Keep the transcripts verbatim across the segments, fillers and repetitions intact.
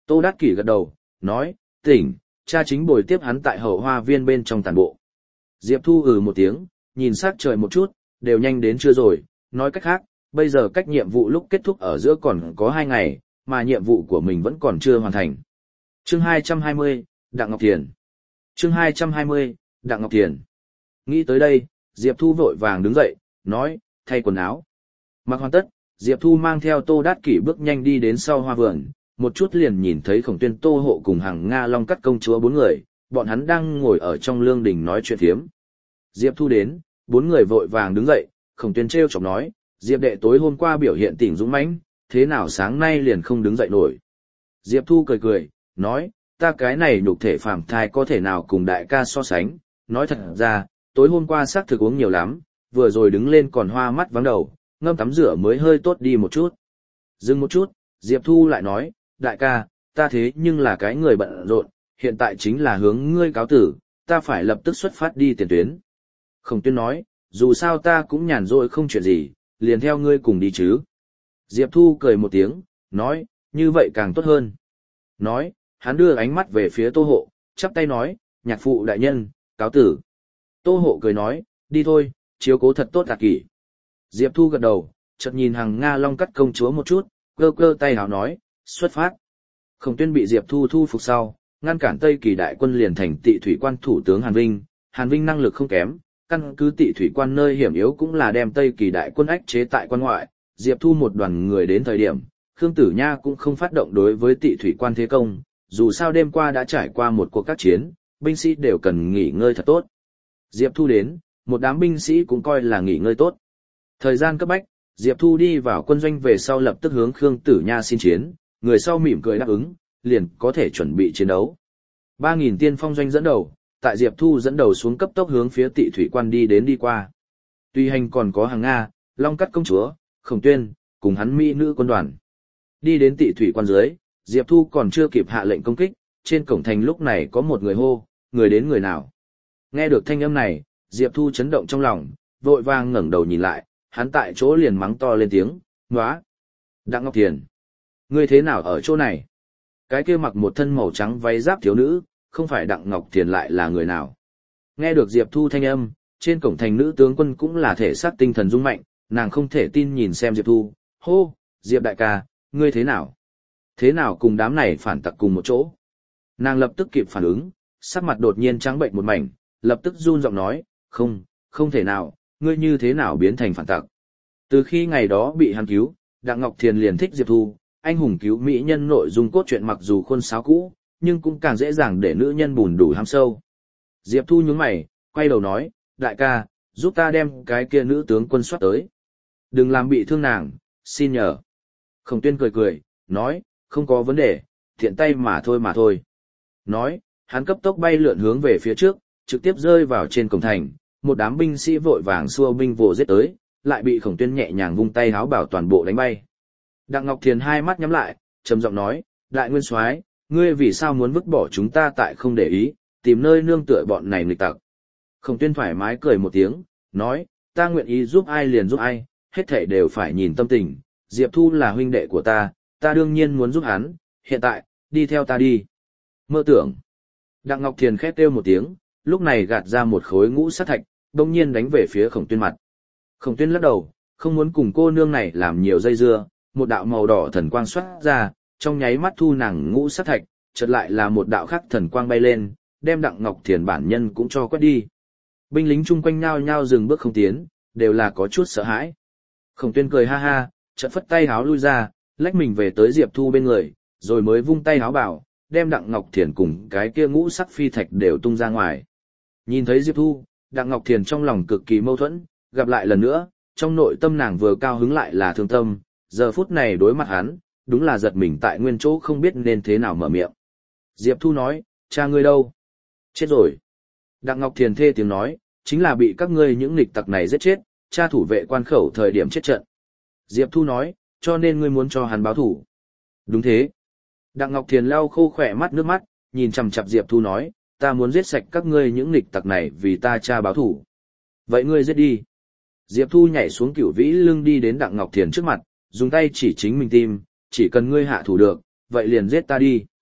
Tô Đát Kỷ gật đầu, nói, tỉnh, cha chính bồi tiếp hắn tại hậu hoa viên bên trong tàn bộ. Diệp Thu ừ một tiếng, nhìn sát trời một chút, đều nhanh đến trưa rồi, nói cách khác, bây giờ cách nhiệm vụ lúc kết thúc ở giữa còn có hai ngày, mà nhiệm vụ của mình vẫn còn chưa hoàn thành. Chương hai trăm hai mươi, Đặng Ngọc Thiền. Chương hai trăm hai mươi, Đặng Ngọc Thiền. Nghĩ tới đây, Diệp Thu vội vàng đứng dậy, nói, thay quần áo. Mặc hoàn tất, Diệp Thu mang theo Tô Đát Kỷ bước nhanh đi đến sau hoa vườn, một chút liền nhìn thấy Khổng Tuyên, Tô Hộ cùng Hằng Nga Long Cắt công chúa bốn người, bọn hắn đang ngồi ở trong lương đình nói chuyện phiếm. Diệp Thu đến, bốn người vội vàng đứng dậy, Khổng Tuyên trêu chọc nói, Diệp đệ tối hôm qua biểu hiện tỉnh dũng mãnh, thế nào sáng nay liền không đứng dậy nổi. Diệp Thu cười cười, nói, ta cái này nhục thể phàm thai có thể nào cùng đại ca so sánh, nói thật ra, tối hôm qua xác thực uống nhiều lắm, vừa rồi đứng lên còn hoa mắt vắng đầu, ngâm tắm rửa mới hơi tốt đi một chút. Dừng một chút, Diệp Thu lại nói, đại ca, ta thế nhưng là cái người bận rộn, hiện tại chính là hướng ngươi cáo tử, ta phải lập tức xuất phát đi tiền tuyến. Khổng Tuyên nói, dù sao ta cũng nhàn rỗi không chuyện gì, liền theo ngươi cùng đi chứ. Diệp Thu cười một tiếng, nói, như vậy càng tốt hơn. Nói, hắn đưa ánh mắt về phía Tô Hộ, chắp tay nói, nhạc phụ đại nhân, cáo tử. Tô Hộ cười nói, đi thôi, chiếu cố thật tốt Đạt Kỷ. Diệp Thu gật đầu, chợt nhìn Hằng Nga Long Cắt công chúa một chút, cơ cơ tay hào nói, xuất phát. Khổng Tuyên bị Diệp Thu thu phục sau, ngăn cản Tây Kỳ đại quân liền thành Tị Thủy Quan thủ tướng Hàn Vinh. Hàn Vinh năng lực không kém, căn cứ Tị Thủy Quan nơi hiểm yếu cũng là đem Tây Kỳ đại quân ách chế tại quan ngoại. Diệp Thu một đoàn người đến thời điểm, Khương Tử Nha cũng không phát động đối với Tị Thủy Quan thế công, dù sao đêm qua đã trải qua một cuộc các chiến, binh sĩ đều cần nghỉ ngơi thật tốt. Diệp Thu đến, một đám binh sĩ cũng coi là nghỉ ngơi tốt. Thời gian cấp bách, Diệp Thu đi vào quân doanh về sau lập tức hướng Khương Tử Nha xin chiến, người sau mỉm cười đáp ứng, liền có thể chuẩn bị chiến đấu. ba nghìn tiên phong doanh dẫn đầu, tại Diệp Thu dẫn đầu xuống cấp tốc hướng phía Tị Thủy Quan đi đến đi qua. Tuy hành còn có Hằng Nga, Long Cắt công chúa, Khổng Tuyên, cùng hắn mỹ nữ quân đoàn. Đi đến Tị Thủy Quan dưới, Diệp Thu còn chưa kịp hạ lệnh công kích, trên cổng thành lúc này có một người hô, người đến người nào. Nghe được thanh âm này, Diệp Thu chấn động trong lòng, vội vàng ngẩng đầu nhìn lại, hắn tại chỗ liền mắng to lên tiếng, "Nóa! Đặng Ngọc Thiền! Ngươi thế nào ở chỗ này?" Cái kia mặc một thân màu trắng váy giáp thiếu nữ, không phải Đặng Ngọc Thiền lại là người nào. Nghe được Diệp Thu thanh âm, trên cổng thành nữ tướng quân cũng là thể xác tinh thần rung mạnh, nàng không thể tin nhìn xem Diệp Thu, hô, Diệp đại ca, ngươi thế nào? Thế nào cùng đám này phản tặc cùng một chỗ? Nàng lập tức kịp phản ứng, sắc mặt đột nhiên trắng bệnh một mảnh, lập tức run giọng nói, không, không thể nào, ngươi như thế nào biến thành phản tặc? Từ khi ngày đó bị hắn cứu, Đặng Ngọc Thiền liền thích Diệp Thu, anh hùng cứu mỹ nhân nội dung cốt truyện mặc dù khuôn sáo cũ, nhưng cũng càng dễ dàng để nữ nhân bùn đủ ham sâu. Diệp Thu nhướng mày, quay đầu nói, đại ca, giúp ta đem cái kia nữ tướng quân soát tới. Đừng làm bị thương nàng, xin nhờ. Khổng Tuyên cười cười, nói, không có vấn đề, thiện tay mà thôi mà thôi. Nói, hắn cấp tốc bay lượn hướng về phía trước, trực tiếp rơi vào trên cổng thành, một đám binh sĩ vội vàng xua binh vồ giết tới, lại bị Khổng Tuyên nhẹ nhàng vung tay háo bảo toàn bộ đánh bay. Đặng Ngọc Thiền hai mắt nhắm lại, trầm giọng nói, đại nguyên soái, ngươi vì sao muốn vứt bỏ chúng ta tại không để ý, tìm nơi nương tựa bọn này nghịch tặc. Khổng Tuyên thoải mái cười một tiếng, nói, ta nguyện ý giúp ai liền giúp ai, hết thảy đều phải nhìn tâm tình, Diệp Thu là huynh đệ của ta, ta đương nhiên muốn giúp hắn, hiện tại, đi theo ta đi. Mơ tưởng. Đặng Ngọc Thiền khét kêu một tiếng, lúc này gạt ra một khối ngũ sát thạch, đông nhiên đánh về phía Khổng Tuyên mặt. Khổng Tuyên lắc đầu, không muốn cùng cô nương này làm nhiều dây dưa, một đạo màu đỏ thần quang xoát ra, trong nháy mắt thu nàng ngũ sát thạch, chợt lại là một đạo khác thần quang bay lên, đem Đặng Ngọc Thiền bản nhân cũng cho quét đi. Binh lính chung quanh nhao nhao dừng bước không tiến, đều là có chút sợ hãi. Khổng Tuyên cười ha ha, chợt phất tay háo lui ra, lách mình về tới Diệp Thu bên người, rồi mới vung tay háo bảo, đem Đặng Ngọc Thiền cùng cái kia ngũ sắc phi thạch đều tung ra ngoài. Nhìn thấy Diệp Thu, Đặng Ngọc Thiền trong lòng cực kỳ mâu thuẫn, gặp lại lần nữa, trong nội tâm nàng vừa cao hứng lại là thương tâm, giờ phút này đối mặt hắn, đúng là giật mình tại nguyên chỗ không biết nên thế nào mở miệng. Diệp Thu nói, cha ngươi đâu? Chết rồi. Đặng Ngọc Thiền thê tiếng nói, chính là bị các ngươi những nghịch tặc này giết chết, cha thủ vệ quan khẩu thời điểm chết trận. Diệp Thu nói, cho nên ngươi muốn cho hắn báo thủ. Đúng thế. Đặng Ngọc Thiền lau khô khỏe mắt nước mắt, nhìn chằm chằm Diệp Thu nói, ta muốn giết sạch các ngươi những nghịch tặc này vì ta cha báo thủ. Vậy ngươi giết đi. Diệp Thu nhảy xuống cửu vĩ lưng đi đến Đặng Ngọc Thiền trước mặt, dùng tay chỉ chính mình tim, chỉ cần ngươi hạ thủ được, vậy liền giết ta đi.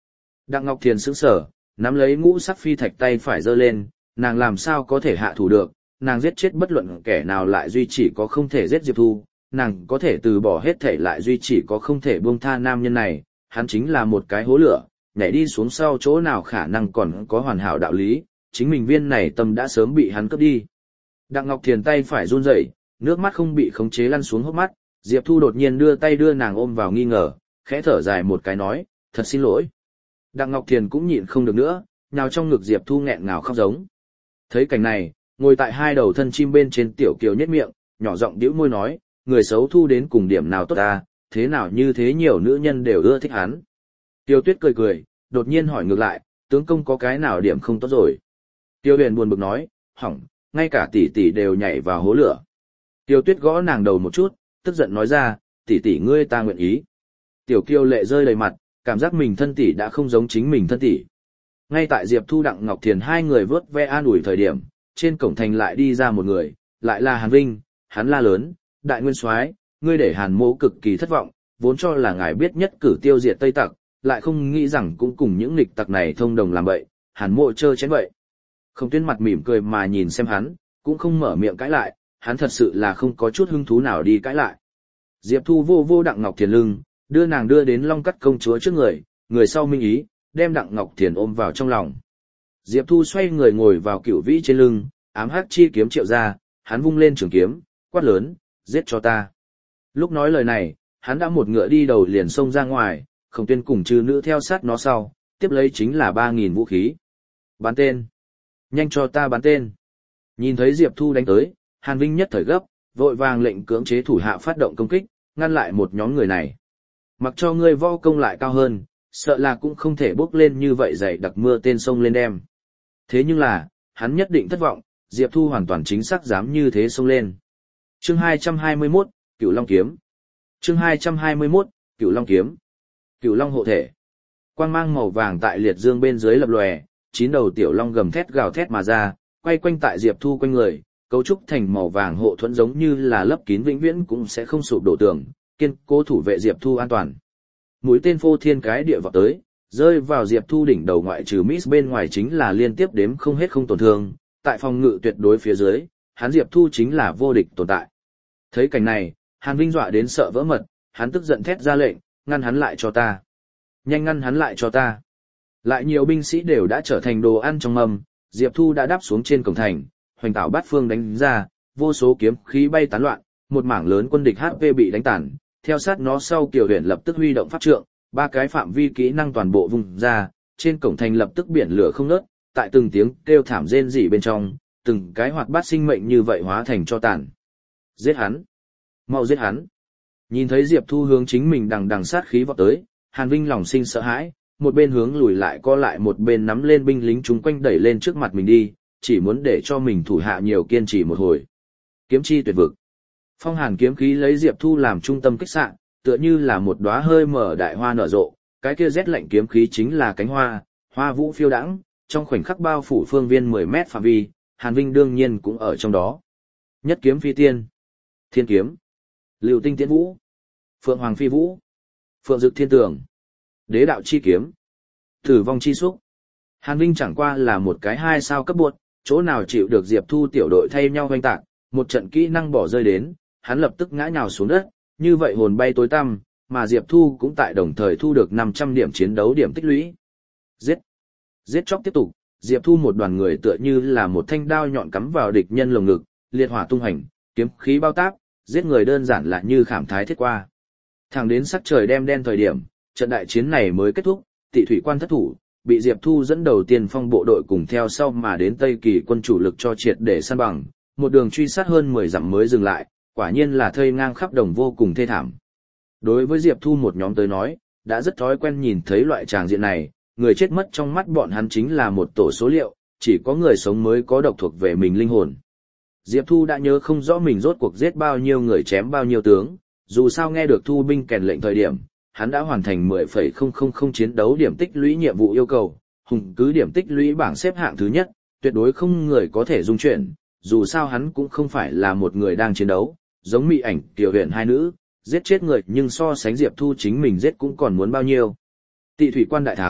Đặng Ngọc Thiền sững sờ, nắm lấy ngũ sắc phi thạch tay phải giơ lên, nàng làm sao có thể hạ thủ được, nàng giết chết bất luận kẻ nào lại duy chỉ có không thể giết Diệp Thu, nàng có thể từ bỏ hết thể lại duy chỉ có không thể buông tha nam nhân này, hắn chính là một cái hố lửa, nhảy đi xuống sau chỗ nào khả năng còn có hoàn hảo đạo lý, chính mình viên này tâm đã sớm bị hắn cướp đi. Đặng Ngọc Thiền tay phải run rẩy, nước mắt không bị khống chế lăn xuống hốc mắt, Diệp Thu đột nhiên đưa tay đưa nàng ôm vào nghi ngờ, khẽ thở dài một cái nói, thật xin lỗi. Đặng Ngọc Thiền cũng nhịn không được nữa, nào trong ngực Diệp Thu nghẹn ngào khóc giống. Thấy cảnh này, ngồi tại hai đầu thân chim bên trên tiểu kiều nhếch miệng, nhỏ giọng điếu môi nói, người xấu Thu đến cùng điểm nào tốt ta, thế nào như thế nhiều nữ nhân đều ưa thích hắn. Tiêu Tuyết cười cười, đột nhiên hỏi ngược lại, tướng công có cái nào điểm không tốt rồi. Tiêu Huyền buồn bực nói, hỏng, ngay cả tỷ tỷ đều nhảy vào hố lửa. Tiêu Tuyết gõ nàng đầu một chút, tức giận nói ra, tỷ tỷ ngươi ta nguyện ý. Tiểu Kiều lệ rơi đầy mặt, cảm giác mình thân tỷ đã không giống chính mình thân tỷ. Ngay tại Diệp Thu Đặng Ngọc Thiền hai người vớt ve an ủi thời điểm, trên cổng thành lại đi ra một người, lại là Hàn Vinh, hắn la lớn, đại nguyên soái, ngươi để Hàn Mỗ cực kỳ thất vọng, vốn cho là ngài biết nhất cử tiêu diệt Tây Tặc, lại không nghĩ rằng cũng cùng những nghịch tặc này thông đồng làm bậy, Hàn Mỗ trơ chén vậy. Không Tuyên mặt mỉm cười mà nhìn xem hắn, cũng không mở miệng cãi lại, hắn thật sự là không có chút hứng thú nào đi cãi lại. Diệp Thu vô vô Đặng Ngọc Thiền lưng, đưa nàng đưa đến Long Cắt công chúa trước người, người sau minh ý, đem Đặng Ngọc Thiền ôm vào trong lòng. Diệp Thu xoay người ngồi vào cửu vĩ trên lưng, ám hắc chi kiếm triệu ra, hắn vung lên trường kiếm, quát lớn, giết cho ta. Lúc nói lời này, hắn đã một ngựa đi đầu liền xông ra ngoài, Khổng Tuyên cùng chư nữ theo sát nó sau, tiếp lấy chính là ba nghìn vũ khí. Bắn tên. Nhanh cho ta bắn tên. Nhìn thấy Diệp Thu đánh tới, Hàn Vinh nhất thời gấp, vội vàng lệnh cưỡng chế thủ hạ phát động công kích, ngăn lại một nhóm người này. Mặc cho ngươi võ công lại cao hơn, sợ là cũng không thể bước lên như vậy dày đặc mưa tên sông lên đem. Thế nhưng là, hắn nhất định thất vọng, Diệp Thu hoàn toàn chính xác dám như thế sông lên. Chương hai trăm hai mươi mốt, Cửu Long kiếm. Chương hai trăm hai mươi mốt, Cửu Long kiếm. Cửu Long hộ thể. Quang mang màu vàng tại liệt dương bên dưới lập lòe, chín đầu tiểu long gầm thét gào thét mà ra, quay quanh tại Diệp Thu quanh người, cấu trúc thành màu vàng hộ thuẫn giống như là lấp kín vĩnh viễn cũng sẽ không sụp đổ tường, kiên cố thủ vệ Diệp Thu an toàn. Mũi tên phô thiên cái địa vọt tới, rơi vào Diệp Thu đỉnh đầu, ngoại trừ miss bên ngoài chính là liên tiếp đếm không hết không tổn thương, tại phòng ngự tuyệt đối phía dưới, hắn Diệp Thu chính là vô địch tồn tại. Thấy cảnh này, Hàn Vinh dọa đến sợ vỡ mật, hắn tức giận thét ra lệnh, ngăn hắn lại cho ta. Nhanh ngăn hắn lại cho ta. Lại nhiều binh sĩ đều đã trở thành đồ ăn trong mâm, Diệp Thu đã đáp xuống trên cổng thành, hoành tạo bát phương đánh ra, vô số kiếm khí bay tán loạn, một mảng lớn quân địch hát pê bị đánh tàn, theo sát nó sau Kiều Huyền lập tức huy động pháp trượng, ba cái phạm vi kỹ năng toàn bộ vùng ra, trên cổng thành lập tức biển lửa không ngớt, tại từng tiếng kêu thảm rên rỉ bên trong, từng cái hoạt bát sinh mệnh như vậy hóa thành cho tàn. Giết hắn! Mau giết hắn! Nhìn thấy Diệp Thu hướng chính mình đằng đằng sát khí vọt tới, Hàn Vinh lòng sinh sợ hãi, một bên hướng lùi lại co lại một bên nắm lên binh lính chúng quanh đẩy lên trước mặt mình đi, chỉ muốn để cho mình thủ hạ nhiều kiên trì một hồi. Kiếm chi tuyệt vực. Phong hàn kiếm khí lấy Diệp Thu làm trung tâm kích xạ, tựa như là một đóa hơi mở đại hoa nở rộ, cái kia rét lạnh kiếm khí chính là cánh hoa, hoa vũ phiêu đãng, trong khoảnh khắc bao phủ phương viên mười mét phạm vi, Hàn Vinh đương nhiên cũng ở trong đó. Nhất kiếm phi tiên, thiên kiếm, lưu tinh tiễn vũ, phượng hoàng phi vũ, phượng dực thiên tường, đế đạo chi kiếm, tử vong chi xúc. Hàn Vinh chẳng qua là một cái hai sao cấp bột, chỗ nào chịu được Diệp Thu tiểu đội thay nhau hoành tạc, một trận kỹ năng bỏ rơi đến, hắn lập tức ngã nhào xuống đất, như vậy hồn bay tối tăm, mà Diệp Thu cũng tại đồng thời thu được năm trăm điểm chiến đấu điểm tích lũy. Giết! Giết chóc tiếp tục, Diệp Thu một đoàn người tựa như là một thanh đao nhọn cắm vào địch nhân lồng ngực, liệt hỏa tung hành, kiếm khí bao táp, giết người đơn giản là như khảm thái thiết qua. Thẳng đến sắc trời đêm đen thời điểm, trận đại chiến này mới kết thúc, Tị Thủy Quan thất thủ, bị Diệp Thu dẫn đầu tiên phong bộ đội cùng theo sau mà đến Tây Kỳ quân chủ lực cho triệt để săn bằng, một đường truy sát hơn mười dặm mới dừng lại, quả nhiên là thây ngang khắp đồng vô cùng thê thảm. Đối với Diệp Thu một nhóm tới nói, đã rất thói quen nhìn thấy loại tràng diện này, người chết mất trong mắt bọn hắn chính là một tổ số liệu, chỉ có người sống mới có độc thuộc về mình linh hồn. Diệp Thu đã nhớ không rõ mình rốt cuộc giết bao nhiêu người, chém bao nhiêu tướng, dù sao nghe được thu binh kèn lệnh thời điểm, hắn đã hoàn thành mười phẩy không không không chiến đấu điểm tích lũy nhiệm vụ yêu cầu, hùng cứ điểm tích lũy bảng xếp hạng thứ nhất, tuyệt đối không người có thể dung chuyển, dù sao hắn cũng không phải là một người đang chiến đấu, giống Mị Ảnh, Kiều Huyền hai nữ, giết chết người nhưng so sánh Diệp Thu chính mình giết cũng còn muốn bao nhiêu. Tị Thủy Quan đại thắng,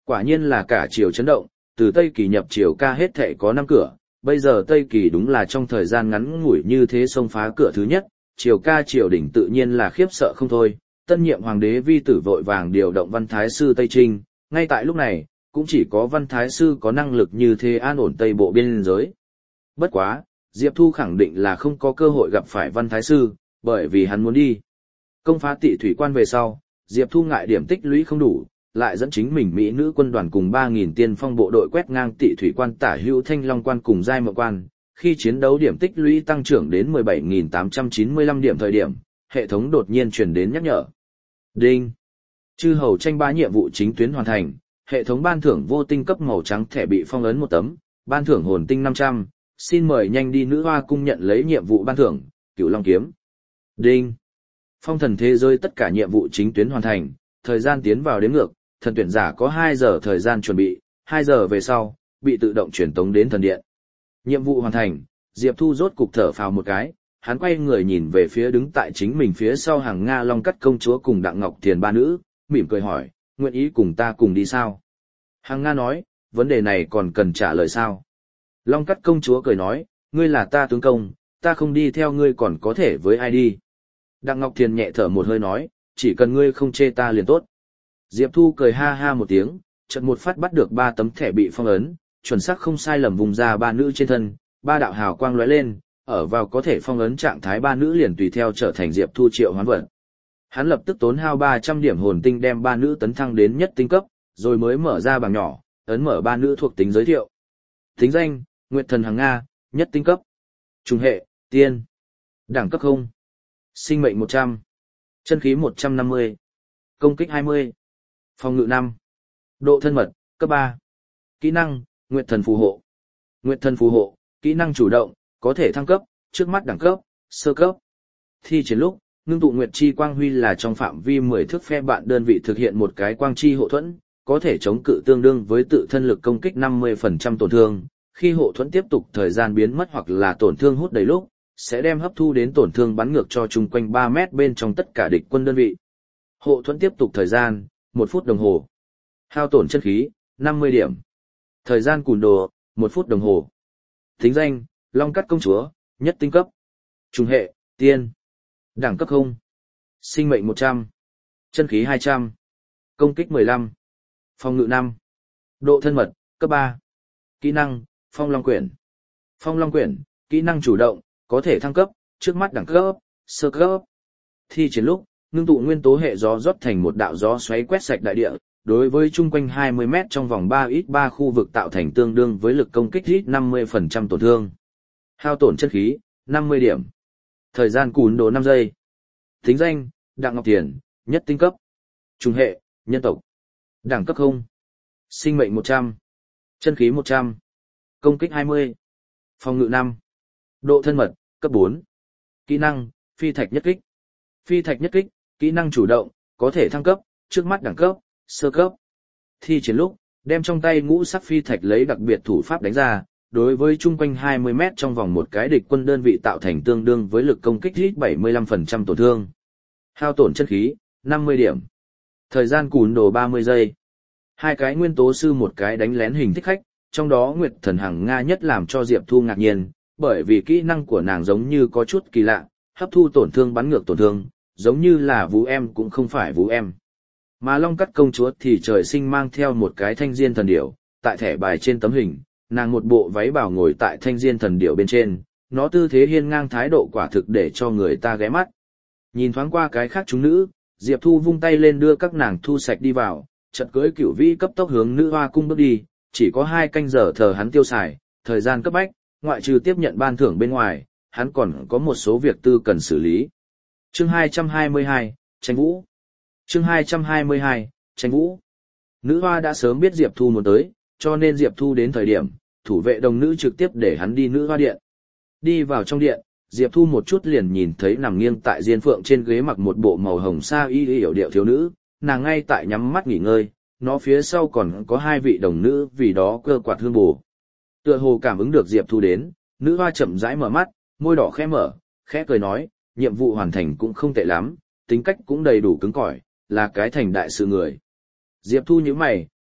Quả nhiên là cả triều chấn động, từ Tây Kỳ nhập triều ca hết thệ có năm cửa, bây giờ Tây Kỳ đúng là trong thời gian ngắn ngủi như thế xông phá cửa thứ nhất, triều ca triều đỉnh tự nhiên là khiếp sợ không thôi. Tân nhiệm hoàng đế vi tử vội vàng điều động văn thái sư Tây Trinh, ngay tại lúc này, cũng chỉ có văn thái sư có năng lực như thế an ổn Tây bộ biên giới. Bất quá, Diệp Thu khẳng định là không có cơ hội gặp phải văn thái sư, bởi vì hắn muốn đi. Công phá Tị thủy quan về sau, Diệp Thu ngại điểm tích lũy không đủ, lại dẫn chính mình Mỹ nữ quân đoàn cùng ba nghìn tiên phong bộ đội quét ngang Tị thủy quan tả hữu Thanh Long quan cùng Giai Mộng quan, khi chiến đấu điểm tích lũy tăng trưởng đến mười bảy nghìn tám trăm chín mươi lăm điểm thời điểm, hệ thống đột nhiên truyền đến nhắc nhở. Đinh! Chư hầu tranh bá nhiệm vụ chính tuyến hoàn thành, hệ thống ban thưởng vô tinh cấp màu trắng thẻ bị phong ấn một tấm, ban thưởng hồn tinh năm trăm, xin mời nhanh đi Nữ Hoa cung nhận lấy nhiệm vụ ban thưởng, Cửu Long kiếm. Đinh! Phong thần thế giới tất cả nhiệm vụ chính tuyến hoàn thành, thời gian tiến vào đếm ngược, thần tuyển giả có hai giờ thời gian chuẩn bị, hai giờ về sau, bị tự động truyền tống đến thần điện. Nhiệm vụ hoàn thành, Diệp Thu rốt cục thở phào một cái, hắn quay người nhìn về phía đứng tại chính mình phía sau hàng Nga Long Cắt công chúa cùng Đặng Ngọc Thiền ba nữ, mỉm cười hỏi, nguyện ý cùng ta cùng đi sao? Hàng Nga nói, vấn đề này còn cần trả lời sao? Long Cắt công chúa cười nói, ngươi là ta tướng công, ta không đi theo ngươi còn có thể với ai đi? Đặng Ngọc Thiền nhẹ thở một hơi nói, chỉ cần ngươi không chê ta liền tốt. Diệp Thu cười ha ha một tiếng, chợt một phát bắt được ba tấm thẻ bị phong ấn, chuẩn xác không sai lầm vùng ra ba nữ trên thân, ba đạo hào quang lóe lên, ở vào có thể phong ấn trạng thái ba nữ liền tùy theo trở thành Diệp Thu triệu hoán vật. Hắn lập tức tốn hao ba trăm điểm hồn tinh đem ba nữ tấn thăng đến nhất tinh cấp, rồi mới mở ra bảng nhỏ, ấn mở ba nữ thuộc tính giới thiệu. Tính danh, Nguyệt Thần Hằng Nga, nhất tinh cấp. Trùng hệ, tiên. Đẳng cấp không. Sinh mệnh một trăm. Chân khí một trăm năm mươi. Công kích hai mươi. Phòng ngự năm. Độ thân mật, cấp ba. Kỹ năng, Nguyệt Thần phù hộ. Nguyệt Thần phù hộ, kỹ năng chủ động, có thể thăng cấp, trước mắt đẳng cấp, sơ cấp. Thi triển lúc, ngưng tụ Nguyệt Chi Quang Huy là trong phạm vi mười thước phe bạn đơn vị thực hiện một cái quang chi hộ thuẫn, có thể chống cự tương đương với tự thân lực công kích năm mươi phần trăm tổn thương. Khi hộ thuẫn tiếp tục thời gian biến mất hoặc là tổn thương hút đầy lúc, sẽ đem hấp thu đến tổn thương bắn ngược cho chung quanh ba mét bên trong tất cả địch quân đơn vị. Hộ thuẫn tiếp tục thời gian, một phút đồng hồ. Hao tổn chân khí, năm mươi điểm. Thời gian cùn đồ, một phút đồng hồ. Tính danh, Long Cắt công chúa, nhất tinh cấp. Trùng hệ, tiên. Đẳng cấp không. Sinh mệnh một trăm. Chân khí hai trăm. Công kích mười lăm. Phòng ngự năm. Độ thân mật, cấp ba. Kỹ năng, Phong Long Quyển. Phong Long Quyển, kỹ năng chủ động, có thể thăng cấp, trước mắt đẳng cấp, sơ cấp. Thi triển lúc, ngưng tụ nguyên tố hệ gió rót thành một đạo gió xoáy quét sạch đại địa, đối với chung quanh hai mươi mét trong vòng ba x ba khu vực tạo thành tương đương với lực công kích ít năm mươi phần trăm tổn thương. Hao tổn chân khí, năm mươi điểm. Thời gian cùn đồ năm giây. Tính danh, Đặng Ngọc Thiền, nhất tinh cấp. Trùng hệ, nhân tộc. Đẳng cấp không. Sinh mệnh một trăm. Chân khí một trăm. Công kích hai mươi. Phòng ngự năm. Độ thân mật, cấp bốn. Kỹ năng, Phi Thạch Nhất Kích. Phi Thạch Nhất Kích, kỹ năng chủ động, có thể thăng cấp, trước mắt đẳng cấp, sơ cấp. Thi triển lúc, đem trong tay ngũ sắc phi thạch lấy đặc biệt thủ pháp đánh ra, đối với chung quanh hai mươi mét trong vòng một cái địch quân đơn vị tạo thành tương đương với lực công kích ít bảy mươi lăm phần trăm tổn thương. Hao tổn chân khí, năm mươi điểm. Thời gian cùn đồ ba mươi giây. Hai cái nguyên tố sư một cái đánh lén hình thích khách, trong đó Nguyệt Thần Hằng Nga nhất làm cho Diệp Thu ngạc nhiên, bởi vì kỹ năng của nàng giống như có chút kỳ lạ, hấp thu tổn thương bắn ngược tổn thương, giống như là Vũ Em cũng không phải Vũ Em. Mà Long Cắt công chúa thì trời sinh mang theo một cái thanh diên thần điểu, tại thẻ bài trên tấm hình, nàng một bộ váy bào ngồi tại thanh diên thần điểu bên trên, nó tư thế hiên ngang thái độ quả thực để cho người ta ghé mắt. Nhìn thoáng qua cái khác chúng nữ, Diệp Thu vung tay lên đưa các nàng thu sạch đi vào, chợt cưỡi Cửu Vĩ cấp tốc hướng Nữ Hoa cung bước đi, chỉ có hai canh giờ thờ hắn tiêu xài, thời gian cấp bách, ngoại trừ tiếp nhận ban thưởng bên ngoài, hắn còn có một số việc tư cần xử lý. Chương hai trăm hai mươi hai, Tranh Vũ. Chương hai trăm hai mươi hai, Tranh Vũ. Nữ Hoa đã sớm biết Diệp Thu muốn tới, cho nên Diệp Thu đến thời điểm, thủ vệ đồng nữ trực tiếp để hắn đi Nữ Hoa điện. Đi vào trong điện, Diệp Thu một chút liền nhìn thấy nằm nghiêng tại diên phượng trên ghế mặc một bộ màu hồng sa y hiểu điệu thiếu nữ, nàng ngay tại nhắm mắt nghỉ ngơi, nó phía sau còn có hai vị đồng nữ vì đó cơ quạt hương bù. Tựa hồ cảm ứng được Diệp Thu đến, Nữ Hoa chậm rãi mở mắt, môi đỏ khẽ mở, khẽ cười nói, nhiệm vụ hoàn thành cũng không tệ lắm, tính cách cũng đầy đủ cứng cỏi, là cái thành đại sự người. Diệp Thu nhíu mày,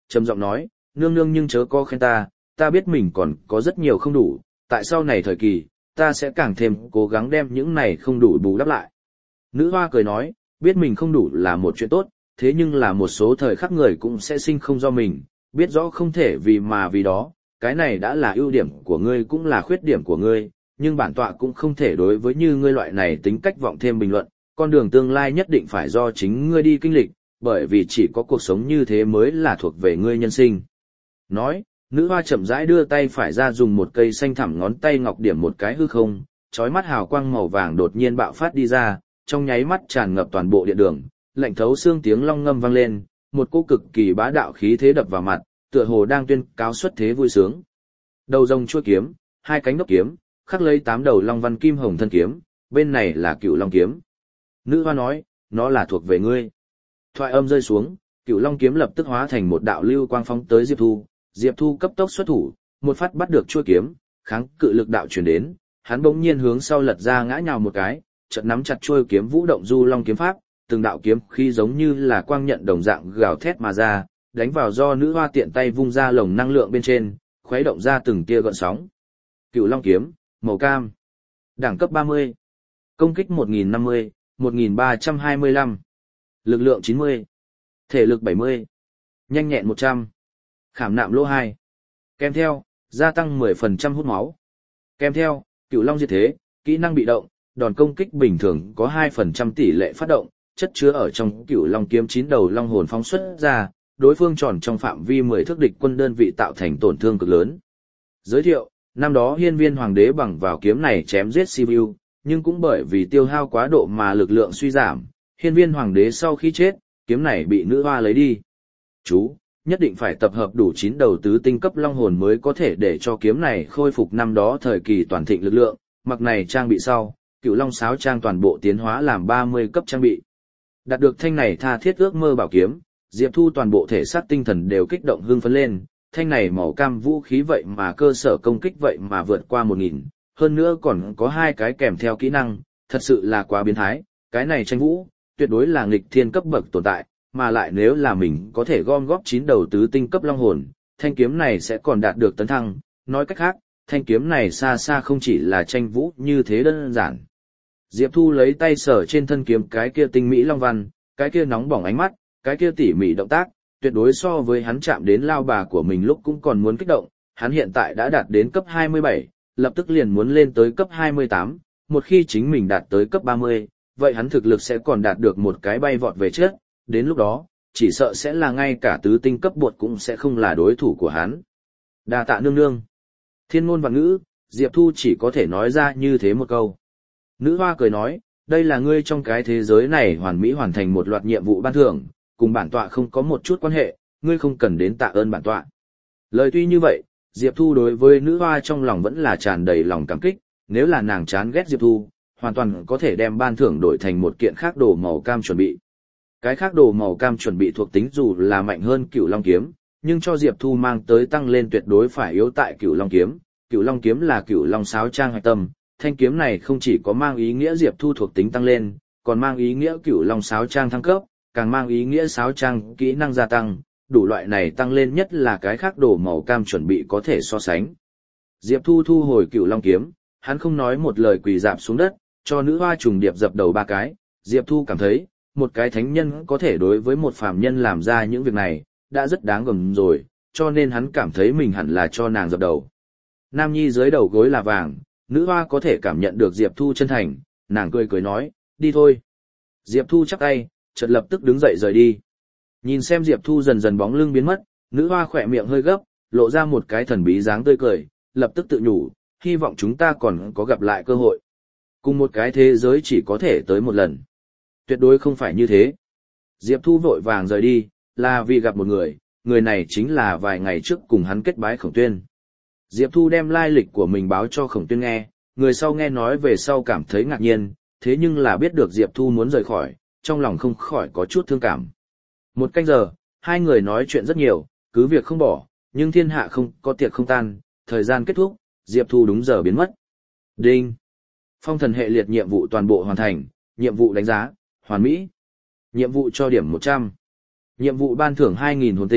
trầm giọng nói, nương nương nhưng chớ có khen ta, ta biết mình còn có rất nhiều không đủ, tại sau này thời kỳ, ta sẽ càng thêm cố gắng đem những này không đủ bù đắp lại. Nữ hoa cười nói, biết mình không đủ là một chuyện tốt, thế nhưng là một số thời khắc người cũng sẽ sinh không do mình, biết rõ không thể vì mà vì đó, cái này đã là ưu điểm của ngươi cũng là khuyết điểm của ngươi, nhưng bản tọa cũng không thể đối với như ngươi loại này tính cách vọng thêm bình luận, con đường tương lai nhất định phải do chính ngươi đi kinh lịch, bởi vì chỉ có cuộc sống như thế mới là thuộc về ngươi nhân sinh. Nói, nữ hoa chậm rãi đưa tay phải ra dùng một cây xanh thẳm ngón tay ngọc điểm một cái hư không, chói mắt hào quang màu vàng đột nhiên bạo phát đi ra, trong nháy mắt tràn ngập toàn bộ điện đường, lạnh thấu xương tiếng long ngâm vang lên, một cỗ cực kỳ bá đạo khí thế đập vào mặt, tựa hồ đang tuyên cáo xuất thế vui sướng. Đầu rồng chuôi kiếm, hai cánh đốc kiếm, khắc lấy tám đầu long văn kim hồng thân kiếm, bên này là Cửu Long kiếm. Nữ hoa nói, nó là thuộc về ngươi. Thoại âm rơi xuống, Cửu Long kiếm lập tức hóa thành một đạo lưu quang phóng tới Diệp Thu, Diệp Thu cấp tốc xuất thủ, một phát bắt được chuôi kiếm, kháng cự lực đạo truyền đến, hắn bỗng nhiên hướng sau lật ra ngã nhào một cái, chợt nắm chặt chuôi kiếm vũ động du long kiếm pháp, từng đạo kiếm khí giống như là quang nhận đồng dạng gào thét mà ra, đánh vào do nữ hoa tiện tay vung ra lồng năng lượng bên trên, khuấy động ra từng tia gợn sóng. Cửu Long kiếm, màu cam, đẳng cấp ba mươi, công kích một nghìn năm mươi, một nghìn ba trăm hai mươi lăm, lực lượng chín mươi, thể lực bảy mươi, nhanh nhẹn một trăm, khảm nạm lỗ hai. Kèm theo, gia tăng mười phần trăm hút máu. Kèm theo, Cửu Long diệt thế, kỹ năng bị động, đòn công kích bình thường có hai phần trăm tỷ lệ phát động, chất chứa ở trong Cửu Long kiếm chín đầu long hồn phóng xuất ra, đối phương tròn trong phạm vi mười thước địch quân đơn vị tạo thành tổn thương cực lớn. Giới thiệu, năm đó Hiên Viên Hoàng đế bằng vào kiếm này chém giết Sibiu, nhưng cũng bởi vì tiêu hao quá độ mà lực lượng suy giảm, Hiên Viên Hoàng đế sau khi chết, kiếm này bị nữ hoa lấy đi. Chú, nhất định phải tập hợp đủ chín đầu tứ tinh cấp long hồn mới có thể để cho kiếm này khôi phục năm đó thời kỳ toàn thịnh lực lượng, mặc này trang bị sau, Cửu Long sáo trang toàn bộ tiến hóa làm ba mươi cấp trang bị. Đạt được thanh này tha thiết ước mơ bảo kiếm, Diệp Thu toàn bộ thể xác tinh thần đều kích động hưng phấn lên, thanh này màu cam vũ khí vậy mà cơ sở công kích vậy mà vượt qua một nghìn, hơn nữa còn có hai cái kèm theo kỹ năng, thật sự là quá biến thái, cái này tranh vũ, tuyệt đối là nghịch thiên cấp bậc tồn tại, mà lại nếu là mình có thể gom góp chín đầu tứ tinh cấp long hồn, thanh kiếm này sẽ còn đạt được tấn thăng, nói cách khác, thanh kiếm này xa xa không chỉ là tranh vũ như thế đơn giản. Diệp Thu lấy tay sờ trên thân kiếm cái kia tinh mỹ long văn, cái kia nóng bỏng ánh mắt, cái kia tỉ mỉ động tác, tuyệt đối so với hắn chạm đến lao bà của mình lúc cũng còn muốn kích động, hắn hiện tại đã đạt đến cấp hai mươi bảy, lập tức liền muốn lên tới cấp hai mươi tám, một khi chính mình đạt tới cấp ba mươi, vậy hắn thực lực sẽ còn đạt được một cái bay vọt về trước, đến lúc đó, chỉ sợ sẽ là ngay cả tứ tinh cấp bột cũng sẽ không là đối thủ của hắn. Đa tạ nương nương. Thiên ngôn và ngữ, Diệp Thu chỉ có thể nói ra như thế một câu. Nữ hoa cười nói, đây là ngươi trong cái thế giới này hoàn mỹ hoàn thành một loạt nhiệm vụ ban thưởng, cùng bản tọa không có một chút quan hệ, ngươi không cần đến tạ ơn bản tọa. Lời tuy như vậy, Diệp Thu đối với nữ hoa trong lòng vẫn là tràn đầy lòng cảm kích, nếu là nàng chán ghét Diệp Thu, hoàn toàn có thể đem ban thưởng đổi thành một kiện khác đồ màu cam chuẩn bị. Cái khác đồ màu cam chuẩn bị thuộc tính dù là mạnh hơn Cửu Long kiếm, nhưng cho Diệp Thu mang tới tăng lên tuyệt đối phải yếu tại Cửu Long kiếm. Cửu Long kiếm là Cửu Long sáo trang hạch tâm, thanh kiếm này không chỉ có mang ý nghĩa Diệp Thu thuộc tính tăng lên, còn mang ý nghĩa Cửu Long sáo trang thăng cấp, càng mang ý nghĩa sáo trang kỹ năng gia tăng, đủ loại này tăng lên nhất là cái khác đồ màu cam chuẩn bị có thể so sánh. Diệp Thu thu hồi Cửu Long kiếm, hắn không nói một lời quỳ rạp xuống đất, cho nữ hoa trùng điệp dập đầu ba cái. Diệp Thu cảm thấy, một cái thánh nhân có thể đối với một phàm nhân làm ra những việc này, đã rất đáng gờm rồi, cho nên hắn cảm thấy mình hẳn là cho nàng dập đầu. Nam nhi dưới đầu gối là vàng, nữ hoa có thể cảm nhận được Diệp Thu chân thành, nàng cười cười nói, đi thôi. Diệp Thu chắp tay, chợt lập tức đứng dậy rời đi. Nhìn xem Diệp Thu dần dần bóng lưng biến mất, nữ hoa khỏe miệng hơi gấp, lộ ra một cái thần bí dáng tươi cười, lập tức tự nhủ, hy vọng chúng ta còn có gặp lại cơ hội. Cùng một cái thế giới chỉ có thể tới một lần. Tuyệt đối không phải như thế. Diệp Thu vội vàng rời đi, là vì gặp một người, người này chính là vài ngày trước cùng hắn kết bái Khổng Tuyên. Diệp Thu đem lai lịch của mình báo cho Khổng Tuyên nghe, người sau nghe nói về sau cảm thấy ngạc nhiên, thế nhưng là biết được Diệp Thu muốn rời khỏi, trong lòng không khỏi có chút thương cảm. Một canh giờ, hai người nói chuyện rất nhiều, cứ việc không bỏ, nhưng thiên hạ không có tiệc không tan, thời gian kết thúc, Diệp Thu đúng giờ biến mất. Đinh! Phong thần hệ liệt nhiệm vụ toàn bộ hoàn thành, nhiệm vụ đánh giá, hoàn mỹ. Nhiệm vụ cho điểm một trăm. Nhiệm vụ ban thưởng hai nghìn hồn tinh,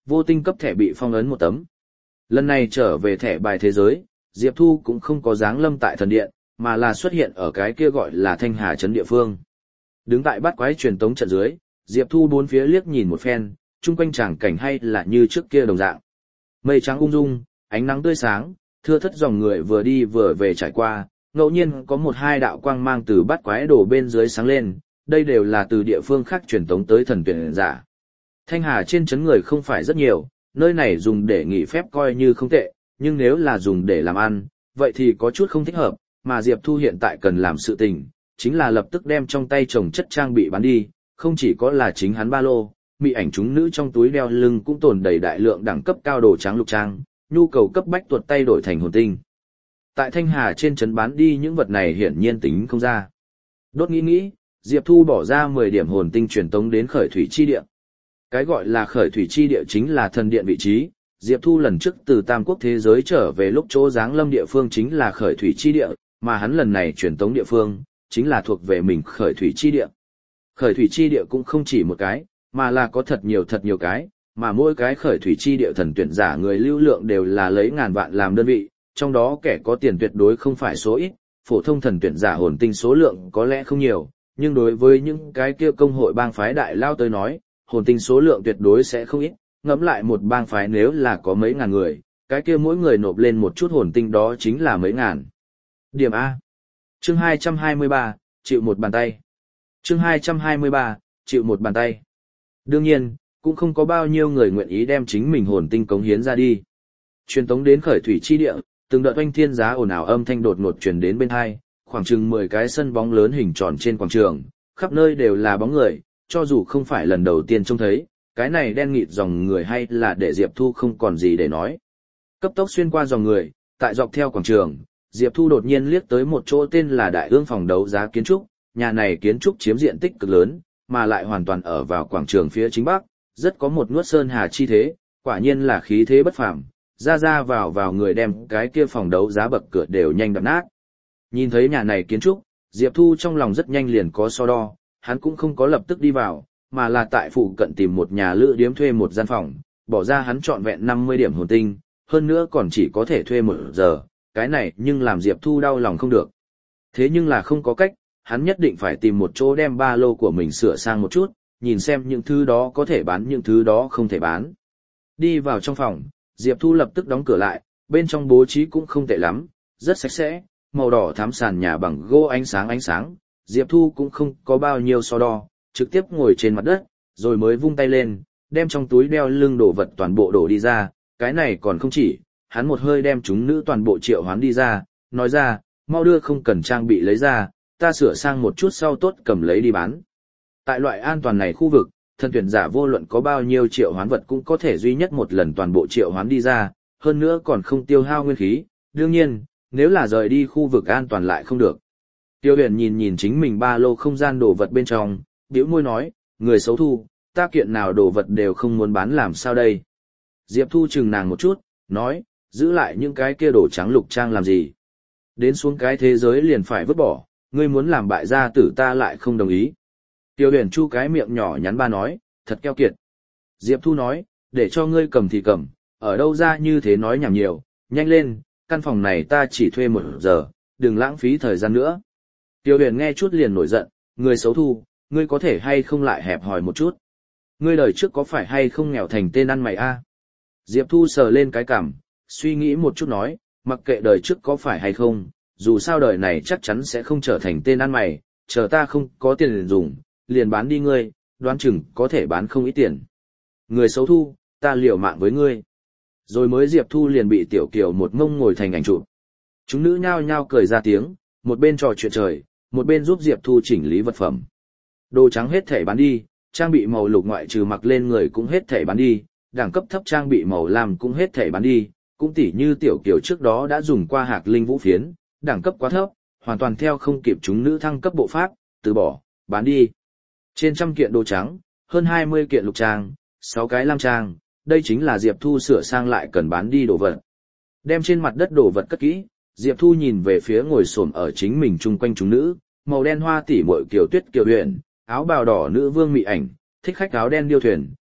vô tinh cấp thẻ bị phong ấn một tấm. Lần này trở về thẻ bài thế giới, Diệp Thu cũng không có dáng lâm tại thần điện, mà là xuất hiện ở cái kia gọi là Thanh Hà trấn địa phương. Đứng tại bát quái truyền tống trận dưới, Diệp Thu bốn phía liếc nhìn một phen, chung quanh tràng cảnh hay là như trước kia đồng dạng. Mây trắng ung dung, ánh nắng tươi sáng, thưa thất dòng người vừa đi vừa về trải qua, ngẫu nhiên có một hai đạo quang mang từ bát quái đổ bên dưới sáng lên, đây đều là từ địa phương khác truyền tống tới thần tuyển giả. Thanh Hà trên trấn người không phải rất nhiều, nơi này dùng để nghỉ phép coi như không tệ, nhưng nếu là dùng để làm ăn, vậy thì có chút không thích hợp, mà Diệp Thu hiện tại cần làm sự tình, chính là lập tức đem trong tay chồng chất trang bị bán đi, không chỉ có là chính hắn ba lô, mị ảnh chúng nữ trong túi đeo lưng cũng tồn đầy đại lượng đẳng cấp cao đồ trắng lục trang, nhu cầu cấp bách tuột tay đổi thành hồn tinh. Tại Thanh Hà trên trấn bán đi những vật này hiển nhiên tính không ra. Đốt nghĩ nghĩ, Diệp Thu bỏ ra mười điểm hồn tinh truyền tống đến khởi thủy chi địa. Cái gọi là khởi thủy chi địa chính là thần điện vị trí, Diệp Thu lần trước từ Tam Quốc thế giới trở về lúc chỗ giáng lâm địa phương chính là khởi thủy chi địa, mà hắn lần này truyền tống địa phương, chính là thuộc về mình khởi thủy chi địa. Khởi thủy chi địa cũng không chỉ một cái, mà là có thật nhiều thật nhiều cái, mà mỗi cái khởi thủy chi địa thần tuyển giả người lưu lượng đều là lấy ngàn vạn làm đơn vị, trong đó kẻ có tiền tuyệt đối không phải số ít, phổ thông thần tuyển giả hồn tinh số lượng có lẽ không nhiều, nhưng đối với những cái kia công hội bang phái đại lao tới nói, hồn tinh số lượng tuyệt đối sẽ không ít, ngẫm lại một bang phái nếu là có mấy ngàn người, cái kia mỗi người nộp lên một chút hồn tinh đó chính là mấy ngàn. Điểm A. Chương hai trăm hai mươi ba, chịu một bàn tay. Chương hai trăm hai mươi ba, chịu một bàn tay. Đương nhiên, cũng không có bao nhiêu người nguyện ý đem chính mình hồn tinh cống hiến ra đi. Truyền tống đến khởi thủy chi địa, từng đợt oanh thiên giá ồn ào âm thanh đột ngột truyền đến bên hai, khoảng chừng mười cái sân bóng lớn hình tròn trên quảng trường, khắp nơi đều là bóng người, cho dù không phải lần đầu tiên trông thấy, cái này đen nghịt dòng người hay là để Diệp Thu không còn gì để nói. Cấp tốc xuyên qua dòng người, tại dọc theo quảng trường, Diệp Thu đột nhiên liếc tới một chỗ tên là Đại Ương phòng đấu giá kiến trúc, nhà này kiến trúc chiếm diện tích cực lớn, mà lại hoàn toàn ở vào quảng trường phía chính bắc, rất có một nuốt sơn hà chi thế, quả nhiên là khí thế bất phàm, ra ra vào vào người đem cái kia phòng đấu giá bậc cửa đều nhanh đập nát. Nhìn thấy nhà này kiến trúc, Diệp Thu trong lòng rất nhanh liền có so đo, hắn cũng không có lập tức đi vào, mà là tại phụ cận tìm một nhà lữ điếm thuê một gian phòng, bỏ ra hắn trọn vẹn năm mươi điểm hồn tinh, hơn nữa còn chỉ có thể thuê một giờ, cái này nhưng làm Diệp Thu đau lòng không được. Thế nhưng là không có cách, hắn nhất định phải tìm một chỗ đem ba lô của mình sửa sang một chút, nhìn xem những thứ đó có thể bán những thứ đó không thể bán. Đi vào trong phòng, Diệp Thu lập tức đóng cửa lại, bên trong bố trí cũng không tệ lắm, rất sạch sẽ, màu đỏ thắm sàn nhà bằng gỗ ánh sáng ánh sáng, Diệp Thu cũng không có bao nhiêu so đo, trực tiếp ngồi trên mặt đất, rồi mới vung tay lên, đem trong túi đeo lưng đồ vật toàn bộ đổ đi ra, cái này còn không chỉ, hắn một hơi đem chúng nữ toàn bộ triệu hoán đi ra, nói ra, mau đưa không cần trang bị lấy ra, ta sửa sang một chút sau tốt cầm lấy đi bán. Tại loại an toàn này khu vực, thần tuyển giả vô luận có bao nhiêu triệu hoán vật cũng có thể duy nhất một lần toàn bộ triệu hoán đi ra, hơn nữa còn không tiêu hao nguyên khí, đương nhiên, nếu là rời đi khu vực an toàn lại không được. Tiêu Huyền nhìn nhìn chính mình ba lô không gian đồ vật bên trong, bĩu môi nói, người xấu Thu, ta kiện nào đồ vật đều không muốn bán làm sao đây. Diệp Thu chừng nàng một chút, nói, giữ lại những cái kia đồ trắng lục trang làm gì. Đến xuống cái thế giới liền phải vứt bỏ, ngươi muốn làm bại gia tử ta lại không đồng ý. Tiêu Huyền chu cái miệng nhỏ nhắn ba nói, thật keo kiệt. Diệp Thu nói, để cho ngươi cầm thì cầm, ở đâu ra như thế nói nhảm nhiều, nhanh lên, căn phòng này ta chỉ thuê một giờ, đừng lãng phí thời gian nữa. Tiêu Huyền nghe chút liền nổi giận, người xấu Thu, ngươi có thể hay không lại hẹp hòi một chút. Ngươi đời trước có phải hay không nghèo thành tên ăn mày a? Diệp Thu sờ lên cái cằm, suy nghĩ một chút nói, mặc kệ đời trước có phải hay không, dù sao đời này chắc chắn sẽ không trở thành tên ăn mày, chờ ta không có tiền dùng, liền bán đi ngươi, đoán chừng có thể bán không ít tiền. Người xấu Thu, ta liều mạng với ngươi. Rồi mới Diệp Thu liền bị Tiểu Kiều một mông ngồi thành ảnh chụp. Chúng nữ nhao nhao cười ra tiếng, một bên trò chuyện trời, một bên giúp Diệp Thu chỉnh lý vật phẩm. Đồ trắng hết thể bán đi, trang bị màu lục ngoại trừ mặc lên người cũng hết thể bán đi, đẳng cấp thấp trang bị màu lam cũng hết thể bán đi, cũng tỉ như Tiểu Kiều trước đó đã dùng qua hạc linh vũ phiến, đẳng cấp quá thấp, hoàn toàn theo không kịp chúng nữ thăng cấp bộ pháp, từ bỏ, bán đi. Trên trăm kiện đồ trắng, hơn hai mươi kiện lục trang, sáu cái lam trang, đây chính là Diệp Thu sửa sang lại cần bán đi đồ vật. Đem trên mặt đất đồ vật cất kỹ, Diệp Thu nhìn về phía ngồi xổm ở chính mình chung quanh chúng nữ, màu đen hoa tỉ muội Kiều Tuyết Kiều Huyền, áo bào đỏ nữ vương mị ảnh, thích khách áo đen điêu thuyền,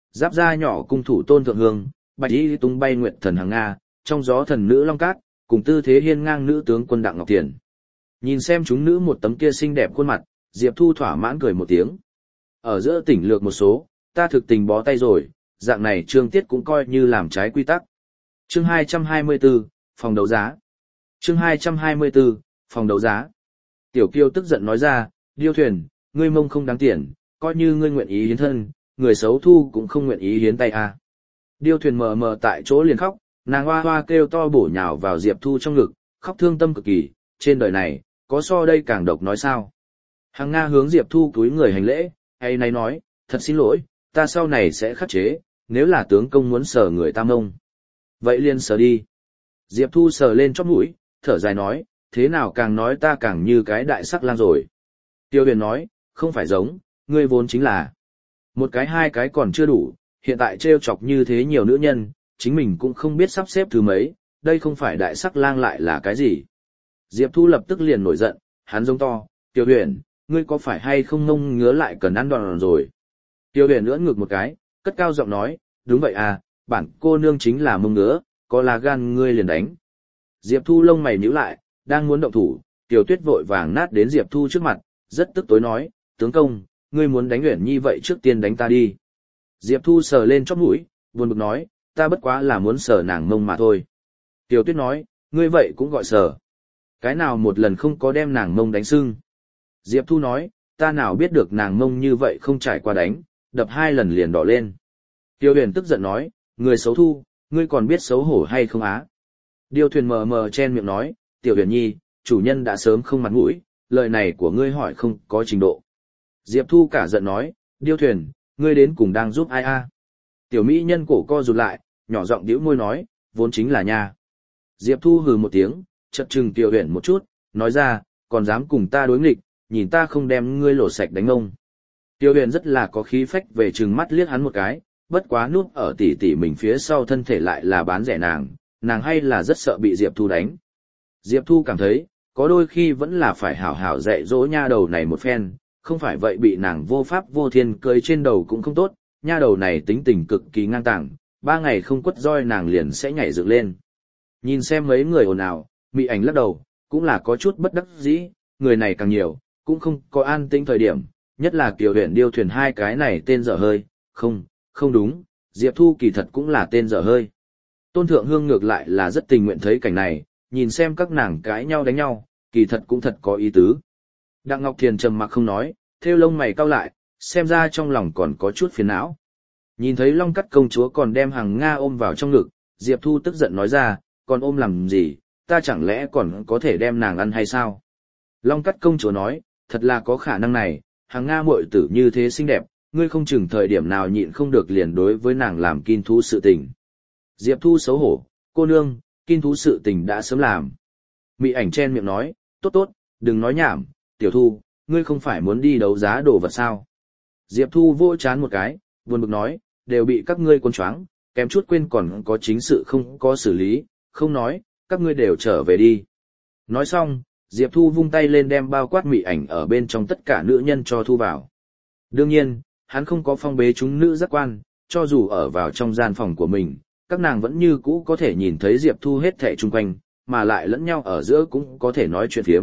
giáp da nhỏ cung thủ Tôn Thượng Hương, bạch y tung bay nguyệt thần Hằng Nga, trong gió thần nữ Long Cát, cùng tư thế hiên ngang nữ tướng quân Đặng Ngọc Thiền. Nhìn xem chúng nữ một tấm kia xinh đẹp khuôn mặt, Diệp Thu thỏa mãn cười một tiếng. Ở giữa tỉnh lược một số, ta thực tình bó tay rồi, dạng này Trương Tiết cũng coi như làm trái quy tắc. Chương hai trăm hai mươi tư, phòng đấu giá. Chương hai trăm hai mươi tư, phòng đấu giá. Tiểu Kiêu tức giận nói ra, Điêu Thuyền, ngươi mông không đáng tiền, coi như ngươi nguyện ý hiến thân, người xấu thu cũng không nguyện ý hiến tay à. Điêu Thuyền mờ mờ tại chỗ liền khóc, nàng hoa hoa kêu to bổ nhào vào Diệp Thu trong ngực, khóc thương tâm cực kỳ, trên đời này, có so đây càng độc nói sao. Hằng Nga hướng Diệp Thu cúi người hành lễ, hay nay nói, thật xin lỗi, ta sau này sẽ khắc chế, nếu là tướng công muốn sờ người ta mông. Vậy liền sờ đi. Diệp Thu sờ lên chóp mũi, thở dài nói, thế nào càng nói ta càng như cái đại sắc lang rồi. Tiêu Huyền nói, không phải giống, ngươi vốn chính là. Một cái hai cái còn chưa đủ, hiện tại trêu chọc như thế nhiều nữ nhân, chính mình cũng không biết sắp xếp thứ mấy, đây không phải đại sắc lang lại là cái gì. Diệp Thu lập tức liền nổi giận, hắn giống to, Tiêu Huyền, ngươi có phải hay không mông ngứa lại cần ăn đòn rồi. Tiêu Huyền ưỡn ngực một cái, cất cao giọng nói, đúng vậy à, bản cô nương chính là mông ngứa, có là gan ngươi liền đánh. Diệp Thu lông mày nhíu lại, đang muốn động thủ, Tiểu Tuyết vội vàng nát đến Diệp Thu trước mặt, rất tức tối nói, tướng công, ngươi muốn đánh Uyển Nhi vậy trước tiên đánh ta đi. Diệp Thu sờ lên chóp mũi, buồn bực nói, ta bất quá là muốn sờ nàng mông mà thôi. Tiểu Tuyết nói, ngươi vậy cũng gọi sờ. Cái nào một lần không có đem nàng mông đánh sưng. Diệp Thu nói, ta nào biết được nàng mông như vậy không trải qua đánh, đập hai lần liền đỏ lên. Tiêu Huyền tức giận nói, người xấu Thu, ngươi còn biết xấu hổ hay không á? Điêu Thuyền mờ mờ chen miệng nói, Tiểu Huyền Nhi, chủ nhân đã sớm không mặt mũi, lời này của ngươi hỏi không có trình độ. Diệp Thu cả giận nói, Điêu Thuyền, ngươi đến cùng đang giúp ai a? Tiểu Mỹ nhân cổ co rụt lại, nhỏ giọng đĩu môi nói, vốn chính là nha. Diệp Thu hừ một tiếng, chợt chừng Tiểu Huyền một chút, nói ra, còn dám cùng ta đối nghịch, nhìn ta không đem ngươi lột sạch đánh ông. Tiểu Huyền rất là có khí phách về trừng mắt liếc hắn một cái, bất quá núp ở tỉ tỉ mình phía sau thân thể lại là bán rẻ nàng, nàng hay là rất sợ bị Diệp Thu đánh. Diệp Thu cảm thấy, có đôi khi vẫn là phải hảo hảo dạy dỗ nha đầu này một phen, không phải vậy bị nàng vô pháp vô thiên cưới trên đầu cũng không tốt, nha đầu này tính tình cực kỳ ngang tàng, ba ngày không quất roi nàng liền sẽ nhảy dựng lên. Nhìn xem mấy người ồn ào, Mị Ảnh lắc đầu, cũng là có chút bất đắc dĩ, người này càng nhiều, cũng không có an tĩnh thời điểm, nhất là Kiều Huyền Điêu Thuyền hai cái này tên dở hơi, không, không đúng, Diệp Thu kỳ thật cũng là tên dở hơi. Tôn Thượng Hương ngược lại là rất tình nguyện thấy cảnh này, nhìn xem các nàng cãi nhau đánh nhau, kỳ thật cũng thật có ý tứ. Đặng Ngọc Thiền trầm mặc không nói, thêu lông mày cau lại, xem ra trong lòng còn có chút phiền não. Nhìn thấy Long Cắt công chúa còn đem Hằng Nga ôm vào trong ngực, Diệp Thu tức giận nói ra, còn ôm làm gì, ta chẳng lẽ còn có thể đem nàng ăn hay sao? Long Cắt công chúa nói, thật là có khả năng này, Hằng Nga muội tử như thế xinh đẹp, ngươi không chừng thời điểm nào nhịn không được liền đối với nàng làm kin thú sự tình. Diệp Thu xấu hổ, cô nương, kin thú sự tình đã sớm làm. Mị Ảnh chen miệng nói, tốt tốt, đừng nói nhảm, Tiểu Thu, ngươi không phải muốn đi đấu giá đồ vật sao? Diệp Thu vỗ chán một cái, buồn bực nói, đều bị các ngươi cuốn choáng, kém chút quên còn có chính sự không có xử lý, không nói, các ngươi đều trở về đi. Nói xong, Diệp Thu vung tay lên đem bao quát Mị Ảnh ở bên trong tất cả nữ nhân cho thu vào. Đương nhiên, hắn không có phong bế chúng nữ giác quan, cho dù ở vào trong gian phòng của mình, các nàng vẫn như cũ có thể nhìn thấy Diệp Thu hết thảy chung quanh, mà lại lẫn nhau ở giữa cũng có thể nói chuyện phiếm.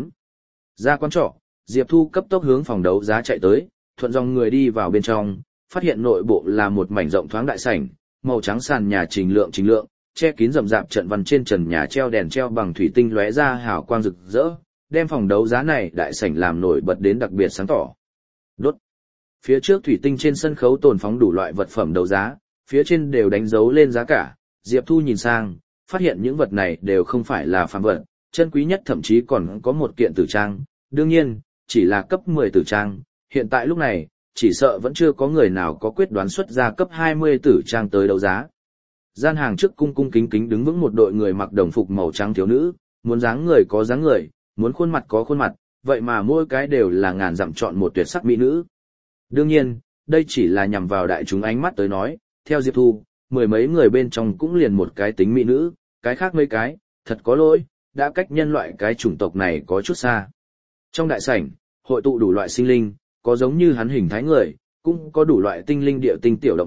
Ra quán trọ, Diệp Thu cấp tốc hướng phòng đấu giá chạy tới, thuận dòng người đi vào bên trong, phát hiện nội bộ là một mảnh rộng thoáng đại sảnh, màu trắng sàn nhà trình lượng trình lượng, che kín rậm rạp trận văn trên trần nhà treo đèn treo bằng thủy tinh lóe ra hào quang rực rỡ, đem phòng đấu giá này đại sảnh làm nổi bật đến đặc biệt sáng tỏ. Đốt. Phía trước thủy tinh trên sân khấu tồn phóng đủ loại vật phẩm đấu giá, phía trên đều đánh dấu lên giá cả, Diệp Thu nhìn sang, phát hiện những vật này đều không phải là phàm vật, chân quý nhất thậm chí còn có một kiện tử trang, đương nhiên, chỉ là cấp mười tử trang, hiện tại lúc này, chỉ sợ vẫn chưa có người nào có quyết đoán xuất ra cấp hai mươi tử trang tới đấu giá. Gian hàng trước cung cung kính kính đứng vững một đội người mặc đồng phục màu trắng thiếu nữ, muốn dáng người có dáng người, muốn khuôn mặt có khuôn mặt, vậy mà mỗi cái đều là ngàn dặm chọn một tuyệt sắc mỹ nữ. Đương nhiên, đây chỉ là nhằm vào đại chúng ánh mắt tới nói, theo Diệp Thu, mười mấy người bên trong cũng liền một cái tính mỹ nữ, cái khác mấy cái, thật có lỗi, đã cách nhân loại cái chủng tộc này có chút xa. Trong đại sảnh, hội tụ đủ loại sinh linh, có giống như hắn hình thái người, cũng có đủ loại tinh linh địa tinh tiểu động vật,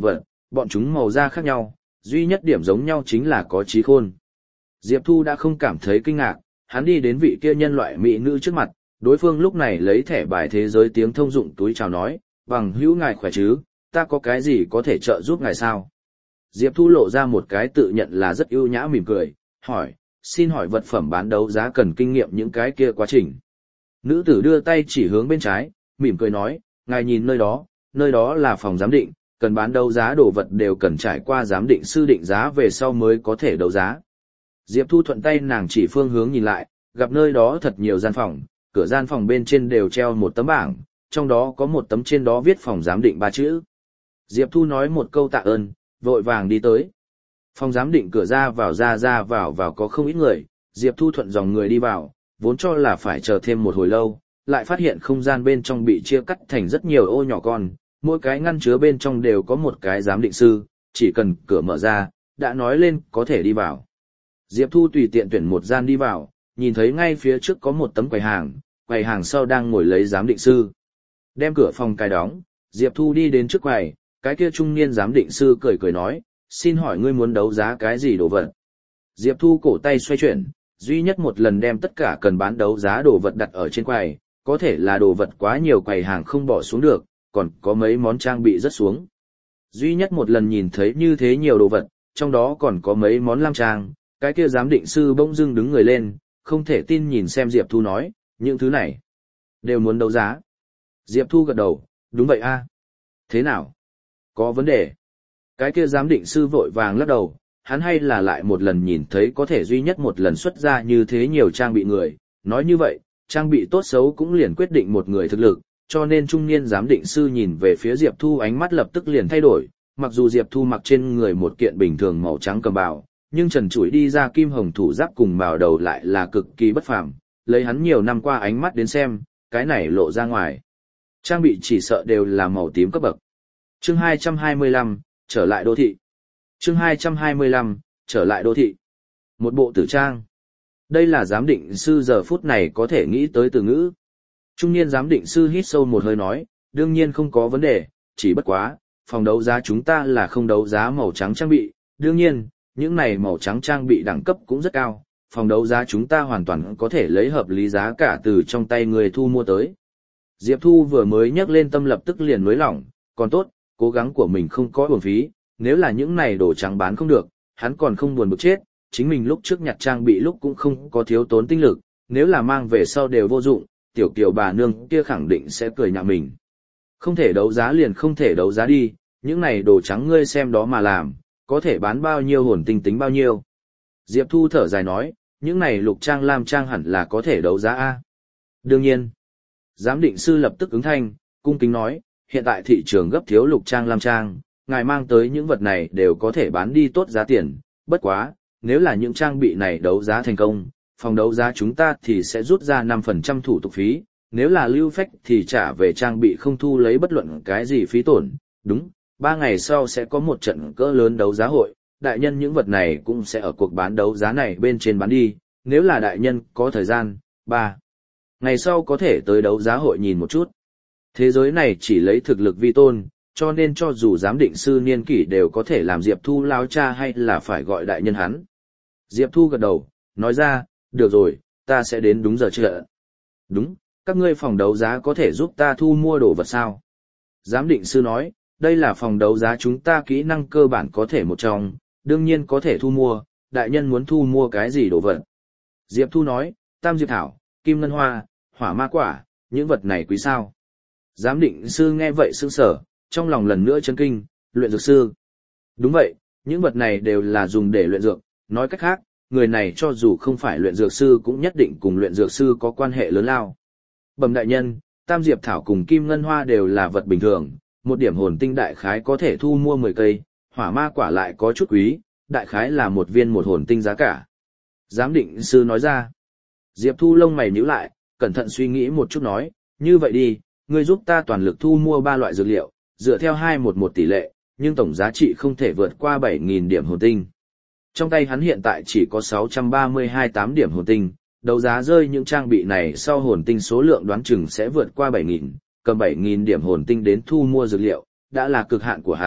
bọn chúng màu da khác nhau, duy nhất điểm giống nhau chính là có trí khôn. Diệp Thu đã không cảm thấy kinh ngạc, hắn đi đến vị kia nhân loại mỹ nữ trước mặt, đối phương lúc này lấy thẻ bài thế giới tiếng thông dụng túi chào nói, bằng hữu ngài khỏe chứ, ta có cái gì có thể trợ giúp ngài sao? Diệp Thu lộ ra một cái tự nhận là rất ưu nhã mỉm cười, hỏi, xin hỏi vật phẩm bán đấu giá cần kinh nghiệm những cái kia quá trình. Nữ tử đưa tay chỉ hướng bên trái, mỉm cười nói, ngài nhìn nơi đó, nơi đó là phòng giám định, cần bán đấu giá đồ vật đều cần trải qua giám định sư định giá về sau mới có thể đấu giá. Diệp Thu thuận tay nàng chỉ phương hướng nhìn lại, gặp nơi đó thật nhiều gian phòng, cửa gian phòng bên trên đều treo một tấm bảng, trong đó có một tấm trên đó viết phòng giám định ba chữ. Diệp Thu nói một câu tạ ơn, vội vàng đi tới. Phòng giám định cửa ra vào ra ra vào vào có không ít người, Diệp Thu thuận dòng người đi vào, vốn cho là phải chờ thêm một hồi lâu, lại phát hiện không gian bên trong bị chia cắt thành rất nhiều ô nhỏ con, mỗi cái ngăn chứa bên trong đều có một cái giám định sư, chỉ cần cửa mở ra, đã nói lên có thể đi vào. Diệp Thu tùy tiện tuyển một gian đi vào, nhìn thấy ngay phía trước có một tấm quầy hàng, quầy hàng sau đang ngồi lấy giám định sư. Đem cửa phòng cài đóng, Diệp Thu đi đến trước quầy, cái kia trung niên giám định sư cười cười nói, xin hỏi ngươi muốn đấu giá cái gì đồ vật? Diệp Thu cổ tay xoay chuyển, duy nhất một lần đem tất cả cần bán đấu giá đồ vật đặt ở trên quầy, có thể là đồ vật quá nhiều quầy hàng không bỏ xuống được, còn có mấy món trang bị rất xuống. Duy nhất một lần nhìn thấy như thế nhiều đồ vật, trong đó còn có mấy món lam trang, cái kia giám định sư bỗng dưng đứng người lên, không thể tin nhìn xem Diệp Thu nói, những thứ này đều muốn đấu giá. Diệp Thu gật đầu, đúng vậy a. Thế nào? Có vấn đề. Cái kia giám định sư vội vàng lắc đầu, hắn hay là lại một lần nhìn thấy có thể duy nhất một lần xuất ra như thế nhiều trang bị người, nói như vậy, trang bị tốt xấu cũng liền quyết định một người thực lực, cho nên trung niên giám định sư nhìn về phía Diệp Thu ánh mắt lập tức liền thay đổi, mặc dù Diệp Thu mặc trên người một kiện bình thường màu trắng cầm bào, nhưng trần trụi đi ra kim hồng thủ giáp cùng màu đầu lại là cực kỳ bất phàm, lấy hắn nhiều năm qua ánh mắt đến xem, cái này lộ ra ngoài. Trang bị chỉ sợ đều là màu tím cấp bậc. Chương hai trăm hai mươi lăm, trở lại đô thị. Chương hai trăm hai mươi lăm, trở lại đô thị. Một bộ tử trang. Đây là giám định sư giờ phút này có thể nghĩ tới từ ngữ. Trung niên giám định sư hít sâu một hơi nói, đương nhiên không có vấn đề, chỉ bất quá, phòng đấu giá chúng ta là không đấu giá màu trắng trang bị, đương nhiên, những này màu trắng trang bị đẳng cấp cũng rất cao, phòng đấu giá chúng ta hoàn toàn có thể lấy hợp lý giá cả từ trong tay người thu mua tới. Diệp Thu vừa mới nhắc lên tâm lập tức liền nới lỏng, còn tốt, cố gắng của mình không có uổng phí, nếu là những này đồ trắng bán không được, hắn còn không buồn bực chết, chính mình lúc trước nhặt trang bị lúc cũng không có thiếu tốn tinh lực, nếu là mang về sau đều vô dụng, tiểu kiều bà nương kia khẳng định sẽ cười nhạo mình. Không thể đấu giá liền không thể đấu giá đi, những này đồ trắng ngươi xem đó mà làm, có thể bán bao nhiêu hồn tinh tính bao nhiêu. Diệp Thu thở dài nói, những này lục trang lam trang hẳn là có thể đấu giá a. Đương nhiên. Giám định sư lập tức ứng thanh, cung kính nói, hiện tại thị trường gấp thiếu lục trang lam trang, ngài mang tới những vật này đều có thể bán đi tốt giá tiền, bất quá, nếu là những trang bị này đấu giá thành công, phòng đấu giá chúng ta thì sẽ rút ra năm phần trăm thủ tục phí, nếu là lưu phách thì trả về trang bị không thu lấy bất luận cái gì phí tổn, đúng, ba ngày sau sẽ có một trận cỡ lớn đấu giá hội, đại nhân những vật này cũng sẽ ở cuộc bán đấu giá này bên trên bán đi, nếu là đại nhân có thời gian, ba ngày sau có thể tới đấu giá hội nhìn một chút. Thế giới này chỉ lấy thực lực vi tôn, cho nên cho dù giám định sư niên kỷ đều có thể làm Diệp Thu lao cha hay là phải gọi đại nhân hắn. Diệp Thu gật đầu, nói ra, được rồi, ta sẽ đến đúng giờ chợ. Đúng, các ngươi phòng đấu giá có thể giúp ta thu mua đồ vật sao? Giám định sư nói, đây là phòng đấu giá chúng ta kỹ năng cơ bản có thể một trong, đương nhiên có thể thu mua, đại nhân muốn thu mua cái gì đồ vật. Diệp Thu nói, tam diệp thảo, kim ngân hoa, hỏa ma quả, những vật này quý sao? Giám định sư nghe vậy sững sờ, trong lòng lần nữa chấn kinh, luyện dược sư. Đúng vậy, những vật này đều là dùng để luyện dược, nói cách khác, người này cho dù không phải luyện dược sư cũng nhất định cùng luyện dược sư có quan hệ lớn lao. Bẩm đại nhân, tam diệp thảo cùng kim ngân hoa đều là vật bình thường, một điểm hồn tinh đại khái có thể thu mua mười cây, hỏa ma quả lại có chút quý, đại khái là một viên một hồn tinh giá cả. Giám định sư nói ra. Diệp Thu lông mày nhíu lại, cẩn thận suy nghĩ một chút nói, như vậy đi, ngươi giúp ta toàn lực thu mua ba loại dược liệu, dựa theo hai một một tỷ lệ, nhưng tổng giá trị không thể vượt qua bảy nghìn điểm hồn tinh. Trong tay hắn hiện tại chỉ có sáu trăm ba mươi hai tám điểm hồn tinh, đấu giá rơi những trang bị này sau hồn tinh số lượng đoán chừng sẽ vượt qua bảy nghìn, cầm bảy nghìn điểm hồn tinh đến thu mua dược liệu, đã là cực hạn của hắn,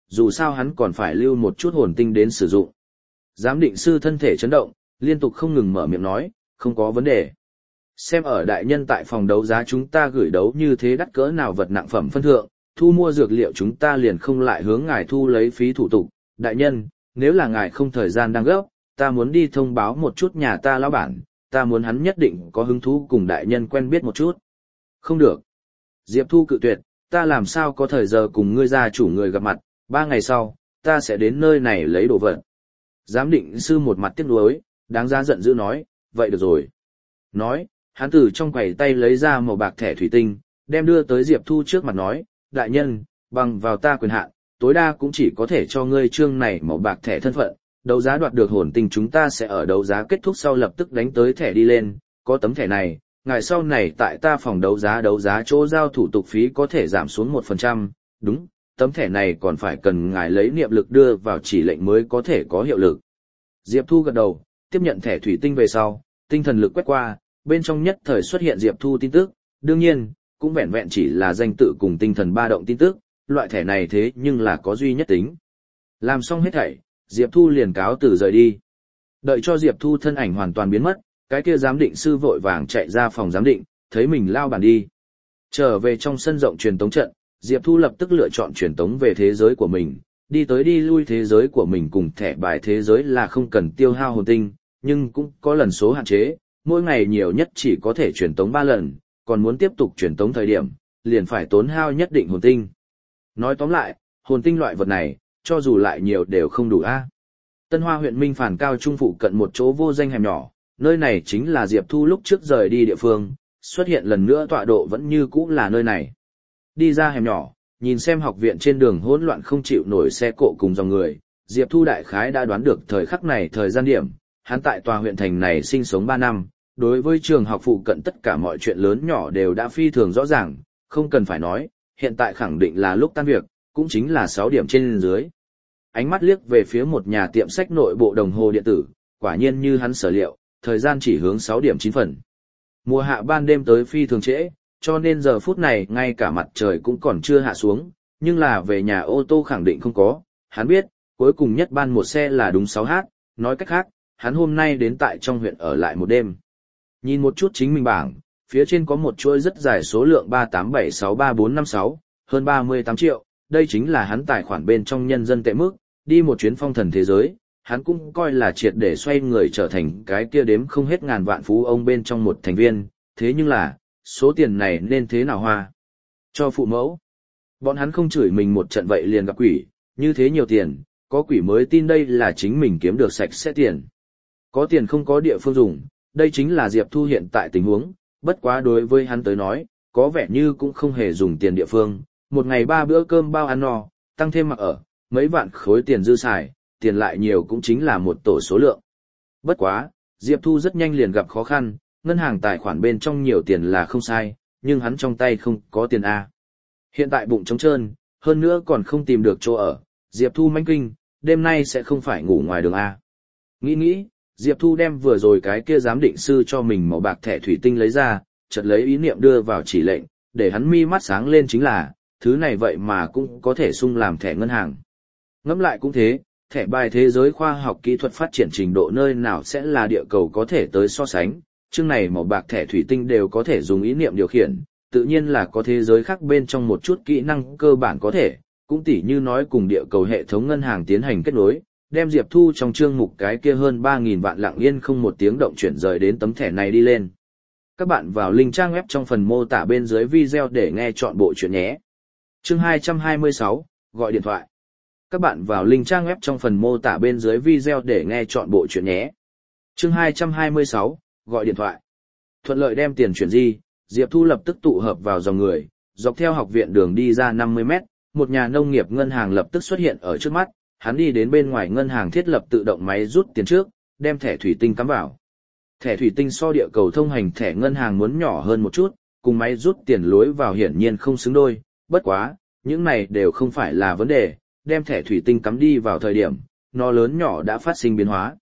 dù sao hắn còn phải lưu một chút hồn tinh đến sử dụng. Giám định sư thân thể chấn động, liên tục không ngừng mở miệng nói, không có vấn đề. Xem ở đại nhân tại phòng đấu giá chúng ta gửi đấu như thế đắt cỡ nào vật nặng phẩm phân thượng, thu mua dược liệu chúng ta liền không lại hướng ngài thu lấy phí thủ tục. Đại nhân, nếu là ngài không thời gian đang gấp, ta muốn đi thông báo một chút nhà ta lão bản, ta muốn hắn nhất định có hứng thú cùng đại nhân quen biết một chút. Không được. Diệp Thu cự tuyệt, ta làm sao có thời giờ cùng ngươi gia chủ người gặp mặt, ba ngày sau, ta sẽ đến nơi này lấy đồ vật. Giám định sư một mặt tiếc nuối, đáng giá giận dữ nói, vậy được rồi. Nói, hắn từ trong quầy tay lấy ra màu bạc thẻ thủy tinh, đem đưa tới Diệp Thu trước mặt nói, đại nhân, bằng vào ta quyền hạn, tối đa cũng chỉ có thể cho ngươi chương này màu bạc thẻ thân phận, đấu giá đoạt được hồn tinh chúng ta sẽ ở đấu giá kết thúc sau lập tức đánh tới thẻ đi lên, có tấm thẻ này, ngày sau này tại ta phòng đấu giá đấu giá chỗ giao thủ tục phí có thể giảm xuống một phần trăm, đúng, tấm thẻ này còn phải cần ngài lấy niệm lực đưa vào chỉ lệnh mới có thể có hiệu lực. Diệp Thu gật đầu, tiếp nhận thẻ thủy tinh về sau, tinh thần lực quét qua, bên trong nhất thời xuất hiện Diệp Thu tin tức, đương nhiên, cũng vẹn vẹn chỉ là danh tự cùng tinh thần ba động tin tức, loại thẻ này thế nhưng là có duy nhất tính. Làm xong hết thảy, Diệp Thu liền cáo từ rời đi. Đợi cho Diệp Thu thân ảnh hoàn toàn biến mất, cái kia giám định sư vội vàng chạy ra phòng giám định, thấy mình lao bàn đi. Trở về trong sân rộng truyền tống trận, Diệp Thu lập tức lựa chọn truyền tống về thế giới của mình, đi tới đi lui thế giới của mình cùng thẻ bài thế giới là không cần tiêu hao hồn tinh, nhưng cũng có lần số hạn chế, mỗi ngày nhiều nhất chỉ có thể truyền tống ba lần, còn muốn tiếp tục truyền tống thời điểm, liền phải tốn hao nhất định hồn tinh. Nói tóm lại, hồn tinh loại vật này, cho dù lại nhiều đều không đủ a. Tân Hoa huyện Minh Phản Cao Trung phụ cận một chỗ vô danh hẻm nhỏ, nơi này chính là Diệp Thu lúc trước rời đi địa phương, xuất hiện lần nữa tọa độ vẫn như cũ là nơi này. Đi ra hẻm nhỏ, nhìn xem học viện trên đường hỗn loạn không chịu nổi xe cộ cùng dòng người, Diệp Thu đại khái đã đoán được thời khắc này thời gian điểm, hắn tại tòa huyện thành này sinh sống ba năm, đối với trường học phụ cận tất cả mọi chuyện lớn nhỏ đều đã phi thường rõ ràng, không cần phải nói, hiện tại khẳng định là lúc tan việc, cũng chính là sáu điểm trên dưới. Ánh mắt liếc về phía một nhà tiệm sách nội bộ đồng hồ điện tử, quả nhiên như hắn sở liệu, thời gian chỉ hướng sáu điểm chín phần. Mùa hạ ban đêm tới phi thường trễ, cho nên giờ phút này ngay cả mặt trời cũng còn chưa hạ xuống, nhưng là về nhà ô tô khẳng định không có, hắn biết, cuối cùng nhất ban một xe là đúng sáu h, nói cách khác, hắn hôm nay đến tại trong huyện ở lại một đêm. Nhìn một chút chính mình bảng, phía trên có một chuỗi rất dài số lượng ba tám bảy sáu ba bốn năm sáu, hơn ba mươi tám triệu, đây chính là hắn tài khoản bên trong nhân dân tệ mức, đi một chuyến phong thần thế giới, hắn cũng coi là triệt để xoay người trở thành cái kia đếm không hết ngàn vạn phú ông bên trong một thành viên, thế nhưng là, số tiền này nên thế nào hoa? Cho phụ mẫu. Bọn hắn không chửi mình một trận vậy liền gặp quỷ, như thế nhiều tiền, có quỷ mới tin đây là chính mình kiếm được sạch sẽ tiền. Có tiền không có địa phương dùng, đây chính là Diệp Thu hiện tại tình huống, bất quá đối với hắn tới nói, có vẻ như cũng không hề dùng tiền địa phương, một ngày ba bữa cơm bao ăn no, tăng thêm mặc ở, mấy vạn khối tiền dư xài, tiền lại nhiều cũng chính là một tổ số lượng. Bất quá, Diệp Thu rất nhanh liền gặp khó khăn, ngân hàng tài khoản bên trong nhiều tiền là không sai, nhưng hắn trong tay không có tiền A. Hiện tại bụng trống trơn, hơn nữa còn không tìm được chỗ ở, Diệp Thu manh kinh, đêm nay sẽ không phải ngủ ngoài đường A. Nghĩ nghĩ, Diệp Thu đem vừa rồi cái kia giám định sư cho mình màu bạc thẻ thủy tinh lấy ra, chợt lấy ý niệm đưa vào chỉ lệnh, để hắn mi mắt sáng lên chính là, thứ này vậy mà cũng có thể sung làm thẻ ngân hàng. Ngẫm lại cũng thế, thẻ bài thế giới khoa học kỹ thuật phát triển trình độ nơi nào sẽ là địa cầu có thể tới so sánh, chương này màu bạc thẻ thủy tinh đều có thể dùng ý niệm điều khiển, tự nhiên là có thế giới khác bên trong một chút kỹ năng cơ bản có thể, cũng tỉ như nói cùng địa cầu hệ thống ngân hàng tiến hành kết nối, đem Diệp Thu trong chương mục cái kia hơn ba nghìn vạn lặng yên không một tiếng động chuyển rời đến tấm thẻ này đi lên. Các bạn vào link trang web trong phần mô tả bên dưới video để nghe chọn bộ chuyện nhé. Chương hai trăm hai mươi sáu, gọi điện thoại. Các bạn vào link trang web trong phần mô tả bên dưới video để nghe chọn bộ chuyện nhé. Chương hai trăm hai mươi sáu, gọi điện thoại. Thuận lợi đem tiền chuyển di, Diệp Thu lập tức tụ hợp vào dòng người, dọc theo học viện đường đi ra năm mươi mét, một nhà nông nghiệp ngân hàng lập tức xuất hiện ở trước mắt, hắn đi đến bên ngoài ngân hàng thiết lập tự động máy rút tiền trước, đem thẻ thủy tinh cắm vào. Thẻ thủy tinh so địa cầu thông hành thẻ ngân hàng muốn nhỏ hơn một chút, cùng máy rút tiền lối vào hiển nhiên không xứng đôi, bất quá, những này đều không phải là vấn đề, đem thẻ thủy tinh cắm đi vào thời điểm, nó lớn nhỏ đã phát sinh biến hóa.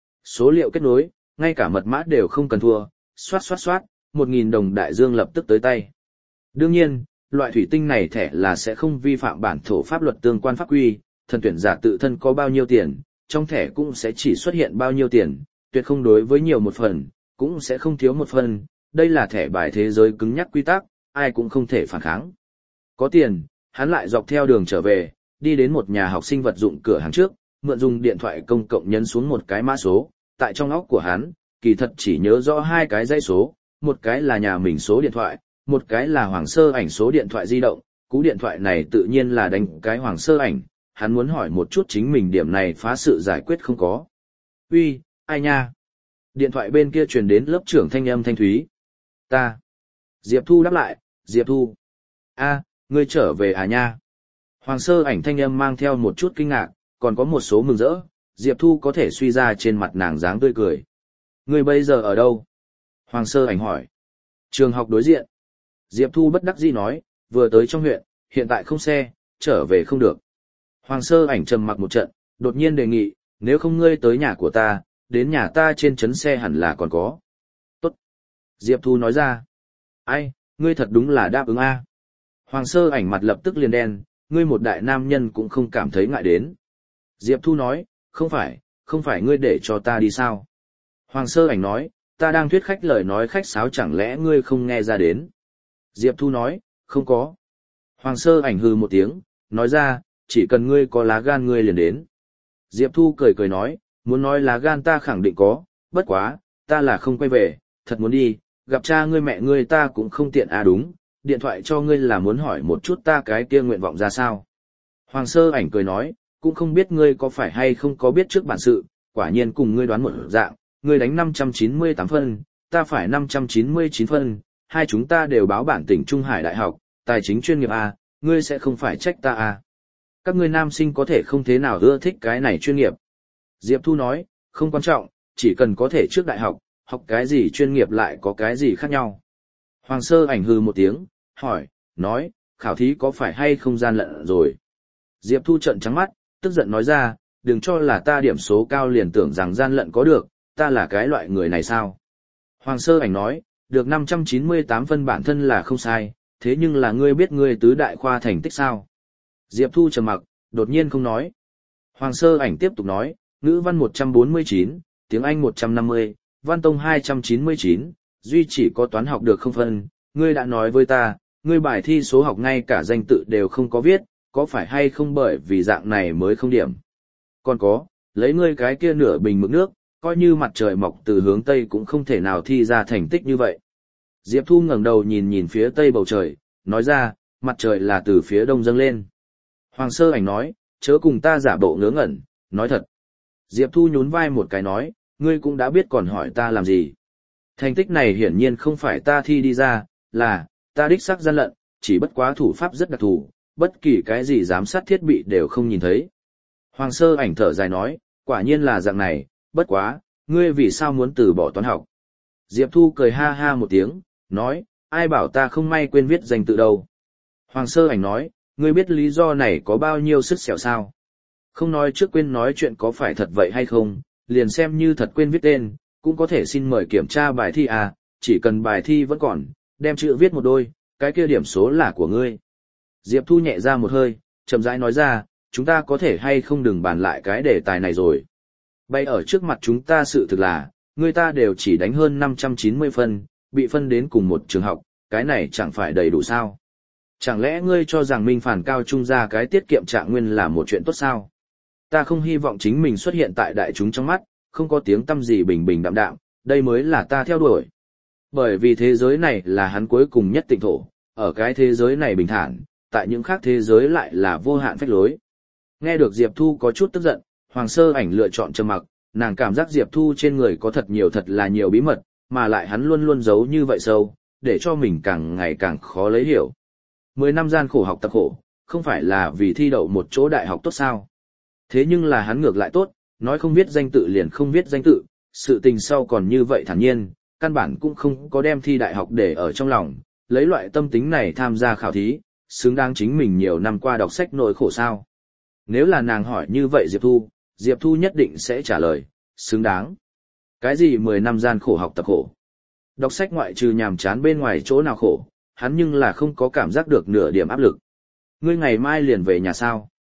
Số liệu kết nối, ngay cả mật mã đều không cần thua, xoát xoát xoát, một nghìn đồng đại dương lập tức tới tay. Đương nhiên, loại thủy tinh này thẻ là sẽ không vi phạm bản thổ pháp luật tương quan pháp quy, thần tuyển giả tự thân có bao nhiêu tiền, trong thẻ cũng sẽ chỉ xuất hiện bao nhiêu tiền, tuyệt không đối với nhiều một phần, cũng sẽ không thiếu một phần, đây là thẻ bài thế giới cứng nhắc quy tắc, ai cũng không thể phản kháng. Có tiền, hắn lại dọc theo đường trở về, đi đến một nhà học sinh vật dụng cửa hàng trước, mượn dùng điện thoại công cộng nhấn xuống một cái mã số, tại trong óc của hắn, kỳ thật chỉ nhớ rõ hai cái dãy số, một cái là nhà mình số điện thoại, một cái là Hoàng Sơ Ảnh số điện thoại di động, cú điện thoại này tự nhiên là đánh cái Hoàng Sơ Ảnh, hắn muốn hỏi một chút chính mình điểm này phá sự giải quyết không có. Uy, ai nha? Điện thoại bên kia truyền đến lớp trưởng thanh âm thanh thúy. Ta. Diệp Thu đáp lại, Diệp Thu. A, ngươi trở về à nha? Hoàng Sơ Ảnh thanh âm mang theo một chút kinh ngạc, còn có một số mừng rỡ, Diệp Thu có thể suy ra trên mặt nàng dáng tươi cười. Ngươi bây giờ ở đâu? Hoàng Sơ Ảnh hỏi. Trường học đối diện. Diệp Thu bất đắc dĩ nói, vừa tới trong huyện, hiện tại không xe, trở về không được. Hoàng Sơ Ảnh trầm mặc một trận, đột nhiên đề nghị, nếu không ngươi tới nhà của ta, đến nhà ta trên trấn xe hẳn là còn có. Tốt. Diệp Thu nói ra. Ai, ngươi thật đúng là đáp ứng a. Hoàng Sơ Ảnh mặt lập tức liền đen, ngươi một đại nam nhân cũng không cảm thấy ngại đến. Diệp Thu nói, không phải, không phải ngươi để cho ta đi sao. Hoàng Sơ Ảnh nói, ta đang thuyết khách lời nói khách sáo chẳng lẽ ngươi không nghe ra đến. Diệp Thu nói, không có. Hoàng Sơ Ảnh hừ một tiếng, nói ra, chỉ cần ngươi có lá gan ngươi liền đến. Diệp Thu cười cười nói, muốn nói lá gan ta khẳng định có, bất quá, ta là không quay về, thật muốn đi, gặp cha ngươi mẹ ngươi ta cũng không tiện à đúng, điện thoại cho ngươi là muốn hỏi một chút ta cái kia nguyện vọng ra sao. Hoàng Sơ Ảnh cười nói, cũng không biết ngươi có phải hay không có biết trước bản sự, quả nhiên cùng ngươi đoán một dạng, ngươi đánh năm trăm chín mươi tám phân, ta phải năm trăm chín mươi chín phân, hai chúng ta đều báo bản tỉnh Trung Hải Đại học, tài chính chuyên nghiệp A, ngươi sẽ không phải trách ta A. Các ngươi nam sinh có thể không thế nào ưa thích cái này chuyên nghiệp. Diệp Thu nói, không quan trọng, chỉ cần có thể trước đại học, học cái gì chuyên nghiệp lại có cái gì khác nhau. Hoàng Sơ Ảnh hừ một tiếng, hỏi, nói, khảo thí có phải hay không gian lận rồi. Diệp Thu trợn trắng mắt, tức giận nói ra, đừng cho là ta điểm số cao liền tưởng rằng gian lận có được, ta là cái loại người này sao. Hoàng Sơ Ảnh nói, được năm trăm chín mươi tám phân bản thân là không sai, thế nhưng là ngươi biết ngươi tứ đại khoa thành tích sao? Diệp Thu trầm mặc, đột nhiên không nói. Hoàng Sơ Ảnh tiếp tục nói, ngữ văn một trăm bốn mươi chín, tiếng Anh một trăm năm mươi, văn tông hai trăm chín mươi chín, duy chỉ có toán học được không phân, ngươi đã nói với ta, ngươi bài thi số học ngay cả danh tự đều không có viết, có phải hay không bởi vì dạng này mới không điểm. Còn có, lấy ngươi cái kia nửa bình mực nước, coi như mặt trời mọc từ hướng Tây cũng không thể nào thi ra thành tích như vậy. Diệp Thu ngẩng đầu nhìn nhìn phía Tây bầu trời, nói ra, mặt trời là từ phía Đông dâng lên. Hoàng Sơ Ảnh nói, chớ cùng ta giả bộ ngớ ngẩn, nói thật. Diệp Thu nhún vai một cái nói, ngươi cũng đã biết còn hỏi ta làm gì. Thành tích này hiển nhiên không phải ta thi đi ra, là, ta đích xác gian lận, chỉ bất quá thủ pháp rất đặc thù, bất kỳ cái gì giám sát thiết bị đều không nhìn thấy. Hoàng Sơ Ảnh thở dài nói, quả nhiên là dạng này, bất quá, ngươi vì sao muốn từ bỏ toán học. Diệp Thu cười ha ha một tiếng, nói, ai bảo ta không may quên viết danh tự đâu. Hoàng Sơ Ảnh nói, ngươi biết lý do này có bao nhiêu sức xẻo sao? Không nói trước quên nói chuyện có phải thật vậy hay không, liền xem như thật quên viết tên, cũng có thể xin mời kiểm tra bài thi à, chỉ cần bài thi vẫn còn, đem chữ viết một đôi, cái kia điểm số là của ngươi. Diệp Thu nhẹ ra một hơi, chậm rãi nói ra, chúng ta có thể hay không đừng bàn lại cái đề tài này rồi. Bay ở trước mặt chúng ta sự thực là, người ta đều chỉ đánh hơn năm trăm chín mươi phân, bị phân đến cùng một trường học, cái này chẳng phải đầy đủ sao. Chẳng lẽ ngươi cho rằng Minh Phản cao trung ra cái tiết kiệm trạng nguyên là một chuyện tốt sao? Ta không hy vọng chính mình xuất hiện tại đại chúng trong mắt, không có tiếng tăm gì bình bình đạm đạm, đây mới là ta theo đuổi. Bởi vì thế giới này là hắn cuối cùng nhất tịnh thổ, ở cái thế giới này bình thản, tại những khác thế giới lại là vô hạn phách lối. Nghe được Diệp Thu có chút tức giận, Hoàng Sơ Ảnh lựa chọn trầm mặc, nàng cảm giác Diệp Thu trên người có thật nhiều thật là nhiều bí mật, mà lại hắn luôn luôn giấu như vậy sâu, để cho mình càng ngày càng khó lấy hiểu. Mười năm gian khổ học tập khổ, không phải là vì thi đậu một chỗ đại học tốt sao? Thế nhưng là hắn ngược lại tốt, nói không biết danh tự liền không biết danh tự, sự tình sau còn như vậy thản nhiên, căn bản cũng không có đem thi đại học để ở trong lòng, lấy loại tâm tính này tham gia khảo thí, xứng đáng chính mình nhiều năm qua đọc sách nỗi khổ sao. Nếu là nàng hỏi như vậy Diệp Thu, Diệp Thu nhất định sẽ trả lời, xứng đáng. Cái gì mười năm gian khổ học tập khổ? Đọc sách ngoại trừ nhàm chán bên ngoài chỗ nào khổ, hắn nhưng là không có cảm giác được nửa điểm áp lực. Ngươi ngày mai liền về nhà sao?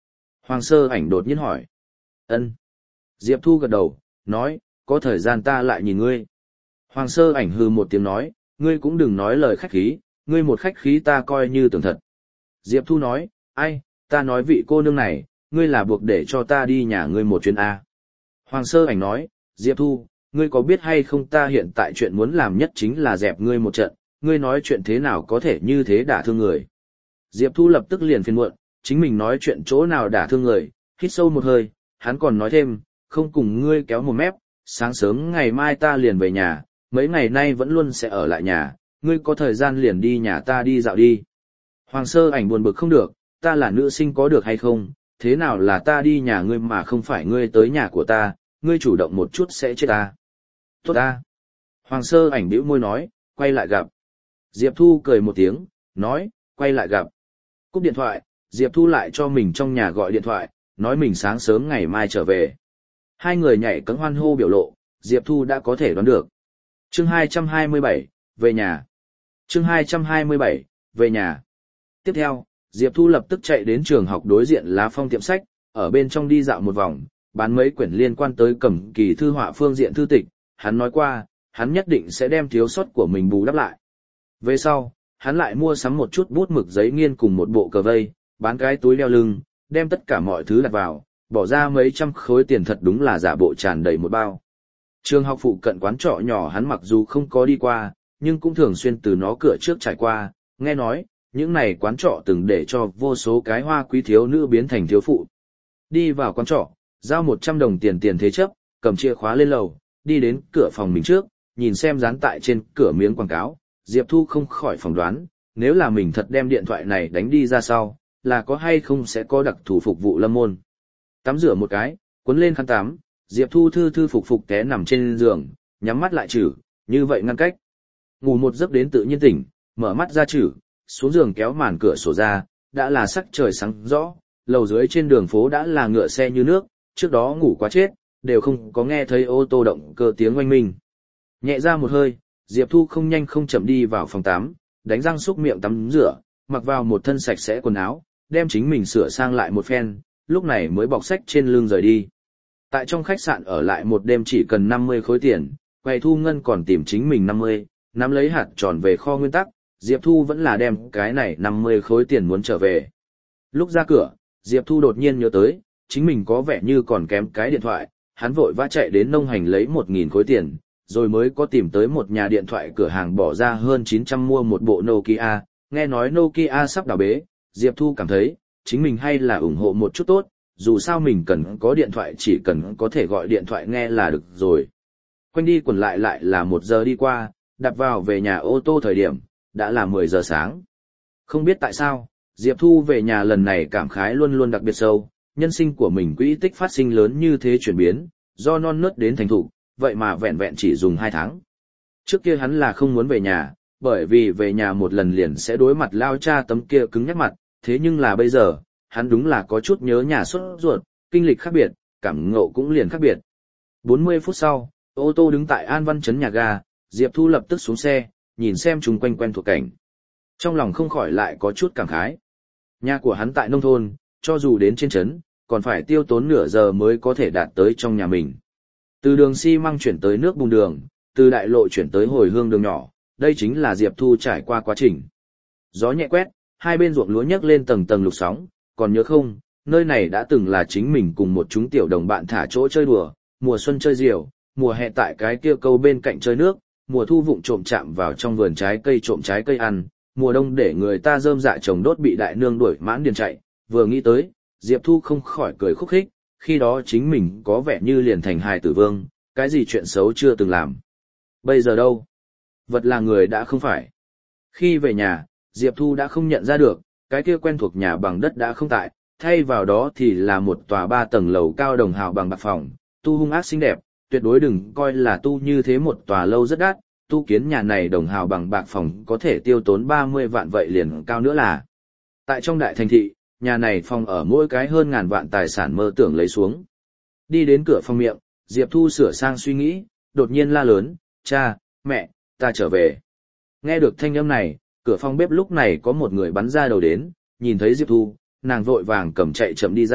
Hoàng Sơ Ảnh đột nhiên hỏi. Ân. Diệp Thu gật đầu, nói, có thời gian ta lại nhìn ngươi. Hoàng Sơ Ảnh hừ một tiếng nói, ngươi cũng đừng nói lời khách khí, ngươi một khách khí ta coi như tưởng thật. Diệp Thu nói, ai, ta nói vị cô nương này, ngươi là buộc để cho ta đi nhà ngươi một chuyến A. Hoàng Sơ Ảnh nói, Diệp Thu, ngươi có biết hay không ta hiện tại chuyện muốn làm nhất chính là dẹp ngươi một trận, ngươi nói chuyện thế nào có thể như thế đả thương người. Diệp Thu lập tức liền phiền muộn, chính mình nói chuyện chỗ nào đả thương người, hít sâu một hơi, hắn còn nói thêm, không cùng ngươi kéo một mép, sáng sớm ngày mai ta liền về nhà, mấy ngày nay vẫn luôn sẽ ở lại nhà, ngươi có thời gian liền đi nhà ta đi dạo đi. Hoàng Sơ Ảnh buồn bực không được, ta là nữ sinh có được hay không, thế nào là ta đi nhà ngươi mà không phải ngươi tới nhà của ta, ngươi chủ động một chút sẽ chết ta. Tốt ta. Hoàng Sơ Ảnh bĩu môi nói, quay lại gặp. Diệp Thu cười một tiếng, nói, quay lại gặp. Cúp điện thoại, Diệp Thu lại cho mình trong nhà gọi điện thoại, nói mình sáng sớm ngày mai trở về. Hai người nhảy cẫng hoan hô biểu lộ, Diệp Thu đã có thể đoán được. Chương hai trăm hai mươi bảy, về nhà. Chương hai trăm hai mươi bảy, về nhà. Tiếp theo, Diệp Thu lập tức chạy đến trường học đối diện Lá Phong tiệm sách, ở bên trong đi dạo một vòng, bán mấy quyển liên quan tới Cẩm Kỳ thư họa phương diện thư tịch, hắn nói qua, hắn nhất định sẽ đem thiếu sót của mình bù đắp lại. Về sau, hắn lại mua sắm một chút bút mực giấy nghiên cùng một bộ cờ vây, bán cái túi đeo lưng, đem tất cả mọi thứ đặt vào, bỏ ra mấy trăm khối tiền thật đúng là giả bộ tràn đầy một bao. Trường học phụ cận quán trọ nhỏ hắn mặc dù không có đi qua, nhưng cũng thường xuyên từ nó cửa trước trải qua, nghe nói, những này quán trọ từng để cho vô số cái hoa quý thiếu nữ biến thành thiếu phụ. Đi vào quán trọ, giao một trăm đồng tiền tiền thế chấp, cầm chìa khóa lên lầu, đi đến cửa phòng mình trước, nhìn xem dán tại trên cửa miếng quảng cáo, Diệp Thu không khỏi phỏng đoán, nếu là mình thật đem điện thoại này đánh đi ra sau, là có hay không sẽ có đặc thù phục vụ lâm môn. Tắm rửa một cái, cuốn lên khăn tắm, Diệp Thu thư thư phục phục té nằm trên giường, nhắm mắt lại chử, như vậy ngăn cách. Ngủ một giấc đến tự nhiên tỉnh, mở mắt ra chử, xuống giường kéo màn cửa sổ ra, đã là sắc trời sáng rõ, lầu dưới trên đường phố đã là ngựa xe như nước, trước đó ngủ quá chết, đều không có nghe thấy ô tô động cơ tiếng oanh minh. Nhẹ ra một hơi, Diệp Thu không nhanh không chậm đi vào phòng tắm, đánh răng xúc miệng tắm rửa, mặc vào một thân sạch sẽ quần áo, đem chính mình sửa sang lại một phen, lúc này mới bọc sách trên lưng rời đi. Tại trong khách sạn ở lại một đêm chỉ cần năm mươi khối tiền, quầy thu ngân còn tìm chính mình năm mươi, nắm lấy hạt tròn về kho nguyên tắc, Diệp Thu vẫn là đem cái này năm mươi khối tiền muốn trở về. Lúc ra cửa, Diệp Thu đột nhiên nhớ tới, chính mình có vẻ như còn kém cái điện thoại, hắn vội vã chạy đến nông hành lấy một nghìn khối tiền, rồi mới có tìm tới một nhà điện thoại cửa hàng bỏ ra hơn chín trăm mua một bộ Nokia, nghe nói Nokia sắp đào bế, Diệp Thu cảm thấy, chính mình hay là ủng hộ một chút tốt, dù sao mình cần có điện thoại chỉ cần có thể gọi điện thoại nghe là được rồi. Quanh đi quẩn lại lại là một giờ đi qua, đạp vào về nhà ô tô thời điểm, đã là mười giờ sáng. Không biết tại sao, Diệp Thu về nhà lần này cảm khái luôn luôn đặc biệt sâu, nhân sinh của mình quỹ tích phát sinh lớn như thế chuyển biến, do non nớt đến thành thục, vậy mà vẹn vẹn chỉ dùng hai tháng. Trước kia hắn là không muốn về nhà, bởi vì về nhà một lần liền sẽ đối mặt lao cha tấm kia cứng nhắc mặt, thế nhưng là bây giờ, hắn đúng là có chút nhớ nhà sốt ruột, kinh lịch khác biệt, cảm ngộ cũng liền khác biệt. bốn mươi phút sau, ô tô đứng tại An Văn Trấn nhà ga, Diệp Thu lập tức xuống xe, nhìn xem chung quanh quen thuộc cảnh. Trong lòng không khỏi lại có chút cảm khái. Nhà của hắn tại nông thôn, cho dù đến trên trấn, còn phải tiêu tốn nửa giờ mới có thể đạt tới trong nhà mình. Từ đường xi măng chuyển tới nước bùn đường, từ đại lộ chuyển tới hồi hương đường nhỏ, đây chính là Diệp Thu trải qua quá trình. Gió nhẹ quét, hai bên ruộng lúa nhấc lên tầng tầng lục sóng, còn nhớ không, nơi này đã từng là chính mình cùng một chúng tiểu đồng bạn thả chỗ chơi đùa, mùa xuân chơi diều, mùa hè tại cái kia câu bên cạnh chơi nước, mùa thu vụng trộm chạm vào trong vườn trái cây trộm trái cây ăn, mùa đông để người ta rơm dạ trồng đốt bị đại nương đuổi mãn điền chạy, vừa nghĩ tới, Diệp Thu không khỏi cười khúc khích, khi đó chính mình có vẻ như liền thành hài tử vương, cái gì chuyện xấu chưa từng làm. Bây giờ đâu? Vật là người đã không phải. Khi về nhà, Diệp Thu đã không nhận ra được, cái kia quen thuộc nhà bằng đất đã không tại, thay vào đó thì là một tòa ba tầng lầu cao đồng hào bằng bạc phòng, tu hung ác xinh đẹp, tuyệt đối đừng coi là tu như thế một tòa lâu rất đắt, tu kiến nhà này đồng hào bằng bạc phòng có thể tiêu tốn ba mươi vạn vậy liền cao nữa là. Tại trong đại thành thị, nhà này phòng ở mỗi cái hơn ngàn vạn tài sản mơ tưởng lấy xuống. Đi đến cửa phòng miệng, Diệp Thu sửa sang suy nghĩ, đột nhiên la lớn, cha, mẹ, ta trở về. Nghe được thanh âm này, cửa phòng bếp lúc này có một người bắn ra đầu đến, nhìn thấy Diệp Thu, nàng vội vàng cầm chạy chậm đi ra,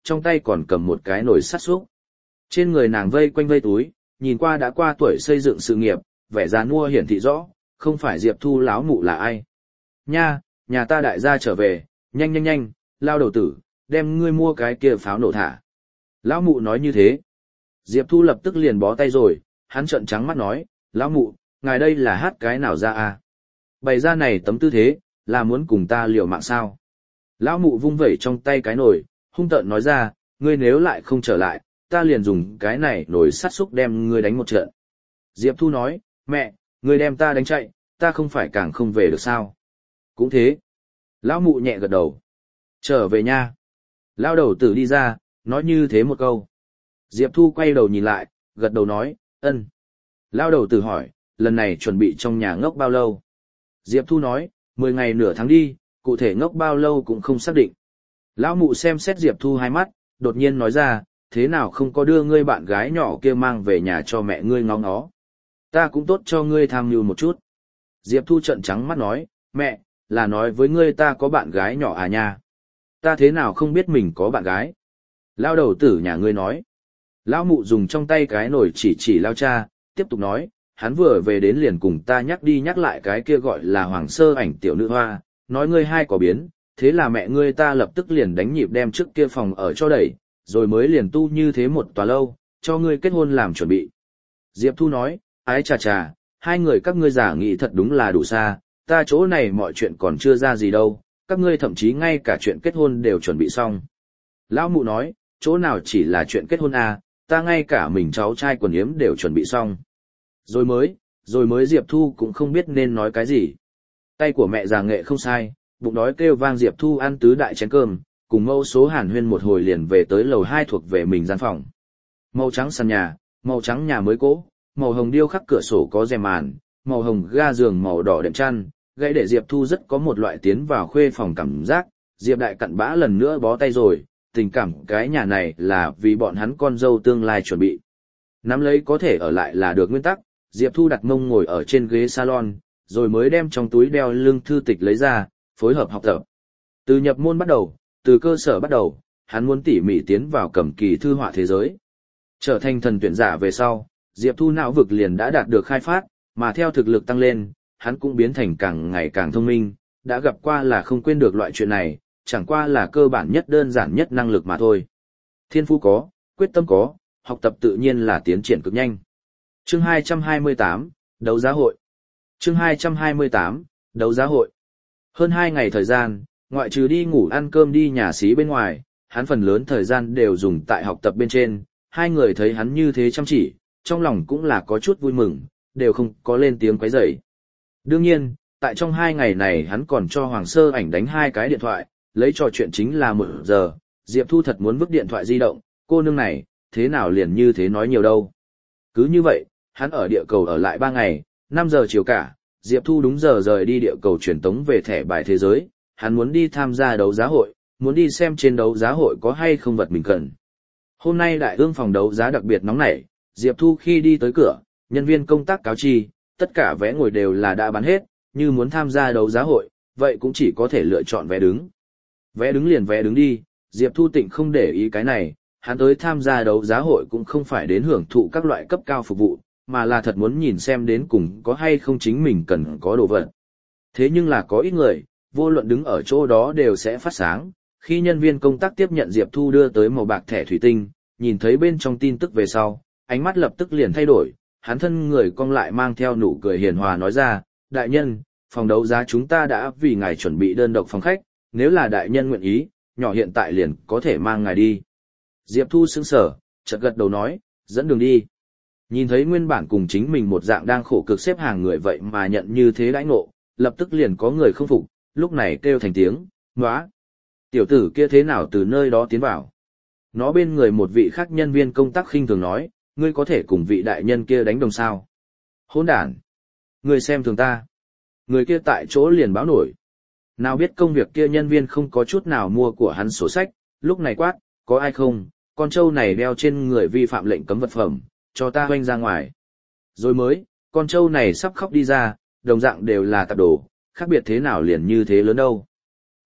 trong tay còn cầm một cái nồi sắt súc. Trên người nàng vây quanh vây túi, nhìn qua đã qua tuổi xây dựng sự nghiệp, vẻ già nua hiển thị rõ, không phải Diệp Thu láo mụ là ai. Nha, nhà ta đại gia trở về, nhanh nhanh nhanh, lao đầu tử, đem ngươi mua cái kia pháo nổ thả. Lão mụ nói như thế. Diệp Thu lập tức liền bó tay rồi, hắn trợn trắng mắt nói, lão mụ, ngài đây là hát cái nào ra à? Bày ra này tấm tư thế, là muốn cùng ta liều mạng sao? Lão mụ vung vẩy trong tay cái nồi, hung tợn nói ra, ngươi nếu lại không trở lại, ta liền dùng cái này nồi sắt xúc đem ngươi đánh một trận. Diệp Thu nói, mẹ, ngươi đem ta đánh chạy, ta không phải càng không về được sao? Cũng thế. Lão mụ nhẹ gật đầu. Trở về nha. Lão đầu tử đi ra, nói như thế một câu. Diệp Thu quay đầu nhìn lại, gật đầu nói, ân. Lão đầu tử hỏi, lần này chuẩn bị trong nhà ngốc bao lâu? Diệp Thu nói, mười ngày nửa tháng đi, cụ thể ngốc bao lâu cũng không xác định. Lão mụ xem xét Diệp Thu hai mắt, đột nhiên nói ra, thế nào không có đưa ngươi bạn gái nhỏ kia mang về nhà cho mẹ ngươi ngó ngó. Ta cũng tốt cho ngươi tham mưu một chút. Diệp Thu trợn trắng mắt nói, mẹ, là nói với ngươi ta có bạn gái nhỏ à nha. Ta thế nào không biết mình có bạn gái. Lao đầu tử nhà ngươi nói. Lão mụ dùng trong tay cái nồi chỉ chỉ lao cha, tiếp tục nói, hắn vừa về đến liền cùng ta nhắc đi nhắc lại cái kia gọi là Hoàng Sơ Ảnh tiểu nữ hoa, nói ngươi hai có biến, thế là mẹ ngươi ta lập tức liền đánh nhịp đem trước kia phòng ở cho đẩy, rồi mới liền tu như thế một tòa lâu, cho ngươi kết hôn làm chuẩn bị. Diệp Thu nói, ái chà chà, hai người các ngươi giả nghĩ thật đúng là đủ xa, ta chỗ này mọi chuyện còn chưa ra gì đâu, các ngươi thậm chí ngay cả chuyện kết hôn đều chuẩn bị xong. Lão mụ nói, chỗ nào chỉ là chuyện kết hôn à, ta ngay cả mình cháu trai quần yếm đều chuẩn bị xong. Rồi mới, rồi mới Diệp Thu cũng không biết nên nói cái gì. Tay của mẹ già nghệ không sai, bụng đói kêu vang Diệp Thu ăn tứ đại chén cơm, cùng mẫu số hàn huyên một hồi liền về tới lầu hai thuộc về mình gian phòng. Màu trắng sàn nhà, màu trắng nhà mới cỗ, màu hồng điêu khắc cửa sổ có rèm màn, màu hồng ga giường màu đỏ đệm chăn, gây để Diệp Thu rất có một loại tiến vào khuê phòng cảm giác. Diệp đại cặn bã lần nữa bó tay rồi, tình cảm cái nhà này là vì bọn hắn con dâu tương lai chuẩn bị. Nắm lấy có thể ở lại là được nguyên tắc, Diệp Thu đặt mông ngồi ở trên ghế salon, rồi mới đem trong túi đeo lưng thư tịch lấy ra, phối hợp học tập. Từ nhập môn bắt đầu, từ cơ sở bắt đầu, hắn muốn tỉ mỉ tiến vào cầm kỳ thư họa thế giới. Trở thành thần tuyển giả về sau, Diệp Thu não vực liền đã đạt được khai phát, mà theo thực lực tăng lên, hắn cũng biến thành càng ngày càng thông minh, đã gặp qua là không quên được loại chuyện này, chẳng qua là cơ bản nhất đơn giản nhất năng lực mà thôi. Thiên phú có, quyết tâm có, học tập tự nhiên là tiến triển cực nhanh. Chương hai trăm hai mươi tám, đấu giá hội. Chương hai trăm hai mươi tám, đấu giá hội. Hơn hai ngày thời gian, ngoại trừ đi ngủ ăn cơm đi nhà xí bên ngoài, hắn phần lớn thời gian đều dùng tại học tập bên trên, hai người thấy hắn như thế chăm chỉ, trong lòng cũng là có chút vui mừng, đều không có lên tiếng quấy rầy. Đương nhiên, tại trong hai ngày này hắn còn cho Hoàng Sơ Ảnh đánh hai cái điện thoại, lấy trò chuyện chính là một giờ, Diệp Thu thật muốn vứt điện thoại di động, cô nương này, thế nào liền như thế nói nhiều đâu. Cứ như vậy, hắn ở địa cầu ở lại ba ngày, năm giờ chiều cả, Diệp Thu đúng giờ rời đi địa cầu truyền tống về thẻ bài thế giới, hắn muốn đi tham gia đấu giá hội, muốn đi xem trên đấu giá hội có hay không vật mình cần. Hôm nay đại ương phòng đấu giá đặc biệt nóng nảy, Diệp Thu khi đi tới cửa, nhân viên công tác cáo chi, tất cả vé ngồi đều là đã bán hết, như muốn tham gia đấu giá hội, vậy cũng chỉ có thể lựa chọn vé đứng. Vé đứng liền vé đứng đi, Diệp Thu Tịnh không để ý cái này, hắn tới tham gia đấu giá hội cũng không phải đến hưởng thụ các loại cấp cao phục vụ, mà là thật muốn nhìn xem đến cùng có hay không chính mình cần có đồ vật. Thế nhưng là có ít người, vô luận đứng ở chỗ đó đều sẽ phát sáng, khi nhân viên công tác tiếp nhận Diệp Thu đưa tới màu bạc thẻ thủy tinh, nhìn thấy bên trong tin tức về sau, ánh mắt lập tức liền thay đổi, hắn thân người cong lại mang theo nụ cười hiền hòa nói ra, đại nhân, phòng đấu giá chúng ta đã vì ngài chuẩn bị đơn độc phòng khách, nếu là đại nhân nguyện ý, nhỏ hiện tại liền có thể mang ngài đi. Diệp Thu sững sờ, chợt gật đầu nói, dẫn đường đi. Nhìn thấy nguyên bản cùng chính mình một dạng đang khổ cực xếp hàng người vậy mà nhận như thế đãi ngộ, lập tức liền có người không phục, lúc này kêu thành tiếng, "Nóa! Tiểu tử kia thế nào từ nơi đó tiến vào?" Nó bên người một vị khác nhân viên công tác khinh thường nói, "Ngươi có thể cùng vị đại nhân kia đánh đồng sao?" Hỗn đản! Ngươi xem thường ta. Người kia tại chỗ liền báo nổi. Nào biết công việc kia nhân viên không có chút nào mua của hắn sổ sách, lúc này quát, "Có ai không? Con trâu này đeo trên người vi phạm lệnh cấm vật phẩm, cho ta hoanh ra ngoài." Rồi mới, con trâu này sắp khóc đi ra, đồng dạng đều là tạp đồ, khác biệt thế nào liền như thế lớn đâu.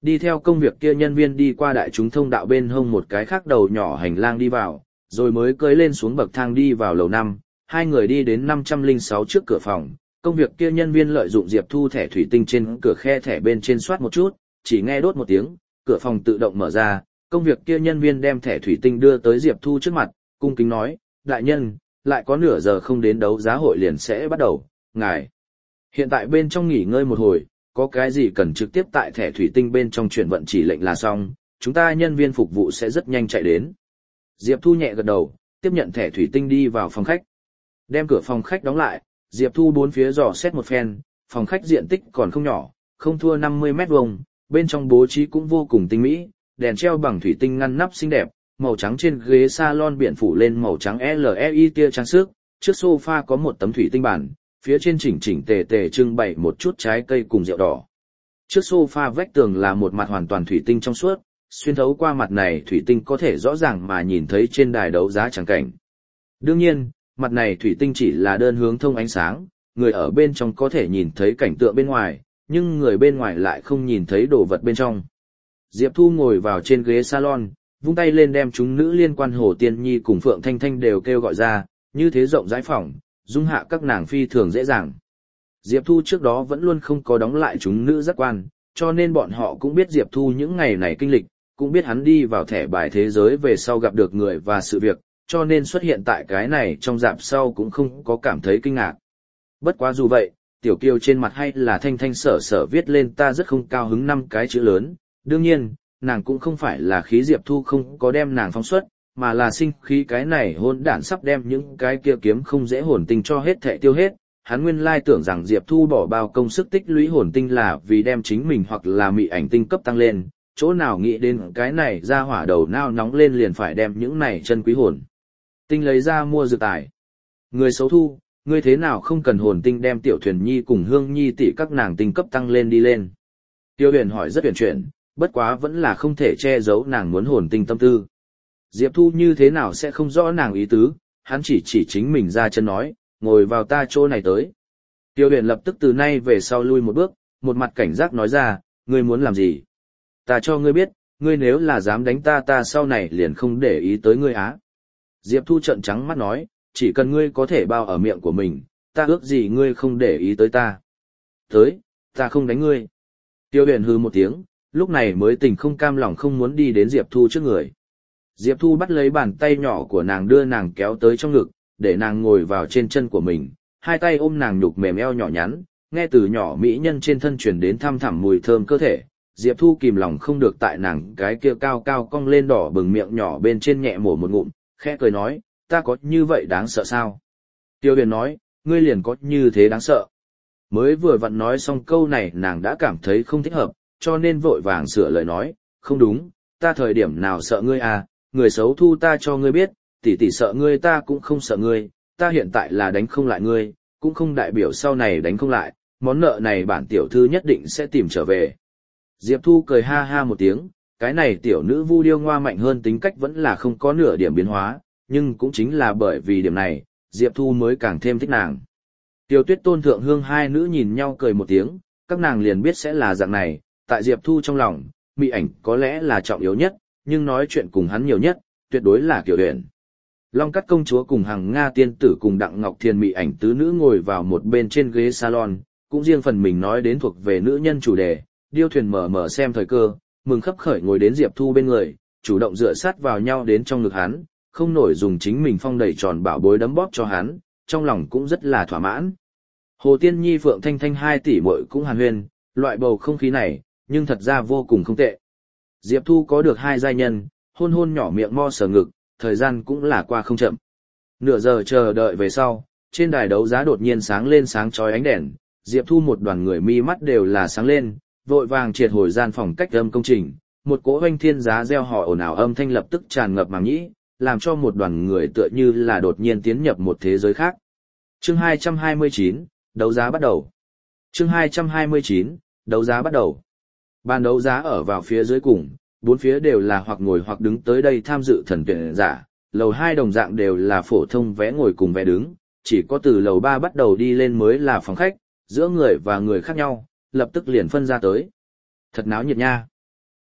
Đi theo công việc kia nhân viên đi qua đại chúng thông đạo bên hông một cái khác đầu nhỏ hành lang đi vào, rồi mới cưỡi lên xuống bậc thang đi vào lầu năm, hai người đi đến năm trăm lẻ sáu trước cửa phòng. Công việc kia nhân viên lợi dụng Diệp Thu thẻ thủy tinh trên cửa khe thẻ bên trên soát một chút, chỉ nghe đốt một tiếng, cửa phòng tự động mở ra, công việc kia nhân viên đem thẻ thủy tinh đưa tới Diệp Thu trước mặt, cung kính nói, đại nhân, lại có nửa giờ không đến đấu giá hội liền sẽ bắt đầu, ngài. Hiện tại bên trong nghỉ ngơi một hồi, có cái gì cần trực tiếp tại thẻ thủy tinh bên trong chuyển vận chỉ lệnh là xong, chúng ta nhân viên phục vụ sẽ rất nhanh chạy đến. Diệp Thu nhẹ gật đầu, tiếp nhận thẻ thủy tinh đi vào phòng khách. Đem cửa phòng khách đóng lại, Diệp Thu bốn phía dò xét một phen, phòng khách diện tích còn không nhỏ, không thua năm mươi mét vuông, bên trong bố trí cũng vô cùng tinh mỹ, đèn treo bằng thủy tinh ngăn nắp xinh đẹp, màu trắng trên ghế salon biển phủ lên màu trắng lờ e i tia trang sức, trước sofa có một tấm thủy tinh bản, phía trên chỉnh chỉnh tề tề trưng bày một chút trái cây cùng rượu đỏ. Trước sofa vách tường là một mặt hoàn toàn thủy tinh trong suốt, xuyên thấu qua mặt này thủy tinh có thể rõ ràng mà nhìn thấy trên đài đấu giá tràng cảnh. Đương nhiên, mặt này thủy tinh chỉ là đơn hướng thông ánh sáng, người ở bên trong có thể nhìn thấy cảnh tượng bên ngoài, nhưng người bên ngoài lại không nhìn thấy đồ vật bên trong. Diệp Thu ngồi vào trên ghế salon, vung tay lên đem chúng nữ liên quan Hồ Tiên Nhi cùng Phượng Thanh Thanh đều kêu gọi ra, như thế rộng rãi phòng, dung hạ các nàng phi thường dễ dàng. Diệp Thu trước đó vẫn luôn không có đóng lại chúng nữ giác quan, cho nên bọn họ cũng biết Diệp Thu những ngày này kinh lịch, cũng biết hắn đi vào thẻ bài thế giới về sau gặp được người và sự việc, cho nên xuất hiện tại cái này trong dạp sau cũng không có cảm thấy kinh ngạc. Bất quá dù vậy, Tiểu Kiều trên mặt hay là thanh thanh sở sở viết lên ta rất không cao hứng năm cái chữ lớn, đương nhiên, nàng cũng không phải là khí Diệp Thu không có đem nàng phóng xuất, mà là sinh khí cái này hôn đản sắp đem những cái kia kiếm không dễ hồn tinh cho hết thệ tiêu hết. Hắn nguyên lai tưởng rằng Diệp Thu bỏ bao công sức tích lũy hồn tinh là vì đem chính mình hoặc là mị ảnh tinh cấp tăng lên, chỗ nào nghĩ đến cái này ra hỏa đầu nao nóng lên liền phải đem những này chân quý hồn tinh lấy ra mua dược tài. Người xấu Thu, ngươi thế nào không cần hồn tinh đem Tiểu Thuyền Nhi cùng Hương Nhi tỷ các nàng tinh cấp tăng lên đi lên. Tiêu Huyền hỏi rất huyền chuyển, bất quá vẫn là không thể che giấu nàng muốn hồn tinh tâm tư. Diệp Thu như thế nào sẽ không rõ nàng ý tứ, hắn chỉ chỉ chính mình ra chân nói, ngồi vào ta chỗ này tới. Tiêu Huyền lập tức từ nay về sau lui một bước, một mặt cảnh giác nói ra, ngươi muốn làm gì? Ta cho ngươi biết, ngươi nếu là dám đánh ta ta sau này liền không để ý tới ngươi á. Diệp Thu trợn trắng mắt nói, chỉ cần ngươi có thể bao ở miệng của mình, ta ước gì ngươi không để ý tới ta. Tới, ta không đánh ngươi. Tiêu Huyền hừ một tiếng, lúc này mới tình không cam lòng không muốn đi đến Diệp Thu trước người. Diệp Thu bắt lấy bàn tay nhỏ của nàng đưa nàng kéo tới trong ngực, để nàng ngồi vào trên chân của mình, hai tay ôm nàng nhục mềm eo nhỏ nhắn, nghe từ nhỏ mỹ nhân trên thân truyền đến thăm thẳm mùi thơm cơ thể. Diệp Thu kìm lòng không được tại nàng cái kia cao cao cong lên đỏ bừng miệng nhỏ bên trên nhẹ mổ một ngụm, khẽ cười nói, ta có như vậy đáng sợ sao? Tiêu Huyền nói, ngươi liền có như thế đáng sợ. Mới vừa vặn nói xong câu này nàng đã cảm thấy không thích hợp, cho nên vội vàng sửa lời nói, không đúng, ta thời điểm nào sợ ngươi à, người xấu Thu ta cho ngươi biết, tỷ tỷ sợ ngươi ta cũng không sợ ngươi, ta hiện tại là đánh không lại ngươi, cũng không đại biểu sau này đánh không lại, món nợ này bản tiểu thư nhất định sẽ tìm trở về. Diệp Thu cười ha ha một tiếng, cái này tiểu nữ vu điêu ngoa mạnh hơn tính cách vẫn là không có nửa điểm biến hóa, nhưng cũng chính là bởi vì điểm này, Diệp Thu mới càng thêm thích nàng. Tiêu Tuyết Tôn Thượng Hương hai nữ nhìn nhau cười một tiếng, các nàng liền biết sẽ là dạng này, tại Diệp Thu trong lòng, mị ảnh có lẽ là trọng yếu nhất, nhưng nói chuyện cùng hắn nhiều nhất, tuyệt đối là Kiều Huyền. Long Cát công chúa cùng Hằng Nga tiên tử cùng Đặng Ngọc Thiên mị ảnh tứ nữ ngồi vào một bên trên ghế salon, cũng riêng phần mình nói đến thuộc về nữ nhân chủ đề, Điêu Thuyền mở mở xem thời cơ, mừng khấp khởi ngồi đến Diệp Thu bên người, chủ động dựa sát vào nhau đến trong ngực hắn, không nổi dùng chính mình phong đầy tròn bảo bối đấm bóp cho hắn, trong lòng cũng rất là thỏa mãn. Hồ Tiên Nhi Phượng Thanh Thanh hai tỷ muội cũng hàn huyên, loại bầu không khí này, nhưng thật ra vô cùng không tệ. Diệp Thu có được hai giai nhân, hôn hôn nhỏ miệng mo sờ ngực, thời gian cũng là qua không chậm. Nửa giờ chờ đợi về sau, trên đài đấu giá đột nhiên sáng lên sáng chói ánh đèn, Diệp Thu một đoàn người mi mắt đều là sáng lên, vội vàng triệt hồi gian phòng cách âm công trình, một cỗ oanh thiên giá reo hò ồn ào âm thanh lập tức tràn ngập màng nhĩ, làm cho một đoàn người tựa như là đột nhiên tiến nhập một thế giới khác. Chương hai trăm hai mươi chín, đấu giá bắt đầu. Chương hai trăm hai mươi chín, đấu giá bắt đầu. Bàn đấu giá ở vào phía dưới cùng, bốn phía đều là hoặc ngồi hoặc đứng tới đây tham dự thần tuyển giả, lầu hai đồng dạng đều là phổ thông vé ngồi cùng vé đứng, chỉ có từ lầu ba bắt đầu đi lên mới là phòng khách, giữa người và người khác nhau, lập tức liền phân ra tới. Thật náo nhiệt nha.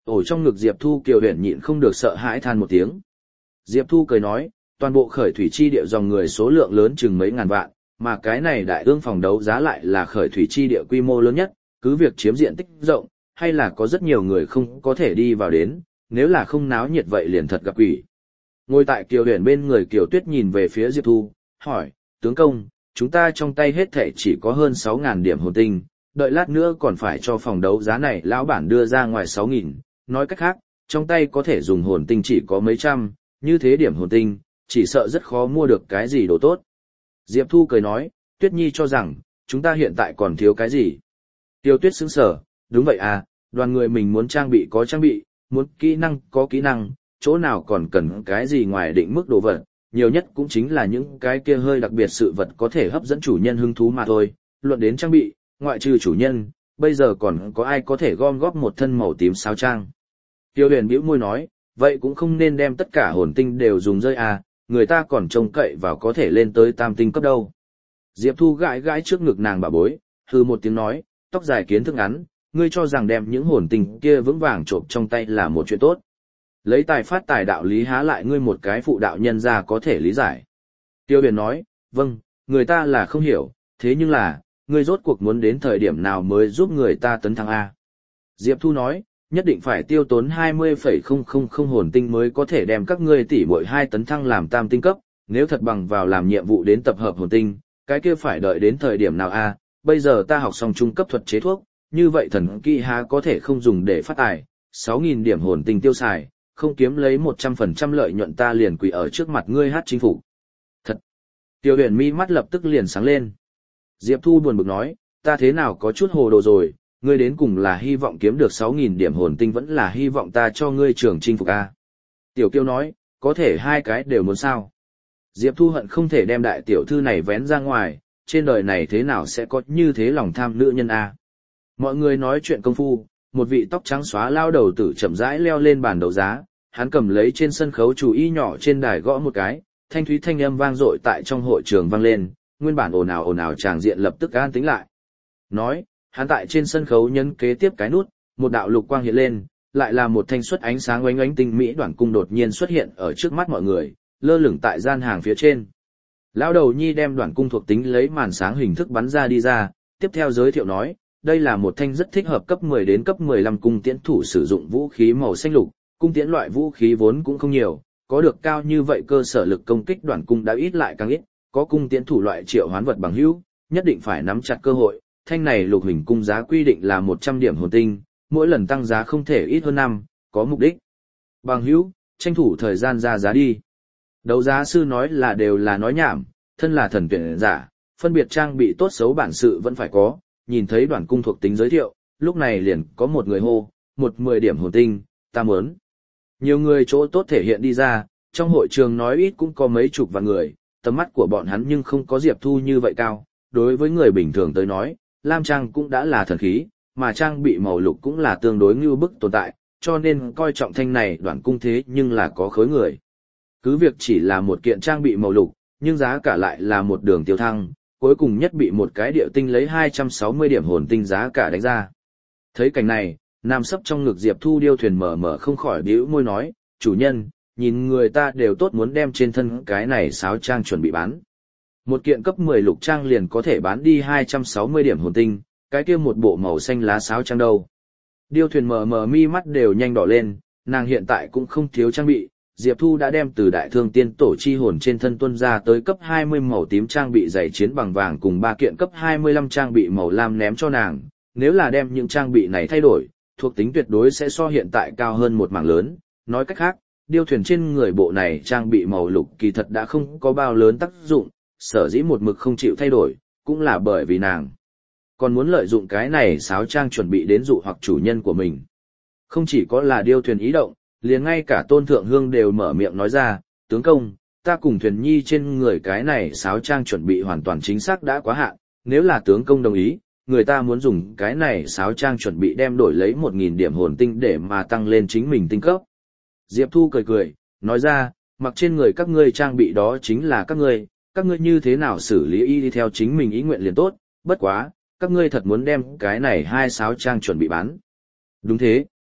Ổ trong ngực Diệp Thu Kiều Huyền nhịn không được sợ hãi than một tiếng. Diệp Thu cười nói, toàn bộ khởi thủy chi địa dòng người số lượng lớn chừng mấy ngàn vạn, mà cái này đại ương phòng đấu giá lại là khởi thủy chi địa quy mô lớn nhất, cứ việc chiếm diện tích rộng, hay là có rất nhiều người không có thể đi vào đến, nếu là không náo nhiệt vậy liền thật gặp quỷ. Ngồi tại Kiều Huyền bên người Kiều Tuyết nhìn về phía Diệp Thu, hỏi, tướng công, chúng ta trong tay hết thảy chỉ có hơn sáu nghìn điểm hồn tinh, đợi lát nữa còn phải cho phòng đấu giá này lão bản đưa ra ngoài sáu nghìn, nói cách khác, trong tay có thể dùng hồn tinh chỉ có mấy trăm, như thế điểm hồn tinh, chỉ sợ rất khó mua được cái gì đồ tốt. Diệp Thu cười nói, Tuyết Nhi cho rằng, chúng ta hiện tại còn thiếu cái gì. Tiêu Tuyết sững sờ, đúng vậy à, đoàn người mình muốn trang bị có trang bị, muốn kỹ năng có kỹ năng, chỗ nào còn cần cái gì ngoài định mức đồ vật, nhiều nhất cũng chính là những cái kia hơi đặc biệt sự vật có thể hấp dẫn chủ nhân hứng thú mà thôi. Luận đến trang bị, ngoại trừ chủ nhân, bây giờ còn có ai có thể gom góp một thân màu tím sao trang. Tiêu Huyền bĩu môi nói, vậy cũng không nên đem tất cả hồn tinh đều dùng rơi à, người ta còn trông cậy vào có thể lên tới tam tinh cấp đâu. Diệp Thu gãi gãi trước ngực nàng bà bối, hừ một tiếng nói, tóc dài kiến thức ngắn, ngươi cho rằng đem những hồn tinh kia vững vàng trộm trong tay là một chuyện tốt. Lấy tài phát tài đạo lý há lại ngươi một cái phụ đạo nhân ra có thể lý giải. Tiêu Huyền nói, vâng, người ta là không hiểu, thế nhưng là, ngươi rốt cuộc muốn đến thời điểm nào mới giúp người ta tấn thăng A. Diệp Thu nói, nhất định phải tiêu tốn hai mươi phẩy không không không hồn tinh mới có thể đem các ngươi tỷ muội hai tấn thăng làm tam tinh cấp, nếu thật bằng vào làm nhiệm vụ đến tập hợp hồn tinh, cái kia phải đợi đến thời điểm nào A, bây giờ ta học xong trung cấp thuật chế thuốc, như vậy thần kỹ há có thể không dùng để phát tài, sáu nghìn điểm hồn tinh tiêu xài, không kiếm lấy một trăm phần trăm lợi nhuận ta liền quỳ ở trước mặt ngươi hát chính phủ. Thật! Tiêu Huyền mi mắt lập tức liền sáng lên. Diệp Thu buồn bực nói, ta thế nào có chút hồ đồ rồi, ngươi đến cùng là hy vọng kiếm được sáu nghìn điểm hồn tinh vẫn là hy vọng ta cho ngươi trường chinh phục a. Tiểu Kiêu nói, có thể hai cái đều muốn sao. Diệp Thu hận không thể đem đại tiểu thư này vén ra ngoài, trên đời này thế nào sẽ có như thế lòng tham nữ nhân a. Mọi người nói chuyện công phu, một vị tóc trắng xóa lao đầu tử chậm rãi leo lên bàn đấu giá, hắn cầm lấy trên sân khấu chủ y nhỏ trên đài gõ một cái, thanh thúy thanh âm vang dội tại trong hội trường vang lên, nguyên bản ồn ào ồn ào tràng diện lập tức an tĩnh lại. Nói, hắn tại trên sân khấu nhấn kế tiếp cái nút, một đạo lục quang hiện lên, lại là một thanh xuất ánh sáng oánh oánh tinh mỹ đoạn cung đột nhiên xuất hiện ở trước mắt mọi người, lơ lửng tại gian hàng phía trên. Lão đầu nhi đem đoạn cung thuộc tính lấy màn sáng hình thức bắn ra đi ra, tiếp theo giới thiệu nói, đây là một thanh rất thích hợp cấp mười đến cấp mười lăm cung tiễn thủ sử dụng vũ khí màu xanh lục, cung tiễn loại vũ khí vốn cũng không nhiều, có được cao như vậy cơ sở lực công kích đoạn cung đã ít lại càng ít, có cung tiễn thủ loại triệu hoán vật bằng hữu, nhất định phải nắm chặt cơ hội. Thanh này lục hình cung giá quy định là một trăm điểm hồn tinh, mỗi lần tăng giá không thể ít hơn năm, có mục đích. Bằng hữu, tranh thủ thời gian ra giá đi. Đấu giá sư nói là đều là nói nhảm, thân là thần tuyển giả, phân biệt trang bị tốt xấu bản sự vẫn phải có, nhìn thấy đoạn cung thuộc tính giới thiệu, lúc này liền có một người hô, một mười điểm hồn tinh, ta muốn. Nhiều người chỗ tốt thể hiện đi ra, trong hội trường nói ít cũng có mấy chục vạn người, tầm mắt của bọn hắn nhưng không có Diệp Thu như vậy cao, đối với người bình thường tới nói, lam trang cũng đã là thần khí, mà trang bị màu lục cũng là tương đối ngưu bức tồn tại, cho nên coi trọng thanh này đoạn cung thế nhưng là có khối người. Cứ việc chỉ là một kiện trang bị màu lục, nhưng giá cả lại là một đường tiêu thăng, cuối cùng nhất bị một cái điệu tinh lấy hai trăm sáu mươi điểm hồn tinh giá cả đánh ra. Thấy cảnh này, nam sấp trong ngực Diệp Thu điêu thuyền mở mở không khỏi bĩu môi nói, chủ nhân, nhìn người ta đều tốt muốn đem trên thân cái này sáo trang chuẩn bị bán. Một kiện cấp mười lục trang liền có thể bán đi hai trăm sáu mươi điểm hồn tinh, cái kia một bộ màu xanh lá sáo trang đâu. Điêu thuyền mờ mờ mi mắt đều nhanh đỏ lên, nàng hiện tại cũng không thiếu trang bị, Diệp Thu đã đem từ đại thương tiên tổ chi hồn trên thân tuân ra tới cấp hai mươi màu tím trang bị giày chiến bằng vàng cùng ba kiện cấp hai mươi lăm trang bị màu lam ném cho nàng, nếu là đem những trang bị này thay đổi, thuộc tính tuyệt đối sẽ so hiện tại cao hơn một mảng lớn, nói cách khác, điêu thuyền trên người bộ này trang bị màu lục kỳ thật đã không có bao lớn tác dụng, sở dĩ một mực không chịu thay đổi, cũng là bởi vì nàng còn muốn lợi dụng cái này sáo trang chuẩn bị đến dụ hoặc chủ nhân của mình. Không chỉ có là điêu thuyền ý động, liền ngay cả Tôn Thượng Hương đều mở miệng nói ra, tướng công, ta cùng thuyền nhi trên người cái này sáo trang chuẩn bị hoàn toàn chính xác đã quá hạn, nếu là tướng công đồng ý, người ta muốn dùng cái này sáo trang chuẩn bị đem đổi lấy một nghìn điểm hồn tinh để mà tăng lên chính mình tinh cấp. Diệp Thu cười cười, nói ra, mặc trên người các ngươi trang bị đó chính là các ngươi, các ngươi như thế nào xử lý y đi theo chính mình ý nguyện liền tốt, bất quá, các ngươi thật muốn đem cái này hai sáo trang chuẩn bị bán. Đúng thế.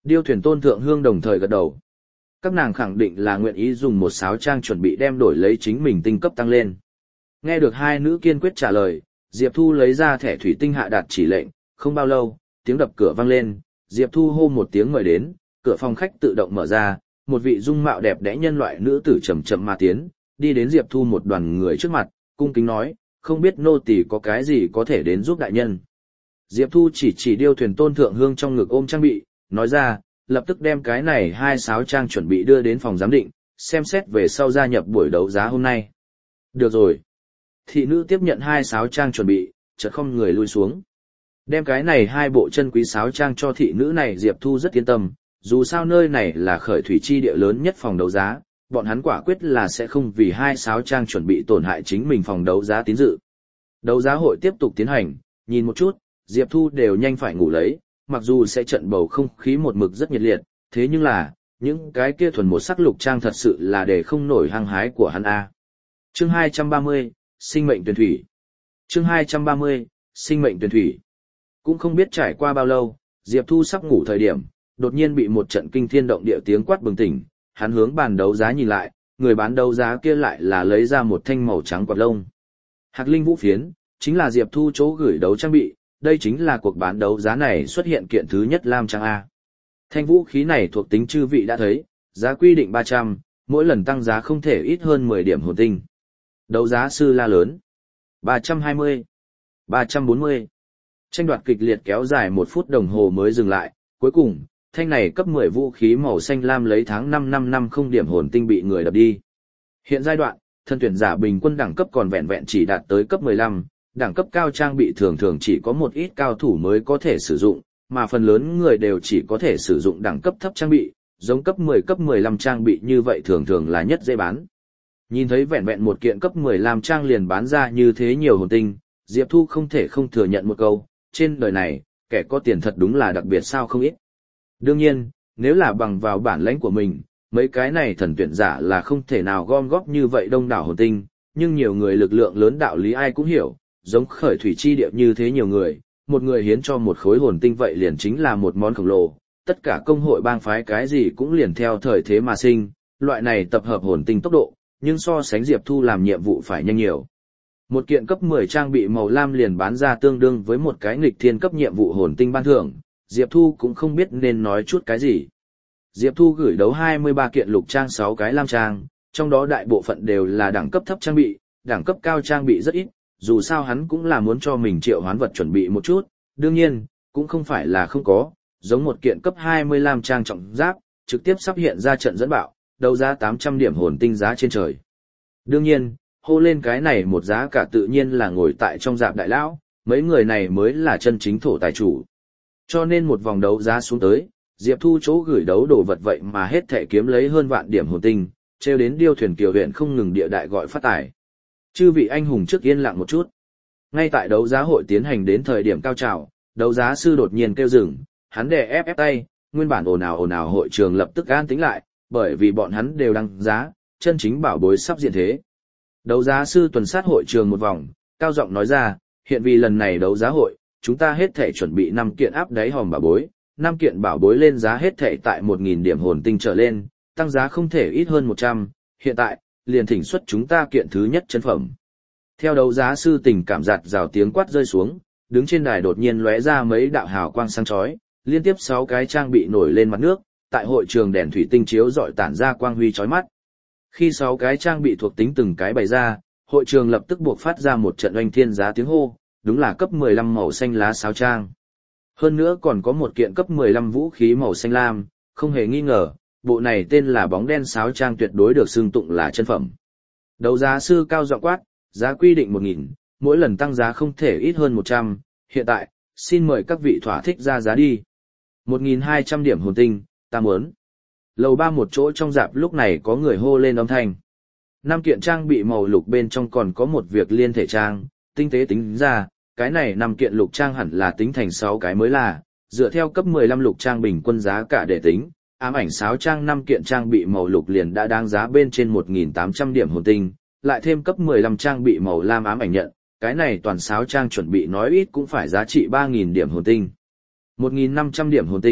Điêu thuyền Tôn Thượng Hương đồng thời gật đầu. Các nàng khẳng định là nguyện ý dùng một sáo trang chuẩn bị đem đổi lấy chính mình tinh cấp tăng lên. Nghe được hai nữ kiên quyết trả lời, Diệp Thu lấy ra thẻ thủy tinh hạ đạt chỉ lệnh, không bao lâu, tiếng đập cửa vang lên, Diệp Thu hô một tiếng mời đến, cửa phòng khách tự động mở ra, một vị dung mạo đẹp đẽ nhân loại nữ tử chậm chậm mà tiến, đi đến Diệp Thu một đoàn người trước mặt, cung kính nói, không biết nô tỳ có cái gì có thể đến giúp đại nhân. Diệp Thu chỉ chỉ Điêu thuyền Tôn Thượng Hương trong ngực ôm trang bị, nói ra, lập tức đem cái này hai sáo trang chuẩn bị đưa đến phòng giám định, xem xét về sau gia nhập buổi đấu giá hôm nay. Được rồi. Thị nữ tiếp nhận hai sáo trang chuẩn bị, chợt không người lui xuống. Đem cái này hai bộ chân quý sáo trang cho thị nữ này Diệp Thu rất yên tâm, dù sao nơi này là khởi thủy chi địa lớn nhất phòng đấu giá, bọn hắn quả quyết là sẽ không vì hai sáo trang chuẩn bị tổn hại chính mình phòng đấu giá tín dự. Đấu giá hội tiếp tục tiến hành, nhìn một chút, Diệp Thu đều nhanh phải ngủ lấy, mặc dù sẽ trận bầu không khí một mực rất nhiệt liệt, thế nhưng là, những cái kia thuần một sắc lục trang thật sự là để không nổi hăng hái của hắn a. Chương hai trăm ba mươi, Sinh mệnh tuyển thủy. Chương hai trăm ba mươi, Sinh mệnh tuyển thủy. Cũng không biết trải qua bao lâu, Diệp Thu sắp ngủ thời điểm, đột nhiên bị một trận kinh thiên động địa tiếng quát bừng tỉnh, hắn hướng bàn đấu giá nhìn lại, người bán đấu giá kia lại là lấy ra một thanh màu trắng quạt lông. Hạc Linh Vũ Phiến, chính là Diệp Thu chỗ gửi đấu trang bị, đây chính là cuộc bán đấu giá này xuất hiện kiện thứ nhất lam trang A. Thanh vũ khí này thuộc tính chư vị đã thấy, giá quy định ba trăm, mỗi lần tăng giá không thể ít hơn mười điểm hồn tinh. Đấu giá sư la lớn. ba trăm hai mươi, ba trăm bốn mươi. Tranh đoạt kịch liệt kéo dài một phút đồng hồ mới dừng lại, cuối cùng, thanh này cấp mười vũ khí màu xanh lam lấy tháng năm năm năm không điểm hồn tinh bị người đập đi. Hiện giai đoạn, thân tuyển giả bình quân đẳng cấp còn vẹn vẹn chỉ đạt tới cấp mười lăm, đẳng cấp cao trang bị thường thường chỉ có một ít cao thủ mới có thể sử dụng, mà phần lớn người đều chỉ có thể sử dụng đẳng cấp thấp trang bị, giống cấp mười cấp mười lăm trang bị như vậy thường thường là nhất dễ bán. Nhìn thấy vẹn vẹn một kiện cấp mười lăm trang liền bán ra như thế nhiều hồn tinh, Diệp Thu không thể không thừa nhận một câu, trên đời này, kẻ có tiền thật đúng là đặc biệt sao không ít. Đương nhiên, nếu là bằng vào bản lãnh của mình, mấy cái này thần tuyển giả là không thể nào gom góp như vậy đông đảo hồn tinh, nhưng nhiều người lực lượng lớn đạo lý ai cũng hiểu, giống khởi thủy chi địa như thế nhiều người, một người hiến cho một khối hồn tinh vậy liền chính là một món khổng lồ, tất cả công hội bang phái cái gì cũng liền theo thời thế mà sinh, loại này tập hợp hồn tinh tốc độ, nhưng so sánh Diệp Thu làm nhiệm vụ phải nhanh nhiều. Một kiện cấp mười trang bị màu lam liền bán ra tương đương với một cái nghịch thiên cấp nhiệm vụ hồn tinh ban thưởng, Diệp Thu cũng không biết nên nói chút cái gì. Diệp Thu gửi đấu hai mươi ba kiện lục trang sáu cái lam trang, trong đó đại bộ phận đều là đẳng cấp thấp trang bị, đẳng cấp cao trang bị rất ít, dù sao hắn cũng là muốn cho mình triệu hoán vật chuẩn bị một chút, đương nhiên, cũng không phải là không có, giống một kiện cấp hai mươi lam trang trọng giáp, trực tiếp sắp hiện ra trận dẫn bạo, đấu giá tám trăm điểm hồn tinh giá trên trời. Đương nhiên, hô lên cái này một giá cả tự nhiên là ngồi tại trong dạp đại lão, mấy người này mới là chân chính thổ tài chủ. Cho nên một vòng đấu giá xuống tới, Diệp Thu chỗ gửi đấu đồ vật vậy mà hết thể kiếm lấy hơn vạn điểm hồn tinh, treo đến Điêu thuyền Kiều huyện không ngừng địa đại gọi phát tài. Chư vị anh hùng trước yên lặng một chút. Ngay tại đấu giá hội tiến hành đến thời điểm cao trào, đấu giá sư đột nhiên kêu dừng, hắn đè ép ép tay, nguyên bản ồn ào ồn ào hội trường lập tức an tĩnh lại, bởi vì bọn hắn đều đăng giá, chân chính bảo bối sắp diện thế. Đấu giá sư tuần sát hội trường một vòng, cao giọng nói ra, hiện vì lần này đấu giá hội, chúng ta hết thể chuẩn bị năm kiện áp đáy hòm bảo bối, năm kiện bảo bối lên giá hết thể tại một nghìn điểm hồn tinh trở lên, tăng giá không thể ít hơn một trăm, hiện tại, liền thỉnh xuất chúng ta kiện thứ nhất chân phẩm. Theo đấu giá sư tình cảm giạt rào tiếng quát rơi xuống, đứng trên đài đột nhiên lóe ra mấy đạo hào quang sáng chói, liên tiếp sáu cái trang bị nổi lên mặt nước, tại hội trường đèn thủy tinh chiếu rọi tản ra quang huy chói mắt. Khi sáu cái trang bị thuộc tính từng cái bày ra, hội trường lập tức buộc phát ra một trận oanh thiên giá tiếng hô, đúng là cấp mười lăm màu xanh lá sáo trang. Hơn nữa còn có một kiện cấp mười lăm vũ khí màu xanh lam, không hề nghi ngờ, bộ này tên là bóng đen sáo trang tuyệt đối được xưng tụng là chân phẩm. Đấu giá sư cao giọng quát, giá quy định một nghìn, mỗi lần tăng giá không thể ít hơn một trăm, hiện tại, xin mời các vị thỏa thích ra giá đi. một nghìn hai trăm điểm hồn tinh, ta muốn. Lầu ba một chỗ trong dạp lúc này có người hô lên âm thanh. Năm kiện trang bị màu lục bên trong còn có một việc liên thể trang, tinh tế tính ra, cái này năm kiện lục trang hẳn là tính thành sáu cái mới là, dựa theo cấp mười lăm lục trang bình quân giá cả để tính, ám ảnh sáo trang năm kiện trang bị màu lục liền đã đáng giá bên trên một nghìn tám trăm điểm hồn tinh, lại thêm cấp mười lăm trang bị màu lam ám ảnh nhận, cái này toàn sáo trang chuẩn bị nói ít cũng phải giá trị ba nghìn điểm hồn tinh. một nghìn năm trăm điểm hồn tinh,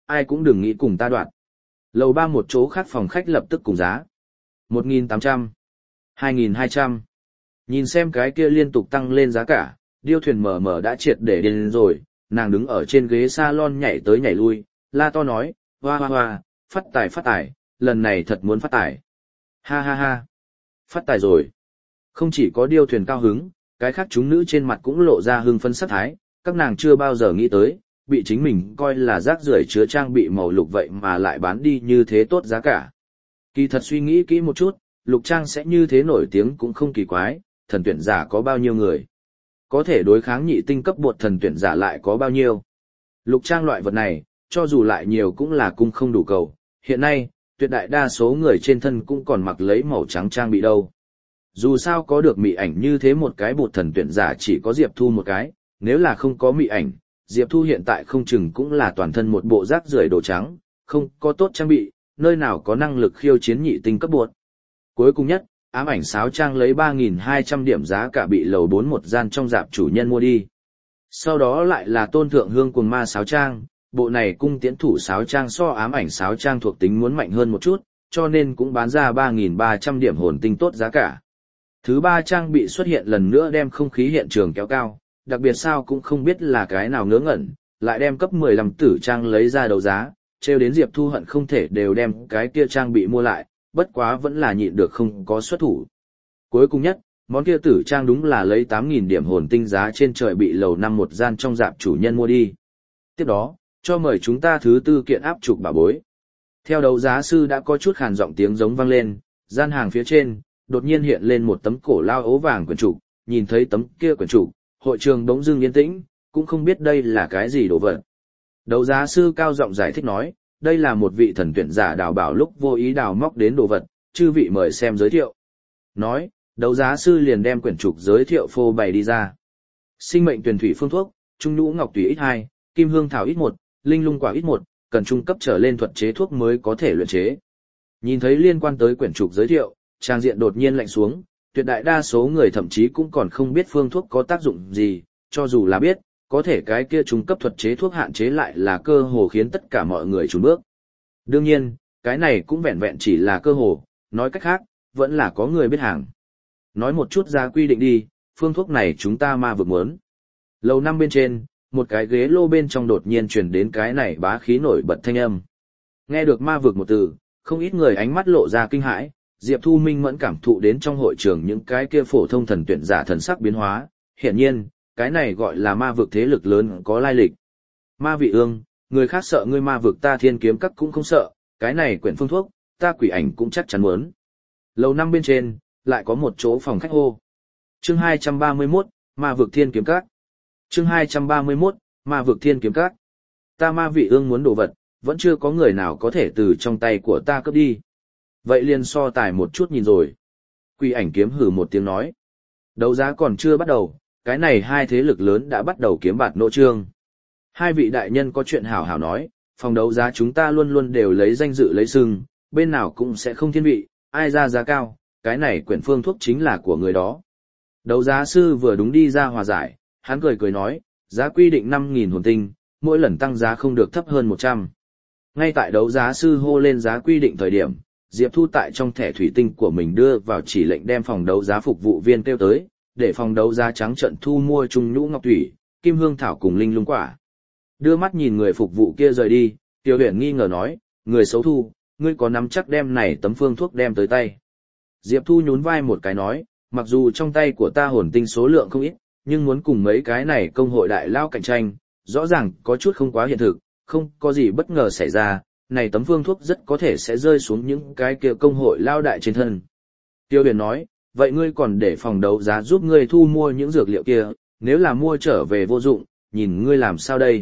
ai cũng đừng nghĩ cùng ta đoạt. Lầu ba một chỗ khác phòng khách lập tức cùng giá. một nghìn tám trăm, hai nghìn hai trăm. Nhìn xem cái kia liên tục tăng lên giá cả, điêu thuyền mở mở đã triệt để điên rồi, nàng đứng ở trên ghế salon nhảy tới nhảy lui, la to nói, hoa hoa hoa, phát tài phát tài, lần này thật muốn phát tài. Ha ha ha, phát tài rồi. Không chỉ có điêu thuyền cao hứng, cái khác chúng nữ trên mặt cũng lộ ra hưng phấn sắc thái, các nàng chưa bao giờ nghĩ tới, bị chính mình coi là rác rưởi chứa trang bị màu lục vậy mà lại bán đi như thế tốt giá cả. Kỳ thật suy nghĩ kỹ một chút, lục trang sẽ như thế nổi tiếng cũng không kỳ quái, thần tuyển giả có bao nhiêu người. Có thể đối kháng nhị tinh cấp bột thần tuyển giả lại có bao nhiêu. Lục trang loại vật này, cho dù lại nhiều cũng là cung không đủ cầu. Hiện nay, tuyệt đại đa số người trên thân cũng còn mặc lấy màu trắng trang bị đâu. Dù sao có được mị ảnh như thế một cái bột thần tuyển giả chỉ có Diệp Thu một cái, nếu là không có mị ảnh, Diệp Thu hiện tại không chừng cũng là toàn thân một bộ rác rưởi đồ trắng, không có tốt trang bị, nơi nào có năng lực khiêu chiến nhị tinh cấp bột. Cuối cùng nhất, ám ảnh sáo trang lấy ba nghìn hai trăm điểm giá cả bị lầu bốn một gian trong dạp chủ nhân mua đi. Sau đó lại là tôn thượng hương cuồng ma sáo trang, bộ này cung tiễn thủ sáo trang so ám ảnh sáo trang thuộc tính muốn mạnh hơn một chút, cho nên cũng bán ra ba nghìn ba trăm điểm hồn tinh tốt giá cả. Thứ ba trang bị xuất hiện lần nữa đem không khí hiện trường kéo cao, đặc biệt sao cũng không biết là cái nào ngớ ngẩn, lại đem cấp mười lăm tử trang lấy ra đấu giá, trêu đến Diệp Thu hận không thể đều đem cái kia trang bị mua lại, bất quá vẫn là nhịn được không có xuất thủ. Cuối cùng nhất, món kia tử trang đúng là lấy tám nghìn điểm hồn tinh giá trên trời bị lầu năm một gian trong dạp chủ nhân mua đi. Tiếp đó, cho mời chúng ta thứ tư kiện áp trục bảo bối. Theo đấu giá sư đã có chút khàn giọng tiếng giống vang lên, gian hàng phía trên, đột nhiên hiện lên một tấm cổ lao ố vàng quyển trục, nhìn thấy tấm kia quyển trục, hội trường bỗng dưng yên tĩnh, cũng không biết đây là cái gì đồ vật. Đấu giá sư cao giọng giải thích nói, đây là một vị thần tuyển giả đào bảo lúc vô ý đào móc đến đồ vật, chư vị mời xem giới thiệu. Nói, đấu giá sư liền đem quyển trục giới thiệu phô bày đi ra. Sinh mệnh tuyển thủy phương thuốc, trung nhũ ngọc tùy ít hai, kim hương thảo ít một, linh lung quả ít một, cần trung cấp trở lên thuật chế thuốc mới có thể luyện chế. Nhìn thấy liên quan tới quyển trục giới thiệu, trang diện đột nhiên lạnh xuống, tuyệt đại đa số người thậm chí cũng còn không biết phương thuốc có tác dụng gì, cho dù là biết, có thể cái kia trung cấp thuật chế thuốc hạn chế lại là cơ hồ khiến tất cả mọi người chùn bước. Đương nhiên, cái này cũng vẹn vẹn chỉ là cơ hồ, nói cách khác, vẫn là có người biết hàng. Nói một chút ra quy định đi, phương thuốc này chúng ta ma vực muốn. Lầu năm bên trên, một cái ghế lô bên trong đột nhiên truyền đến cái này bá khí nổi bật thanh âm. Nghe được ma vực một từ, không ít người ánh mắt lộ ra kinh hãi, Diệp Thu minh mẫn cảm thụ đến trong hội trường những cái kia phổ thông thần tuyển giả thần sắc biến hóa, hiển nhiên, cái này gọi là ma vực thế lực lớn có lai lịch. Ma vị ương, người khác sợ ngươi ma vực ta thiên kiếm các cũng không sợ, cái này quyển phương thuốc, ta quỷ ảnh cũng chắc chắn muốn. Lầu năm bên trên, lại có một chỗ phòng khách hô. Chương hai trăm ba mươi mốt, ma vực thiên kiếm các. Chương hai trăm ba mươi mốt, ma vực thiên kiếm các. Ta ma vị ương muốn đồ vật, vẫn chưa có người nào có thể từ trong tay của ta cướp đi. Vậy liền so tài một chút nhìn rồi. Quỷ ảnh kiếm hừ một tiếng nói. Đấu giá còn chưa bắt đầu, cái này hai thế lực lớn đã bắt đầu kiếm bạt nỗ trương. Hai vị đại nhân có chuyện hảo hảo nói, phòng đấu giá chúng ta luôn luôn đều lấy danh dự lấy sưng, bên nào cũng sẽ không thiên vị, ai ra giá cao, cái này quyển phương thuốc chính là của người đó. Đấu giá sư vừa đúng đi ra hòa giải, hắn cười cười nói, giá quy định năm nghìn hồn tinh, mỗi lần tăng giá không được thấp hơn một trăm. Ngay tại đấu giá sư hô lên giá quy định thời điểm, Diệp Thu tại trong thẻ thủy tinh của mình đưa vào chỉ lệnh đem phòng đấu giá phục vụ viên kêu tới, để phòng đấu giá trắng trận thu mua trung nhũ ngọc thủy, kim hương thảo cùng linh lung quả. Đưa mắt nhìn người phục vụ kia rời đi, Tiêu Huyền nghi ngờ nói, người xấu thu, ngươi có nắm chắc đem này tấm phương thuốc đem tới tay. Diệp Thu nhún vai một cái nói, mặc dù trong tay của ta hồn tinh số lượng không ít, nhưng muốn cùng mấy cái này công hội đại lao cạnh tranh, rõ ràng có chút không quá hiện thực, không có gì bất ngờ xảy ra, này tấm phương thuốc rất có thể sẽ rơi xuống những cái kia công hội lao đại trên thân. Tiêu Huyền nói, vậy ngươi còn để phòng đấu giá giúp ngươi thu mua những dược liệu kia, nếu là mua trở về vô dụng, nhìn ngươi làm sao đây?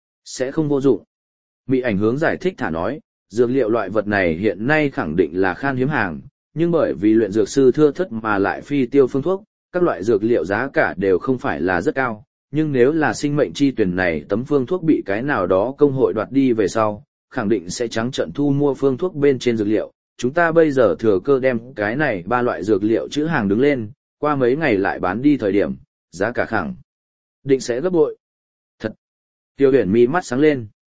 Sẽ không vô dụng. Mị ảnh hướng giải thích thả nói, dược liệu loại vật này hiện nay khẳng định là khan hiếm hàng, nhưng bởi vì luyện dược sư thưa thớt mà lại phi tiêu phương thuốc, các loại dược liệu giá cả đều không phải là rất cao, nhưng nếu là sinh mệnh chi tuyển này tấm phương thuốc bị cái nào đó công hội đoạt đi về sau, khẳng định sẽ trắng trận thu mua phương thuốc bên trên dược liệu. Chúng ta bây giờ thừa cơ đem cái này ba loại dược liệu chữ hàng đứng lên, qua mấy ngày lại bán đi thời điểm, giá cả khẳng định sẽ gấp bội. Thật! Tiêu Huyền mi mắt sáng lên.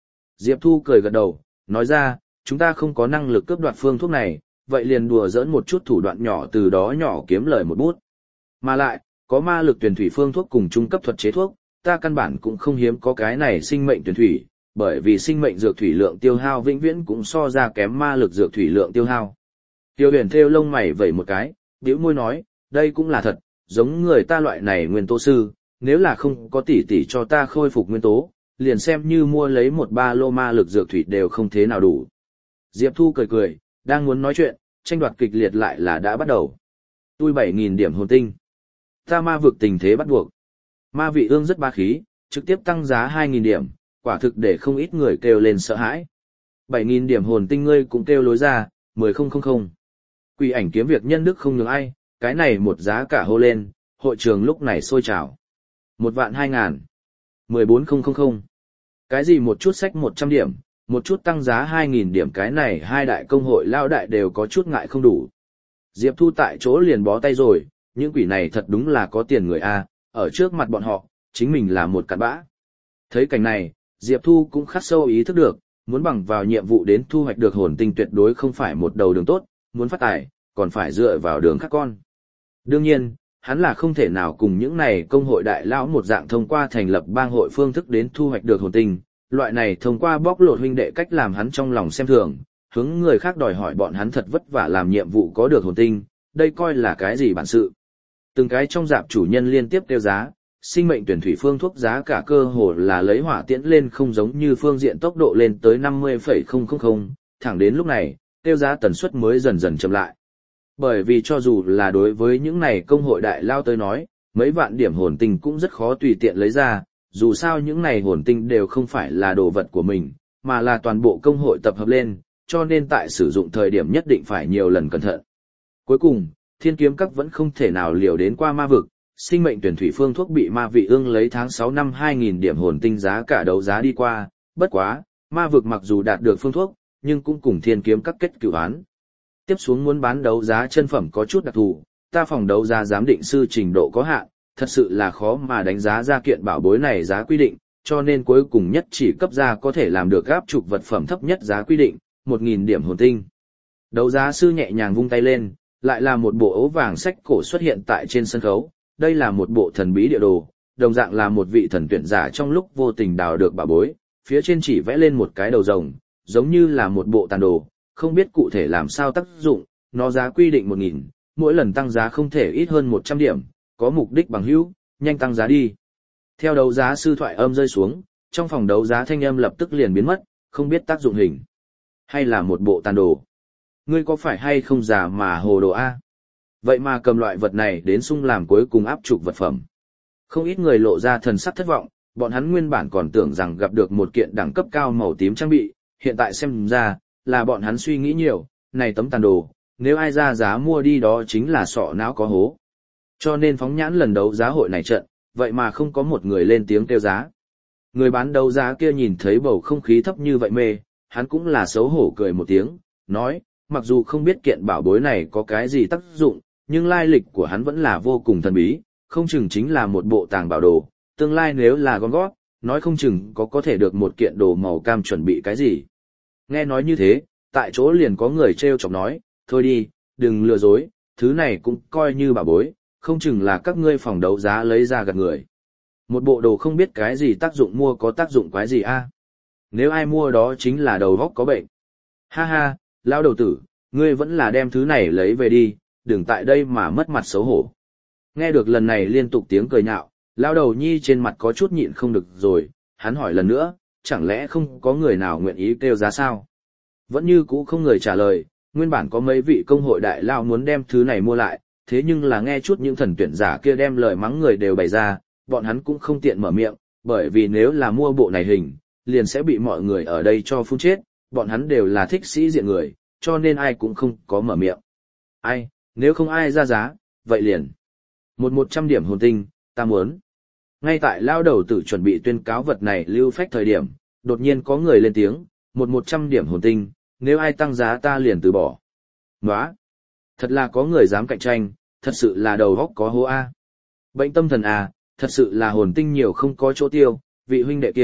Diệp Thu cười gật đầu, nói ra, chúng ta không có năng lực cướp đoạt phương thuốc này, vậy liền đùa giỡn một chút thủ đoạn nhỏ từ đó nhỏ kiếm lời một bút. Mà lại, có ma lực tuyển thủy phương thuốc cùng trung cấp thuật chế thuốc, ta căn bản cũng không hiếm có cái này sinh mệnh tuyển thủy, bởi vì sinh mệnh dược thủy lượng tiêu hao vĩnh viễn cũng so ra kém ma lực dược thủy lượng tiêu hao. Tiêu Huyền thêu lông mày vẩy một cái, bĩu môi nói, đây cũng là thật, giống người ta loại này nguyên tố sư, nếu là không có tỷ tỷ cho ta khôi phục nguyên tố, liền xem như mua lấy một ba lô ma lực dược thủy đều không thế nào đủ. Diệp Thu cười cười, đang muốn nói chuyện, tranh đoạt kịch liệt lại là đã bắt đầu. Tui bảy nghìn điểm hồn tinh. Ta ma vực tình thế bắt buộc. Ma vị ương rất ba khí, trực tiếp tăng giá hai nghìn điểm, quả thực để không ít người kêu lên sợ hãi. bảy nghìn điểm hồn tinh ngươi cũng kêu lối ra, mười nghìn. Quỷ ảnh kiếm việc nhân đức không nhường ai, cái này một giá cả hô lên, hội trường lúc này sôi trào. Một vạn hai ngàn. mười bốn nghìn. Cái gì một chút sách một trăm điểm, một chút tăng giá hai nghìn điểm, cái này hai đại công hội lao đại đều có chút ngại không đủ. Diệp Thu tại chỗ liền bó tay rồi, những quỷ này thật đúng là có tiền người A, ở trước mặt bọn họ, chính mình là một cặn bã. Thấy cảnh này, Diệp Thu cũng khắc sâu ý thức được, muốn bằng vào nhiệm vụ đến thu hoạch được hồn tinh tuyệt đối không phải một đầu đường tốt, muốn phát tài, còn phải dựa vào đường khác con. Đương nhiên, hắn là không thể nào cùng những này công hội đại lão một dạng thông qua thành lập bang hội phương thức đến thu hoạch được hồn tinh, loại này thông qua bóc lột huynh đệ cách làm hắn trong lòng xem thường, hướng người khác đòi hỏi bọn hắn thật vất vả làm nhiệm vụ có được hồn tinh, đây coi là cái gì bản sự. Từng cái trong dạp chủ nhân liên tiếp tiêu giá, sinh mệnh tuyển thủy phương thuốc giá cả cơ hồ là lấy hỏa tiễn lên không giống như phương diện tốc độ lên tới năm mươi phẩy không không không, thẳng đến lúc này, tiêu giá tần suất mới dần dần chậm lại. Bởi vì cho dù là đối với những này công hội đại lao tới nói, mấy vạn điểm hồn tinh cũng rất khó tùy tiện lấy ra, dù sao những này hồn tinh đều không phải là đồ vật của mình, mà là toàn bộ công hội tập hợp lên, cho nên tại sử dụng thời điểm nhất định phải nhiều lần cẩn thận. Cuối cùng, Thiên Kiếm Các vẫn không thể nào liều đến qua ma vực, sinh mệnh tuyển thủy phương thuốc bị ma vị ương lấy tháng sáu năm hai nghìn điểm hồn tinh giá cả đấu giá đi qua, bất quá, ma vực mặc dù đạt được phương thuốc, nhưng cũng cùng Thiên Kiếm Các kết cửu án. Tiếp xuống muốn bán đấu giá chân phẩm có chút đặc thù, ta phòng đấu giá giám định sư trình độ có hạn, thật sự là khó mà đánh giá ra kiện bảo bối này giá quy định, cho nên cuối cùng nhất chỉ cấp ra có thể làm được gáp trục vật phẩm thấp nhất giá quy định, một nghìn điểm hồn tinh. Đấu giá sư nhẹ nhàng vung tay lên, lại là một bộ ấu vàng sách cổ xuất hiện tại trên sân khấu, đây là một bộ thần bí địa đồ, đồng dạng là một vị thần tuyển giả trong lúc vô tình đào được bảo bối, phía trên chỉ vẽ lên một cái đầu rồng, giống như là một bộ tàn đồ, không biết cụ thể làm sao tác dụng, nó giá quy định một nghìn, mỗi lần tăng giá không thể ít hơn một trăm điểm, có mục đích bằng hữu, nhanh tăng giá đi. Theo đấu giá sư thoại âm rơi xuống, trong phòng đấu giá thanh âm lập tức liền biến mất, không biết tác dụng hình. Hay là một bộ tàn đồ. Ngươi có phải hay không giả mà hồ đồ A? Vậy mà cầm loại vật này đến sung làm cuối cùng áp trục vật phẩm. Không ít người lộ ra thần sắc thất vọng, bọn hắn nguyên bản còn tưởng rằng gặp được một kiện đẳng cấp cao màu tím trang bị, hiện tại xem ra, là bọn hắn suy nghĩ nhiều, này tấm tàn đồ, nếu ai ra giá mua đi đó chính là sọ não có hố. Cho nên phóng nhãn lần đấu giá hội này trận, vậy mà không có một người lên tiếng kêu giá. Người bán đấu giá kia nhìn thấy bầu không khí thấp như vậy mê, hắn cũng là xấu hổ cười một tiếng, nói, mặc dù không biết kiện bảo bối này có cái gì tác dụng, nhưng lai lịch của hắn vẫn là vô cùng thần bí, không chừng chính là một bộ tàng bảo đồ, tương lai nếu là gom gót, nói không chừng có có thể được một kiện đồ màu cam chuẩn bị cái gì. Nghe nói như thế, tại chỗ liền có người trêu chọc nói, thôi đi, đừng lừa dối, thứ này cũng coi như bảo bối, không chừng là các ngươi phòng đấu giá lấy ra gạt người. Một bộ đồ không biết cái gì tác dụng mua có tác dụng quái gì a? Nếu ai mua đó chính là đầu óc có bệnh. Ha ha, lão đầu tử, ngươi vẫn là đem thứ này lấy về đi, đừng tại đây mà mất mặt xấu hổ. Nghe được lần này liên tục tiếng cười nhạo, lão đầu nhi trên mặt có chút nhịn không được rồi, hắn hỏi lần nữa, chẳng lẽ không có người nào nguyện ý kêu giá sao? Vẫn như cũ không người trả lời, nguyên bản có mấy vị công hội đại lao muốn đem thứ này mua lại, thế nhưng là nghe chút những thần tuyển giả kia đem lời mắng người đều bày ra, bọn hắn cũng không tiện mở miệng, bởi vì nếu là mua bộ này hình, liền sẽ bị mọi người ở đây cho phun chết, bọn hắn đều là thích sĩ diện người, cho nên ai cũng không có mở miệng. Ai, nếu không ai ra giá, vậy liền. Một một trăm điểm hồn tinh, ta muốn. Ngay tại lao đầu tử chuẩn bị tuyên cáo vật này lưu phách thời điểm, đột nhiên có người lên tiếng, một một trăm điểm hồn tinh, nếu ai tăng giá ta liền từ bỏ. Nóa! Thật là có người dám cạnh tranh, thật sự là đầu góc có hố A. Bệnh tâm thần A, thật sự là hồn tinh nhiều không có chỗ tiêu, vị huynh đệ kia,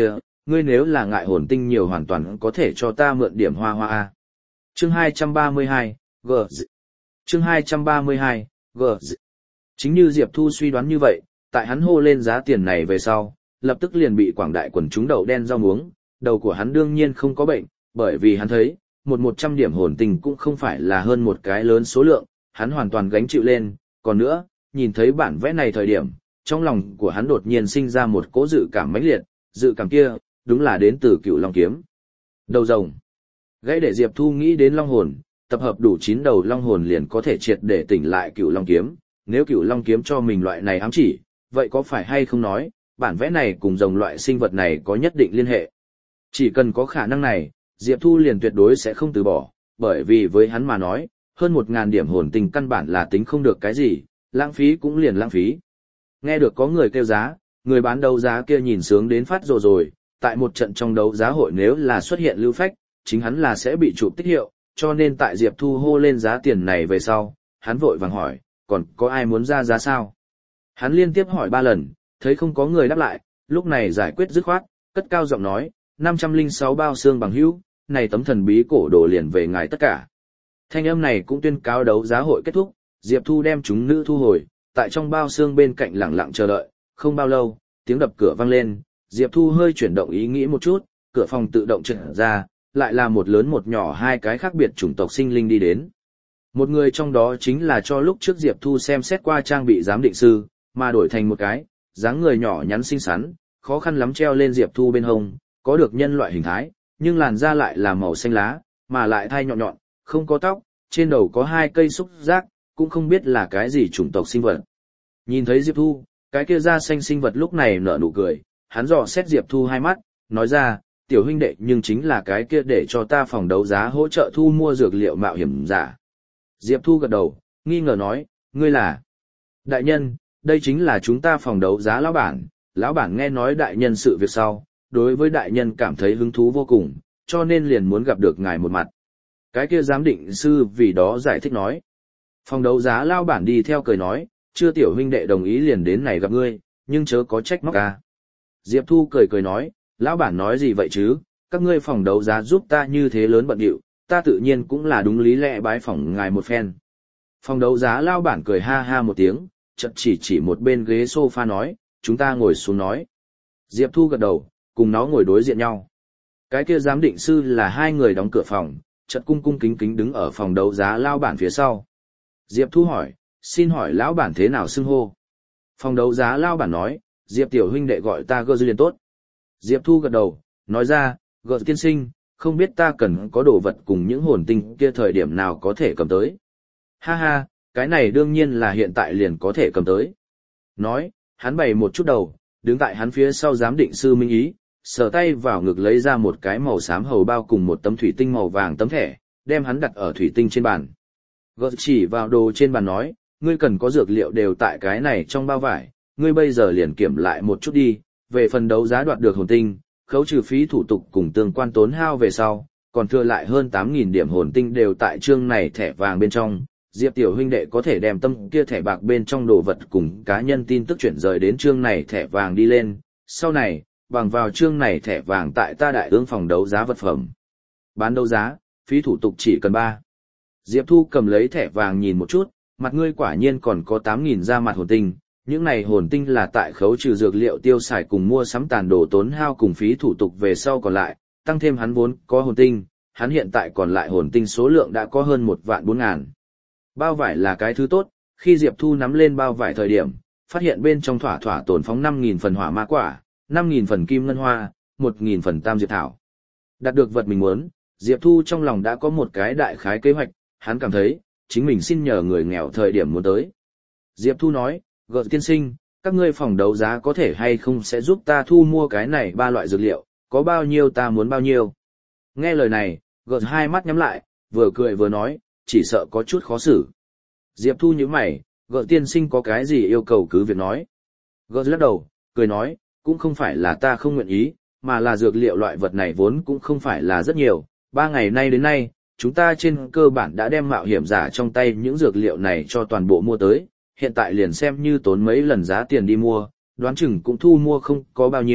ngươi nếu là ngại hồn tinh nhiều hoàn toàn có thể cho ta mượn điểm hoa hoa a. Chương hai trăm ba mươi hai, G. Chương hai trăm ba mươi hai, G. Chính như Diệp Thu suy đoán như vậy, tại hắn hô lên giá tiền này về sau, lập tức liền bị quảng đại quần chúng đậu đen rau muống, đầu của hắn đương nhiên không có bệnh, bởi vì hắn thấy, một một trăm điểm hồn tinh cũng không phải là hơn một cái lớn số lượng, hắn hoàn toàn gánh chịu lên, còn nữa, nhìn thấy bản vẽ này thời điểm, trong lòng của hắn đột nhiên sinh ra một cỗ dự cảm mãnh liệt, dự cảm kia, đúng là đến từ Cựu Long kiếm. Đầu rồng. Gãy để Diệp Thu nghĩ đến long hồn, tập hợp đủ chín đầu long hồn liền có thể triệt để tỉnh lại Cựu Long kiếm, nếu Cựu Long kiếm cho mình loại này ám chỉ, vậy có phải hay không nói, bản vẽ này cùng rồng loại sinh vật này có nhất định liên hệ. Chỉ cần có khả năng này, Diệp Thu liền tuyệt đối sẽ không từ bỏ, bởi vì với hắn mà nói, hơn một ngàn điểm hồn tinh căn bản là tính không được cái gì, lãng phí cũng liền lãng phí. Nghe được có người kêu giá, người bán đấu giá kia nhìn sướng đến phát rồ rồi, tại một trận trong đấu giá hội nếu là xuất hiện lưu phách, chính hắn là sẽ bị chụp tích hiệu, cho nên tại Diệp Thu hô lên giá tiền này về sau, hắn vội vàng hỏi, còn có ai muốn ra giá sao? Hắn liên tiếp hỏi ba lần, thấy không có người đáp lại, lúc này giải quyết dứt khoát, cất cao giọng nói, năm trăm lẻ sáu bao xương bằng hữu, này tấm thần bí cổ đồ liền về ngài tất cả. Thanh âm này cũng tuyên cáo đấu giá hội kết thúc, Diệp Thu đem chúng nữ thu hồi, tại trong bao xương bên cạnh lặng lặng chờ đợi, không bao lâu, tiếng đập cửa vang lên, Diệp Thu hơi chuyển động ý nghĩ một chút, cửa phòng tự động trượt ra, lại là một lớn một nhỏ hai cái khác biệt chủng tộc sinh linh đi đến. Một người trong đó chính là cho lúc trước Diệp Thu xem xét qua trang bị giám định sư, mà đổi thành một cái, dáng người nhỏ nhắn xinh xắn, khó khăn lắm treo lên Diệp Thu bên hông, có được nhân loại hình thái, nhưng làn da lại là màu xanh lá, mà lại thai nhọn nhọn, không có tóc, trên đầu có hai cây xúc giác, cũng không biết là cái gì chủng tộc sinh vật. Nhìn thấy Diệp Thu, cái kia da xanh sinh vật lúc này nở nụ cười, hắn dò xét Diệp Thu hai mắt, nói ra, tiểu huynh đệ nhưng chính là cái kia để cho ta phòng đấu giá hỗ trợ thu mua dược liệu mạo hiểm giả. Diệp Thu gật đầu, nghi ngờ nói, ngươi là... Đại nhân, đây chính là chúng ta phòng đấu giá lão bản, lão bản nghe nói đại nhân sự việc sau, đối với đại nhân cảm thấy hứng thú vô cùng, cho nên liền muốn gặp được ngài một mặt. Cái kia giám định sư vì đó giải thích nói. Phòng đấu giá lão bản đi theo cười nói, chưa tiểu huynh đệ đồng ý liền đến này gặp ngươi, nhưng chớ có trách móc ca. Diệp Thu cười cười nói, lão bản nói gì vậy chứ, các ngươi phòng đấu giá giúp ta như thế lớn bận điệu, ta tự nhiên cũng là đúng lý lẽ bái phỏng ngài một phen. Phòng đấu giá lão bản cười ha ha một tiếng, chợt chỉ chỉ một bên ghế sofa nói, chúng ta ngồi xuống nói. Diệp Thu gật đầu, cùng nó ngồi đối diện nhau. Cái kia giám định sư là hai người đóng cửa phòng, chợt cung cung kính kính đứng ở phòng đấu giá lão bản phía sau. Diệp Thu hỏi, xin hỏi lão bản thế nào xưng hô? Phòng đấu giá lão bản nói, Diệp tiểu huynh đệ gọi ta Gơ dư liền tốt. Diệp Thu gật đầu, nói ra, Gơ tiên sinh, không biết ta cần có đồ vật cùng những hồn tinh kia thời điểm nào có thể cầm tới. Ha ha, cái này đương nhiên là hiện tại liền có thể cầm tới. Nói, hắn bày một chút đầu, đứng tại hắn phía sau giám định sư Minh Ý, sờ tay vào ngực lấy ra một cái màu xám hầu bao cùng một tấm thủy tinh màu vàng tấm thẻ, đem hắn đặt ở thủy tinh trên bàn. Gợt chỉ vào đồ trên bàn nói, ngươi cần có dược liệu đều tại cái này trong bao vải, ngươi bây giờ liền kiểm lại một chút đi, về phần đấu giá đoạt được hồn tinh, khấu trừ phí thủ tục cùng tương quan tốn hao về sau, còn thừa lại hơn tám nghìn điểm hồn tinh đều tại chương này thẻ vàng bên trong. Diệp tiểu huynh đệ có thể đem tâm kia thẻ bạc bên trong đồ vật cùng cá nhân tin tức chuyển rời đến chương này thẻ vàng đi lên, sau này, bằng vào chương này thẻ vàng tại ta đại ương phòng đấu giá vật phẩm. Bán đấu giá, phí thủ tục chỉ cần ba. Diệp Thu cầm lấy thẻ vàng nhìn một chút, mặt ngươi quả nhiên còn có tám nghìn ra mặt hồn tinh, những này hồn tinh là tại khấu trừ dược liệu tiêu xài cùng mua sắm tàn đồ tốn hao cùng phí thủ tục về sau còn lại, tăng thêm hắn vốn có hồn tinh, hắn hiện tại còn lại hồn tinh số lượng đã có hơn một vạn bốn ngàn. Bao vải là cái thứ tốt, khi Diệp Thu nắm lên bao vải thời điểm, phát hiện bên trong thỏa thỏa tồn phóng năm nghìn phần hỏa ma quả, năm nghìn phần kim ngân hoa, một nghìn phần tam diệp thảo. Đạt được vật mình muốn, Diệp Thu trong lòng đã có một cái đại khái kế hoạch, hắn cảm thấy, chính mình xin nhờ người nghèo thời điểm muốn tới. Diệp Thu nói, Gợt tiên sinh, các ngươi phòng đấu giá có thể hay không sẽ giúp ta thu mua cái này ba loại dược liệu, có bao nhiêu ta muốn bao nhiêu. Nghe lời này, Gợt hai mắt nhắm lại, vừa cười vừa nói, chỉ sợ có chút khó xử. Diệp Thu nhíu mày, Gợt tiên sinh có cái gì yêu cầu cứ việc nói. Gợt lắc đầu, cười nói, cũng không phải là ta không nguyện ý, mà là dược liệu loại vật này vốn cũng không phải là rất nhiều. Ba ngày nay đến nay, chúng ta trên cơ bản đã đem mạo hiểm giả trong tay những dược liệu này cho toàn bộ mua tới, hiện tại liền xem như tốn mấy lần giá tiền đi mua, đoán chừng cũng thu mua không có bao nhiêu,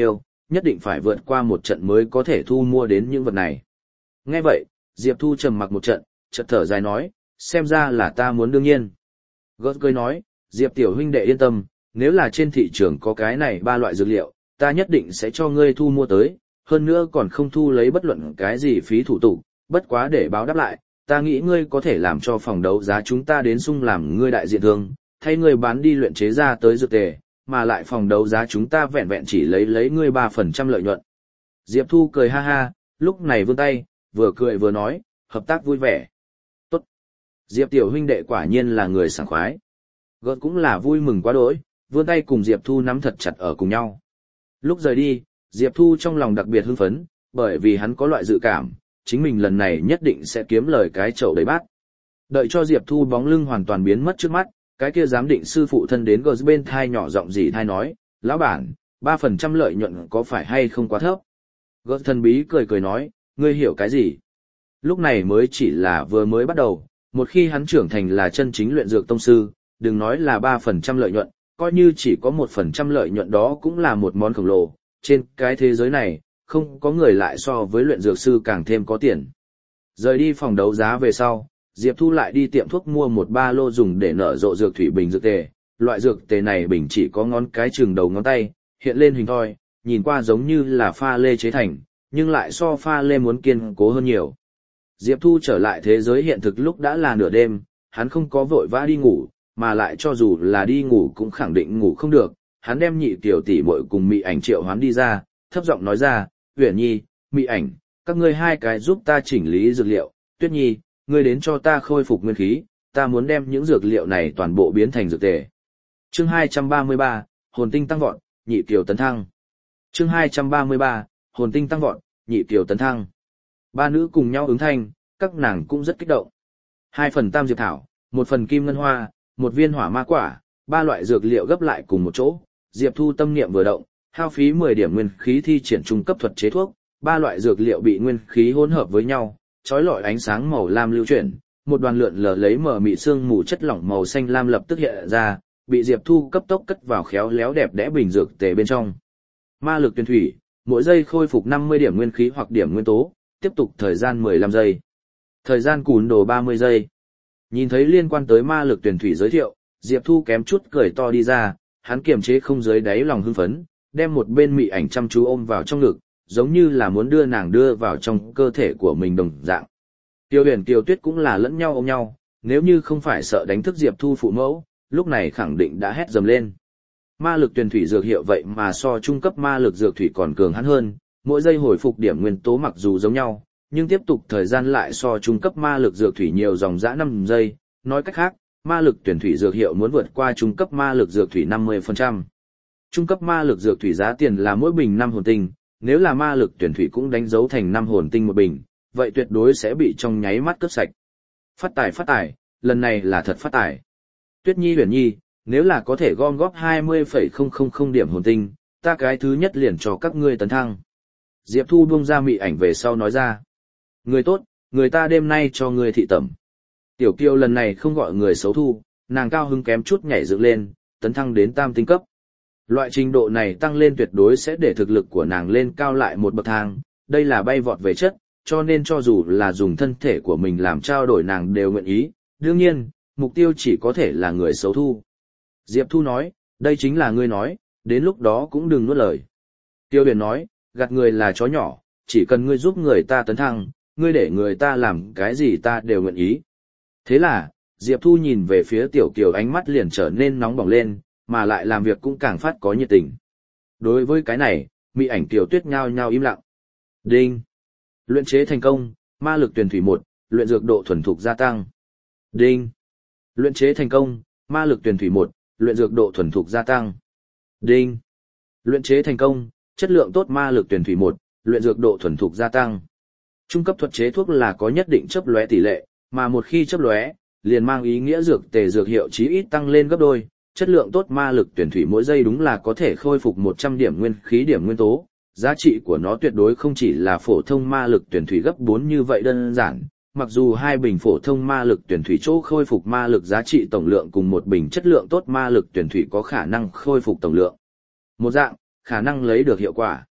nhất định phải vượt qua một trận mới có thể thu mua đến những vật này. Nghe vậy, Diệp Thu trầm mặc một trận, chợt thở dài nói, xem ra là ta muốn đương nhiên. Gớt cười nói, Diệp tiểu huynh đệ yên tâm, nếu là trên thị trường có cái này ba loại dược liệu, ta nhất định sẽ cho ngươi thu mua tới, hơn nữa còn không thu lấy bất luận cái gì phí thủ tục, bất quá để báo đáp lại, ta nghĩ ngươi có thể làm cho phòng đấu giá chúng ta đến sung làm ngươi đại diện thương, thay ngươi bán đi luyện chế ra tới dược tề, mà lại phòng đấu giá chúng ta vẹn vẹn chỉ lấy lấy ngươi ba phần trăm lợi nhuận. Diệp Thu cười ha ha, lúc này vươn tay, vừa cười vừa nói, hợp tác vui vẻ. Tốt. Diệp tiểu huynh đệ quả nhiên là người sảng khoái. Gợt cũng là vui mừng quá đỗi, vươn tay cùng Diệp Thu nắm thật chặt ở cùng nhau. Lúc rời đi, Diệp Thu trong lòng đặc biệt hưng phấn, bởi vì hắn có loại dự cảm, chính mình lần này nhất định sẽ kiếm lời cái chậu đầy bát. Đợi cho Diệp Thu bóng lưng hoàn toàn biến mất trước mắt, cái kia giám định sư phụ thân đến gờ bên thai nhỏ giọng gì thai nói, lão bản, ba phần trăm lợi nhuận có phải hay không quá thấp? Gờ thần bí cười cười nói, ngươi hiểu cái gì? Lúc này mới chỉ là vừa mới bắt đầu, một khi hắn trưởng thành là chân chính luyện dược tông sư, đừng nói là ba phần trăm lợi nhuận, coi như chỉ có một phần trăm lợi nhuận đó cũng là một món khổng lồ. Trên cái thế giới này, không có người lại so với luyện dược sư càng thêm có tiền. Rời đi phòng đấu giá về sau, Diệp Thu lại đi tiệm thuốc mua một ba lô dùng để nở rộ dược thủy bình dược tề. Loại dược tề này bình chỉ có ngón cái chừng đầu ngón tay, hiện lên hình thoi, nhìn qua giống như là pha lê chế thành, nhưng lại so pha lê muốn kiên cố hơn nhiều. Diệp Thu trở lại thế giới hiện thực lúc đã là nửa đêm, hắn không có vội vã đi ngủ, mà lại cho dù là đi ngủ cũng khẳng định ngủ không được. Hắn đem nhị tiểu tỷ muội cùng Mị Ảnh triệu hoán đi ra, thấp giọng nói ra, Uyển Nhi, Mị Ảnh, các ngươi hai cái giúp ta chỉnh lý dược liệu, Tuyết Nhi, ngươi đến cho ta khôi phục nguyên khí, ta muốn đem những dược liệu này toàn bộ biến thành dược tề. Chương hai trăm ba mươi ba, hồn tinh tăng vọt, nhị tiểu tấn thăng. Chương hai trăm ba mươi ba, hồn tinh tăng vọt, nhị tiểu tấn thăng. Ba nữ cùng nhau ứng thanh, các nàng cũng rất kích động. Hai phần tam diệp thảo, một phần kim ngân hoa, một viên hỏa ma quả, ba loại dược liệu gấp lại cùng một chỗ. Diệp Thu tâm niệm vừa động, hao phí mười điểm nguyên khí thi triển trung cấp thuật chế thuốc, ba loại dược liệu bị nguyên khí hỗn hợp với nhau, chói lọi ánh sáng màu lam lưu chuyển, một đoàn lượn lờ lấy mờ mị xương mù chất lỏng màu xanh lam lập tức hiện ra, bị Diệp Thu cấp tốc cất vào khéo léo đẹp đẽ bình dược tề bên trong. Ma lực tuyển thủy, mỗi giây khôi phục năm mươi điểm nguyên khí hoặc điểm nguyên tố, tiếp tục thời gian mười lăm giây. Thời gian cùn đồ ba mươi giây. Nhìn thấy liên quan tới ma lực tuyển thủy giới thiệu, Diệp Thu kém chút cười to đi ra, hắn kiềm chế không dưới đáy lòng hưng phấn, đem một bên Mị Ảnh chăm chú ôm vào trong ngực, giống như là muốn đưa nàng đưa vào trong cơ thể của mình đồng dạng. Tiêu Huyền Kiều Tuyết cũng là lẫn nhau ôm nhau, nếu như không phải sợ đánh thức Diệp Thu phụ mẫu, lúc này khẳng định đã hét dầm lên. Ma lực tuyển thủy dược hiệu vậy mà so trung cấp ma lực dược thủy còn cường hắn hơn, mỗi giây hồi phục điểm nguyên tố mặc dù giống nhau, nhưng tiếp tục thời gian lại so trung cấp ma lực dược thủy nhiều dòng dã năm giây, nói cách khác, ma lực tuyển thủy dược hiệu muốn vượt qua trung cấp ma lực dược thủy năm mươi phần trăm. Trung cấp ma lực dược thủy giá tiền là mỗi bình năm hồn tinh, nếu là ma lực tuyển thủy cũng đánh dấu thành năm hồn tinh một bình, vậy tuyệt đối sẽ bị trong nháy mắt cướp sạch. Phát tài phát tài, lần này là thật phát tài. Tuyết Nhi Huyền Nhi, nếu là có thể gom góp hai mươi phẩy không không không điểm hồn tinh, ta cái thứ nhất liền cho các ngươi tấn thăng. Diệp Thu buông ra Mị Ảnh về sau nói ra. Người tốt, người ta đêm nay cho người thị tẩm. Tiểu Kiều lần này không gọi người xấu thu, nàng cao hứng kém chút nhảy dựng lên, tấn thăng đến tam tinh cấp. Loại trình độ này tăng lên tuyệt đối sẽ để thực lực của nàng lên cao lại một bậc thang, đây là bay vọt về chất, cho nên cho dù là dùng thân thể của mình làm trao đổi nàng đều nguyện ý, đương nhiên, mục tiêu chỉ có thể là người xấu thu. Diệp Thu nói, đây chính là ngươi nói, đến lúc đó cũng đừng nuốt lời. Tiêu Huyền nói, gạt người là chó nhỏ, chỉ cần ngươi giúp người ta tấn thăng, ngươi để người ta làm cái gì ta đều nguyện ý. Thế là, Diệp Thu nhìn về phía Tiểu Kiều ánh mắt liền trở nên nóng bỏng lên, mà lại làm việc cũng càng phát có nhiệt tình. Đối với cái này, Mị Ảnh Tiểu Tuyết nhao nhao im lặng. Đinh. Luyện chế thành công, ma lực tuyển thủy một, luyện dược độ thuần thục gia tăng. Đinh. Luyện chế thành công, ma lực tuyển thủy một, luyện dược độ thuần thục gia tăng. Đinh. Luyện chế thành công, chất lượng tốt ma lực tuyển thủy một, luyện dược độ thuần thục gia tăng. Trung cấp thuật chế thuốc là có nhất định chớp lóe tỷ lệ, mà một khi chớp lóe, liền mang ý nghĩa dược tề dược hiệu chí ít tăng lên gấp đôi, chất lượng tốt ma lực tuyển thủy mỗi giây đúng là có thể khôi phục một trăm điểm nguyên khí điểm nguyên tố, giá trị của nó tuyệt đối không chỉ là phổ thông ma lực tuyển thủy gấp bốn như vậy đơn giản, mặc dù hai bình phổ thông ma lực tuyển thủy chỗ khôi phục ma lực giá trị tổng lượng cùng một bình chất lượng tốt ma lực tuyển thủy có khả năng khôi phục tổng lượng một dạng, khả năng lấy được hiệu quả.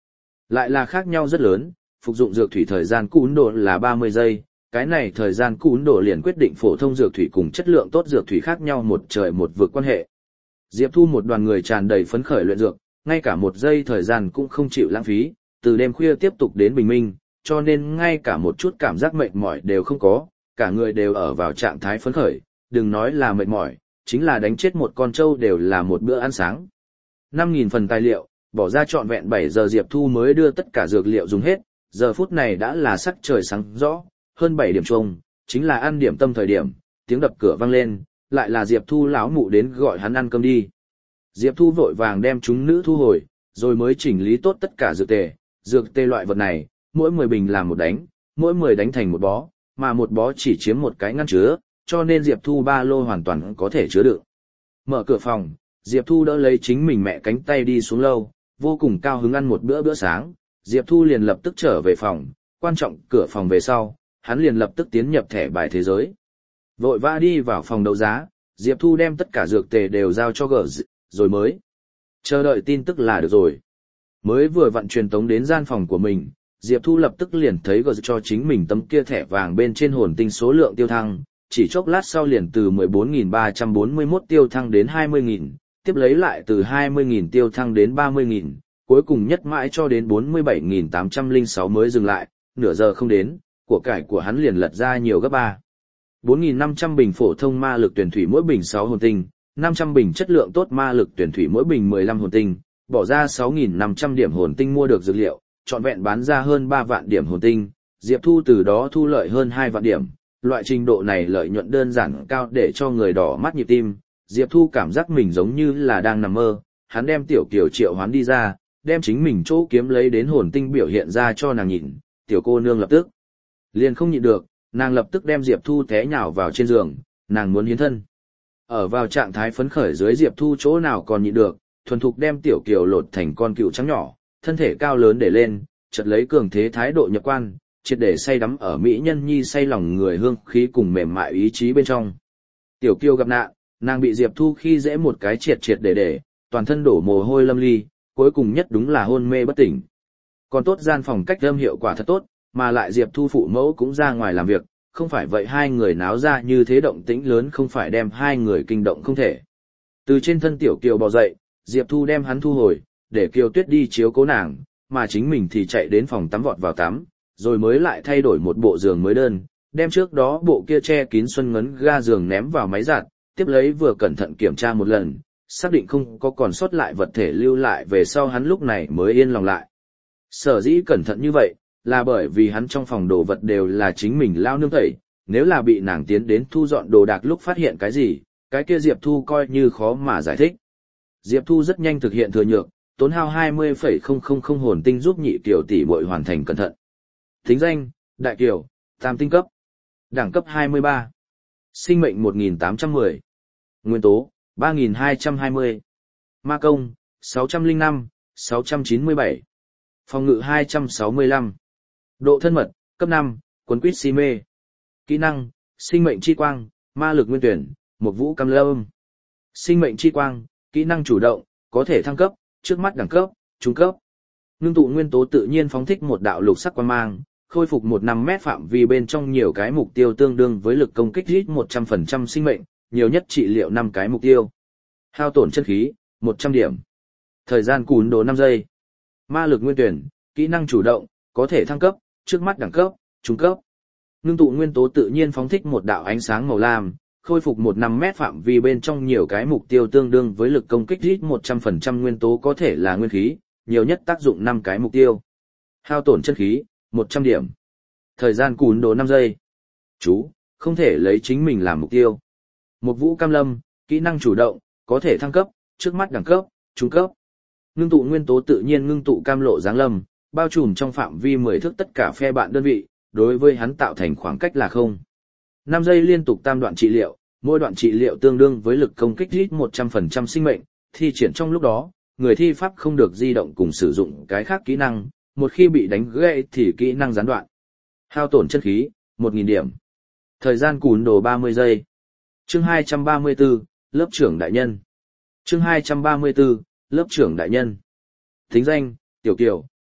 Lại là khác nhau rất lớn, phục dụng dược thủy thời gian cún độ là ba mươi giây, cái này thời gian cún độ liền quyết định phổ thông dược thủy cùng chất lượng tốt dược thủy khác nhau một trời một vực quan hệ. Diệp Thu một đoàn người tràn đầy phấn khởi luyện dược, ngay cả một giây thời gian cũng không chịu lãng phí, từ đêm khuya tiếp tục đến bình minh, cho nên ngay cả một chút cảm giác mệt mỏi đều không có, cả người đều ở vào trạng thái phấn khởi, đừng nói là mệt mỏi, chính là đánh chết một con trâu đều là một bữa ăn sáng. năm nghìn phần tài liệu, bỏ ra trọn vẹn bảy giờ Diệp Thu mới đưa tất cả dược liệu dùng hết, giờ phút này đã là sắc trời sáng rõ, hơn bảy điểm chung, chính là ăn điểm tâm thời điểm, tiếng đập cửa vang lên, lại là Diệp Thu lão mụ đến gọi hắn ăn cơm đi. Diệp Thu vội vàng đem chúng nữ thu hồi, rồi mới chỉnh lý tốt tất cả dược tề, dược tề loại vật này, mỗi mười bình làm một đánh, mỗi mười đánh thành một bó, mà một bó chỉ chiếm một cái ngăn chứa, cho nên Diệp Thu ba lô hoàn toàn có thể chứa đựng. Mở cửa phòng, Diệp Thu đỡ lấy chính mình mẹ cánh tay đi xuống lâu, vô cùng cao hứng ăn một bữa bữa sáng, Diệp Thu liền lập tức trở về phòng, quan trọng cửa phòng về sau, hắn liền lập tức tiến nhập thẻ bài thế giới. Vội vã đi vào phòng đấu giá, Diệp Thu đem tất cả dược tề đều giao cho gờ rồi mới chờ đợi tin tức là được rồi. Mới vừa vặn truyền tống đến gian phòng của mình, Diệp Thu lập tức liền thấy gờ cho chính mình tấm kia thẻ vàng bên trên hồn tinh số lượng tiêu thăng, chỉ chốc lát sau liền từ mười bốn nghìn ba trăm bốn mươi mốt tiêu thăng đến hai mươi nghìn, tiếp lấy lại từ hai mươi nghìn tiêu thăng đến ba mươi nghìn, cuối cùng nhất mãi cho đến bốn mươi bảy nghìn tám trăm lẻ sáu mới dừng lại, nửa giờ không đến, của cải của hắn liền lật ra nhiều gấp ba. bốn nghìn năm trăm bình phổ thông ma lực tuyển thủy mỗi bình sáu hồn tinh, năm trăm bình chất lượng tốt ma lực tuyển thủy mỗi bình mười lăm hồn tinh, bỏ ra sáu nghìn năm trăm điểm hồn tinh mua được dược liệu, trọn vẹn bán ra hơn ba vạn điểm hồn tinh, Diệp Thu từ đó thu lợi hơn hai vạn điểm. Loại trình độ này lợi nhuận đơn giản cao để cho người đỏ mắt nhịp tim, Diệp Thu cảm giác mình giống như là đang nằm mơ, hắn đem tiểu kiều triệu hoán đi ra, đem chính mình chỗ kiếm lấy đến hồn tinh biểu hiện ra cho nàng nhìn, tiểu cô nương lập tức liền không nhịn được, nàng lập tức đem Diệp Thu té nhào vào trên giường, nàng muốn hiến thân. Ở vào trạng thái phấn khởi dưới Diệp Thu chỗ nào còn nhịn được, thuần thục đem tiểu kiều lột thành con cừu trắng nhỏ, thân thể cao lớn để lên, chợt lấy cường thế thái độ nhập quan, triệt để say đắm ở mỹ nhân nhi say lòng người hương khí cùng mềm mại ý chí bên trong. Tiểu kiều gặp nạn, nàng bị Diệp Thu khi dễ một cái triệt triệt để để, toàn thân đổ mồ hôi lâm ly, cuối cùng nhất đúng là hôn mê bất tỉnh. Còn tốt gian phòng cách âm hiệu quả thật tốt, mà lại Diệp Thu phụ mẫu cũng ra ngoài làm việc, không phải vậy hai người náo ra như thế động tĩnh lớn không phải đem hai người kinh động không thể. Từ trên thân tiểu kiều bò dậy, Diệp Thu đem hắn thu hồi, để Kiều Tuyết đi chiếu cố nàng, mà chính mình thì chạy đến phòng tắm vọt vào tắm, rồi mới lại thay đổi một bộ giường mới đơn, đem trước đó bộ kia che kín xuân ngấn ga giường ném vào máy giặt, tiếp lấy vừa cẩn thận kiểm tra một lần, xác định không có còn sót lại vật thể lưu lại về sau hắn lúc này mới yên lòng lại. Sở dĩ cẩn thận như vậy, là bởi vì hắn trong phòng đồ vật đều là chính mình lao nương tẩy, nếu là bị nàng tiến đến thu dọn đồ đạc lúc phát hiện cái gì, cái kia Diệp Thu coi như khó mà giải thích. Diệp Thu rất nhanh thực hiện thừa nhược, tốn hao hai mươi phẩy không không không hồn tinh giúp nhị kiều tỷ muội hoàn thành cẩn thận. Thính danh, Đại Kiều, tam tinh cấp. Đẳng cấp hai mươi ba. Sinh mệnh một nghìn tám trăm mười. Nguyên tố, ba nghìn hai trăm hai mươi. Ma công, sáu trăm lẻ năm, sáu trăm chín mươi bảy. Phòng ngự hai trăm sáu mươi lăm. Độ thân mật, cấp năm, quấn quýt si mê. Kỹ năng, sinh mệnh chi quang, ma lực nguyên tuyển, một vũ cam lâm. Sinh mệnh chi quang, kỹ năng chủ động, có thể thăng cấp, trước mắt đẳng cấp, trung cấp. Ngưng tụ nguyên tố tự nhiên phóng thích một đạo lục sắc quang mang, khôi phục một năm mét phạm vi bên trong nhiều cái mục tiêu tương đương với lực công kích hít một trăm phần trăm sinh mệnh, nhiều nhất trị liệu năm cái mục tiêu. Hao tổn chân khí, một trăm điểm. Thời gian cùn đồ năm giây. Ma lực nguyên tuyển, kỹ năng chủ động, có thể thăng cấp, trước mắt đẳng cấp, trung cấp. Ngưng tụ nguyên tố tự nhiên phóng thích một đạo ánh sáng màu lam, khôi phục một năm mét phạm vi bên trong nhiều cái mục tiêu tương đương với lực công kích hít một trăm phần trăm nguyên tố có thể là nguyên khí, nhiều nhất tác dụng năm cái mục tiêu. Hao tổn chân khí, một trăm điểm. Thời gian cùn đồ năm giây. Chú, không thể lấy chính mình làm mục tiêu. Một vũ cam lâm, kỹ năng chủ động, có thể thăng cấp, trước mắt đẳng cấp, trung cấp. Ngưng tụ nguyên tố tự nhiên ngưng tụ cam lộ giáng lâm, bao trùm trong phạm vi mười thước tất cả phe bạn đơn vị, đối với hắn tạo thành khoảng cách là không. năm giây liên tục tam đoạn trị liệu, mỗi đoạn trị liệu tương đương với lực công kích hít một trăm phần trăm sinh mệnh, thi triển trong lúc đó, người thi pháp không được di động cùng sử dụng cái khác kỹ năng, một khi bị đánh gãy thì kỹ năng gián đoạn. Hao tổn chân khí, một nghìn điểm. Thời gian cùn đồ ba mươi giây. Chương hai trăm ba mươi tư, lớp trưởng đại nhân. Chương hai trăm ba mươi tư, lớp trưởng đại nhân. Thính danh, Tiểu Kiều,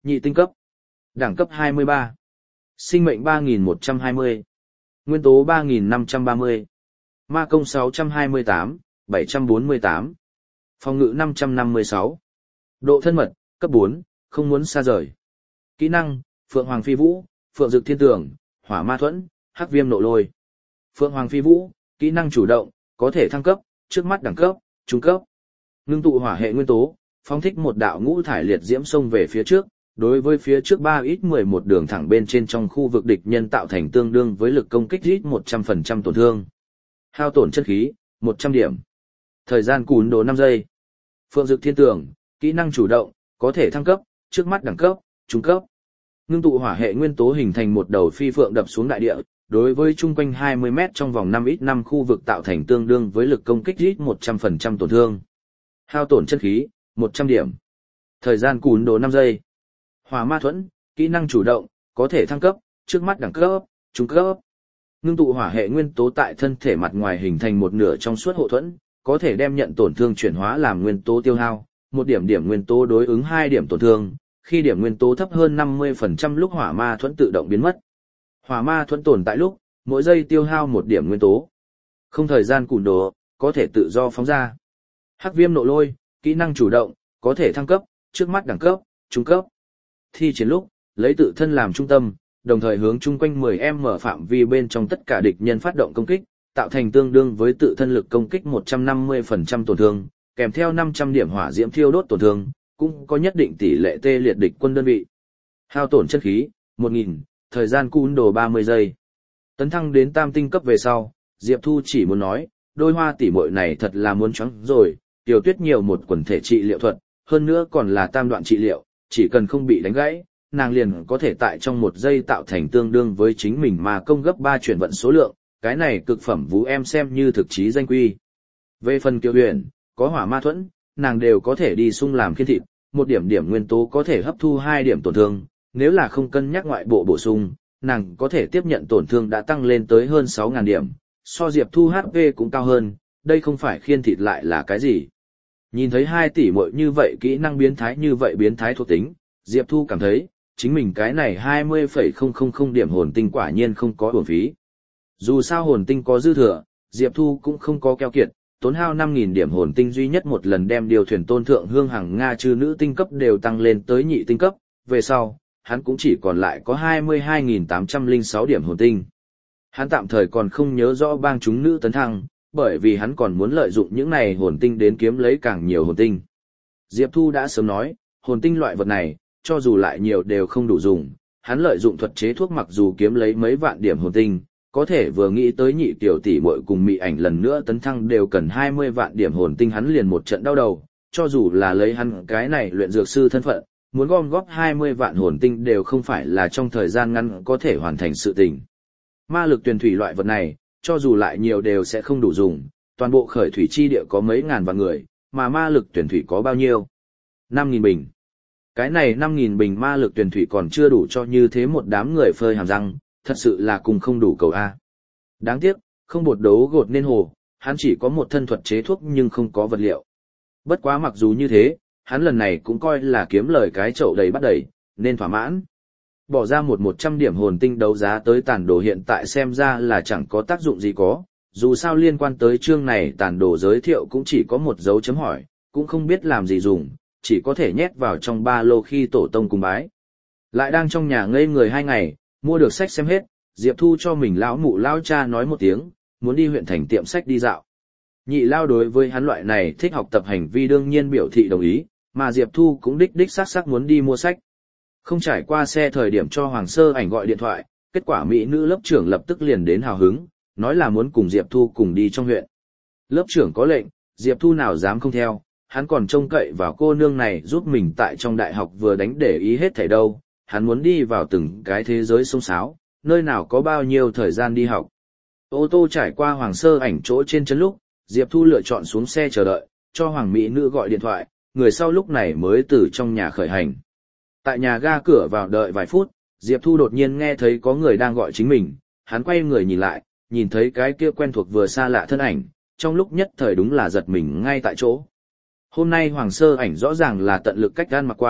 Nhị tinh cấp. Đẳng cấp hai mươi ba. Sinh mệnh ba nghìn một trăm hai mươi. Nguyên tố ba nghìn năm trăm ba mươi. Ma công sáu trăm hai mươi tám, bảy trăm bốn mươi tám. Phòng ngự năm trăm năm mươi sáu. Độ thân mật, cấp bốn, không muốn xa rời. Kỹ năng, Phượng Hoàng Phi Vũ, Phượng Dực Thiên Tường, Hỏa Ma Thuẫn, Hắc Viêm Nộ Lôi. Phượng Hoàng Phi Vũ, kỹ năng chủ động, có thể thăng cấp, trước mắt đẳng cấp, trung cấp. Ngưng tụ hỏa hệ nguyên tố, phóng thích một đạo ngũ thải liệt diễm xông về phía trước, đối với phía trước ba ít mười một đường thẳng bên trên trong khu vực địch nhân tạo thành tương đương với lực công kích ít một trăm phần trăm tổn thương. Hao tổn chất khí, một trăm điểm. Thời gian cùn đồ năm giây. Phượng Dực Thiên Tường, kỹ năng chủ động, có thể thăng cấp, trước mắt đẳng cấp, trung cấp. Ngưng tụ hỏa hệ nguyên tố hình thành một đầu phi phượng đập xuống đại địa, đối với chung quanh hai mươi mét trong vòng năm ít năm khu vực tạo thành tương đương với lực công kích ít một trăm phần trăm tổn thương. Hao tổn chất khí, một trăm điểm. Thời gian cùn đồ năm giây. Hỏa Ma Thuẫn, kỹ năng chủ động, có thể thăng cấp, trước mắt đẳng cấp, trung cấp. Ngưng tụ hỏa hệ nguyên tố tại thân thể mặt ngoài hình thành một nửa trong suốt hộ thuẫn, có thể đem nhận tổn thương chuyển hóa làm nguyên tố tiêu hao, một điểm điểm nguyên tố đối ứng hai điểm tổn thương, khi điểm nguyên tố thấp hơn năm mươi phần trăm lúc hỏa ma thuẫn tự động biến mất. Hỏa ma thuẫn tồn tại lúc, mỗi giây tiêu hao một điểm nguyên tố. Không thời gian cùn đồ, có thể tự do phóng ra. Hắc Viêm Nộ Lôi, kỹ năng chủ động, có thể thăng cấp, trước mắt đẳng cấp, trung cấp. Thi chiến lúc, lấy tự thân làm trung tâm, đồng thời hướng chung quanh mười em phạm vi bên trong tất cả địch nhân phát động công kích, tạo thành tương đương với tự thân lực công kích một trăm năm mươi phần trăm tổn thương, kèm theo năm trăm điểm hỏa diễm thiêu đốt tổn thương, cũng có nhất định tỷ lệ tê liệt địch quân đơn vị. Hao tổn chất khí, một nghìn, thời gian cún đồ ba mươi giây. Tấn thăng đến tam tinh cấp về sau, Diệp Thu chỉ muốn nói, đôi hoa tỷ muội này thật là muốn choáng rồi, Tiểu Tuyết nhiều một quần thể trị liệu thuật, hơn nữa còn là tam đoạn trị liệu, chỉ cần không bị đánh gãy, nàng liền có thể tại trong một giây tạo thành tương đương với chính mình mà công gấp ba chuyển vận số lượng, cái này cực phẩm vũ em xem như thực chí danh quy. Về phần Kiều Huyền, có hỏa ma thuẫn, nàng đều có thể đi sung làm khiên thịt, một điểm điểm nguyên tố có thể hấp thu hai điểm tổn thương, nếu là không cân nhắc ngoại bộ bổ sung, nàng có thể tiếp nhận tổn thương đã tăng lên tới hơn sáu nghìn điểm, so Diệp Thu hát pê cũng cao hơn, đây không phải khiên thịt lại là cái gì. Nhìn thấy hai tỷ muội như vậy kỹ năng biến thái như vậy biến thái thuộc tính, Diệp Thu cảm thấy, chính mình cái này hai mươi phẩy không không không điểm hồn tinh quả nhiên không có uổng phí. Dù sao hồn tinh có dư thừa, Diệp Thu cũng không có keo kiệt, tốn hao năm nghìn điểm hồn tinh duy nhất một lần đem điều thuyền tôn thượng hương hằng Nga chư nữ tinh cấp đều tăng lên tới nhị tinh cấp, về sau, hắn cũng chỉ còn lại có hai mươi hai nghìn tám trăm lẻ sáu điểm hồn tinh. Hắn tạm thời còn không nhớ rõ bang chúng nữ tấn thăng, bởi vì hắn còn muốn lợi dụng những này hồn tinh đến kiếm lấy càng nhiều hồn tinh. Diệp Thu đã sớm nói, hồn tinh loại vật này, cho dù lại nhiều đều không đủ dùng, hắn lợi dụng thuật chế thuốc mặc dù kiếm lấy mấy vạn điểm hồn tinh, có thể vừa nghĩ tới nhị tiểu tỷ muội cùng mị ảnh lần nữa tấn thăng đều cần hai mươi vạn điểm hồn tinh hắn liền một trận đau đầu, cho dù là lấy hắn cái này luyện dược sư thân phận, muốn gom góp hai mươi vạn hồn tinh đều không phải là trong thời gian ngắn có thể hoàn thành sự tình. Ma lực tuyển thủy loại vật này, cho dù lại nhiều đều sẽ không đủ dùng, toàn bộ khởi thủy chi địa có mấy ngàn vạn người, mà ma lực tuyển thủy có bao nhiêu? năm nghìn bình. Cái này năm nghìn bình ma lực tuyển thủy còn chưa đủ cho như thế một đám người phơi hàm răng, thật sự là cùng không đủ cầu A. Đáng tiếc, không bột đấu gột nên hồ, hắn chỉ có một thân thuật chế thuốc nhưng không có vật liệu. Bất quá mặc dù như thế, hắn lần này cũng coi là kiếm lời cái chậu đầy bắt đầy, nên thỏa mãn. Bỏ ra một một trăm điểm hồn tinh đấu giá tới tàn đồ hiện tại xem ra là chẳng có tác dụng gì có, dù sao liên quan tới chương này tàn đồ giới thiệu cũng chỉ có một dấu chấm hỏi, cũng không biết làm gì dùng, chỉ có thể nhét vào trong ba lô khi tổ tông cùng bái. Lại đang trong nhà ngây người hai ngày, mua được sách xem hết, Diệp Thu cho mình lão mụ lão cha nói một tiếng, muốn đi huyện thành tiệm sách đi dạo. Nhị lao đối với hắn loại này thích học tập hành vi đương nhiên biểu thị đồng ý, mà Diệp Thu cũng đích đích xác xác muốn đi mua sách. Không trải qua xe thời điểm cho Hoàng Sơ Ảnh gọi điện thoại, kết quả mỹ nữ lớp trưởng lập tức liền đến hào hứng, nói là muốn cùng Diệp Thu cùng đi trong huyện. Lớp trưởng có lệnh, Diệp Thu nào dám không theo, hắn còn trông cậy vào cô nương này giúp mình tại trong đại học vừa đánh để ý hết thảy đâu, hắn muốn đi vào từng cái thế giới sông sáo, nơi nào có bao nhiêu thời gian đi học. Ô tô trải qua Hoàng Sơ Ảnh chỗ trên chân lúc, Diệp Thu lựa chọn xuống xe chờ đợi, cho Hoàng mỹ nữ gọi điện thoại, người sau lúc này mới từ trong nhà khởi hành. Tại nhà ga cửa vào đợi vài phút, Diệp Thu đột nhiên nghe thấy có người đang gọi chính mình, hắn quay người nhìn lại, nhìn thấy cái kia quen thuộc vừa xa lạ thân ảnh, trong lúc nhất thời đúng là giật mình ngay tại chỗ. Hôm nay Hoàng Sơ Ảnh rõ ràng là tận lực cách gan mặc qua,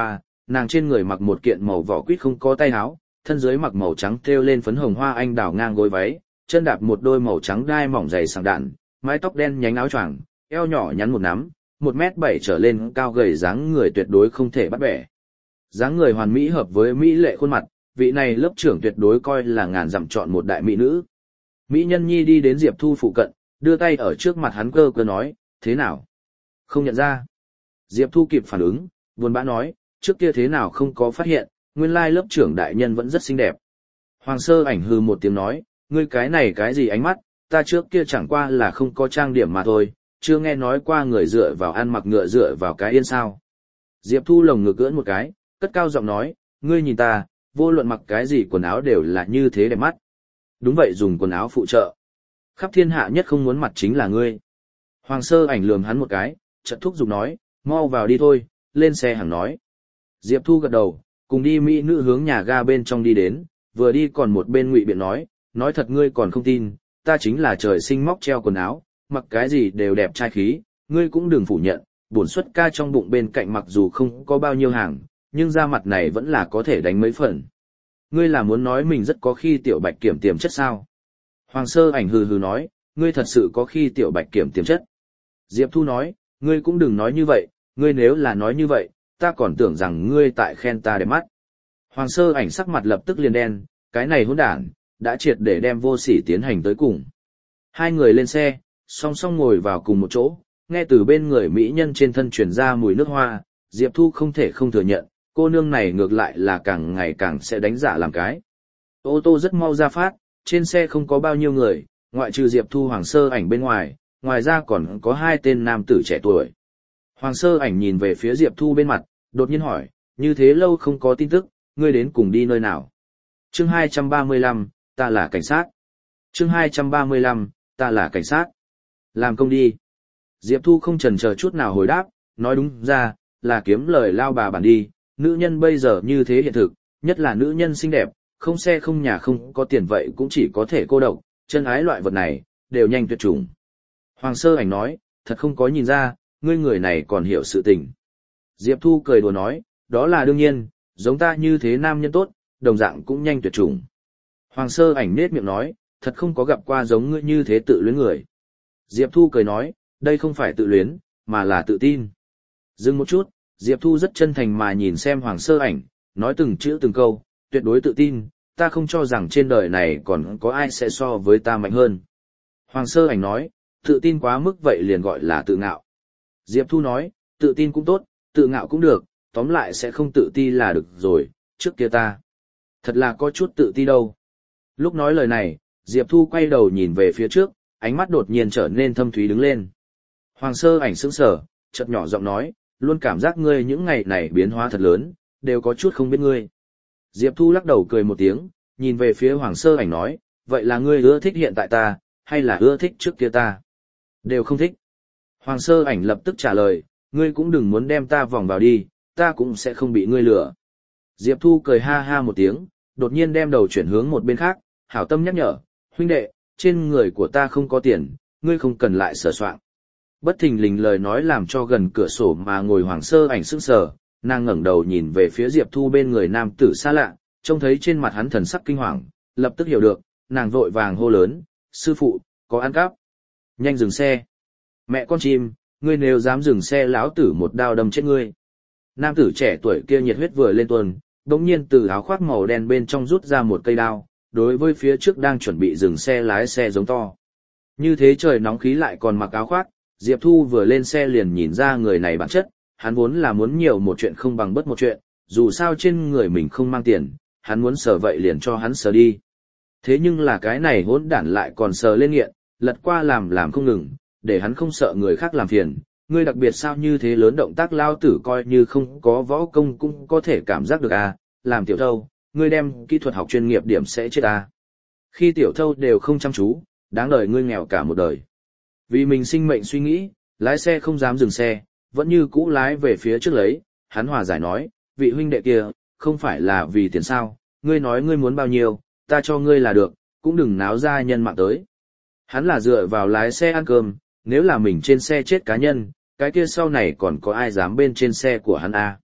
nàng trên người mặc một kiện màu vỏ quýt không có tay áo, thân dưới mặc màu trắng thêu lên phấn hồng hoa anh đào ngang gối váy, chân đạp một đôi màu trắng đai mỏng dày sàng đạn, mái tóc đen nhánh áo choàng, eo nhỏ nhắn một nắm, một mét bảy trở lên cao gầy dáng người tuyệt đối không thể bắt bẻ. Dáng người hoàn mỹ hợp với mỹ lệ khuôn mặt, vị này lớp trưởng tuyệt đối coi là ngàn dặm chọn một đại mỹ nữ. Mỹ Nhân Nhi đi đến Diệp Thu phụ cận, đưa tay ở trước mặt hắn cơ cơ nói, thế nào? Không nhận ra. Diệp Thu kịp phản ứng, buồn bã nói, trước kia thế nào không có phát hiện, nguyên lai lớp trưởng đại nhân vẫn rất xinh đẹp. Hoàng Sơ Ảnh hừ một tiếng nói, ngươi cái này cái gì ánh mắt, ta trước kia chẳng qua là không có trang điểm mà thôi, chưa nghe nói qua người dựa vào ăn mặc ngựa dựa vào cái yên sao. Diệp Thu lồng ngực ưỡn một cái, cất cao giọng nói, ngươi nhìn ta, vô luận mặc cái gì quần áo đều là như thế đẹp mắt. Đúng vậy, dùng quần áo phụ trợ. Khắp thiên hạ nhất không muốn mặt chính là ngươi. Hoàng Sơ Ảnh lườm hắn một cái, chợt thúc giục nói, mau vào đi thôi, lên xe hàng nói. Diệp Thu gật đầu, cùng đi mỹ nữ hướng nhà ga bên trong đi đến, vừa đi còn một bên ngụy biện nói, nói thật ngươi còn không tin, ta chính là trời sinh móc treo quần áo, mặc cái gì đều đẹp trai khí, ngươi cũng đừng phủ nhận, bổn xuất ca trong bụng bên cạnh mặc dù không có bao nhiêu hàng, nhưng da mặt này vẫn là có thể đánh mấy phần. Ngươi là muốn nói mình rất có khi tiểu bạch kiểm tiềm chất sao? Hoàng Sơ Ảnh hừ hừ nói, ngươi thật sự có khi tiểu bạch kiểm tiềm chất. Diệp Thu nói, ngươi cũng đừng nói như vậy, ngươi nếu là nói như vậy, ta còn tưởng rằng ngươi tại khen ta đẹp mắt. Hoàng Sơ Ảnh sắc mặt lập tức liền đen, cái này hỗn đản, đã triệt để đem vô sỉ tiến hành tới cùng. Hai người lên xe, song song ngồi vào cùng một chỗ, nghe từ bên người mỹ nhân trên thân truyền ra mùi nước hoa, Diệp Thu không thể không thừa nhận, cô nương này ngược lại là càng ngày càng sẽ đánh giả làm cái. Ô tô rất mau ra phát, trên xe không có bao nhiêu người, ngoại trừ Diệp Thu Hoàng Sơ Ảnh bên ngoài, ngoài ra còn có hai tên nam tử trẻ tuổi. Hoàng Sơ Ảnh nhìn về phía Diệp Thu bên mặt, đột nhiên hỏi, như thế lâu không có tin tức, ngươi đến cùng đi nơi nào? Chương hai trăm ba mươi lăm, ta là cảnh sát. Chương hai trăm ba mươi lăm, ta là cảnh sát. Làm công đi. Diệp Thu không chần chờ chút nào hồi đáp, nói đúng ra, là kiếm lời lao bà bản đi, nữ nhân bây giờ như thế hiện thực, nhất là nữ nhân xinh đẹp, không xe không nhà không có tiền vậy cũng chỉ có thể cô độc, chân ái loại vật này, đều nhanh tuyệt chủng. Hoàng Sơ Ảnh nói, thật không có nhìn ra, ngươi người này còn hiểu sự tình. Diệp Thu cười đùa nói, đó là đương nhiên, giống ta như thế nam nhân tốt, đồng dạng cũng nhanh tuyệt chủng. Hoàng Sơ Ảnh nết miệng nói, thật không có gặp qua giống ngươi như thế tự luyến người. Diệp Thu cười nói, đây không phải tự luyến, mà là tự tin. Dừng một chút, Diệp Thu rất chân thành mà nhìn xem Hoàng Sơ Ảnh, nói từng chữ từng câu, tuyệt đối tự tin, ta không cho rằng trên đời này còn có ai sẽ so với ta mạnh hơn. Hoàng Sơ Ảnh nói, tự tin quá mức vậy liền gọi là tự ngạo. Diệp Thu nói, tự tin cũng tốt, tự ngạo cũng được, tóm lại sẽ không tự ti là được rồi, trước kia ta. Thật là có chút tự ti đâu. Lúc nói lời này, Diệp Thu quay đầu nhìn về phía trước, ánh mắt đột nhiên trở nên thâm thúy đứng lên. Hoàng Sơ Ảnh sững sờ, chợt nhỏ giọng nói, luôn cảm giác ngươi những ngày này biến hóa thật lớn, đều có chút không biết ngươi. Diệp Thu lắc đầu cười một tiếng, nhìn về phía Hoàng Sơ Ảnh nói, vậy là ngươi ưa thích hiện tại ta, hay là ưa thích trước kia ta? Đều không thích. Hoàng Sơ Ảnh lập tức trả lời, ngươi cũng đừng muốn đem ta vòng vào đi, ta cũng sẽ không bị ngươi lừa. Diệp Thu cười ha ha một tiếng, đột nhiên đem đầu chuyển hướng một bên khác, hảo tâm nhắc nhở, huynh đệ, trên người của ta không có tiền, ngươi không cần lại sờ soạng. Bất thình lình lời nói làm cho gần cửa sổ mà ngồi Hoàng Sơ Ảnh sững sờ, nàng ngẩng đầu nhìn về phía Diệp Thu bên người nam tử xa lạ, trông thấy trên mặt hắn thần sắc kinh hoàng, lập tức hiểu được, nàng vội vàng hô lớn, sư phụ, có ăn cắp. Nhanh dừng xe. Mẹ con chim, ngươi nếu dám dừng xe lão tử một đao đâm chết ngươi. Nam tử trẻ tuổi kia nhiệt huyết vừa lên tuần, đống nhiên từ áo khoác màu đen bên trong rút ra một cây đao, đối với phía trước đang chuẩn bị dừng xe lái xe giống to. Như thế trời nóng khí lại còn mặc áo khoác, Diệp Thu vừa lên xe liền nhìn ra người này bản chất, hắn vốn là muốn nhiều một chuyện không bằng bất một chuyện, dù sao trên người mình không mang tiền, hắn muốn sờ vậy liền cho hắn sờ đi. Thế nhưng là cái này hỗn đản lại còn sờ lên nghiện, lật qua làm làm không ngừng, để hắn không sợ người khác làm phiền. Ngươi đặc biệt sao như thế lớn động tác lao tử coi như không có võ công cũng có thể cảm giác được à, làm tiểu thâu, ngươi đem kỹ thuật học chuyên nghiệp điểm sẽ chết à. Khi tiểu thâu đều không chăm chú, đáng đời ngươi nghèo cả một đời. Vì mình sinh mệnh suy nghĩ, lái xe không dám dừng xe, vẫn như cũ lái về phía trước lấy, hắn hòa giải nói, vị huynh đệ kia, không phải là vì tiền sao, ngươi nói ngươi muốn bao nhiêu, ta cho ngươi là được, cũng đừng náo ra nhân mạng tới. Hắn là dựa vào lái xe ăn cơm, nếu là mình trên xe chết cá nhân, cái kia sau này còn có ai dám bên trên xe của hắn à.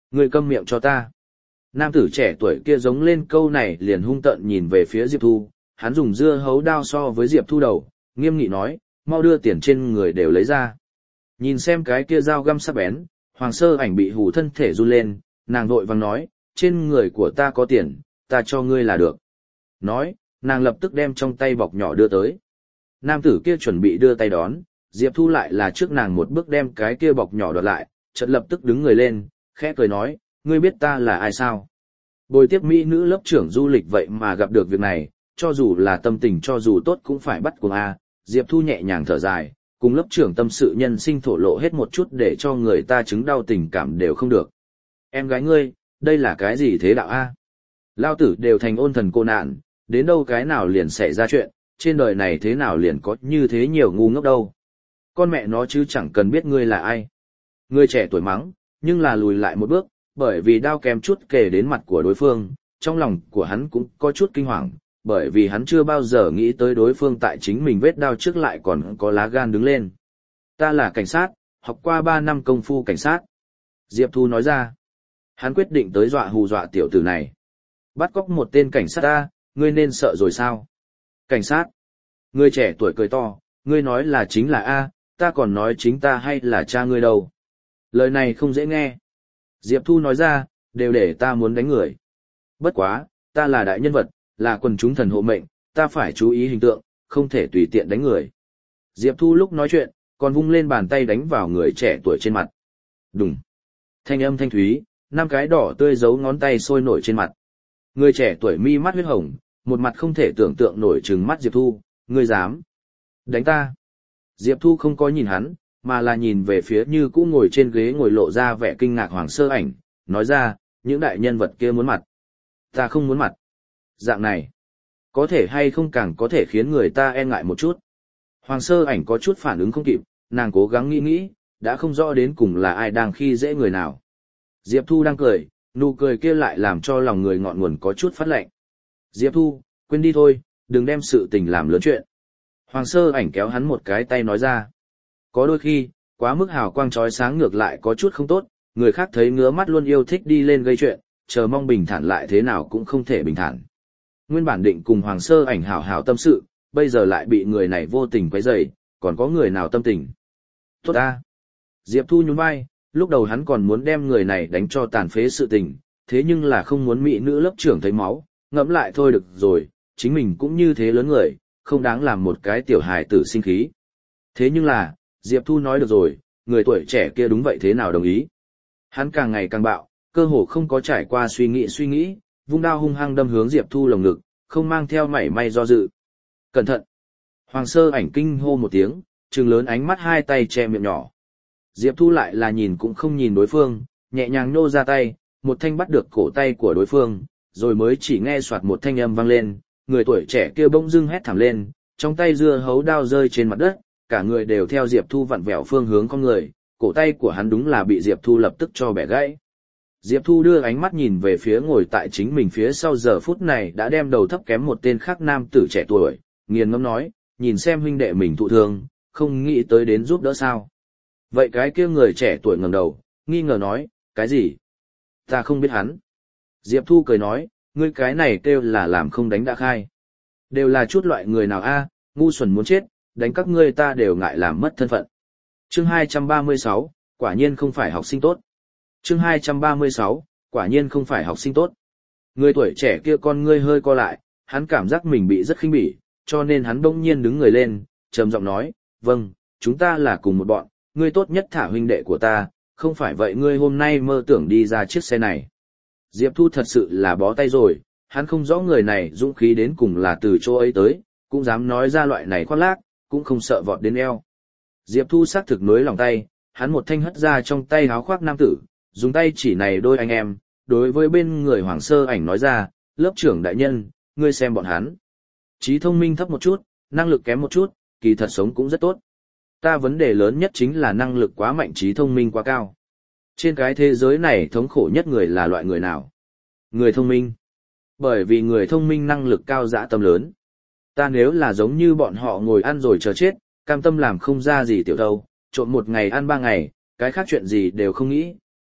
Ngươi câm miệng cho ta. Nam tử trẻ tuổi kia giống lên câu này liền hung tợn nhìn về phía Diệp Thu, hắn dùng dưa hấu đao so với Diệp Thu đầu, nghiêm nghị nói, mau đưa tiền trên người đều lấy ra. Nhìn xem cái kia dao găm sắc bén, Hoàng Sơ Ảnh bị hù thân thể run lên, nàng vội vàng nói, trên người của ta có tiền, ta cho ngươi là được. Nói, nàng lập tức đem trong tay bọc nhỏ đưa tới. Nam tử kia chuẩn bị đưa tay đón, Diệp Thu lại là trước nàng một bước đem cái kia bọc nhỏ đoạt lại, chợt lập tức đứng người lên, khẽ cười nói, ngươi biết ta là ai sao? Bồi tiếp mỹ nữ lớp trưởng du lịch vậy mà gặp được việc này, cho dù là tâm tình cho dù tốt cũng phải bắt cuồng a. Diệp Thu nhẹ nhàng thở dài, cùng lớp trưởng tâm sự nhân sinh thổ lộ hết một chút để cho người ta chứng đau tình cảm đều không được. Em gái ngươi, đây là cái gì thế đạo a? Lao tử đều thành ôn thần cô nạn, đến đâu cái nào liền xảy ra chuyện, trên đời này thế nào liền có như thế nhiều ngu ngốc đâu. Con mẹ nó chứ chẳng cần biết ngươi là ai. Ngươi trẻ tuổi mắng, nhưng là lùi lại một bước, bởi vì đao kém chút kề đến mặt của đối phương, trong lòng của hắn cũng có chút kinh hoàng, bởi vì hắn chưa bao giờ nghĩ tới đối phương tại chính mình vết đao trước lại còn có lá gan đứng lên. Ta là cảnh sát, học qua ba năm công phu cảnh sát. Diệp Thu nói ra. Hắn quyết định tới dọa hù dọa tiểu tử này. Bắt cóc một tên cảnh sát ta, ngươi nên sợ rồi sao? Cảnh sát? Ngươi trẻ tuổi cười to, ngươi nói là chính là A, ta còn nói chính ta hay là cha ngươi đâu. Lời này không dễ nghe. Diệp Thu nói ra, đều để ta muốn đánh người. Bất quá, ta là đại nhân vật, là quần chúng thần hộ mệnh, ta phải chú ý hình tượng, không thể tùy tiện đánh người. Diệp Thu lúc nói chuyện, còn vung lên bàn tay đánh vào người trẻ tuổi trên mặt. Đùng. Thanh âm thanh thúy, năm cái đỏ tươi giấu ngón tay sôi nổi trên mặt. Người trẻ tuổi mi mắt huyết hồng, một mặt không thể tưởng tượng nổi trừng mắt Diệp Thu, ngươi dám đánh ta. Diệp Thu không có nhìn hắn, mà là nhìn về phía như cũ ngồi trên ghế ngồi lộ ra vẻ kinh ngạc Hoàng Sơ Ảnh, nói ra, những đại nhân vật kia muốn mặt. Ta không muốn mặt. Dạng này, có thể hay không càng có thể khiến người ta e ngại một chút. Hoàng Sơ Ảnh có chút phản ứng không kịp, nàng cố gắng nghĩ nghĩ, đã không rõ đến cùng là ai đang khi dễ người nào. Diệp Thu đang cười, nụ cười kia lại làm cho lòng người ngọn nguồn có chút phát lạnh. Diệp Thu, quên đi thôi, đừng đem sự tình làm lớn chuyện. Hoàng Sơ Ảnh kéo hắn một cái tay nói ra. Có đôi khi, quá mức hào quang chói sáng ngược lại có chút không tốt, người khác thấy ngứa mắt luôn yêu thích đi lên gây chuyện, chờ mong bình thản lại thế nào cũng không thể bình thản. Nguyên bản định cùng Hoàng Sơ Ảnh hảo hảo tâm sự, bây giờ lại bị người này vô tình quấy rầy, còn có người nào tâm tình. Tốt ta. Diệp Thu nhún vai, lúc đầu hắn còn muốn đem người này đánh cho tàn phế sự tình, thế nhưng là không muốn mỹ nữ lớp trưởng thấy máu, ngẫm lại thôi được rồi, chính mình cũng như thế lớn người, không đáng làm một cái tiểu hài tử sinh khí. Thế nhưng là, Diệp Thu nói được rồi, người tuổi trẻ kia đúng vậy thế nào đồng ý. Hắn càng ngày càng bạo, cơ hồ không có trải qua suy nghĩ suy nghĩ, vung đao hung hăng đâm hướng Diệp Thu lồng ngực, không mang theo mảy may do dự. Cẩn thận! Hoàng Sơ Ảnh kinh hô một tiếng, trừng lớn ánh mắt hai tay che miệng nhỏ. Diệp Thu lại là nhìn cũng không nhìn đối phương, nhẹ nhàng nhô ra tay, một thanh bắt được cổ tay của đối phương, rồi mới chỉ nghe soạt một thanh âm vang lên, người tuổi trẻ kia bỗng dưng hét thảm lên, trong tay dưa hấu đao rơi trên mặt đất, cả người đều theo Diệp Thu vặn vẹo phương hướng con người, cổ tay của hắn đúng là bị Diệp Thu lập tức cho bẻ gãy. Diệp Thu đưa ánh mắt nhìn về phía ngồi tại chính mình phía sau giờ phút này đã đem đầu thấp kém một tên khác nam tử trẻ tuổi, nghiền ngẫm nói, nhìn xem huynh đệ mình thụ thương, không nghĩ tới đến giúp đỡ sao. Vậy cái kia người trẻ tuổi ngẩng đầu, nghi ngờ nói, cái gì? Ta không biết hắn. Diệp Thu cười nói, ngươi cái này kêu là làm không đánh đã khai. Đều là chút loại người nào a, ngu xuẩn muốn chết, đánh các ngươi ta đều ngại làm mất thân phận. Chương hai trăm ba mươi sáu, quả nhiên không phải học sinh tốt. Chương hai trăm ba mươi sáu, quả nhiên không phải học sinh tốt. Người tuổi trẻ kia con ngươi hơi co lại, hắn cảm giác mình bị rất khinh bỉ, cho nên hắn bỗng nhiên đứng người lên, trầm giọng nói, vâng, chúng ta là cùng một bọn, ngươi tốt nhất thả huynh đệ của ta, không phải vậy ngươi hôm nay mơ tưởng đi ra chiếc xe này. Diệp Thu thật sự là bó tay rồi, hắn không rõ người này dũng khí đến cùng là từ chỗ ấy tới, cũng dám nói ra loại này khoác lác, cũng không sợ vọt đến eo. Diệp Thu xác thực nối lòng tay, hắn một thanh hất ra trong tay áo khoác nam tử, dùng tay chỉ này đôi anh em, đối với bên người Hoàng Sơ Ảnh nói ra, lớp trưởng đại nhân, ngươi xem bọn hắn. Trí thông minh thấp một chút, năng lực kém một chút, kỳ thật sống cũng rất tốt. Ta vấn đề lớn nhất chính là năng lực quá mạnh, trí thông minh quá cao. Trên cái thế giới này thống khổ nhất người là loại người nào? Người thông minh. Bởi vì người thông minh năng lực cao dã tâm lớn. Ta nếu là giống như bọn họ ngồi ăn rồi chờ chết, cam tâm làm không ra gì tiểu đâu, trộn một ngày ăn ba ngày, cái khác chuyện gì đều không nghĩ,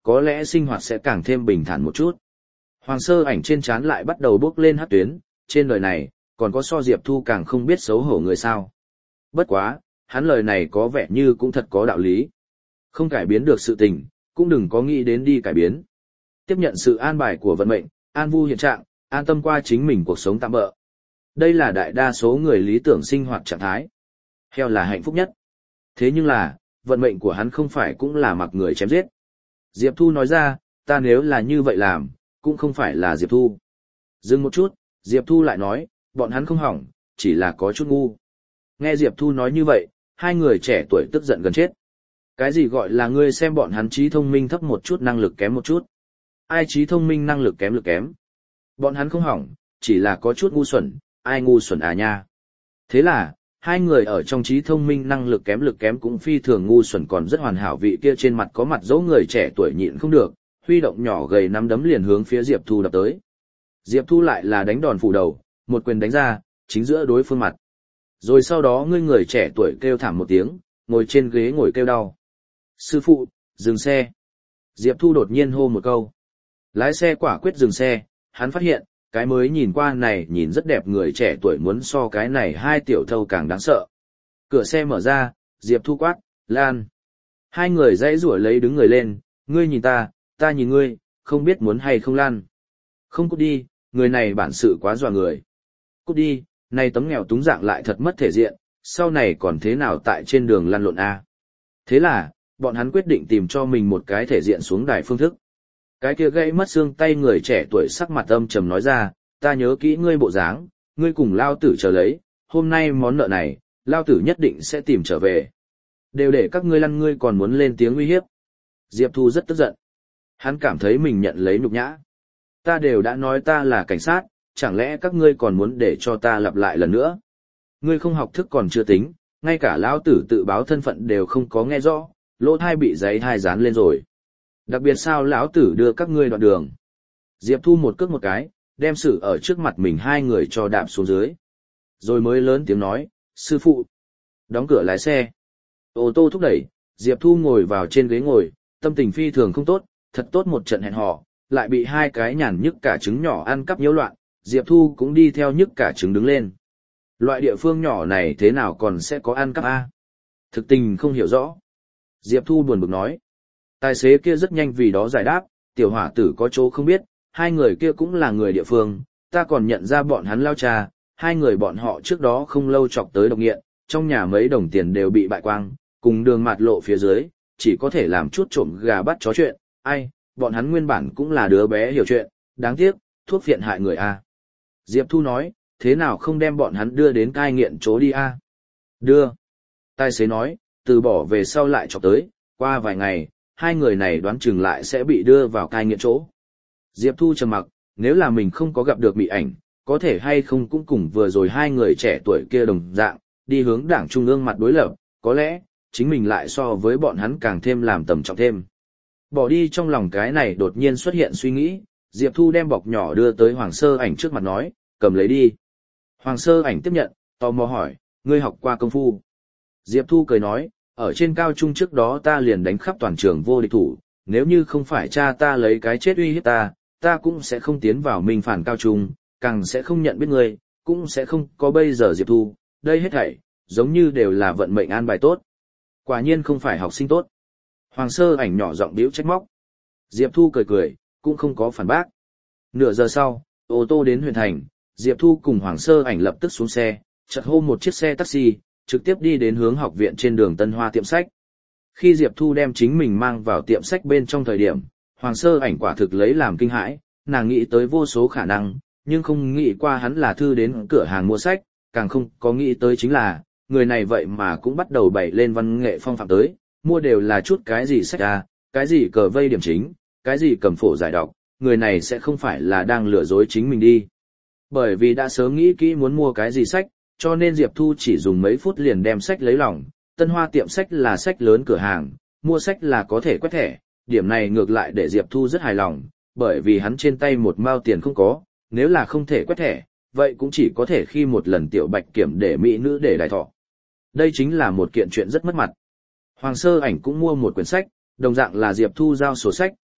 có lẽ sinh hoạt sẽ càng thêm bình thản một chút. Hoàng Sơ Ảnh trên trán lại bắt đầu bốc lên hắc tuyến, trên đời này, còn có so Diệp Thu càng không biết xấu hổ người sao. Bất quá, hắn lời này có vẻ như cũng thật có đạo lý. Không cải biến được sự tình, cũng đừng có nghĩ đến đi cải biến. Tiếp nhận sự an bài của vận mệnh, an vu hiện trạng, an tâm qua chính mình cuộc sống tạm bỡ. Đây là đại đa số người lý tưởng sinh hoạt trạng thái. Heo là hạnh phúc nhất. Thế nhưng là, vận mệnh của hắn không phải cũng là mặc người chém giết. Diệp Thu nói ra, ta nếu là như vậy làm, cũng không phải là Diệp Thu. Dừng một chút, Diệp Thu lại nói, bọn hắn không hỏng, chỉ là có chút ngu. Nghe Diệp Thu nói như vậy, hai người trẻ tuổi tức giận gần chết. Cái gì gọi là ngươi xem bọn hắn trí thông minh thấp một chút năng lực kém một chút. Ai trí thông minh năng lực kém lực kém. Bọn hắn không hỏng, chỉ là có chút ngu xuẩn, ai ngu xuẩn à nha. Thế là, hai người ở trong trí thông minh năng lực kém lực kém cũng phi thường ngu xuẩn còn rất hoàn hảo vị kia trên mặt có mặt dấu người trẻ tuổi nhịn không được, huy động nhỏ gầy nắm đấm liền hướng phía Diệp Thu đập tới. Diệp Thu lại là đánh đòn phủ đầu, một quyền đánh ra, chính giữa đối phương mặt. Rồi sau đó ngươi người trẻ tuổi kêu thảm một tiếng, ngồi trên ghế ngồi kêu đau. Sư phụ, dừng xe. Diệp Thu đột nhiên hô một câu. Lái xe quả quyết dừng xe, hắn phát hiện, cái mới nhìn qua này nhìn rất đẹp người trẻ tuổi muốn so cái này hai tiểu thâu càng đáng sợ. Cửa xe mở ra, Diệp Thu quát, Lan. Hai người dãy rủa lấy đứng người lên, ngươi nhìn ta, ta nhìn ngươi, không biết muốn hay không Lan. Không cút đi, người này bản sự quá dọa người. Cút đi, này tấm nghèo túng dạng lại thật mất thể diện, sau này còn thế nào tại trên đường lăn lộn a? Thế là, bọn hắn quyết định tìm cho mình một cái thể diện xuống đài phương thức. Cái kia gãy mất xương tay người trẻ tuổi sắc mặt âm trầm nói ra, ta nhớ kỹ ngươi bộ dáng, ngươi cùng lao tử chờ lấy, hôm nay món nợ này, lao tử nhất định sẽ tìm trở về. Đều để các ngươi lăn ngươi còn muốn lên tiếng uy hiếp. Diệp Thu rất tức giận. Hắn cảm thấy mình nhận lấy nhục nhã. Ta đều đã nói ta là cảnh sát, chẳng lẽ các ngươi còn muốn để cho ta lặp lại lần nữa? Ngươi không học thức còn chưa tính, ngay cả lão tử tự báo thân phận đều không có nghe rõ, lỗ thai bị giấy thai dán lên rồi. Đặc biệt sao lão tử đưa các ngươi đoạn đường. Diệp Thu một cước một cái, đem sự ở trước mặt mình hai người cho đạp xuống dưới. Rồi mới lớn tiếng nói, sư phụ. Đóng cửa lái xe. Ô tô thúc đẩy, Diệp Thu ngồi vào trên ghế ngồi, tâm tình phi thường không tốt, thật tốt một trận hẹn hò, lại bị hai cái nhàn nhức cả trứng nhỏ ăn cắp nhiễu loạn, Diệp Thu cũng đi theo nhức cả trứng đứng lên. Loại địa phương nhỏ này thế nào còn sẽ có ăn cắp a? Thực tình không hiểu rõ. Diệp Thu buồn bực nói. Tài xế kia rất nhanh vì đó giải đáp, tiểu hỏa tử có chỗ không biết, hai người kia cũng là người địa phương, ta còn nhận ra bọn hắn lao cha, hai người bọn họ trước đó không lâu chọc tới độc nghiện, trong nhà mấy đồng tiền đều bị bại quang, cùng đường mạt lộ phía dưới, chỉ có thể làm chút trộm gà bắt chó chuyện, ai, bọn hắn nguyên bản cũng là đứa bé hiểu chuyện, đáng tiếc, thuốc phiện hại người a. Diệp Thu nói, thế nào không đem bọn hắn đưa đến cai nghiện chỗ đi a? Đưa. Tài xế nói, từ bỏ về sau lại chọc tới, qua vài ngày, hai người này đoán chừng lại sẽ bị đưa vào cai nghiện chỗ. Diệp Thu trầm mặc, nếu là mình không có gặp được bị ảnh, có thể hay không cũng cùng vừa rồi hai người trẻ tuổi kia đồng dạng, đi hướng đảng trung ương mặt đối lập, có lẽ, chính mình lại so với bọn hắn càng thêm làm tầm trọng thêm. Bỏ đi trong lòng cái này đột nhiên xuất hiện suy nghĩ, Diệp Thu đem bọc nhỏ đưa tới Hoàng Sơ Ảnh trước mặt nói, cầm lấy đi. Hoàng Sơ Ảnh tiếp nhận, tò mò hỏi, ngươi học qua công phu. Diệp Thu cười nói, ở trên cao trung trước đó ta liền đánh khắp toàn trường vô địch thủ, nếu như không phải cha ta lấy cái chết uy hiếp ta, ta cũng sẽ không tiến vào minh phản cao trung, càng sẽ không nhận biết ngươi, cũng sẽ không có bây giờ Diệp Thu, đây hết thảy, giống như đều là vận mệnh an bài tốt. Quả nhiên không phải học sinh tốt. Hoàng Sơ Ảnh nhỏ giọng bĩu trách móc. Diệp Thu cười cười, cũng không có phản bác. Nửa giờ sau, ô tô đến huyện thành, Diệp Thu cùng Hoàng Sơ Ảnh lập tức xuống xe, chợt hô một chiếc xe taxi, trực tiếp đi đến hướng học viện trên đường Tân Hoa tiệm sách. Khi Diệp Thu đem chính mình mang vào tiệm sách bên trong thời điểm, Hoàng Sơ Ảnh quả thực lấy làm kinh hãi, nàng nghĩ tới vô số khả năng, nhưng không nghĩ qua hắn là thư đến cửa hàng mua sách, càng không có nghĩ tới chính là, người này vậy mà cũng bắt đầu bày lên văn nghệ phong phạm tới, mua đều là chút cái gì sách à, cái gì cờ vây điểm chính, cái gì cầm phổ giải đọc, người này sẽ không phải là đang lừa dối chính mình đi. Bởi vì đã sớm nghĩ kỹ muốn mua cái gì sách, cho nên Diệp Thu chỉ dùng mấy phút liền đem sách lấy lòng. Tân Hoa tiệm sách là sách lớn cửa hàng, mua sách là có thể quét thẻ, điểm này ngược lại để Diệp Thu rất hài lòng, bởi vì hắn trên tay một mao tiền không có, nếu là không thể quét thẻ, vậy cũng chỉ có thể khi một lần tiểu bạch kiểm để mỹ nữ để đại thọ. Đây chính là một kiện chuyện rất mất mặt. Hoàng Sơ Ảnh cũng mua một quyển sách, đồng dạng là Diệp Thu giao sổ sách,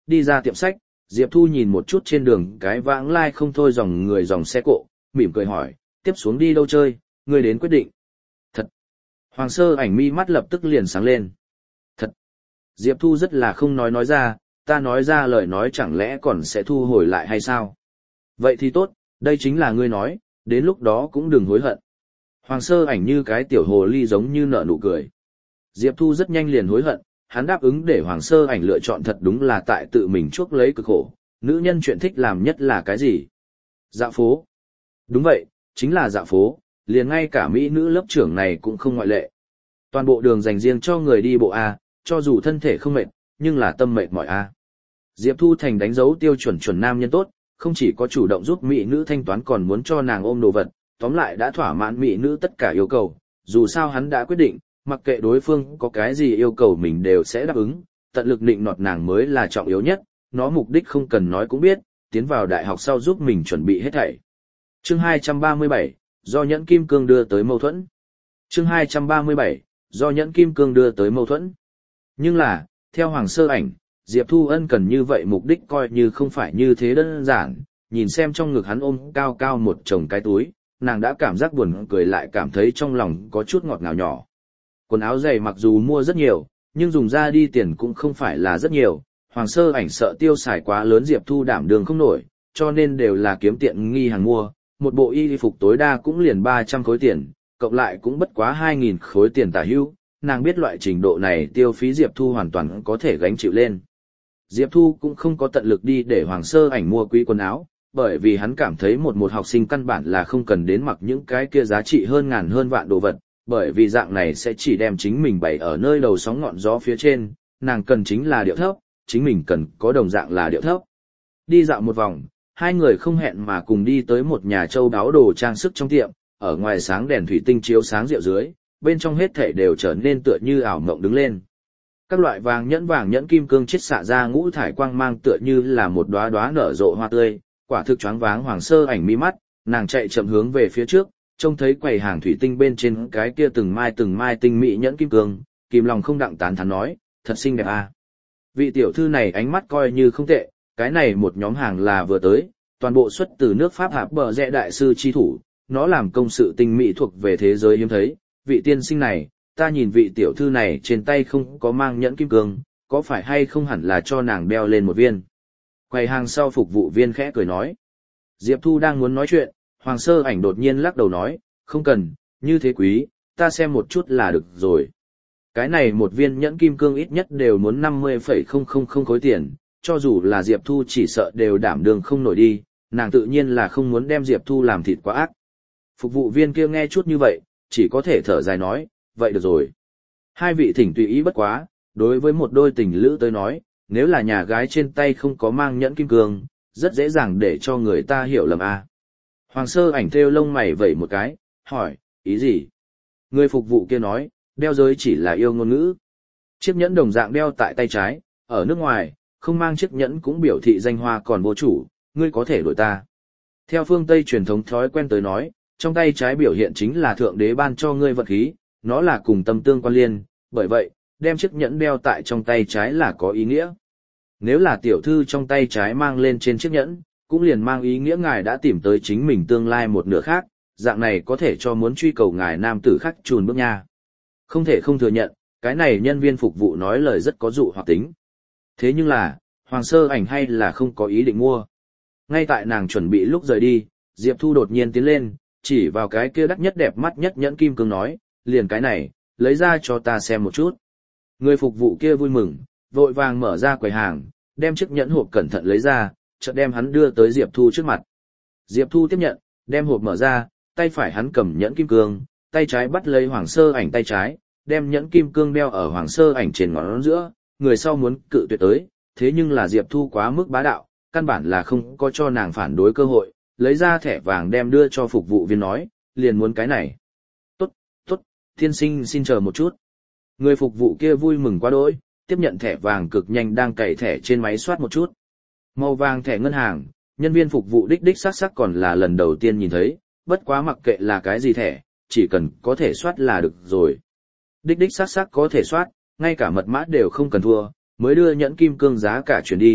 đi ra tiệm sách, Diệp Thu nhìn một chút trên đường cái vãng lai không thôi dòng người dòng xe cộ, mỉm cười hỏi, tiếp xuống đi đâu chơi, ngươi đến quyết định. Thật. Hoàng Sơ Ảnh mi mắt lập tức liền sáng lên. Thật. Diệp Thu rất là không nói nói ra, ta nói ra lời nói chẳng lẽ còn sẽ thu hồi lại hay sao? Vậy thì tốt, đây chính là ngươi nói, đến lúc đó cũng đừng hối hận. Hoàng Sơ Ảnh như cái tiểu hồ ly giống như nở nụ cười. Diệp Thu rất nhanh liền hối hận, hắn đáp ứng để Hoàng Sơ Ảnh lựa chọn thật đúng là tại tự mình chuốc lấy cực khổ, nữ nhân chuyện thích làm nhất là cái gì? Dạo phố. Đúng vậy, chính là dạo phố, liền ngay cả mỹ nữ lớp trưởng này cũng không ngoại lệ. Toàn bộ đường dành riêng cho người đi bộ A, cho dù thân thể không mệt, nhưng là tâm mệt mỏi A. Diệp Thu Thành đánh dấu tiêu chuẩn chuẩn nam nhân tốt, không chỉ có chủ động giúp mỹ nữ thanh toán còn muốn cho nàng ôm đồ vật, tóm lại đã thỏa mãn mỹ nữ tất cả yêu cầu, dù sao hắn đã quyết định, mặc kệ đối phương có cái gì yêu cầu mình đều sẽ đáp ứng, tận lực định nọt nàng mới là trọng yếu nhất, nó mục đích không cần nói cũng biết, tiến vào đại học sau giúp mình chuẩn bị hết thảy. Chương hai trăm ba mươi bảy, do nhẫn kim cương đưa tới mâu thuẫn. Chương hai trăm ba mươi bảy, do nhẫn kim cương đưa tới mâu thuẫn. Nhưng là, theo Hoàng Sơ Ảnh, Diệp Thu Ân cần như vậy mục đích coi như không phải như thế đơn giản, nhìn xem trong ngực hắn ôm cao cao một chồng cái túi, nàng đã cảm giác buồn cười lại cảm thấy trong lòng có chút ngọt ngào nhỏ. Quần áo giày mặc dù mua rất nhiều, nhưng dùng ra đi tiền cũng không phải là rất nhiều, Hoàng Sơ Ảnh sợ tiêu xài quá lớn Diệp Thu đảm đường không nổi, cho nên đều là kiếm tiện nghi hàng mua, một bộ y phục tối đa cũng liền ba trăm khối tiền, cộng lại cũng bất quá hai nghìn khối tiền tả hữu, nàng biết loại trình độ này tiêu phí Diệp Thu hoàn toàn có thể gánh chịu lên. Diệp Thu cũng không có tận lực đi để Hoàng Sơ Ảnh mua quý quần áo, bởi vì hắn cảm thấy một một học sinh căn bản là không cần đến mặc những cái kia giá trị hơn ngàn hơn vạn đồ vật, bởi vì dạng này sẽ chỉ đem chính mình bày ở nơi đầu sóng ngọn gió phía trên, nàng cần chính là điệu thấp, chính mình cần có đồng dạng là điệu thấp. Đi dạo một vòng, hai người không hẹn mà cùng đi tới một nhà châu đáo đồ trang sức trong tiệm, ở ngoài sáng đèn thủy tinh chiếu sáng rượu dưới, bên trong hết thảy đều trở nên tựa như ảo mộng đứng lên. Các loại vàng nhẫn vàng nhẫn kim cương chiết xạ ra ngũ thải quang mang tựa như là một đóa đóa nở rộ hoa tươi, quả thực choáng váng Hoàng Sơ Ảnh mi mắt, nàng chạy chậm hướng về phía trước, trông thấy quầy hàng thủy tinh bên trên cái kia từng mai từng mai tinh mỹ nhẫn kim cương, kìm lòng không đặng tán thán nói, thật xinh đẹp à. Vị tiểu thư này ánh mắt coi như không tệ, cái này một nhóm hàng là vừa tới, toàn bộ xuất từ nước Pháp Hạp Bờ Rẽ đại sư chi thủ, nó làm công sự tinh mỹ thuộc về thế giới hiếm thấy, vị tiên sinh này, ta nhìn vị tiểu thư này trên tay không có mang nhẫn kim cương, có phải hay không hẳn là cho nàng đeo lên một viên. Quầy hàng sau phục vụ viên khẽ cười nói. Diệp Thu đang muốn nói chuyện, Hoàng Sơ Ảnh đột nhiên lắc đầu nói, không cần, như thế quý, ta xem một chút là được rồi. Cái này một viên nhẫn kim cương ít nhất đều muốn năm mươi phẩy không không không khối tiền, cho dù là Diệp Thu chỉ sợ đều đảm đường không nổi đi, nàng tự nhiên là không muốn đem Diệp Thu làm thịt quá ác. Phục vụ viên kia nghe chút như vậy, chỉ có thể thở dài nói, vậy được rồi. Hai vị thỉnh tùy ý bất quá, đối với một đôi tình lữ tới nói, nếu là nhà gái trên tay không có mang nhẫn kim cương, rất dễ dàng để cho người ta hiểu lầm a. À. Hoàng Sơ Ảnh thêu lông mày vẩy một cái, hỏi, ý gì? Người phục vụ kia nói, đeo giới chỉ là yêu ngôn ngữ. Chiếc nhẫn đồng dạng đeo tại tay trái, ở nước ngoài, không mang chiếc nhẫn cũng biểu thị danh hoa còn vô chủ, ngươi có thể đổi ta. Theo phương Tây truyền thống thói quen tới nói, trong tay trái biểu hiện chính là thượng đế ban cho ngươi vật khí, nó là cùng tâm tương quan liên, bởi vậy, đem chiếc nhẫn đeo tại trong tay trái là có ý nghĩa. Nếu là tiểu thư trong tay trái mang lên trên chiếc nhẫn, cũng liền mang ý nghĩa ngài đã tìm tới chính mình tương lai một nửa khác, dạng này có thể cho muốn truy cầu ngài nam tử khác chùn bước nha. Không thể không thừa nhận, cái này nhân viên phục vụ nói lời rất có dụ hoặc tính. Thế nhưng là, Hoàng Sơ Ảnh hay là không có ý định mua. Ngay tại nàng chuẩn bị lúc rời đi, Diệp Thu đột nhiên tiến lên, chỉ vào cái kia đắt nhất đẹp mắt nhất nhẫn kim cương nói, liền cái này, lấy ra cho ta xem một chút. Người phục vụ kia vui mừng, vội vàng mở ra quầy hàng, đem chiếc nhẫn hộp cẩn thận lấy ra, chợt đem hắn đưa tới Diệp Thu trước mặt. Diệp Thu tiếp nhận, đem hộp mở ra, tay phải hắn cầm nhẫn kim cương, tay trái bắt lấy Hoàng Sơ Ảnh tay trái, đem nhẫn kim cương đeo ở Hoàng Sơ Ảnh trên ngón giữa, người sau muốn cự tuyệt tới, thế nhưng là Diệp Thu quá mức bá đạo, căn bản là không có cho nàng phản đối cơ hội, lấy ra thẻ vàng đem đưa cho phục vụ viên nói, liền muốn cái này. Tốt, tốt, tiên sinh xin chờ một chút. Người phục vụ kia vui mừng quá đỗi, tiếp nhận thẻ vàng cực nhanh đang cày thẻ trên máy soát một chút. Màu vàng thẻ ngân hàng, nhân viên phục vụ đích đích sắc sắc còn là lần đầu tiên nhìn thấy, bất quá mặc kệ là cái gì thẻ, chỉ cần có thể soát là được rồi. Đích đích sắc sắc có thể soát, ngay cả mật mã đều không cần thua, mới đưa nhẫn kim cương giá cả chuyển đi,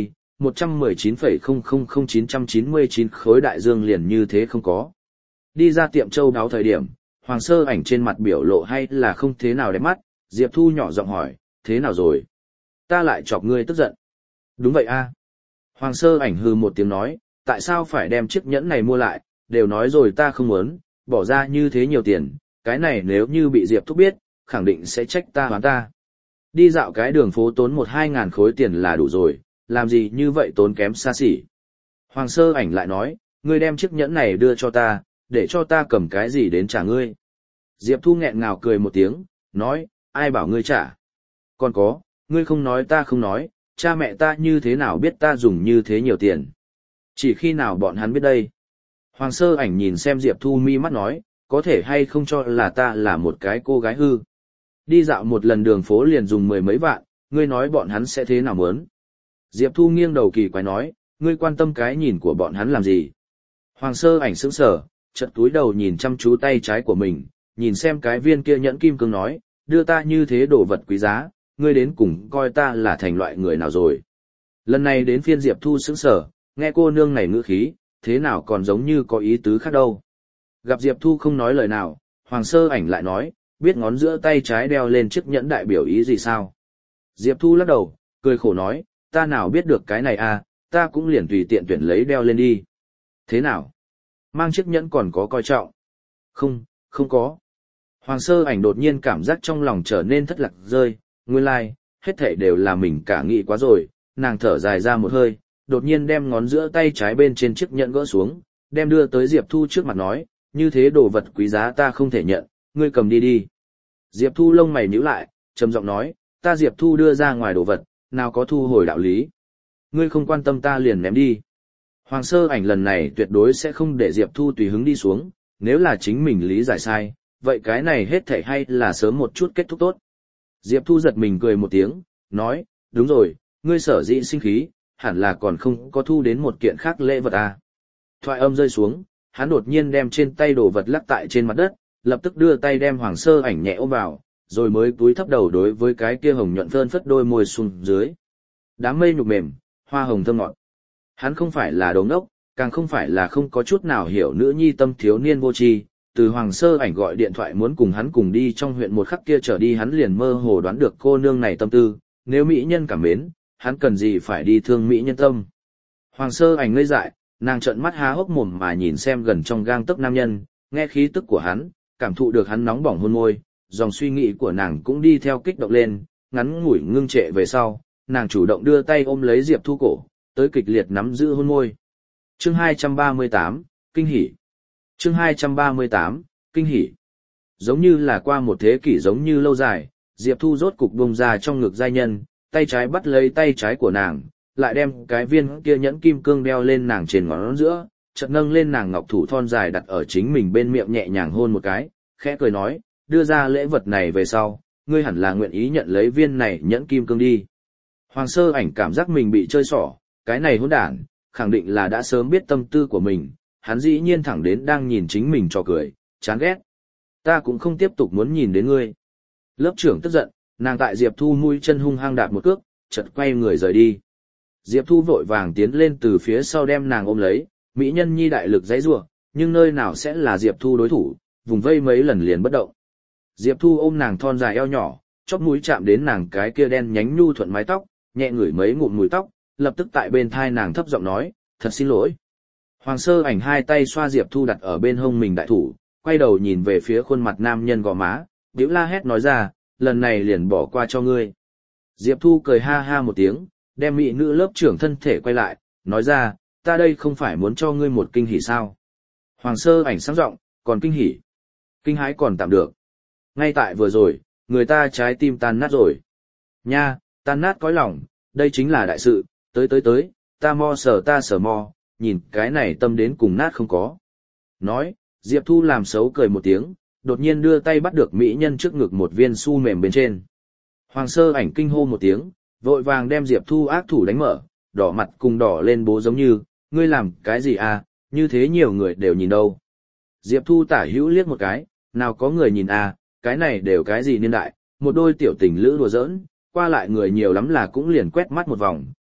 một trăm mười chín phẩy không không không chín trăm chín mươi chín khối đại dương liền như thế không có. Đi ra tiệm châu đáo thời điểm, Hoàng Sơ Ảnh trên mặt biểu lộ hay là không thế nào đẹp mắt, Diệp Thu nhỏ giọng hỏi, thế nào rồi? Ta lại chọc ngươi tức giận. Đúng vậy a. Hoàng Sơ Ảnh hừ một tiếng nói, tại sao phải đem chiếc nhẫn này mua lại, đều nói rồi ta không muốn, bỏ ra như thế nhiều tiền, cái này nếu như bị Diệp Thúc biết, khẳng định sẽ trách ta hoán ta. Đi dạo cái đường phố tốn một hai ngàn khối tiền là đủ rồi, làm gì như vậy tốn kém xa xỉ. Hoàng Sơ Ảnh lại nói, ngươi đem chiếc nhẫn này đưa cho ta, để cho ta cầm cái gì đến trả ngươi. Diệp Thu nghẹn ngào cười một tiếng, nói, ai bảo ngươi trả. Còn có, ngươi không nói ta không nói, cha mẹ ta như thế nào biết ta dùng như thế nhiều tiền. Chỉ khi nào bọn hắn biết đây. Hoàng Sơ Ảnh nhìn xem Diệp Thu mi mắt nói, có thể hay không cho là ta là một cái cô gái hư. Đi dạo một lần đường phố liền dùng mười mấy vạn, ngươi nói bọn hắn sẽ thế nào muốn. Diệp Thu nghiêng đầu kỳ quái nói, ngươi quan tâm cái nhìn của bọn hắn làm gì. Hoàng Sơ Ảnh sững sờ, chợt túi đầu nhìn chăm chú tay trái của mình, nhìn xem cái viên kia nhẫn kim cương nói, đưa ta như thế đồ vật quý giá, ngươi đến cùng coi ta là thành loại người nào rồi. Lần này đến phiên Diệp Thu sững sờ, nghe cô nương này ngữ khí, thế nào còn giống như có ý tứ khác đâu. Gặp Diệp Thu không nói lời nào, Hoàng Sơ Ảnh lại nói, biết ngón giữa tay trái đeo lên chiếc nhẫn đại biểu ý gì sao. Diệp Thu lắc đầu, cười khổ nói, ta nào biết được cái này à, ta cũng liền tùy tiện tuyển lấy đeo lên đi. Thế nào? Mang chiếc nhẫn còn có coi trọng? Không, không có. Hoàng Sơ Ảnh đột nhiên cảm giác trong lòng trở nên thất lạc rơi, nguyên lai, like, hết thảy đều là mình cả nghĩ quá rồi, nàng thở dài ra một hơi, đột nhiên đem ngón giữa tay trái bên trên chiếc nhẫn gỡ xuống, đem đưa tới Diệp Thu trước mặt nói, như thế đồ vật quý giá ta không thể nhận, ngươi cầm đi đi. Diệp Thu lông mày nhíu lại, trầm giọng nói, ta Diệp Thu đưa ra ngoài đồ vật, nào có thu hồi đạo lý. Ngươi không quan tâm ta liền ném đi. Hoàng Sơ Ảnh lần này tuyệt đối sẽ không để Diệp Thu tùy hứng đi xuống, nếu là chính mình lý giải sai, vậy cái này hết thảy hay là sớm một chút kết thúc tốt. Diệp Thu giật mình cười một tiếng, nói, đúng rồi, ngươi sở dĩ sinh khí, hẳn là còn không có thu đến một kiện khác lễ vật à. Thoại âm rơi xuống, hắn đột nhiên đem trên tay đồ vật lắc tại trên mặt đất, lập tức đưa tay đem Hoàng Sơ Ảnh nhẹ ôm vào, rồi mới cúi thấp đầu đối với cái kia hồng nhuận phơn phất đôi môi xuống dưới. Đám mây nhục mềm, hoa hồng thơm ngọt. Hắn không phải là đồ ngốc, càng không phải là không có chút nào hiểu nữ nhi tâm thiếu niên vô tri. Từ Hoàng Sơ Ảnh gọi điện thoại muốn cùng hắn cùng đi trong huyện một khắc kia trở đi, hắn liền mơ hồ đoán được cô nương này tâm tư, nếu mỹ nhân cảm mến, hắn cần gì phải đi thương mỹ nhân tâm. Hoàng Sơ Ảnh ngây dại, nàng trợn mắt há hốc mồm mà nhìn xem gần trong gang tấc nam nhân, nghe khí tức của hắn, cảm thụ được hắn nóng bỏng hôn môi, dòng suy nghĩ của nàng cũng đi theo kích động lên, ngắn ngủi ngưng trệ về sau, nàng chủ động đưa tay ôm lấy Diệp Thu cổ, tới kịch liệt nắm giữ hôn môi. Chương hai trăm ba mươi tám, kinh hỉ. Chương hai trăm ba mươi tám, kinh hỉ. Giống như là qua một thế kỷ giống như lâu dài, Diệp Thu rốt cục bung ra trong ngực giai nhân, tay trái bắt lấy tay trái của nàng, lại đem cái viên kia nhẫn kim cương đeo lên nàng trên ngón giữa, chợt nâng lên nàng ngọc thủ thon dài đặt ở chính mình bên miệng nhẹ nhàng hôn một cái, khẽ cười nói, đưa ra lễ vật này về sau, ngươi hẳn là nguyện ý nhận lấy viên này nhẫn kim cương đi. Hoàng Sơ Ảnh cảm giác mình bị chơi xỏ, cái này hỗn đản, khẳng định là đã sớm biết tâm tư của mình, hắn dĩ nhiên thẳng đến đang nhìn chính mình cho cười, chán ghét. Ta cũng không tiếp tục muốn nhìn đến ngươi. Lớp trưởng tức giận, nàng tại Diệp Thu mũi chân hung hăng đạp một cước, chợt quay người rời đi. Diệp Thu vội vàng tiến lên từ phía sau đem nàng ôm lấy, mỹ nhân nhi đại lực giãy giụa, nhưng nơi nào sẽ là Diệp Thu đối thủ, vùng vây mấy lần liền bất động. Diệp Thu ôm nàng thon dài eo nhỏ, chóp mũi chạm đến nàng cái kia đen nhánh nhu thuận mái tóc, nhẹ ngửi mấy ngụm mùi tóc, lập tức tại bên thai nàng thấp giọng nói, thật xin lỗi. Hoàng Sơ Ảnh hai tay xoa Diệp Thu đặt ở bên hông mình đại thủ, quay đầu nhìn về phía khuôn mặt nam nhân gò má, bĩu la hét nói ra, lần này liền bỏ qua cho ngươi. Diệp Thu cười ha ha một tiếng, đem mỹ nữ lớp trưởng thân thể quay lại, nói ra, ta đây không phải muốn cho ngươi một kinh hỉ sao. Hoàng Sơ Ảnh sáng giọng, còn kinh hỉ. Kinh hãi còn tạm được. Ngay tại vừa rồi, người ta trái tim tan nát rồi. Nha, tan nát cõi lòng, đây chính là đại sự, tới tới tới, ta mo sờ ta sờ mo, nhìn cái này tâm đến cùng nát không có. Nói, Diệp Thu làm xấu cười một tiếng, đột nhiên đưa tay bắt được mỹ nhân trước ngực một viên su mềm bên trên. Hoàng Sơ Ảnh kinh hô một tiếng, vội vàng đem Diệp Thu ác thủ đánh mở, đỏ mặt cùng đỏ lên bố giống như, ngươi làm cái gì à, như thế nhiều người đều nhìn đâu. Diệp Thu tả hữu liếc một cái, nào có người nhìn à, cái này đều cái gì niên đại, một đôi tiểu tình lữ đùa giỡn, qua lại người nhiều lắm là cũng liền quét mắt một vòng,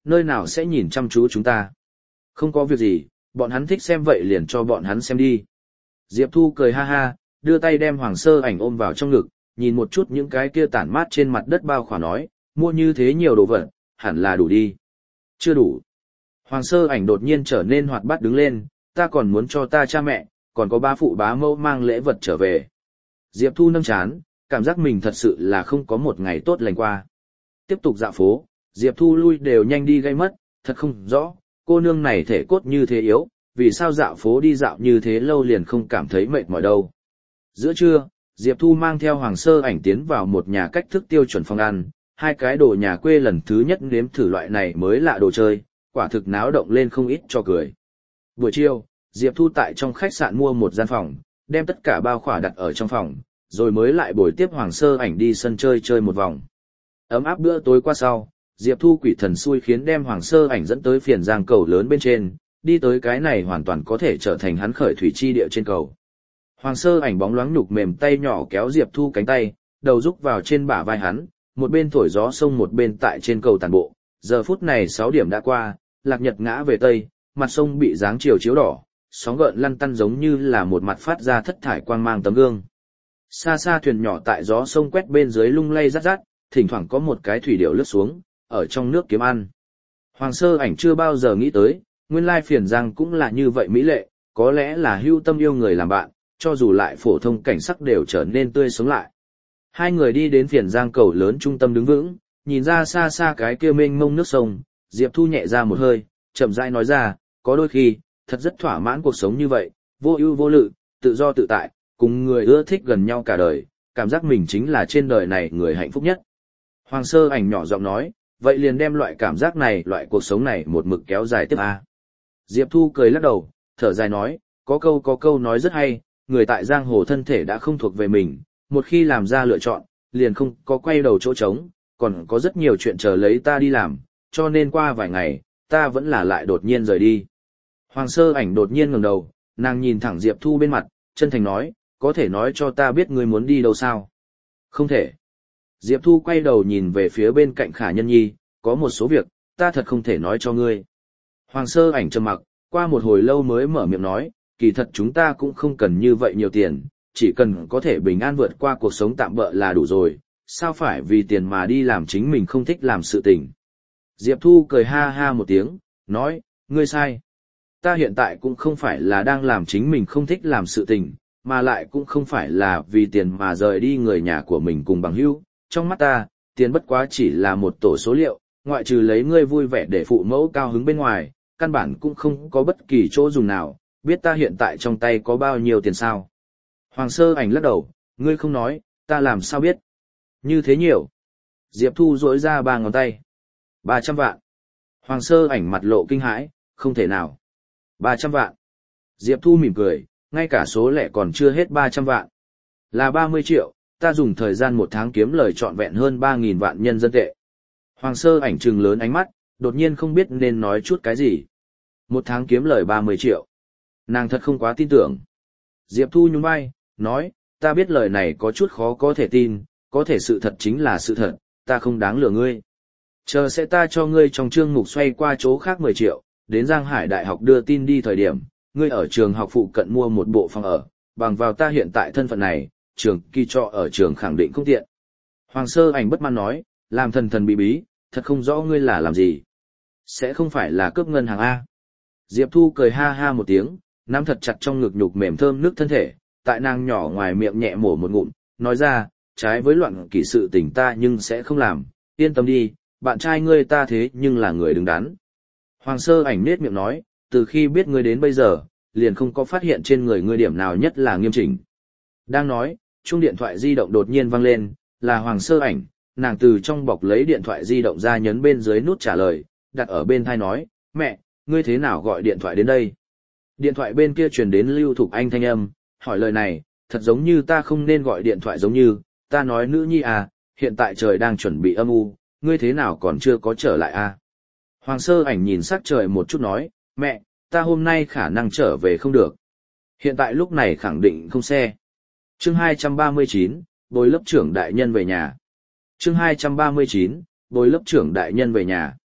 nơi nào sẽ nhìn chăm chú chúng ta. Không có việc gì, bọn hắn thích xem vậy liền cho bọn hắn xem đi. Diệp Thu cười ha ha, đưa tay đem Hoàng Sơ Ảnh ôm vào trong ngực, nhìn một chút những cái kia tản mát trên mặt đất bao khỏa nói, mua như thế nhiều đồ vật, hẳn là đủ đi. Chưa đủ. Hoàng Sơ Ảnh đột nhiên trở nên hoạt bát đứng lên, ta còn muốn cho ta cha mẹ, còn có ba phụ bá mẫu mang lễ vật trở về. Diệp Thu nâng chán, cảm giác mình thật sự là không có một ngày tốt lành qua. Tiếp tục dạo phố, Diệp Thu lui đều nhanh đi gây mất, thật không rõ, cô nương này thể cốt như thế yếu, vì sao dạo phố đi dạo như thế lâu liền không cảm thấy mệt mỏi đâu. Giữa trưa, Diệp Thu mang theo Hoàng Sơ Ảnh tiến vào một nhà cách thức tiêu chuẩn phòng ăn, hai cái đồ nhà quê lần thứ nhất nếm thử loại này mới lạ đồ chơi, quả thực náo động lên không ít cho cười. Buổi chiều, Diệp Thu tại trong khách sạn mua một gian phòng, đem tất cả bao khỏa đặt ở trong phòng, rồi mới lại bồi tiếp Hoàng Sơ Ảnh đi sân chơi chơi một vòng. Ấm áp bữa tối qua sau, Diệp Thu quỷ thần xui khiến đem Hoàng Sơ Ảnh dẫn tới phiền giang cầu lớn bên trên, đi tới cái này hoàn toàn có thể trở thành hắn khởi thủy chi địa trên cầu. Hoàng Sơ Ảnh bóng loáng nhục mềm tay nhỏ kéo Diệp Thu cánh tay, đầu rúc vào trên bả vai hắn, một bên thổi gió sông một bên tại trên cầu tàn bộ. Giờ phút này sáu điểm đã qua, lạc nhật ngã về tây, mặt sông bị dáng chiều chiếu đỏ, sóng gợn lăn tăn giống như là một mặt phát ra thất thải quang mang tấm gương. Xa xa thuyền nhỏ tại gió sông quét bên dưới lung lay rát rát, thỉnh thoảng có một cái thủy điểu lướt xuống, ở trong nước kiếm ăn. Hoàng Sơ Ảnh chưa bao giờ nghĩ tới, nguyên lai phiền giang cũng là như vậy mỹ lệ, có lẽ là hưu tâm yêu người làm bạn, cho dù lại phổ thông cảnh sắc đều trở nên tươi sống lại. Hai người đi đến phiền giang cầu lớn trung tâm đứng vững, nhìn ra xa xa cái kia mênh mông nước sông, Diệp Thu nhẹ ra một hơi, chậm rãi nói ra, có đôi khi, thật rất thỏa mãn cuộc sống như vậy, vô ưu vô lự, tự do tự tại, cùng người ưa thích gần nhau cả đời, cảm giác mình chính là trên đời này người hạnh phúc nhất. Hoàng Sơ Ảnh nhỏ giọng nói, vậy liền đem loại cảm giác này, loại cuộc sống này một mực kéo dài tiếp a. Diệp Thu cười lắc đầu, thở dài nói, có câu có câu nói rất hay, người tại giang hồ thân thể đã không thuộc về mình, một khi làm ra lựa chọn, liền không có quay đầu chỗ trống, còn có rất nhiều chuyện chờ lấy ta đi làm, cho nên qua vài ngày, ta vẫn là lại đột nhiên rời đi. Hoàng Sơ Ảnh đột nhiên ngẩng đầu, nàng nhìn thẳng Diệp Thu bên mặt, chân thành nói, có thể nói cho ta biết ngươi muốn đi đâu sao? Không thể. Diệp Thu quay đầu nhìn về phía bên cạnh Khả Nhân Nhi, có một số việc, ta thật không thể nói cho ngươi. Hoàng Sơ Ảnh trầm mặc, qua một hồi lâu mới mở miệng nói, kỳ thật chúng ta cũng không cần như vậy nhiều tiền, chỉ cần có thể bình an vượt qua cuộc sống tạm bợ là đủ rồi, sao phải vì tiền mà đi làm chính mình không thích làm sự tình. Diệp Thu cười ha ha một tiếng, nói, ngươi sai. Ta hiện tại cũng không phải là đang làm chính mình không thích làm sự tình, mà lại cũng không phải là vì tiền mà rời đi người nhà của mình cùng bằng hữu. Trong mắt ta, tiền bất quá chỉ là một tổ số liệu, ngoại trừ lấy ngươi vui vẻ để phụ mẫu cao hứng bên ngoài, căn bản cũng không có bất kỳ chỗ dùng nào, biết ta hiện tại trong tay có bao nhiêu tiền sao. Hoàng Sơ Ảnh lắc đầu, ngươi không nói, ta làm sao biết. Như thế nhiều. Diệp Thu duỗi ra ba ngón tay. Ba trăm vạn. Hoàng Sơ Ảnh mặt lộ kinh hãi, không thể nào. Ba trăm vạn. Diệp Thu mỉm cười, ngay cả số lẻ còn chưa hết ba trăm vạn. Là ba mươi triệu, ta dùng thời gian một tháng kiếm lời trọn vẹn hơn ba nghìn vạn nhân dân tệ. Hoàng Sơ Ảnh trừng lớn ánh mắt, đột nhiên không biết nên nói chút cái gì. Một tháng kiếm lời ba mươi triệu. Nàng thật không quá tin tưởng. Diệp Thu nhún vai, nói, ta biết lời này có chút khó có thể tin, có thể sự thật chính là sự thật, ta không đáng lừa ngươi. Chờ sẽ ta cho ngươi trong chương mục xoay qua chỗ khác mười triệu, đến Giang Hải Đại học đưa tin đi thời điểm, ngươi ở trường học phụ cận mua một bộ phòng ở, bằng vào ta hiện tại thân phận này, trường kỳ trọ ở trường khẳng định không tiện. Hoàng Sơ Ảnh bất mãn nói, làm thần thần bí bí, thật không rõ ngươi là làm gì. Sẽ không phải là cướp ngân hàng A. Diệp Thu cười ha ha một tiếng, nắm thật chặt trong ngực nhục mềm thơm nước thân thể, tại nàng nhỏ ngoài miệng nhẹ mổ một ngụm, nói ra, trái với loạn kỷ sự tình ta nhưng sẽ không làm, yên tâm đi, bạn trai ngươi ta thế nhưng là người đứng đắn. Hoàng Sơ Ảnh nết miệng nói, từ khi biết ngươi đến bây giờ, liền không có phát hiện trên người ngươi điểm nào nhất là nghiêm chỉnh. Đang nói, chuông điện thoại di động đột nhiên vang lên, là Hoàng Sơ Ảnh, nàng từ trong bọc lấy điện thoại di động ra nhấn bên dưới nút trả lời, đặt ở bên tai nói, mẹ, ngươi thế nào gọi điện thoại đến đây? Điện thoại bên kia truyền đến Lưu Thục Anh thanh âm, hỏi lời này, thật giống như ta không nên gọi điện thoại giống như, ta nói nữ nhi à, hiện tại trời đang chuẩn bị âm u, ngươi thế nào còn chưa có trở lại à? Hoàng Sơ Ảnh nhìn sắc trời một chút nói, mẹ, ta hôm nay khả năng trở về không được. Hiện tại lúc này khẳng định không xe. Chương hai trăm ba mươi chín, bồi lớp trưởng đại nhân về nhà. Chương hai trăm ba mươi chín, bồi lớp trưởng đại nhân về nhà.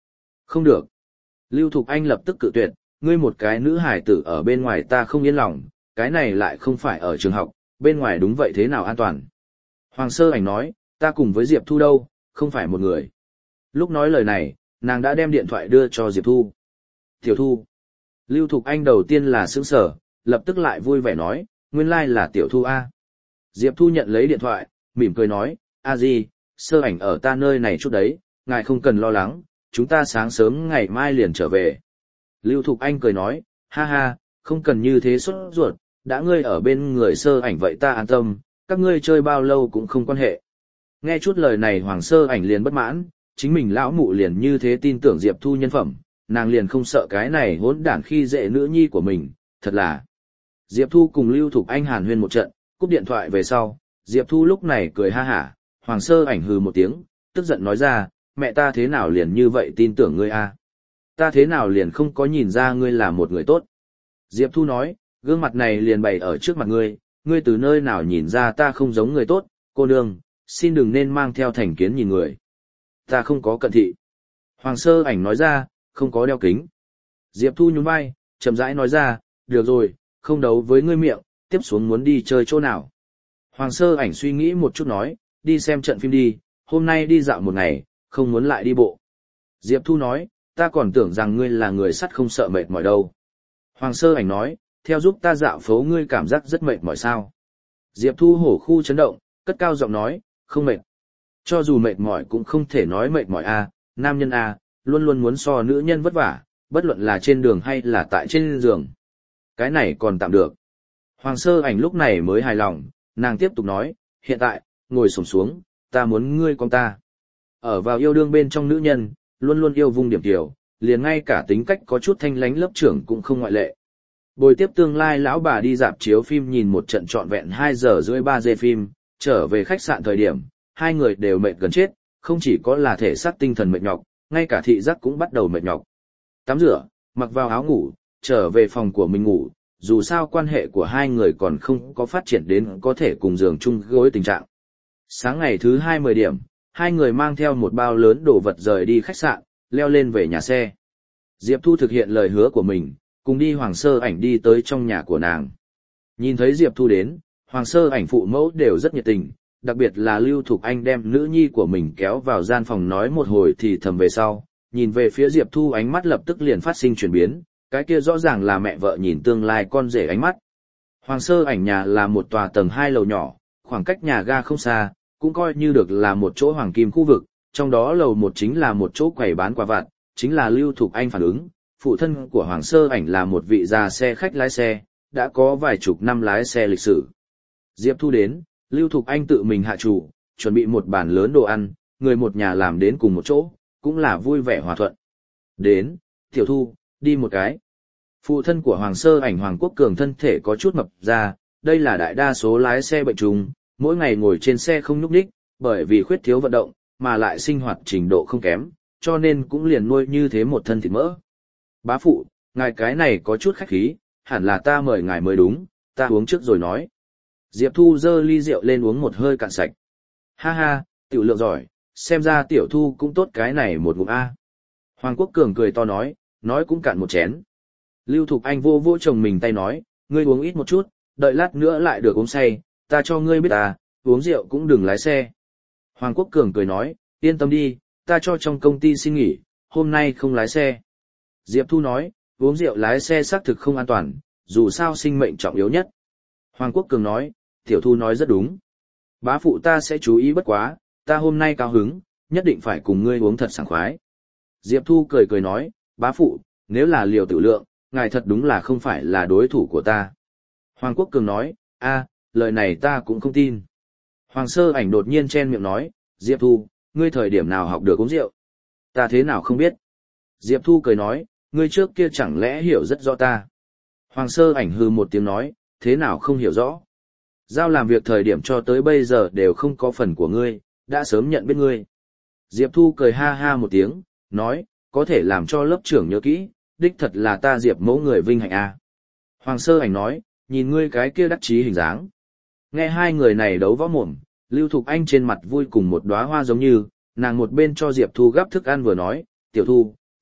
Không được. Lưu Thục Anh lập tức cự tuyệt, ngươi một cái nữ hài tử ở bên ngoài ta không yên lòng, cái này lại không phải ở trường học, bên ngoài đúng vậy thế nào an toàn. Hoàng Sơ Ảnh nói, ta cùng với Diệp Thu đâu, không phải một người. Lúc nói lời này, nàng đã đem điện thoại đưa cho Diệp Thu. Tiểu Thu. Lưu Thục Anh đầu tiên là sững sở, lập tức lại vui vẻ nói, nguyên lai like là Tiểu Thu A. Diệp Thu nhận lấy điện thoại, mỉm cười nói, a gì, Sơ Ảnh ở ta nơi này chút đấy, ngài không cần lo lắng, chúng ta sáng sớm ngày mai liền trở về. Lưu Thục Anh cười nói, ha ha, không cần như thế sốt ruột, đã ngươi ở bên người Sơ Ảnh vậy ta an tâm, các ngươi chơi bao lâu cũng không quan hệ. Nghe chút lời này Hoàng Sơ Ảnh liền bất mãn, chính mình lão mụ liền như thế tin tưởng Diệp Thu nhân phẩm, nàng liền không sợ cái này hỗn đản khi dễ nữ nhi của mình, thật là. Diệp Thu cùng Lưu Thục Anh hàn huyên một trận, cúp điện thoại về sau, Diệp Thu lúc này cười ha hả, Hoàng Sơ Ảnh hừ một tiếng, tức giận nói ra, mẹ ta thế nào liền như vậy tin tưởng ngươi a? Ta thế nào liền không có nhìn ra ngươi là một người tốt? Diệp Thu nói, gương mặt này liền bày ở trước mặt ngươi, ngươi từ nơi nào nhìn ra ta không giống người tốt, cô nương, xin đừng nên mang theo thành kiến nhìn người. Ta không có cận thị. Hoàng Sơ Ảnh nói ra, không có đeo kính. Diệp Thu nhún vai, chậm rãi nói ra, được rồi, không đấu với ngươi miệng, tiếp xuống muốn đi chơi chỗ nào. Hoàng Sơ Ảnh suy nghĩ một chút nói, đi xem trận phim đi, hôm nay đi dạo một ngày, không muốn lại đi bộ. Diệp Thu nói, ta còn tưởng rằng ngươi là người sắt không sợ mệt mỏi đâu. Hoàng Sơ Ảnh nói, theo giúp ta dạo phố ngươi cảm giác rất mệt mỏi sao. Diệp Thu hổ khu chấn động, cất cao giọng nói, không mệt. Cho dù mệt mỏi cũng không thể nói mệt mỏi a, nam nhân a, luôn luôn muốn so nữ nhân vất vả, bất luận là trên đường hay là tại trên giường. Cái này còn tạm được. Hoàng Sơ Ảnh lúc này mới hài lòng, nàng tiếp tục nói, hiện tại, ngồi xổm xuống, ta muốn ngươi con ta. Ở vào yêu đương bên trong nữ nhân, luôn luôn yêu vung điểm tiểu, liền ngay cả tính cách có chút thanh lánh lớp trưởng cũng không ngoại lệ. Bồi tiếp tương lai lão bà đi dạp chiếu phim nhìn một trận trọn vẹn hai giờ rưỡi ba giây phim, trở về khách sạn thời điểm, hai người đều mệt gần chết, không chỉ có là thể xác tinh thần mệt nhọc, ngay cả thị giác cũng bắt đầu mệt nhọc. Tắm rửa, mặc vào áo ngủ, trở về phòng của mình ngủ, dù sao quan hệ của hai người còn không có phát triển đến có thể cùng giường chung gối tình trạng. Sáng ngày thứ hai mười điểm, hai người mang theo một bao lớn đồ vật rời đi khách sạn, leo lên về nhà xe. Diệp Thu thực hiện lời hứa của mình, cùng đi Hoàng Sơ Ảnh đi tới trong nhà của nàng. Nhìn thấy Diệp Thu đến, Hoàng Sơ Ảnh phụ mẫu đều rất nhiệt tình, đặc biệt là Lưu Thục Anh đem nữ nhi của mình kéo vào gian phòng nói một hồi thì thầm về sau, nhìn về phía Diệp Thu ánh mắt lập tức liền phát sinh chuyển biến, cái kia rõ ràng là mẹ vợ nhìn tương lai con rể ánh mắt. Hoàng Sơ Ảnh nhà là một tòa tầng hai lầu nhỏ, khoảng cách nhà ga không xa, cũng coi như được là một chỗ hoàng kim khu vực, trong đó lầu một chính là một chỗ quầy bán quà vặt, chính là Lưu Thục Anh phản ứng, phụ thân của Hoàng Sơ Ảnh là một vị già xe khách lái xe, đã có vài chục năm lái xe lịch sử. Diệp Thu đến, Lưu Thục Anh tự mình hạ chủ, chuẩn bị một bàn lớn đồ ăn, người một nhà làm đến cùng một chỗ, cũng là vui vẻ hòa thuận. Đến, Tiểu Thu, đi một cái. Phụ thân của Hoàng Sơ Ảnh Hoàng Quốc Cường thân thể có chút mập ra, đây là đại đa số lái xe bệnh trùng, mỗi ngày ngồi trên xe không nhúc nhích, bởi vì khuyết thiếu vận động, mà lại sinh hoạt trình độ không kém, cho nên cũng liền nuôi như thế một thân thịt mỡ. Bá phụ, ngài cái này có chút khách khí, hẳn là ta mời ngài mới đúng, ta uống trước rồi nói. Diệp Thu giơ ly rượu lên uống một hơi cạn sạch. Ha ha, tiểu lượng giỏi, xem ra Tiểu Thu cũng tốt cái này một ngụm A. Hoàng Quốc Cường cười to nói, nói cũng cạn một chén. Lưu Thục Anh vô vô chồng mình tay nói, ngươi uống ít một chút, đợi lát nữa lại được uống say, ta cho ngươi biết à, uống rượu cũng đừng lái xe. Hoàng Quốc Cường cười nói, yên tâm đi, ta cho trong công ty xin nghỉ, hôm nay không lái xe. Diệp Thu nói, uống rượu lái xe xác thực không an toàn, dù sao sinh mệnh trọng yếu nhất. Hoàng Quốc Cường nói, Tiểu Thu nói rất đúng. Bá phụ ta sẽ chú ý bất quá, ta hôm nay cao hứng, nhất định phải cùng ngươi uống thật sảng khoái. Diệp Thu cười cười nói, bá phụ, nếu là liều tử lượng, ngài thật đúng là không phải là đối thủ của ta. Hoàng Quốc Cường nói, a, lời này ta cũng không tin. Hoàng Sơ Ảnh đột nhiên chen miệng nói, Diệp Thu, ngươi thời điểm nào học được uống rượu? Ta thế nào không biết? Diệp Thu cười nói, ngươi trước kia chẳng lẽ hiểu rất rõ ta? Hoàng Sơ Ảnh hừ một tiếng nói, thế nào không hiểu rõ? Giao làm việc thời điểm cho tới bây giờ đều không có phần của ngươi, đã sớm nhận biết ngươi. Diệp Thu cười ha ha một tiếng, nói, có thể làm cho lớp trưởng nhớ kỹ, đích thật là ta Diệp mẫu người vinh hạnh a. Hoàng Sơ Ảnh nói, nhìn ngươi cái kia đắc chí hình dáng. Nghe hai người này đấu võ mồm, Lưu Thục Anh trên mặt vui cùng một đóa hoa giống như, nàng một bên cho Diệp Thu gắp thức ăn vừa nói, Tiểu Thu,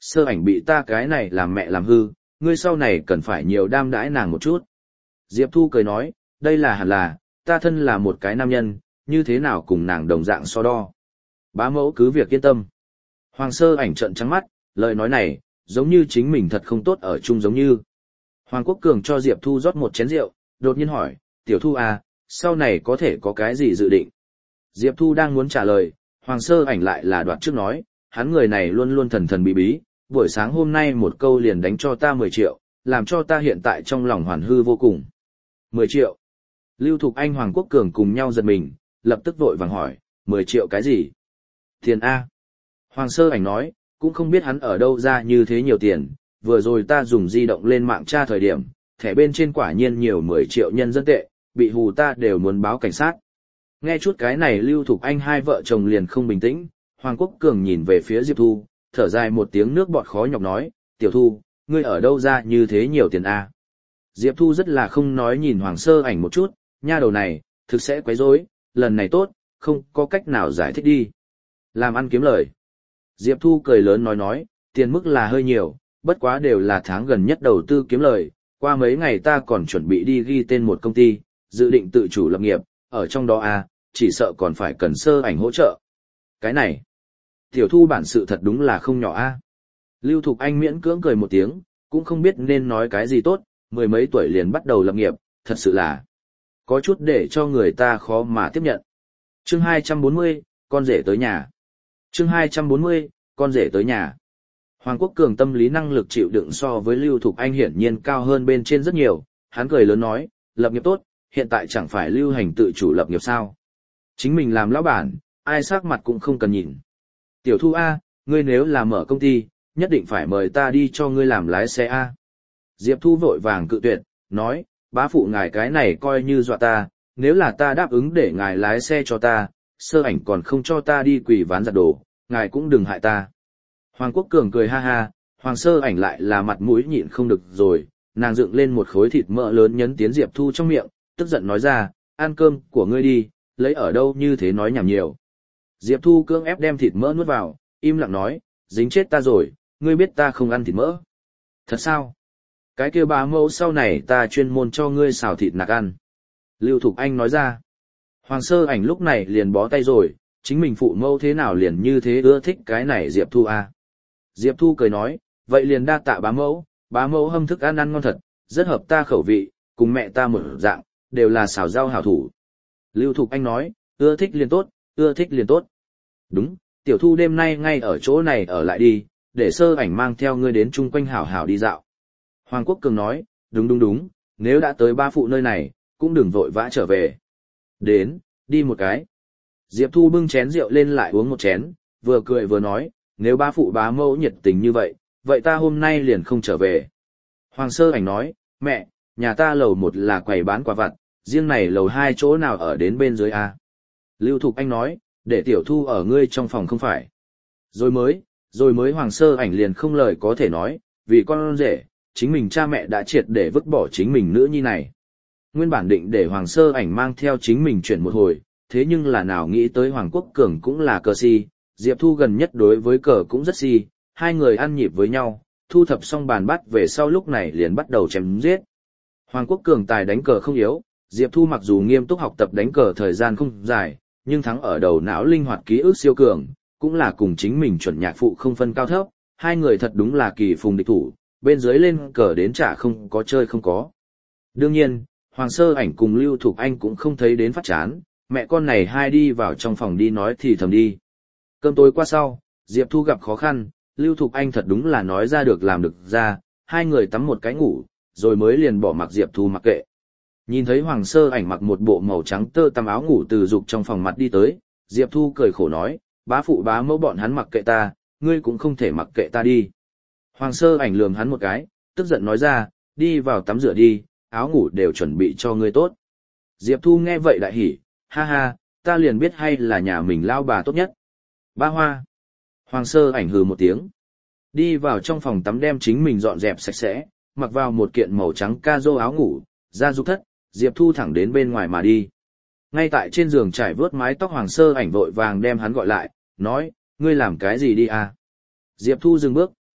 Sơ ảnh bị ta cái này làm mẹ làm hư, ngươi sau này cần phải nhiều đam đãi nàng một chút. Diệp Thu cười nói, đây là hẳn là, ta thân là một cái nam nhân, như thế nào cùng nàng đồng dạng so đo. Bá mẫu cứ việc yên tâm. Hoàng sơ ảnh trợn trắng mắt, lời nói này, giống như chính mình thật không tốt ở chung giống như. Hoàng Quốc Cường cho Diệp Thu rót một chén rượu, đột nhiên hỏi, tiểu Thu à, sau này có thể có cái gì dự định? Diệp Thu đang muốn trả lời, Hoàng sơ ảnh lại là đoạt trước nói, hắn người này luôn luôn thần thần bí bí, buổi sáng hôm nay một câu liền đánh cho ta mười triệu, làm cho ta hiện tại trong lòng hoàn hư vô cùng. mười triệu. Lưu Thục Anh Hoàng Quốc Cường cùng nhau giật mình, lập tức vội vàng hỏi, mười triệu cái gì? Tiền A. Hoàng sơ ảnh nói, cũng không biết hắn ở đâu ra như thế nhiều tiền, vừa rồi ta dùng di động lên mạng tra thời điểm, thẻ bên trên quả nhiên nhiều mười triệu nhân dân tệ, bị hù ta đều muốn báo cảnh sát. Nghe chút cái này Lưu Thục Anh hai vợ chồng liền không bình tĩnh, Hoàng Quốc Cường nhìn về phía Diệp Thu, thở dài một tiếng nước bọt khó nhọc nói, tiểu Thu, ngươi ở đâu ra như thế nhiều tiền A. Diệp Thu rất là không nói nhìn Hoàng sơ ảnh một chút, nha đầu này, thực sẽ quấy rối, lần này tốt, không có cách nào giải thích đi. Làm ăn kiếm lời. Diệp Thu cười lớn nói nói, tiền mức là hơi nhiều, bất quá đều là tháng gần nhất đầu tư kiếm lời, qua mấy ngày ta còn chuẩn bị đi ghi tên một công ty, dự định tự chủ lập nghiệp, ở trong đó à, chỉ sợ còn phải cần sơ ảnh hỗ trợ. Cái này, tiểu Thu bản sự thật đúng là không nhỏ a. À. Lưu Thục Anh miễn cưỡng cười một tiếng, cũng không biết nên nói cái gì tốt, mười mấy tuổi liền bắt đầu lập nghiệp, thật sự là có chút để cho người ta khó mà tiếp nhận. Chương hai trăm bốn mươi, con rể tới nhà. Chương hai trăm bốn mươi, con rể tới nhà. Hoàng Quốc Cường tâm lý năng lực chịu đựng so với Lưu Thục Anh hiển nhiên cao hơn bên trên rất nhiều, hắn cười lớn nói, lập nghiệp tốt, hiện tại chẳng phải lưu hành tự chủ lập nghiệp sao. Chính mình làm lão bản, ai sắc mặt cũng không cần nhìn. Tiểu Thu A, ngươi nếu là mở công ty, nhất định phải mời ta đi cho ngươi làm lái xe A. Diệp Thu vội vàng cự tuyệt, nói, bá phụ ngài cái này coi như dọa ta, nếu là ta đáp ứng để ngài lái xe cho ta, sơ ảnh còn không cho ta đi quỳ ván giặt đồ, ngài cũng đừng hại ta. Hoàng Quốc Cường cười ha ha, Hoàng sơ ảnh lại là mặt mũi nhịn không được rồi, nàng dựng lên một khối thịt mỡ lớn nhấn tiến Diệp Thu trong miệng, tức giận nói ra, ăn cơm của ngươi đi, lấy ở đâu như thế nói nhảm nhiều. Diệp Thu cưỡng ép đem thịt mỡ nuốt vào, im lặng nói, dính chết ta rồi, ngươi biết ta không ăn thịt mỡ. Thật sao? Cái kia bá mẫu sau này ta chuyên môn cho ngươi xào thịt nạc ăn. Lưu Thục Anh nói ra. Hoàng sơ ảnh lúc này liền bó tay rồi, chính mình phụ mẫu thế nào liền như thế ưa thích cái này Diệp Thu à. Diệp Thu cười nói, vậy liền đa tạ bá mẫu, bá mẫu hâm thức ăn ăn ngon thật, rất hợp ta khẩu vị, cùng mẹ ta một dạng, đều là xào rau hảo thủ. Lưu Thục Anh nói, ưa thích liền tốt, ưa thích liền tốt. Đúng, tiểu Thu đêm nay ngay ở chỗ này ở lại đi, để sơ ảnh mang theo ngươi đến chung quanh hảo hảo đi dạo. Hoàng Quốc Cường nói, đúng đúng đúng, nếu đã tới ba phụ nơi này, cũng đừng vội vã trở về. Đến, đi một cái. Diệp Thu bưng chén rượu lên lại uống một chén, vừa cười vừa nói, nếu ba phụ bá mẫu nhiệt tình như vậy, vậy ta hôm nay liền không trở về. Hoàng sơ ảnh nói, mẹ, nhà ta lầu một là quầy bán quà vặt, riêng này lầu hai chỗ nào ở đến bên dưới a? Lưu Thục Anh nói, để tiểu Thu ở ngươi trong phòng không phải. Rồi mới, rồi mới Hoàng sơ ảnh liền không lời có thể nói, vì con rể, chính mình cha mẹ đã triệt để vứt bỏ chính mình nữ nhi này. Nguyên bản định để Hoàng sơ ảnh mang theo chính mình chuyển một hồi, thế nhưng là nào nghĩ tới Hoàng Quốc Cường cũng là cờ si, Diệp Thu gần nhất đối với cờ cũng rất si, hai người ăn nhịp với nhau, thu thập xong bàn bắt về sau lúc này liền bắt đầu chém giết. Hoàng Quốc Cường tài đánh cờ không yếu, Diệp Thu mặc dù nghiêm túc học tập đánh cờ thời gian không dài, nhưng thắng ở đầu não linh hoạt ký ức siêu cường, cũng là cùng chính mình chuẩn nhạc phụ không phân cao thấp, hai người thật đúng là kỳ phùng địch thủ, bên dưới lên cờ đến chả không có chơi không có. Đương nhiên, Hoàng sơ ảnh cùng Lưu Thục Anh cũng không thấy đến phát chán, mẹ con này hai đi vào trong phòng đi nói thì thầm đi. Cơm tối qua sau, Diệp Thu gặp khó khăn, Lưu Thục Anh thật đúng là nói ra được làm được ra, hai người tắm một cái ngủ, rồi mới liền bỏ mặc Diệp Thu mặc kệ. Nhìn thấy Hoàng sơ ảnh mặc một bộ màu trắng tơ tằm áo ngủ từ dục trong phòng mặt đi tới, Diệp Thu cười khổ nói, bá phụ bá mẫu bọn hắn mặc kệ ta, ngươi cũng không thể mặc kệ ta đi. Hoàng sơ ảnh lườm hắn một cái, tức giận nói ra, đi vào tắm rửa đi, áo ngủ đều chuẩn bị cho ngươi tốt. Diệp Thu nghe vậy đại hỉ, ha ha, ta liền biết hay là nhà mình lao bà tốt nhất. Ba hoa. Hoàng sơ ảnh hừ một tiếng. Đi vào trong phòng tắm đem chính mình dọn dẹp sạch sẽ, mặc vào một kiện màu trắng ca rô áo ngủ, ra dục thất, Diệp Thu thẳng đến bên ngoài mà đi. Ngay tại trên giường trải vớt mái tóc Hoàng sơ ảnh vội vàng đem hắn gọi lại, nói, ngươi làm cái gì đi à? Diệp Thu dừng bước,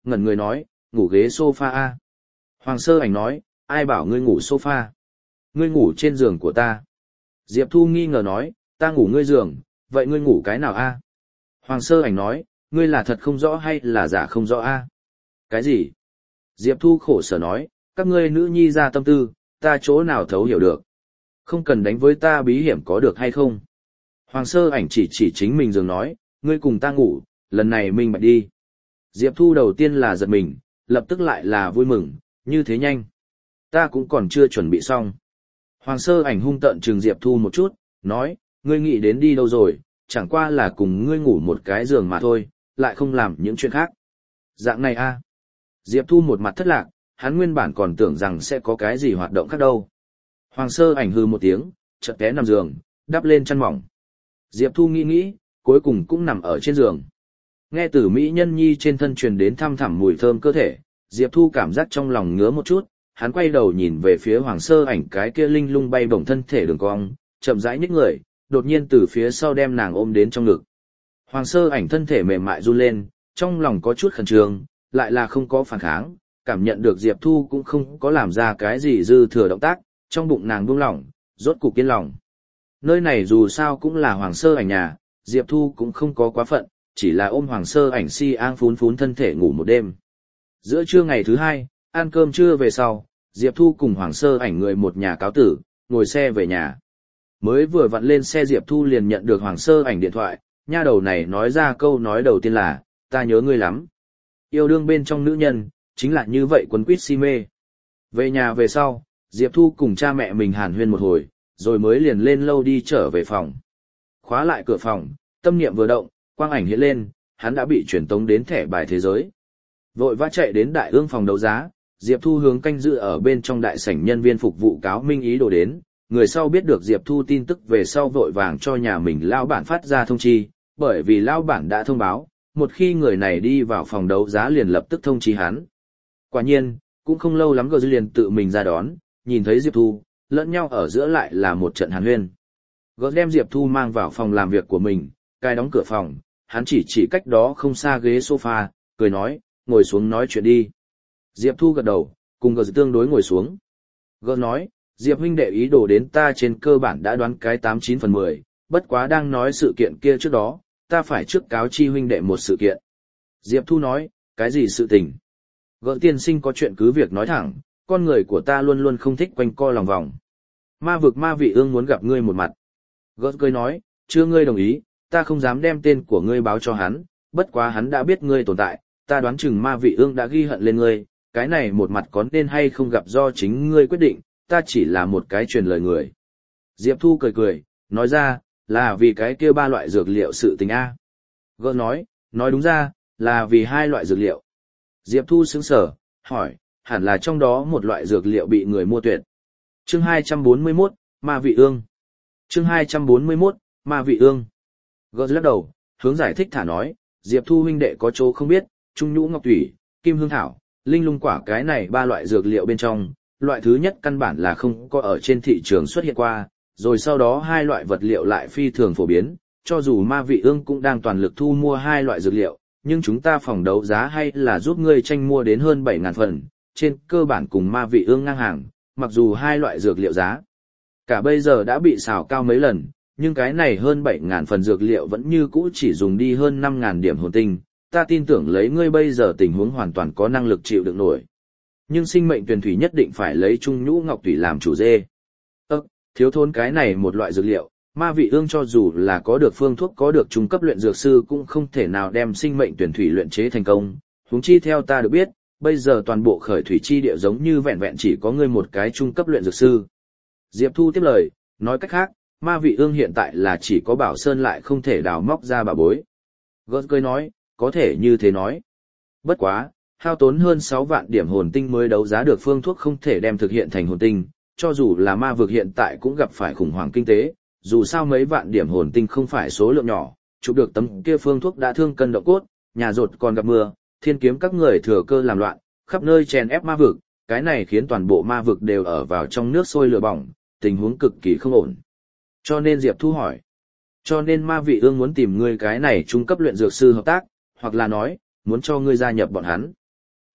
ngẩn người nói, ngủ ghế sofa a. Hoàng Sơ Ảnh nói, ai bảo ngươi ngủ sofa? Ngươi ngủ trên giường của ta. Diệp Thu nghi ngờ nói, ta ngủ ngươi giường, vậy ngươi ngủ cái nào a? Hoàng Sơ Ảnh nói, ngươi là thật không rõ hay là giả không rõ a? Cái gì? Diệp Thu khổ sở nói, các ngươi nữ nhi ra tâm tư, ta chỗ nào thấu hiểu được. Không cần đánh với ta bí hiểm có được hay không? Hoàng Sơ Ảnh chỉ chỉ chính mình giường nói, ngươi cùng ta ngủ, lần này minh bạch đi. Diệp Thu đầu tiên là giật mình, lập tức lại là vui mừng, như thế nhanh. Ta cũng còn chưa chuẩn bị xong. Hoàng Sơ Ảnh hung tợn trừng Diệp Thu một chút, nói, ngươi nghĩ đến đi đâu rồi, chẳng qua là cùng ngươi ngủ một cái giường mà thôi, lại không làm những chuyện khác. Dạng này a? Diệp Thu một mặt thất lạc, hắn nguyên bản còn tưởng rằng sẽ có cái gì hoạt động khác đâu. Hoàng Sơ Ảnh hừ một tiếng, chợt té nằm giường, đắp lên chăn mỏng. Diệp Thu nghĩ nghĩ, cuối cùng cũng nằm ở trên giường. Nghe từ mỹ nhân nhi trên thân truyền đến thăm thẳm mùi thơm cơ thể, Diệp Thu cảm giác trong lòng ngứa một chút, hắn quay đầu nhìn về phía Hoàng Sơ Ảnh cái kia linh lung bay bổng thân thể đường cong, chậm rãi nhích người, đột nhiên từ phía sau đem nàng ôm đến trong ngực. Hoàng Sơ Ảnh thân thể mềm mại run lên, trong lòng có chút khẩn trương, lại là không có phản kháng, cảm nhận được Diệp Thu cũng không có làm ra cái gì dư thừa động tác, trong bụng nàng buông lỏng, rốt cục yên lòng. Nơi này dù sao cũng là Hoàng Sơ Ảnh nhà, Diệp Thu cũng không có quá phận, chỉ là ôm Hoàng Sơ Ảnh si an phún phún thân thể ngủ một đêm. Giữa trưa ngày thứ hai, ăn cơm trưa về sau, Diệp Thu cùng Hoàng Sơ Ảnh người một nhà cáo tử, ngồi xe về nhà. Mới vừa vặn lên xe Diệp Thu liền nhận được Hoàng Sơ Ảnh điện thoại, nha đầu này nói ra câu nói đầu tiên là, ta nhớ ngươi lắm. Yêu đương bên trong nữ nhân, chính là như vậy quấn quýt si mê. Về nhà về sau, Diệp Thu cùng cha mẹ mình hàn huyên một hồi, rồi mới liền lên lâu đi trở về phòng. Khóa lại cửa phòng, tâm niệm vừa động, quang ảnh hiện lên, hắn đã bị chuyển tống đến thẻ bài thế giới. Vội vã chạy đến đại ương phòng đấu giá, Diệp Thu hướng canh dự ở bên trong đại sảnh nhân viên phục vụ cáo minh ý đồ đến, người sau biết được Diệp Thu tin tức về sau vội vàng cho nhà mình lao bản phát ra thông chi, bởi vì lao bản đã thông báo, một khi người này đi vào phòng đấu giá liền lập tức thông chi hắn. Quả nhiên, cũng không lâu lắm Gờ liền tự mình ra đón, nhìn thấy Diệp Thu, lẫn nhau ở giữa lại là một trận hàn huyên. Gờ đem Diệp Thu mang vào phòng làm việc của mình, cài đóng cửa phòng, hắn chỉ chỉ cách đó không xa ghế sofa, cười nói, ngồi xuống nói chuyện đi. Diệp Thu gật đầu, cùng Gờ tương đối ngồi xuống. Gờ nói, Diệp huynh đệ ý đồ đến ta trên cơ bản đã đoán cái tám chín phần mười, bất quá đang nói sự kiện kia trước đó, ta phải trước cáo chi huynh đệ một sự kiện. Diệp Thu nói, cái gì sự tình? Gỡ tiên sinh có chuyện cứ việc nói thẳng, con người của ta luôn luôn không thích quanh co lòng vòng. Ma vực ma vị ương muốn gặp ngươi một mặt. Gỡ cười nói, chưa ngươi đồng ý, ta không dám đem tên của ngươi báo cho hắn, bất quá hắn đã biết ngươi tồn tại, ta đoán chừng ma vị ương đã ghi hận lên ngươi, cái này một mặt có nên hay không gặp do chính ngươi quyết định, ta chỉ là một cái truyền lời người. Diệp Thu cười cười, nói ra, là vì cái kia ba loại dược liệu sự tình A. Gỡ nói, nói đúng ra, là vì hai loại dược liệu. Diệp Thu sững sờ, hỏi, hẳn là trong đó một loại dược liệu bị người mua tuyệt. Chương hai trăm bốn mươi mốt, Ma vị ương. Chương hai trăm bốn mươi mốt, Ma vị ương. Gỡ lắc đầu, hướng giải thích thả nói, Diệp Thu huynh đệ có chỗ không biết, trung nhũ ngọc thủy, kim hương thảo, linh lung quả cái này ba loại dược liệu bên trong, loại thứ nhất căn bản là không có ở trên thị trường xuất hiện qua, rồi sau đó hai loại vật liệu lại phi thường phổ biến, cho dù ma vị ương cũng đang toàn lực thu mua hai loại dược liệu, nhưng chúng ta phòng đấu giá hay là giúp ngươi tranh mua đến hơn bảy nghìn phần, trên cơ bản cùng ma vị ương ngang hàng, mặc dù hai loại dược liệu giá cả bây giờ đã bị xào cao mấy lần, nhưng cái này hơn bảy nghìn phần dược liệu vẫn như cũ chỉ dùng đi hơn năm nghìn điểm hồn tinh, ta tin tưởng lấy ngươi bây giờ tình huống hoàn toàn có năng lực chịu đựng nổi. Nhưng sinh mệnh tuyển thủy nhất định phải lấy trung nhũ ngọc thủy làm chủ dê. Ơ, thiếu thốn cái này một loại dược liệu, ma vị ương cho dù là có được phương thuốc có được trung cấp luyện dược sư cũng không thể nào đem sinh mệnh tuyển thủy luyện chế thành công. Huống chi theo ta được biết, bây giờ toàn bộ khởi thủy chi địa giống như vẹn vẹn chỉ có ngươi một cái trung cấp luyện dược sư. Diệp Thu tiếp lời, nói cách khác, ma vị ương hiện tại là chỉ có Bảo Sơn lại không thể đào móc ra bà bối. Gớt cười nói, có thể như thế nói. Bất quá, hao tốn hơn sáu vạn điểm hồn tinh mới đấu giá được phương thuốc không thể đem thực hiện thành hồn tinh, cho dù là ma vực hiện tại cũng gặp phải khủng hoảng kinh tế, dù sao mấy vạn điểm hồn tinh không phải số lượng nhỏ, chụp được tấm kia phương thuốc đã thương cân động cốt, nhà rột còn gặp mưa, thiên kiếm các người thừa cơ làm loạn, khắp nơi chèn ép ma vực, cái này khiến toàn bộ ma vực đều ở vào trong nước sôi lửa bỏng, tình huống cực kỳ không ổn. Cho nên Diệp Thu hỏi, cho nên ma vị ương muốn tìm ngươi cái này trung cấp luyện dược sư hợp tác, hoặc là nói, muốn cho ngươi gia nhập bọn hắn.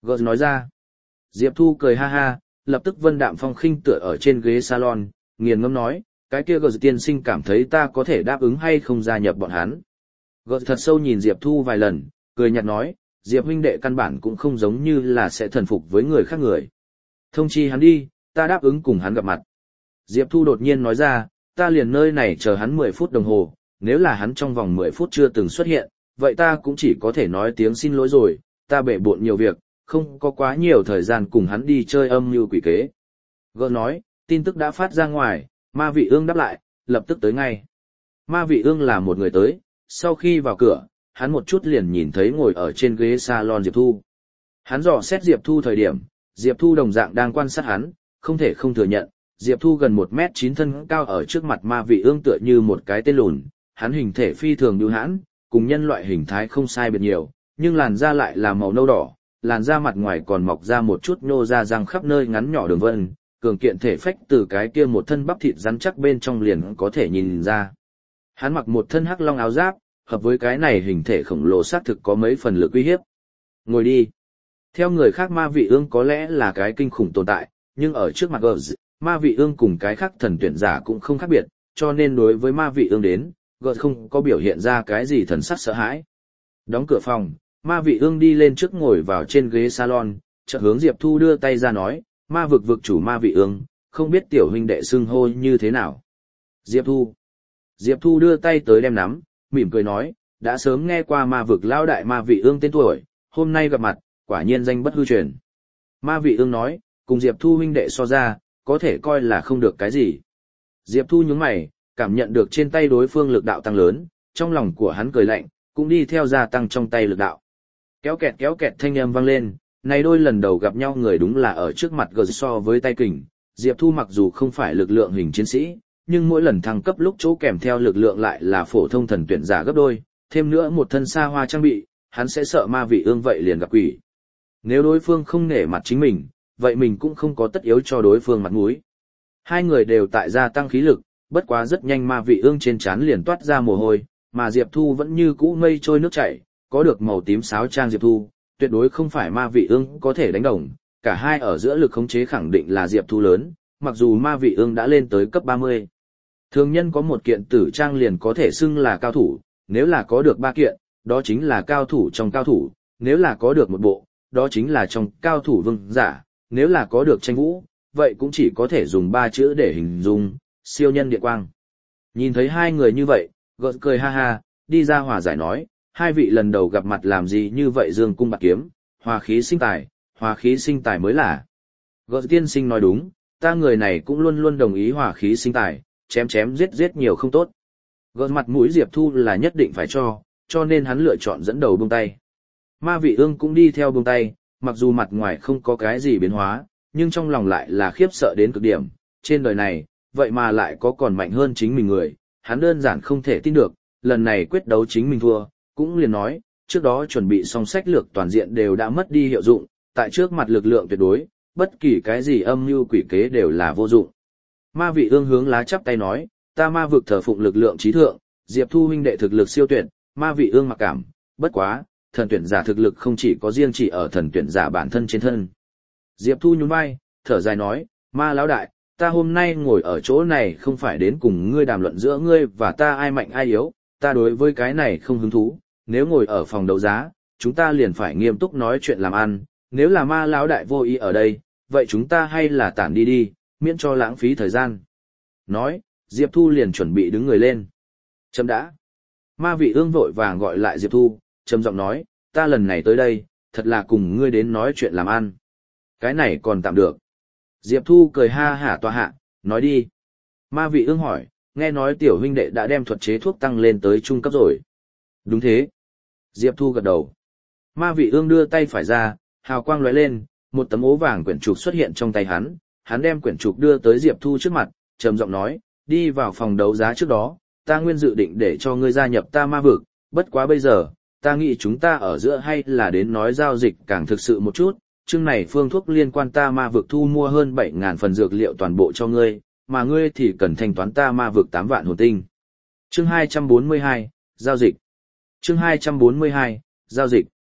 Gợt nói ra. Diệp Thu cười ha ha, lập tức Vân Đạm Phong khinh tựa ở trên ghế salon, nghiền ngẫm nói, cái kia Gợt tiên sinh cảm thấy ta có thể đáp ứng hay không gia nhập bọn hắn. Gợt thật sâu nhìn Diệp Thu vài lần, cười nhạt nói, Diệp huynh đệ căn bản cũng không giống như là sẽ thần phục với người khác người. Thông chi hắn đi, ta đáp ứng cùng hắn gặp mặt. Diệp Thu đột nhiên nói ra, ta liền nơi này chờ hắn mười phút đồng hồ, nếu là hắn trong vòng mười phút chưa từng xuất hiện, vậy ta cũng chỉ có thể nói tiếng xin lỗi rồi, ta bể bộn nhiều việc, không có quá nhiều thời gian cùng hắn đi chơi âm mưu quỷ kế. Gỡ nói, tin tức đã phát ra ngoài, Ma Vị Ương đáp lại, lập tức tới ngay. Ma Vị Ương là một người tới, sau khi vào cửa, hắn một chút liền nhìn thấy ngồi ở trên ghế salon Diệp Thu. Hắn dò xét Diệp Thu thời điểm, Diệp Thu đồng dạng đang quan sát hắn, không thể không thừa nhận, Diệp Thu gần một mét chín thân cao ở trước mặt Ma Vị Ương tựa như một cái tên lùn, hắn hình thể phi thường bưu hãn, cùng nhân loại hình thái không sai biệt nhiều, nhưng làn da lại là màu nâu đỏ, làn da mặt ngoài còn mọc ra một chút nhô ra răng khắp nơi ngắn nhỏ đường vân, cường kiện thể phách từ cái kia một thân bắp thịt rắn chắc bên trong liền có thể nhìn ra. Hắn mặc một thân hắc long áo giáp, hợp với cái này hình thể khổng lồ xác thực có mấy phần lực uy hiếp. Ngồi đi. Theo người khác Ma Vị Ương có lẽ là cái kinh khủng tồn tại, nhưng ở trước mặt Gợt, Ma Vị Ương cùng cái khác thần tuyển giả cũng không khác biệt, cho nên đối với Ma Vị Ương đến, Gợt không có biểu hiện ra cái gì thần sắc sợ hãi. Đóng cửa phòng, Ma Vị Ương đi lên trước ngồi vào trên ghế salon, chợt hướng Diệp Thu đưa tay ra nói, Ma vực vực chủ Ma Vị Ương, không biết tiểu huynh đệ xưng hô như thế nào. Diệp Thu. Diệp Thu đưa tay tới đem nắm, mỉm cười nói, đã sớm nghe qua Ma vực lão đại Ma Vị Ương tên tuổi, hôm nay gặp mặt, quả nhiên danh bất hư truyền. Ma Vị Ương nói, cùng Diệp Thu huynh đệ so ra, có thể coi là không được cái gì. Diệp Thu nhướng mày, cảm nhận được trên tay đối phương lực đạo tăng lớn, trong lòng của hắn cười lạnh, cũng đi theo gia tăng trong tay lực đạo. Kéo kẹt kéo kẹt thanh âm vang lên, này đôi lần đầu gặp nhau người đúng là ở trước mặt Gợt so với tay kình. Diệp Thu mặc dù không phải lực lượng hình chiến sĩ, nhưng mỗi lần thăng cấp lúc chỗ kèm theo lực lượng lại là phổ thông thần tuyển giả gấp đôi, thêm nữa một thân xa hoa trang bị, hắn sẽ sợ Ma Vị Ương vậy liền gặp quỷ. Nếu đối phương không nể mặt chính mình, vậy mình cũng không có tất yếu cho đối phương mặt mũi. Hai người đều tại gia tăng khí lực, bất quá rất nhanh Ma Vị Ương trên trán liền toát ra mồ hôi, mà Diệp Thu vẫn như cũ mây trôi nước chảy, có được màu tím sáo trang Diệp Thu, tuyệt đối không phải Ma Vị Ương có thể đánh đồng, cả hai ở giữa lực khống chế khẳng định là Diệp Thu lớn, mặc dù Ma Vị Ương đã lên tới cấp ba mươi. Thường nhân có một kiện tử trang liền có thể xưng là cao thủ, nếu là có được ba kiện, đó chính là cao thủ trong cao thủ, nếu là có được một bộ, đó chính là trong cao thủ vương giả, nếu là có được tranh vũ, vậy cũng chỉ có thể dùng ba chữ để hình dung, siêu nhân địa quang. Nhìn thấy hai người như vậy, Gợt cười ha ha, đi ra hòa giải nói, hai vị lần đầu gặp mặt làm gì như vậy dương cung bạc kiếm, hòa khí sinh tài, hòa khí sinh tài mới là. Gợt tiên sinh nói đúng, ta người này cũng luôn luôn đồng ý hòa khí sinh tài, chém chém giết giết nhiều không tốt. Gợt mặt mũi Diệp Thu là nhất định phải cho, cho nên hắn lựa chọn dẫn đầu buông tay. Ma Vị Ương cũng đi theo buông tay, mặc dù mặt ngoài không có cái gì biến hóa, nhưng trong lòng lại là khiếp sợ đến cực điểm, trên đời này, vậy mà lại có còn mạnh hơn chính mình người, hắn đơn giản không thể tin được, lần này quyết đấu chính mình thua, cũng liền nói, trước đó chuẩn bị xong sách lược toàn diện đều đã mất đi hiệu dụng, tại trước mặt lực lượng tuyệt đối, bất kỳ cái gì âm mưu quỷ kế đều là vô dụng. Ma Vị Ương hướng lá chắp tay nói, ta ma vực thờ phụng lực lượng trí thượng, Diệp Thu huynh đệ thực lực siêu tuyệt, Ma Vị Ương mặc cảm, bất quá, thần tuyển giả thực lực không chỉ có riêng chỉ ở thần tuyển giả bản thân trên thân. Diệp Thu nhún vai, thở dài nói, Ma lão đại, ta hôm nay ngồi ở chỗ này không phải đến cùng ngươi đàm luận giữa ngươi và ta ai mạnh ai yếu, ta đối với cái này không hứng thú, nếu ngồi ở phòng đấu giá, chúng ta liền phải nghiêm túc nói chuyện làm ăn, nếu là Ma lão đại vô ý ở đây, vậy chúng ta hay là tản đi đi, miễn cho lãng phí thời gian. Nói, Diệp Thu liền chuẩn bị đứng người lên. Chấm đã. Ma Vị Ương vội vàng gọi lại Diệp Thu, trầm giọng nói, ta lần này tới đây, thật là cùng ngươi đến nói chuyện làm ăn. Cái này còn tạm được. Diệp Thu cười ha hả tòa hạ, nói đi. Ma Vị Ương hỏi, nghe nói tiểu huynh đệ đã đem thuật chế thuốc tăng lên tới trung cấp rồi. Đúng thế. Diệp Thu gật đầu. Ma Vị Ương đưa tay phải ra, hào quang lóe lên, một tấm ố vàng quyển trục xuất hiện trong tay hắn, hắn đem quyển trục đưa tới Diệp Thu trước mặt, trầm giọng nói, đi vào phòng đấu giá trước đó, ta nguyên dự định để cho ngươi gia nhập ta ma vực, bất quá bây giờ, ta nghĩ chúng ta ở giữa hay là đến nói giao dịch càng thực sự một chút, chương này phương thuốc liên quan ta ma vực thu mua hơn bảy nghìn phần dược liệu toàn bộ cho ngươi, mà ngươi thì cần thanh toán ta ma vực tám vạn hồn tinh. Chương hai trăm bốn mươi hai, giao dịch. Chương hai trăm bốn mươi hai, giao dịch.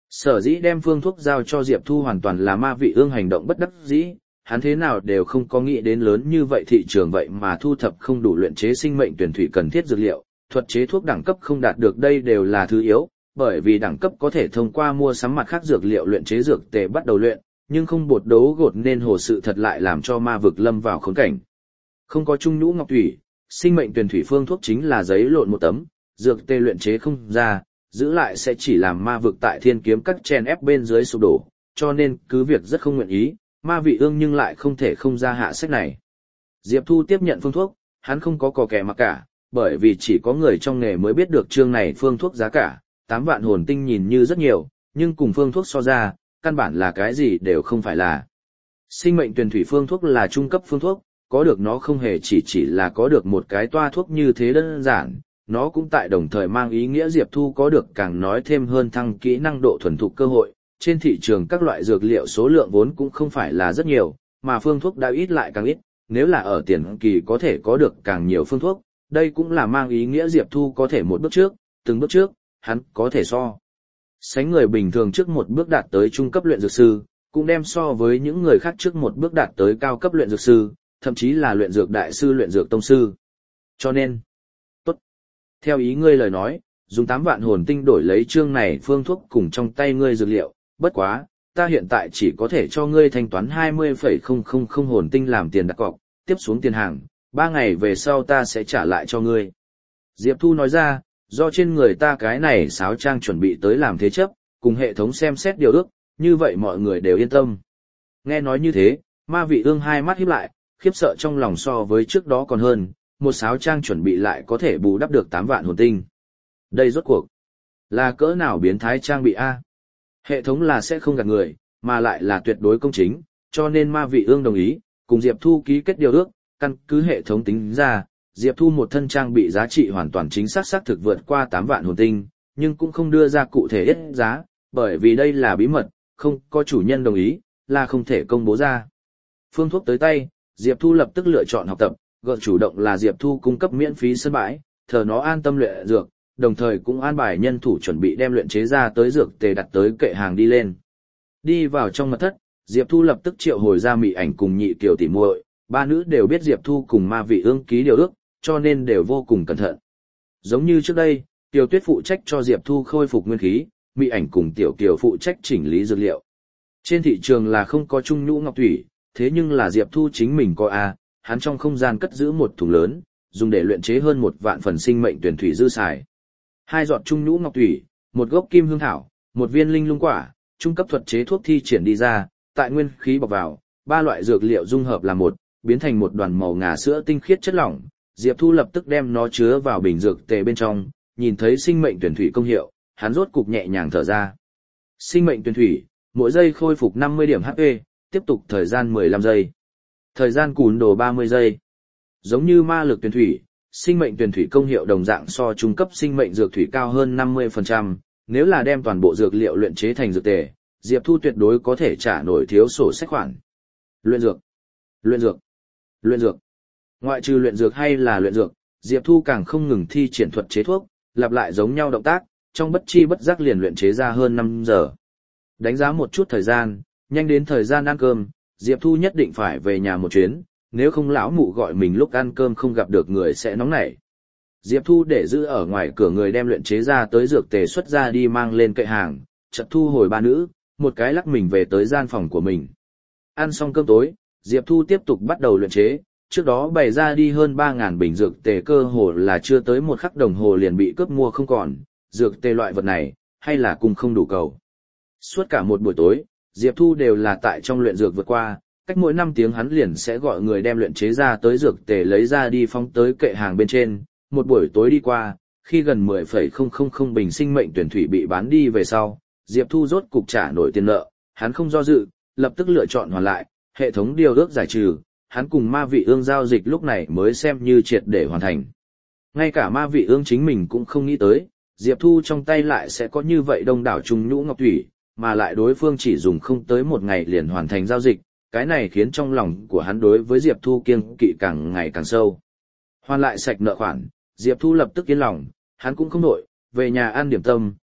Sở dĩ đem phương thuốc giao cho Diệp Thu hoàn toàn là ma vị ương hành động bất đắc dĩ, hắn thế nào đều không có nghĩ đến lớn như vậy thị trường vậy mà thu thập không đủ luyện chế sinh mệnh tuyển thủy cần thiết dược liệu, thuật chế thuốc đẳng cấp không đạt được đây đều là thứ yếu, bởi vì đẳng cấp có thể thông qua mua sắm mặt khác dược liệu luyện chế dược tề bắt đầu luyện, nhưng không bột đấu gột nên hồ sự thật lại làm cho ma vực lâm vào khốn cảnh. Không có trung nhũ ngọc thủy, sinh mệnh tuyển thủy phương thuốc chính là giấy lộn một tấm, dược tê luyện chế không ra, giữ lại sẽ chỉ làm ma vực tại thiên kiếm các chen ép bên dưới sụp đổ, cho nên cứ việc rất không nguyện ý, ma vị ương nhưng lại không thể không ra hạ sách này. Diệp Thu tiếp nhận phương thuốc, hắn không có cò kẻ mặc cả, bởi vì chỉ có người trong nghề mới biết được chương này phương thuốc giá cả, tám vạn hồn tinh nhìn như rất nhiều, nhưng cùng phương thuốc so ra, căn bản là cái gì đều không phải là. Sinh mệnh tuyển thủy phương thuốc là trung cấp phương thuốc, có được nó không hề chỉ chỉ là có được một cái toa thuốc như thế đơn giản, nó cũng tại đồng thời mang ý nghĩa Diệp Thu có được càng nói thêm hơn thăng kỹ năng độ thuần thục cơ hội. Trên thị trường các loại dược liệu số lượng vốn cũng không phải là rất nhiều, mà phương thuốc đã ít lại càng ít, nếu là ở tiền kỳ có thể có được càng nhiều phương thuốc, đây cũng là mang ý nghĩa Diệp Thu có thể một bước trước, từng bước trước, hắn có thể so sánh người bình thường trước một bước đạt tới trung cấp luyện dược sư, cũng đem so với những người khác trước một bước đạt tới cao cấp luyện dược sư, thậm chí là luyện dược đại sư luyện dược tông sư. Cho nên, tốt. Theo ý ngươi lời nói, dùng tám vạn hồn tinh đổi lấy chương này phương thuốc cùng trong tay ngươi dược liệu, bất quá, ta hiện tại chỉ có thể cho ngươi thanh toán hai mươi phẩy không không không hồn tinh làm tiền đặt cọc, tiếp xuống tiền hàng, ba ngày về sau ta sẽ trả lại cho ngươi. Diệp Thu nói ra, do trên người ta cái này sáo trang chuẩn bị tới làm thế chấp, cùng hệ thống xem xét điều ước, như vậy mọi người đều yên tâm. Nghe nói như thế, ma vị ương hai mắt híp lại, khiếp sợ trong lòng so với trước đó còn hơn, một sáo trang chuẩn bị lại có thể bù đắp được tám vạn hồn tinh. Đây rốt cuộc là cỡ nào biến thái trang bị a? Hệ thống là sẽ không gạt người, mà lại là tuyệt đối công chính, cho nên ma vị ương đồng ý, cùng Diệp Thu ký kết điều ước, căn cứ hệ thống tính ra, Diệp Thu một thân trang bị giá trị hoàn toàn chính xác xác thực vượt qua tám vạn hồn tinh, nhưng cũng không đưa ra cụ thể ít giá, bởi vì đây là bí mật, không có chủ nhân đồng ý, là không thể công bố ra. Phương thuốc tới tay, Diệp Thu lập tức lựa chọn học tập, gợi chủ động là Diệp Thu cung cấp miễn phí sân bãi, thờ nó an tâm luyện dược, đồng thời cũng an bài nhân thủ chuẩn bị đem luyện chế ra tới dược tề đặt tới kệ hàng đi lên. Đi vào trong mật thất, Diệp Thu lập tức triệu hồi ra Mị Ảnh cùng Nhị Kiều tỉ muội, ba nữ đều biết Diệp Thu cùng ma vị ương ký điều ước, cho nên đều vô cùng cẩn thận. Giống như trước đây, Tiểu Tuyết phụ trách cho Diệp Thu khôi phục nguyên khí, Mị Ảnh cùng Tiểu Kiều phụ trách chỉnh lý dược liệu. Trên thị trường là không có trung nhũ ngọc thủy, thế nhưng là Diệp Thu chính mình có a, hắn trong không gian cất giữ một thùng lớn, dùng để luyện chế hơn một vạn phần sinh mệnh tuyển thủy dư xài. Hai giọt trung nhũ ngọc thủy, một gốc kim hương thảo, một viên linh lung quả, trung cấp thuật chế thuốc thi triển đi ra, tại nguyên khí bọc vào, ba loại dược liệu dung hợp là một, biến thành một đoàn màu ngà sữa tinh khiết chất lỏng. Diệp Thu lập tức đem nó chứa vào bình dược tề bên trong, nhìn thấy sinh mệnh tuyển thủy công hiệu, hắn rốt cục nhẹ nhàng thở ra. Sinh mệnh tuyển thủy, mỗi giây khôi phục năm mươi điểm hát pê, tiếp tục thời gian mười lăm giây. Thời gian cùn đồ ba mươi giây. Giống như ma lực tuyển thủy, sinh mệnh tuyển thủy công hiệu đồng dạng so trung cấp sinh mệnh dược thủy cao hơn năm mươi phần trăm, nếu là đem toàn bộ dược liệu luyện chế thành dược tề, Diệp Thu tuyệt đối có thể trả nổi thiếu sổ sách khoản. Luyện dược, luyện dược, luyện dược. Ngoại trừ luyện dược hay là luyện dược, Diệp Thu càng không ngừng thi triển thuật chế thuốc, lặp lại giống nhau động tác, trong bất chi bất giác liền luyện chế ra hơn năm giờ. Đánh giá một chút thời gian, nhanh đến thời gian ăn cơm, Diệp Thu nhất định phải về nhà một chuyến, nếu không lão mụ gọi mình lúc ăn cơm không gặp được người sẽ nóng nảy. Diệp Thu để giữ ở ngoài cửa người đem luyện chế ra tới dược tề xuất ra đi mang lên kệ hàng, chợt thu hồi ba nữ, một cái lắc mình về tới gian phòng của mình. Ăn xong cơm tối, Diệp Thu tiếp tục bắt đầu luyện chế, trước đó bày ra đi hơn ba nghìn bình dược tề cơ hồ là chưa tới một khắc đồng hồ liền bị cướp mua không còn, dược tề loại vật này, hay là cùng không đủ cầu. Suốt cả một buổi tối, Diệp Thu đều là tại trong luyện dược vượt qua, cách mỗi năm tiếng hắn liền sẽ gọi người đem luyện chế ra tới dược tề lấy ra đi phóng tới kệ hàng bên trên, một buổi tối đi qua, khi gần mười phẩy không không không bình sinh mệnh tuyển thủy bị bán đi về sau, Diệp Thu rốt cục trả nổi tiền nợ, hắn không do dự, lập tức lựa chọn hoàn lại, hệ thống điều ước giải trừ, hắn cùng ma vị ương giao dịch lúc này mới xem như triệt để hoàn thành. Ngay cả ma vị ương chính mình cũng không nghĩ tới, Diệp Thu trong tay lại sẽ có như vậy đông đảo trung nhũ ngọc thủy, mà lại đối phương chỉ dùng không tới một ngày liền hoàn thành giao dịch, cái này khiến trong lòng của hắn đối với Diệp Thu kiêng kỵ càng ngày càng sâu. Hoàn lại sạch nợ khoản, Diệp Thu lập tức yên lòng, hắn cũng không nổi, về nhà ăn điểm tâm,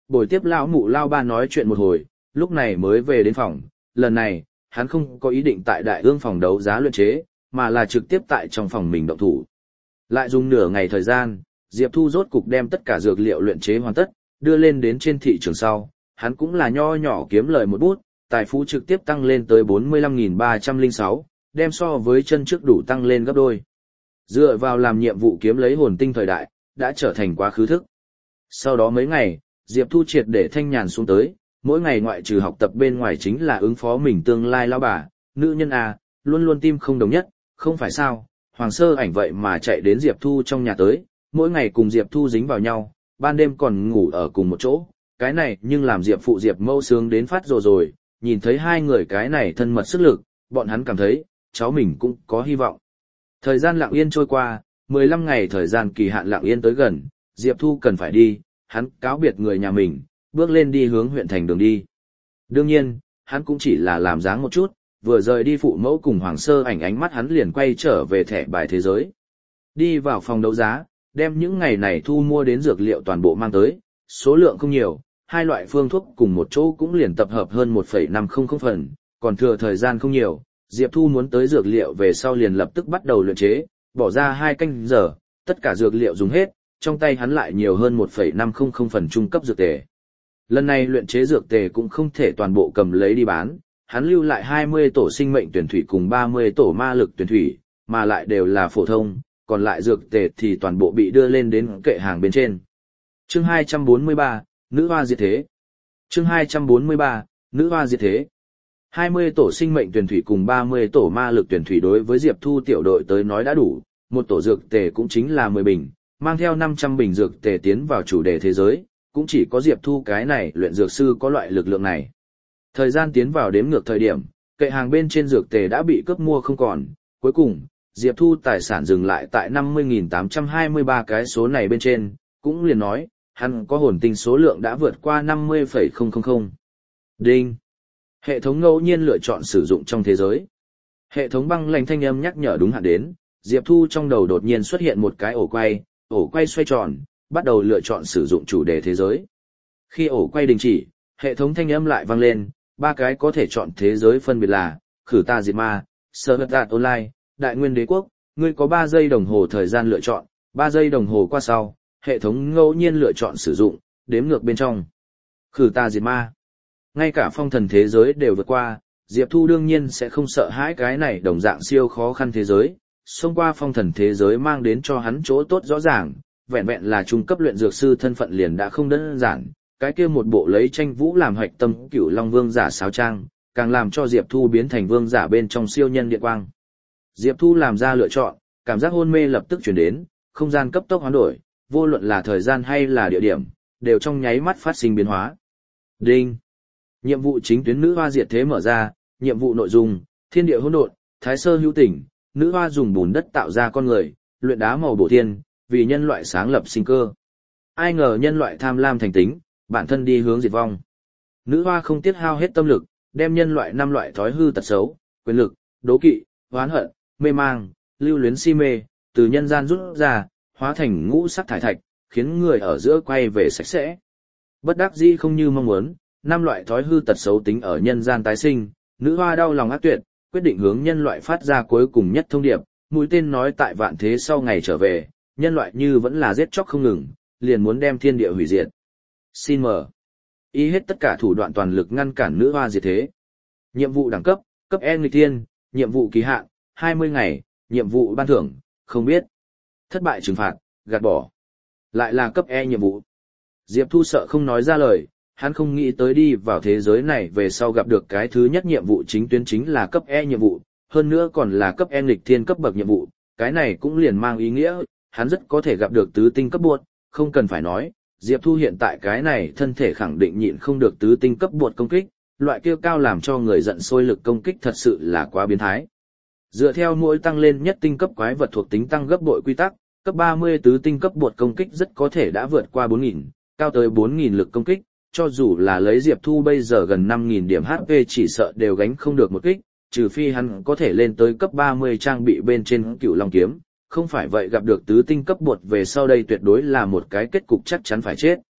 buổi tiếp lão mụ lao ba nói chuyện một hồi, lúc này mới về đến phòng, lần này, hắn không có ý định tại đại ương phòng đấu giá luyện chế, mà là trực tiếp tại trong phòng mình động thủ. Lại dùng nửa ngày thời gian, Diệp Thu rốt cục đem tất cả dược liệu luyện chế hoàn tất, đưa lên đến trên thị trường sau, hắn cũng là nho nhỏ kiếm lời một bút, tài phú trực tiếp tăng lên tới bốn mươi lăm nghìn ba trăm lẻ sáu, đem so với chân trước đủ tăng lên gấp đôi. Dựa vào làm nhiệm vụ kiếm lấy hồn tinh thời đại, đã trở thành quá khứ thức. Sau đó mấy ngày, Diệp Thu triệt để thanh nhàn xuống tới, mỗi ngày ngoại trừ học tập bên ngoài chính là ứng phó mình tương lai lão bà, nữ nhân à, luôn luôn tim không đồng nhất, không phải sao, Hoàng Sơ Ảnh vậy mà chạy đến Diệp Thu trong nhà tới, mỗi ngày cùng Diệp Thu dính vào nhau, ban đêm còn ngủ ở cùng một chỗ, cái này nhưng làm Diệp phụ Diệp mâu sướng đến phát rồi rồi, nhìn thấy hai người cái này thân mật sức lực, bọn hắn cảm thấy, cháu mình cũng có hy vọng. Thời gian lặng yên trôi qua, mười lăm ngày thời gian kỳ hạn lặng yên tới gần, Diệp Thu cần phải đi, hắn cáo biệt người nhà mình, bước lên đi hướng huyện thành đường đi. Đương nhiên, hắn cũng chỉ là làm dáng một chút, vừa rời đi phụ mẫu cùng Hoàng Sơ Ảnh ánh mắt hắn liền quay trở về thẻ bài thế giới. Đi vào phòng đấu giá, đem những ngày này thu mua đến dược liệu toàn bộ mang tới, số lượng không nhiều, hai loại phương thuốc cùng một chỗ cũng liền tập hợp hơn một phẩy năm không không phần, còn thừa thời gian không nhiều, Diệp Thu muốn tới dược liệu về sau liền lập tức bắt đầu luyện chế, bỏ ra hai canh giờ, tất cả dược liệu dùng hết, trong tay hắn lại nhiều hơn một phẩy năm không không phần trung cấp dược tề. Lần này luyện chế dược tề cũng không thể toàn bộ cầm lấy đi bán, hắn lưu lại hai mươi tổ sinh mệnh tuyển thủy cùng ba mươi tổ ma lực tuyển thủy, mà lại đều là phổ thông, còn lại dược tề thì toàn bộ bị đưa lên đến kệ hàng bên trên. Chương hai trăm bốn mươi ba, Nữ hoa diệt thế. Chương hai trăm bốn mươi ba, Nữ hoa diệt thế. hai mươi tổ sinh mệnh tuyển thủy cùng ba mươi tổ ma lực tuyển thủy đối với Diệp Thu tiểu đội tới nói đã đủ, một tổ dược tề cũng chính là mười bình, mang theo năm trăm bình dược tề tiến vào chủ đề thế giới, cũng chỉ có Diệp Thu cái này luyện dược sư có loại lực lượng này. Thời gian tiến vào đếm ngược thời điểm, kệ hàng bên trên dược tề đã bị cướp mua không còn, cuối cùng, Diệp Thu tài sản dừng lại tại năm mươi nghìn tám trăm hai mươi ba cái số này bên trên, cũng liền nói, hắn có hồn tinh số lượng đã vượt qua năm mươi phẩy không không không. Đinh! Hệ thống ngẫu nhiên lựa chọn sử dụng trong thế giới. Hệ thống băng lạnh thanh âm nhắc nhở đúng hạn đến, Diệp Thu trong đầu đột nhiên xuất hiện một cái ổ quay, ổ quay xoay tròn, bắt đầu lựa chọn sử dụng chủ đề thế giới. Khi ổ quay đình chỉ, hệ thống thanh âm lại vang lên, ba cái có thể chọn thế giới phân biệt là, Khử Ta Diệt Ma, Sword Art Online, Đại Nguyên Đế Quốc, ngươi có ba giây đồng hồ thời gian lựa chọn, ba giây đồng hồ qua sau, hệ thống ngẫu nhiên lựa chọn sử dụng, đếm ngược bên trong. Khử Ta Diệt Ma. Ngay cả phong thần thế giới đều vượt qua, Diệp Thu đương nhiên sẽ không sợ hãi cái này đồng dạng siêu khó khăn thế giới, xông qua phong thần thế giới mang đến cho hắn chỗ tốt rõ ràng, vẹn vẹn là trung cấp luyện dược sư thân phận liền đã không đơn giản, cái kia một bộ lấy tranh vũ làm hoạch tâm Cửu Long Vương giả sáo trang, càng làm cho Diệp Thu biến thành vương giả bên trong siêu nhân điện quang. Diệp Thu làm ra lựa chọn, cảm giác hôn mê lập tức chuyển đến, không gian cấp tốc hoán đổi, vô luận là thời gian hay là địa điểm, đều trong nháy mắt phát sinh biến hóa. Đinh! Nhiệm vụ chính tuyến nữ hoa diệt thế mở ra, nhiệm vụ nội dung, thiên địa hỗn độn, thái sơ hữu tình, nữ hoa dùng bùn đất tạo ra con người, luyện đá màu bổ thiên, vì nhân loại sáng lập sinh cơ. Ai ngờ nhân loại tham lam thành tính, bản thân đi hướng diệt vong. Nữ hoa không tiếc hao hết tâm lực, đem nhân loại năm loại thói hư tật xấu, quyền lực, đố kỵ, oán hận, mê mang, lưu luyến si mê, từ nhân gian rút ra, hóa thành ngũ sắc thải thạch, khiến người ở giữa quay về sạch sẽ. Bất đắc dĩ không như mong muốn, năm loại thói hư tật xấu tính ở nhân gian tái sinh, nữ hoa đau lòng ác tuyệt, quyết định hướng nhân loại phát ra cuối cùng nhất thông điệp, mũi tên nói tại vạn thế sau ngày trở về, nhân loại như vẫn là giết chóc không ngừng, liền muốn đem thiên địa hủy diệt. Xin mở. Y hết tất cả thủ đoạn toàn lực ngăn cản nữ hoa diệt thế. Nhiệm vụ đẳng cấp, cấp E nghịch thiên, nhiệm vụ kỳ hạn, hai mươi ngày, nhiệm vụ ban thưởng, không biết. Thất bại trừng phạt, gạt bỏ. Lại là cấp E nhiệm vụ. Diệp Thu sợ không nói ra lời, hắn không nghĩ tới đi vào thế giới này về sau gặp được cái thứ nhất nhiệm vụ chính tuyến chính là cấp E nhiệm vụ, hơn nữa còn là cấp E nghịch thiên cấp bậc nhiệm vụ, cái này cũng liền mang ý nghĩa, hắn rất có thể gặp được tứ tinh cấp buột, không cần phải nói, Diệp Thu hiện tại cái này thân thể khẳng định nhịn không được tứ tinh cấp buột công kích, loại kia cao làm cho người giận sôi lực công kích thật sự là quá biến thái. Dựa theo mỗi tăng lên nhất tinh cấp quái vật thuộc tính tăng gấp bội quy tắc, cấp ba mươi tứ tinh cấp buột công kích rất có thể đã vượt qua bốn nghìn, cao tới bốn nghìn lực công kích, cho dù là lấy Diệp Thu bây giờ gần năm nghìn điểm hát pê chỉ sợ đều gánh không được một kích, trừ phi hắn có thể lên tới cấp ba mươi trang bị bên trên Cửu Long kiếm, không phải vậy gặp được tứ tinh cấp buột về sau đây tuyệt đối là một cái kết cục chắc chắn phải chết.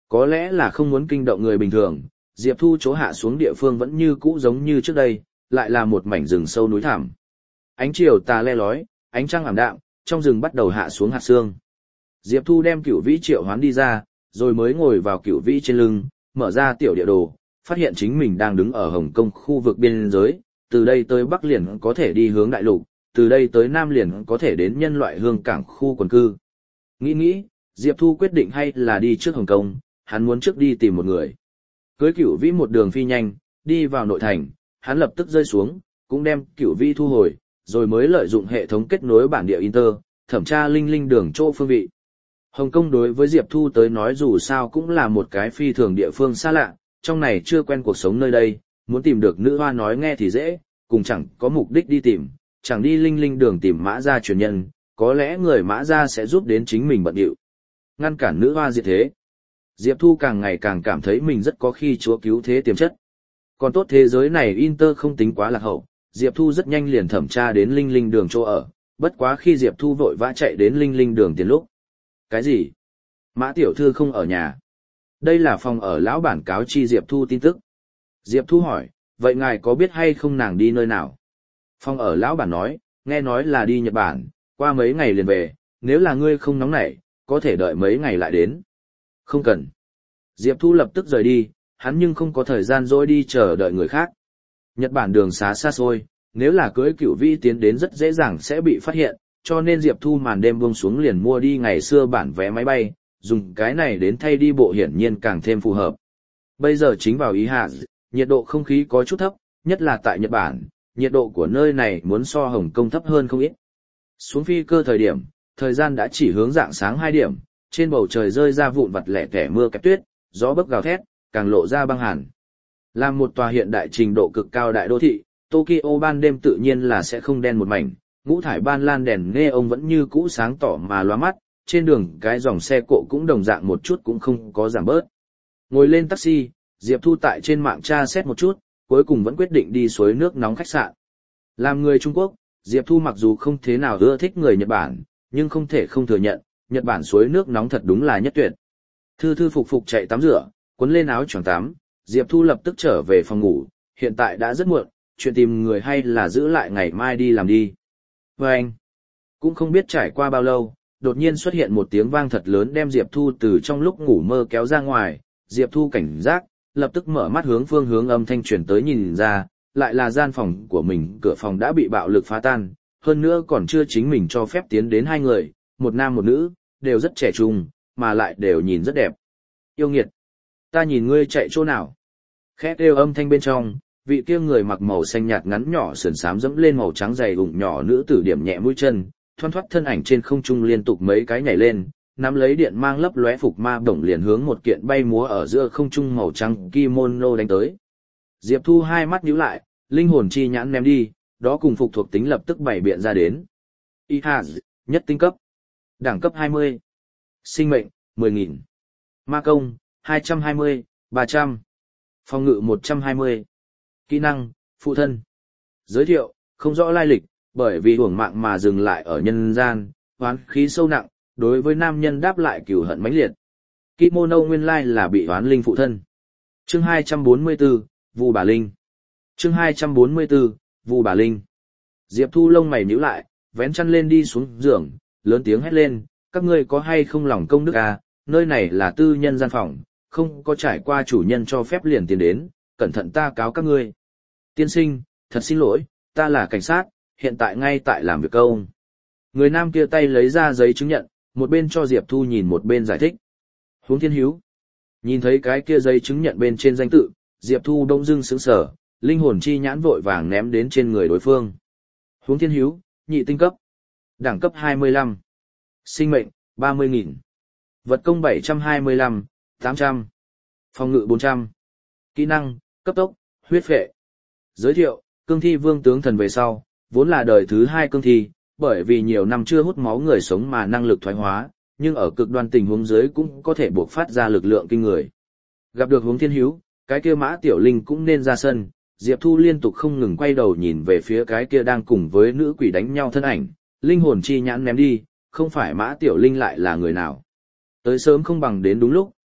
Có lẽ là không muốn kinh động người bình thường, Diệp Thu chỗ hạ xuống địa phương vẫn như cũ giống như trước đây, lại là một mảnh rừng sâu núi thẳm. Ánh chiều tà le lói, ánh trăng ảm đạm, trong rừng bắt đầu hạ xuống hạt sương. Diệp Thu đem Cửu Vĩ triệu hoán đi ra, rồi mới ngồi vào Cửu Vĩ trên lưng, mở ra tiểu địa đồ, phát hiện chính mình đang đứng ở Hồng Kông khu vực biên giới, từ đây tới Bắc liền có thể đi hướng đại lục, từ đây tới Nam liền có thể đến nhân loại hương cảng khu quần cư. Nghĩ nghĩ, Diệp Thu quyết định hay là đi trước Hồng Kông, hắn muốn trước đi tìm một người. Cưới Cửu Vĩ một đường phi nhanh, đi vào nội thành, hắn lập tức rơi xuống, cũng đem Cửu Vĩ thu hồi, rồi mới lợi dụng hệ thống kết nối bản địa Inter, thẩm tra linh linh đường chỗ phương vị. Hồng Kông đối với Diệp Thu tới nói dù sao cũng là một cái phi thường địa phương xa lạ, trong này chưa quen cuộc sống nơi đây, muốn tìm được nữ hoa nói nghe thì dễ, cùng chẳng có mục đích đi tìm, chẳng đi linh linh đường tìm Mã Gia truyền nhân, có lẽ người Mã Gia sẽ giúp đến chính mình bận điệu. Ngăn cản nữ hoa diệt thế. Diệp Thu càng ngày càng cảm thấy mình rất có khi chúa cứu thế tiềm chất. Còn tốt thế giới này Inter không tính quá lạc hậu, Diệp Thu rất nhanh liền thẩm tra đến linh linh đường chỗ ở, bất quá khi Diệp Thu vội vã chạy đến linh linh đường tiền lúc. Cái gì? Mã tiểu thư không ở nhà. Đây là phòng ở lão bản cáo chi Diệp Thu tin tức. Diệp Thu hỏi, vậy ngài có biết hay không nàng đi nơi nào? Phòng ở lão bản nói, nghe nói là đi Nhật Bản, qua mấy ngày liền về, nếu là ngươi không nóng nảy, có thể đợi mấy ngày lại đến. Không cần. Diệp Thu lập tức rời đi, hắn nhưng không có thời gian dỗi đi chờ đợi người khác. Nhật Bản đường xá xa xôi, nếu là cưới Cửu Vĩ tiến đến rất dễ dàng sẽ bị phát hiện, cho nên Diệp Thu màn đêm buông xuống liền mua đi ngày xưa bản vé máy bay, dùng cái này đến thay đi bộ hiển nhiên càng thêm phù hợp. Bây giờ chính vào ý hạ, nhiệt độ không khí có chút thấp, nhất là tại Nhật Bản, nhiệt độ của nơi này muốn so Hồng Kông thấp hơn không ít. Xuống phi cơ thời điểm, thời gian đã chỉ hướng rạng sáng hai điểm, trên bầu trời rơi ra vụn vặt lẻ tẻ mưa kẹp tuyết, gió bấc gào thét, càng lộ ra băng hàn. Làm một tòa hiện đại trình độ cực cao đại đô thị, Tokyo ban đêm tự nhiên là sẽ không đen một mảnh, ngũ thải ban lan đèn nghe ông vẫn như cũ sáng tỏ mà lóa mắt, trên đường cái dòng xe cộ cũng đồng dạng một chút cũng không có giảm bớt. Ngồi lên taxi, Diệp Thu tại trên mạng tra xét một chút, cuối cùng vẫn quyết định đi suối nước nóng khách sạn. Làm người Trung Quốc, Diệp Thu mặc dù không thế nào ưa thích người Nhật Bản, nhưng không thể không thừa nhận, Nhật Bản suối nước nóng thật đúng là nhất tuyệt. Thư thư phục phục chạy tắm rửa, quấn lên áo choàng tắm, Diệp Thu lập tức trở về phòng ngủ, hiện tại đã rất muộn, chuyện tìm người hay là giữ lại ngày mai đi làm đi. Và anh, cũng không biết trải qua bao lâu, đột nhiên xuất hiện một tiếng vang thật lớn đem Diệp Thu từ trong lúc ngủ mơ kéo ra ngoài, Diệp Thu cảnh giác, lập tức mở mắt hướng phương hướng âm thanh truyền tới nhìn ra, lại là gian phòng của mình, cửa phòng đã bị bạo lực phá tan, hơn nữa còn chưa chính mình cho phép tiến đến hai người, một nam một nữ, đều rất trẻ trung, mà lại đều nhìn rất đẹp. Yêu nghiệt, ta nhìn ngươi chạy chỗ nào? Khẽ kêu âm thanh bên trong, vị kia người mặc màu xanh nhạt ngắn nhỏ sườn xám dẫm lên màu trắng dày ủng nhỏ nữ tử điểm nhẹ mũi chân, thoăn thoắt thân ảnh trên không trung liên tục mấy cái nhảy lên, nắm lấy điện mang lấp lóe phục ma bổng liền hướng một kiện bay múa ở giữa không trung màu trắng kimono đánh tới. Diệp Thu hai mắt nhíu lại, linh hồn chi nhãn ném đi, đó cùng phục thuộc tính lập tức bày biện ra đến. Y H, nhất tinh cấp. Đẳng cấp hai mươi. Sinh mệnh, mười nghìn. Ma công, hai trăm hai mươi, ba trăm. Phòng ngự một trăm hai mươi. Kỹ năng, phụ thân. Giới thiệu, không rõ lai lịch, bởi vì uổng mạng mà dừng lại ở nhân gian, oán khí sâu nặng, đối với nam nhân đáp lại cừu hận mãnh liệt. Kimono nguyên lai là bị oán linh phụ thân. Chương hai trăm bốn mươi tư, Vu Bà Linh. Chương hai trăm bốn mươi tư, Vu Bà Linh. Diệp Thu lông mày nhíu lại, vén chăn lên đi xuống giường, lớn tiếng hét lên, các ngươi có hay không lòng công đức à, nơi này là tư nhân gian phòng, không có trải qua chủ nhân cho phép liền tiền đến, cẩn thận ta cáo các ngươi. Tiên sinh, thật xin lỗi, ta là cảnh sát, hiện tại ngay tại làm việc công. Người nam kia tay lấy ra giấy chứng nhận, một bên cho Diệp Thu nhìn một bên giải thích. Huống Thiên Hiếu. Nhìn thấy cái kia giấy chứng nhận bên trên danh tự, Diệp Thu đông dưng sững sờ, linh hồn chi nhãn vội vàng ném đến trên người đối phương. Huống Thiên Hiếu, nhị tinh cấp. Đẳng cấp hai mươi lăm. Sinh mệnh, ba mươi nghìn. Vật công bảy trăm hai mươi lăm, tám trăm. Phòng ngự bốn trăm. Kỹ năng, cấp tốc, huyết phệ. Giới thiệu, cương thi vương tướng thần về sau, vốn là đời thứ hai cương thi, bởi vì nhiều năm chưa hút máu người sống mà năng lực thoái hóa, nhưng ở cực đoan tình huống dưới cũng có thể buộc phát ra lực lượng kinh người. Gặp được Huống Thiên Hiếu, cái kia Mã Tiểu Linh cũng nên ra sân, Diệp Thu liên tục không ngừng quay đầu nhìn về phía cái kia đang cùng với nữ quỷ đánh nhau thân ảnh, linh hồn chi nhãn ném đi, không phải Mã Tiểu Linh lại là người nào. Tới sớm không bằng đến đúng lúc,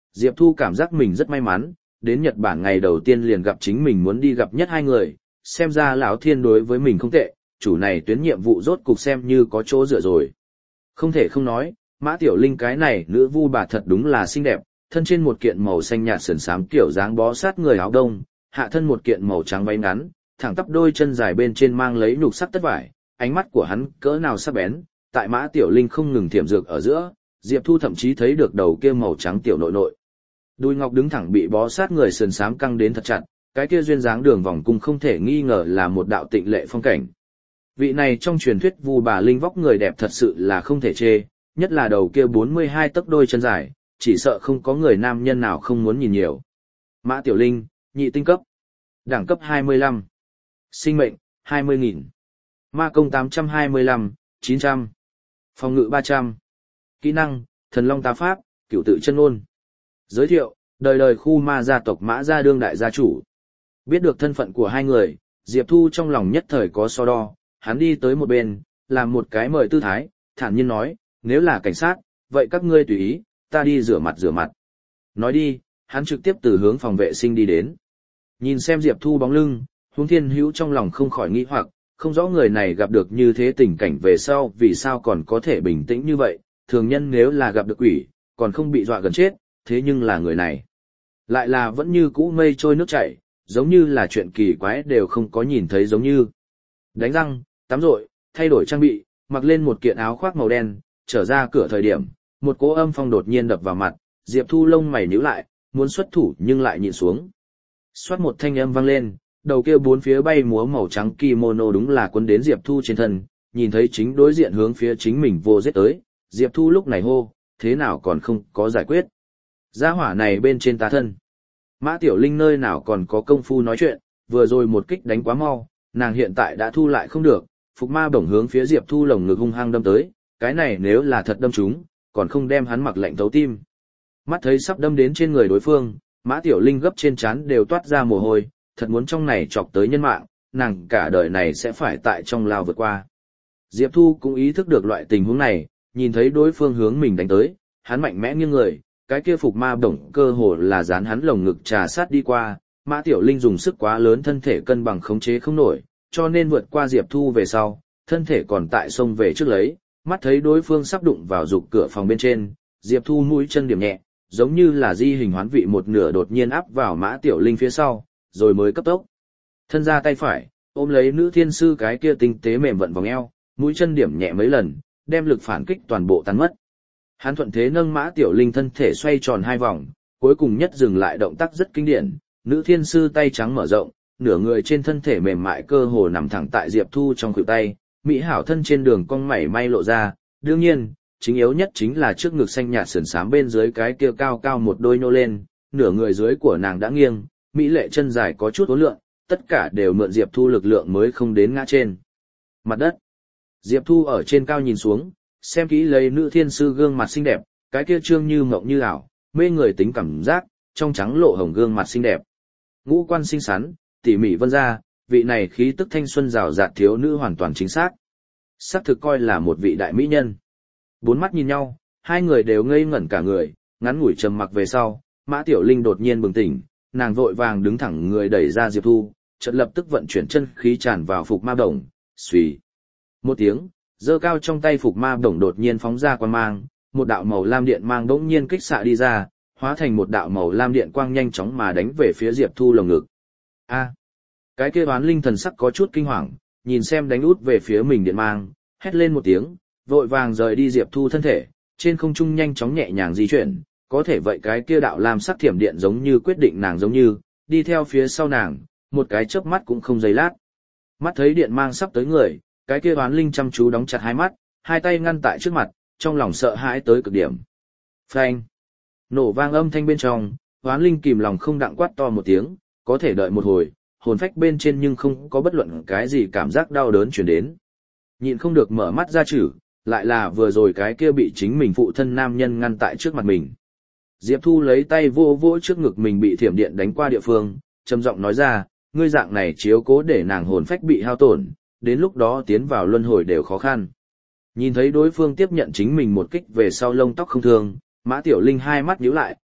Diệp Thu cảm giác mình rất may mắn, đến Nhật Bản ngày đầu tiên liền gặp chính mình muốn đi gặp nhất hai người, xem ra lão thiên đối với mình không tệ, chủ này tuyến nhiệm vụ rốt cục xem như có chỗ dựa rồi. Không thể không nói, Mã Tiểu Linh cái này nữ vu bà thật đúng là xinh đẹp, thân trên một kiện màu xanh nhạt sườn xám kiểu dáng bó sát người áo đông, hạ thân một kiện màu trắng váy ngắn, thẳng tắp đôi chân dài bên trên mang lấy nhục sắc tất vải, ánh mắt của hắn cỡ nào sắc bén, tại Mã Tiểu Linh không ngừng thiểm dược ở giữa, Diệp Thu thậm chí thấy được đầu kia màu trắng tiểu nội nội. Đùi ngọc đứng thẳng bị bó sát người sườn xám căng đến thật chặt, cái kia duyên dáng đường vòng cung không thể nghi ngờ là một đạo tịnh lệ phong cảnh. Vị này trong truyền thuyết vu bà linh vóc người đẹp thật sự là không thể chê, nhất là đầu kia bốn mươi hai tấc đôi chân dài, chỉ sợ không có người nam nhân nào không muốn nhìn nhiều. Mã Tiểu Linh, nhị tinh cấp, đẳng cấp hai mươi lăm, sinh mệnh hai mươi nghìn, ma công tám trăm hai mươi lăm, chín trăm, phòng ngự ba trăm, kỹ năng thần long tá pháp, cửu tự chân ôn. Giới thiệu, đời đời khu ma gia tộc Mã gia đương đại gia chủ. Biết được thân phận của hai người, Diệp Thu trong lòng nhất thời có so đo, hắn đi tới một bên, làm một cái mời tư thái, thản nhiên nói, nếu là cảnh sát, vậy các ngươi tùy ý, ta đi rửa mặt rửa mặt. Nói đi, hắn trực tiếp từ hướng phòng vệ sinh đi đến. Nhìn xem Diệp Thu bóng lưng, Huống Thiên Hữu trong lòng không khỏi nghi hoặc, không rõ người này gặp được như thế tình cảnh về sau vì sao còn có thể bình tĩnh như vậy, thường nhân nếu là gặp được quỷ, còn không bị dọa gần chết, thế nhưng là người này. Lại là vẫn như cũ mây trôi nước chảy, giống như là chuyện kỳ quái đều không có nhìn thấy giống như. Đánh răng, tắm rội, thay đổi trang bị, mặc lên một kiện áo khoác màu đen, trở ra cửa thời điểm, một cỗ âm phong đột nhiên đập vào mặt, Diệp Thu lông mày nhíu lại, muốn xuất thủ nhưng lại nhịn xuống. Xoát một thanh âm vang lên, đầu kia bốn phía bay múa màu trắng kimono đúng là quấn đến Diệp Thu trên thân, nhìn thấy chính đối diện hướng phía chính mình vô giết tới, Diệp Thu lúc này hô, thế nào còn không có giải quyết. Gia hỏa này bên trên ta thân. Mã Tiểu Linh nơi nào còn có công phu nói chuyện, vừa rồi một kích đánh quá mau, nàng hiện tại đã thu lại không được, phục ma bổng hướng phía Diệp Thu lồng ngực hung hăng đâm tới, cái này nếu là thật đâm trúng, còn không đem hắn mặc lạnh thấu tim. Mắt thấy sắp đâm đến trên người đối phương, Mã Tiểu Linh gấp trên trán đều toát ra mồ hôi, thật muốn trong này chọc tới nhân mạng, nàng cả đời này sẽ phải tại trong lao vượt qua. Diệp Thu cũng ý thức được loại tình huống này, nhìn thấy đối phương hướng mình đánh tới, hắn mạnh mẽ nghiêng người, cái kia phục ma bổng cơ hồ là dán hắn lồng ngực trà sát đi qua, Mã Tiểu Linh dùng sức quá lớn thân thể cân bằng khống chế không nổi, cho nên vượt qua Diệp Thu về sau, thân thể còn tại sông về trước lấy, mắt thấy đối phương sắp đụng vào rục cửa phòng bên trên, Diệp Thu mũi chân điểm nhẹ, giống như là di hình hoán vị một nửa đột nhiên áp vào Mã Tiểu Linh phía sau, rồi mới cấp tốc. Thân ra tay phải, ôm lấy nữ thiên sư cái kia tinh tế mềm vận vòng eo, mũi chân điểm nhẹ mấy lần, đem lực phản kích toàn bộ tan mất. Hắn thuận thế nâng Mã Tiểu Linh thân thể xoay tròn hai vòng, cuối cùng nhất dừng lại động tác rất kinh điển, nữ thiên sư tay trắng mở rộng, nửa người trên thân thể mềm mại cơ hồ nằm thẳng tại Diệp Thu trong khuỷu tay, mỹ hảo thân trên đường cong mảy may lộ ra, đương nhiên, chính yếu nhất chính là trước ngực xanh nhạt sườn xám bên dưới cái kia cao cao một đôi nô lên, nửa người dưới của nàng đã nghiêng, mỹ lệ chân dài có chút uốn lượn, tất cả đều mượn Diệp Thu lực lượng mới không đến ngã trên mặt đất. Diệp Thu ở trên cao nhìn xuống, xem kỹ lấy nữ thiên sư gương mặt xinh đẹp, cái kia trương như mộng như ảo, mê người tính cảm giác, trong trắng lộ hồng gương mặt xinh đẹp. Ngũ quan xinh xắn, tỉ mỉ vân ra, vị này khí tức thanh xuân rào rạt thiếu nữ hoàn toàn chính xác. Xác thực coi là một vị đại mỹ nhân. Bốn mắt nhìn nhau, hai người đều ngây ngẩn cả người, ngắn ngủi trầm mặc về sau, Mã Tiểu Linh đột nhiên bừng tỉnh, nàng vội vàng đứng thẳng người đẩy ra Diệp Thu, chợt lập tức vận chuyển chân khí tràn vào phục ma đồng, xuy. Một tiếng, giơ cao trong tay phục ma đồng đột nhiên phóng ra quang mang, một đạo màu lam điện mang đống nhiên kích xạ đi ra, hóa thành một đạo màu lam điện quang nhanh chóng mà đánh về phía Diệp Thu lồng ngực. A, cái kia oán linh thần sắc có chút kinh hoàng, nhìn xem đánh út về phía mình điện mang, hét lên một tiếng, vội vàng rời đi Diệp Thu thân thể, trên không trung nhanh chóng nhẹ nhàng di chuyển, có thể vậy cái kia đạo lam sắc thiểm điện giống như quyết định nàng giống như, đi theo phía sau nàng, một cái chớp mắt cũng không giây lát. Mắt thấy điện mang sắp tới người, cái kia oán linh chăm chú đóng chặt hai mắt, hai tay ngăn tại trước mặt, trong lòng sợ hãi tới cực điểm. Phanh! Nổ vang âm thanh bên trong, oán linh kìm lòng không đặng quát to một tiếng, có thể đợi một hồi, hồn phách bên trên nhưng không có bất luận cái gì cảm giác đau đớn truyền đến. Nhịn không được mở mắt ra chử, lại là vừa rồi cái kia bị chính mình phụ thân nam nhân ngăn tại trước mặt mình. Diệp Thu lấy tay vô vỗ trước ngực mình bị thiểm điện đánh qua địa phương, trầm giọng nói ra, ngươi dạng này chiếu cố để nàng hồn phách bị hao tổn, đến lúc đó tiến vào luân hồi đều khó khăn. Nhìn thấy đối phương tiếp nhận chính mình một kích về sau lông tóc không thương, Mã Tiểu Linh hai mắt nhíu lại,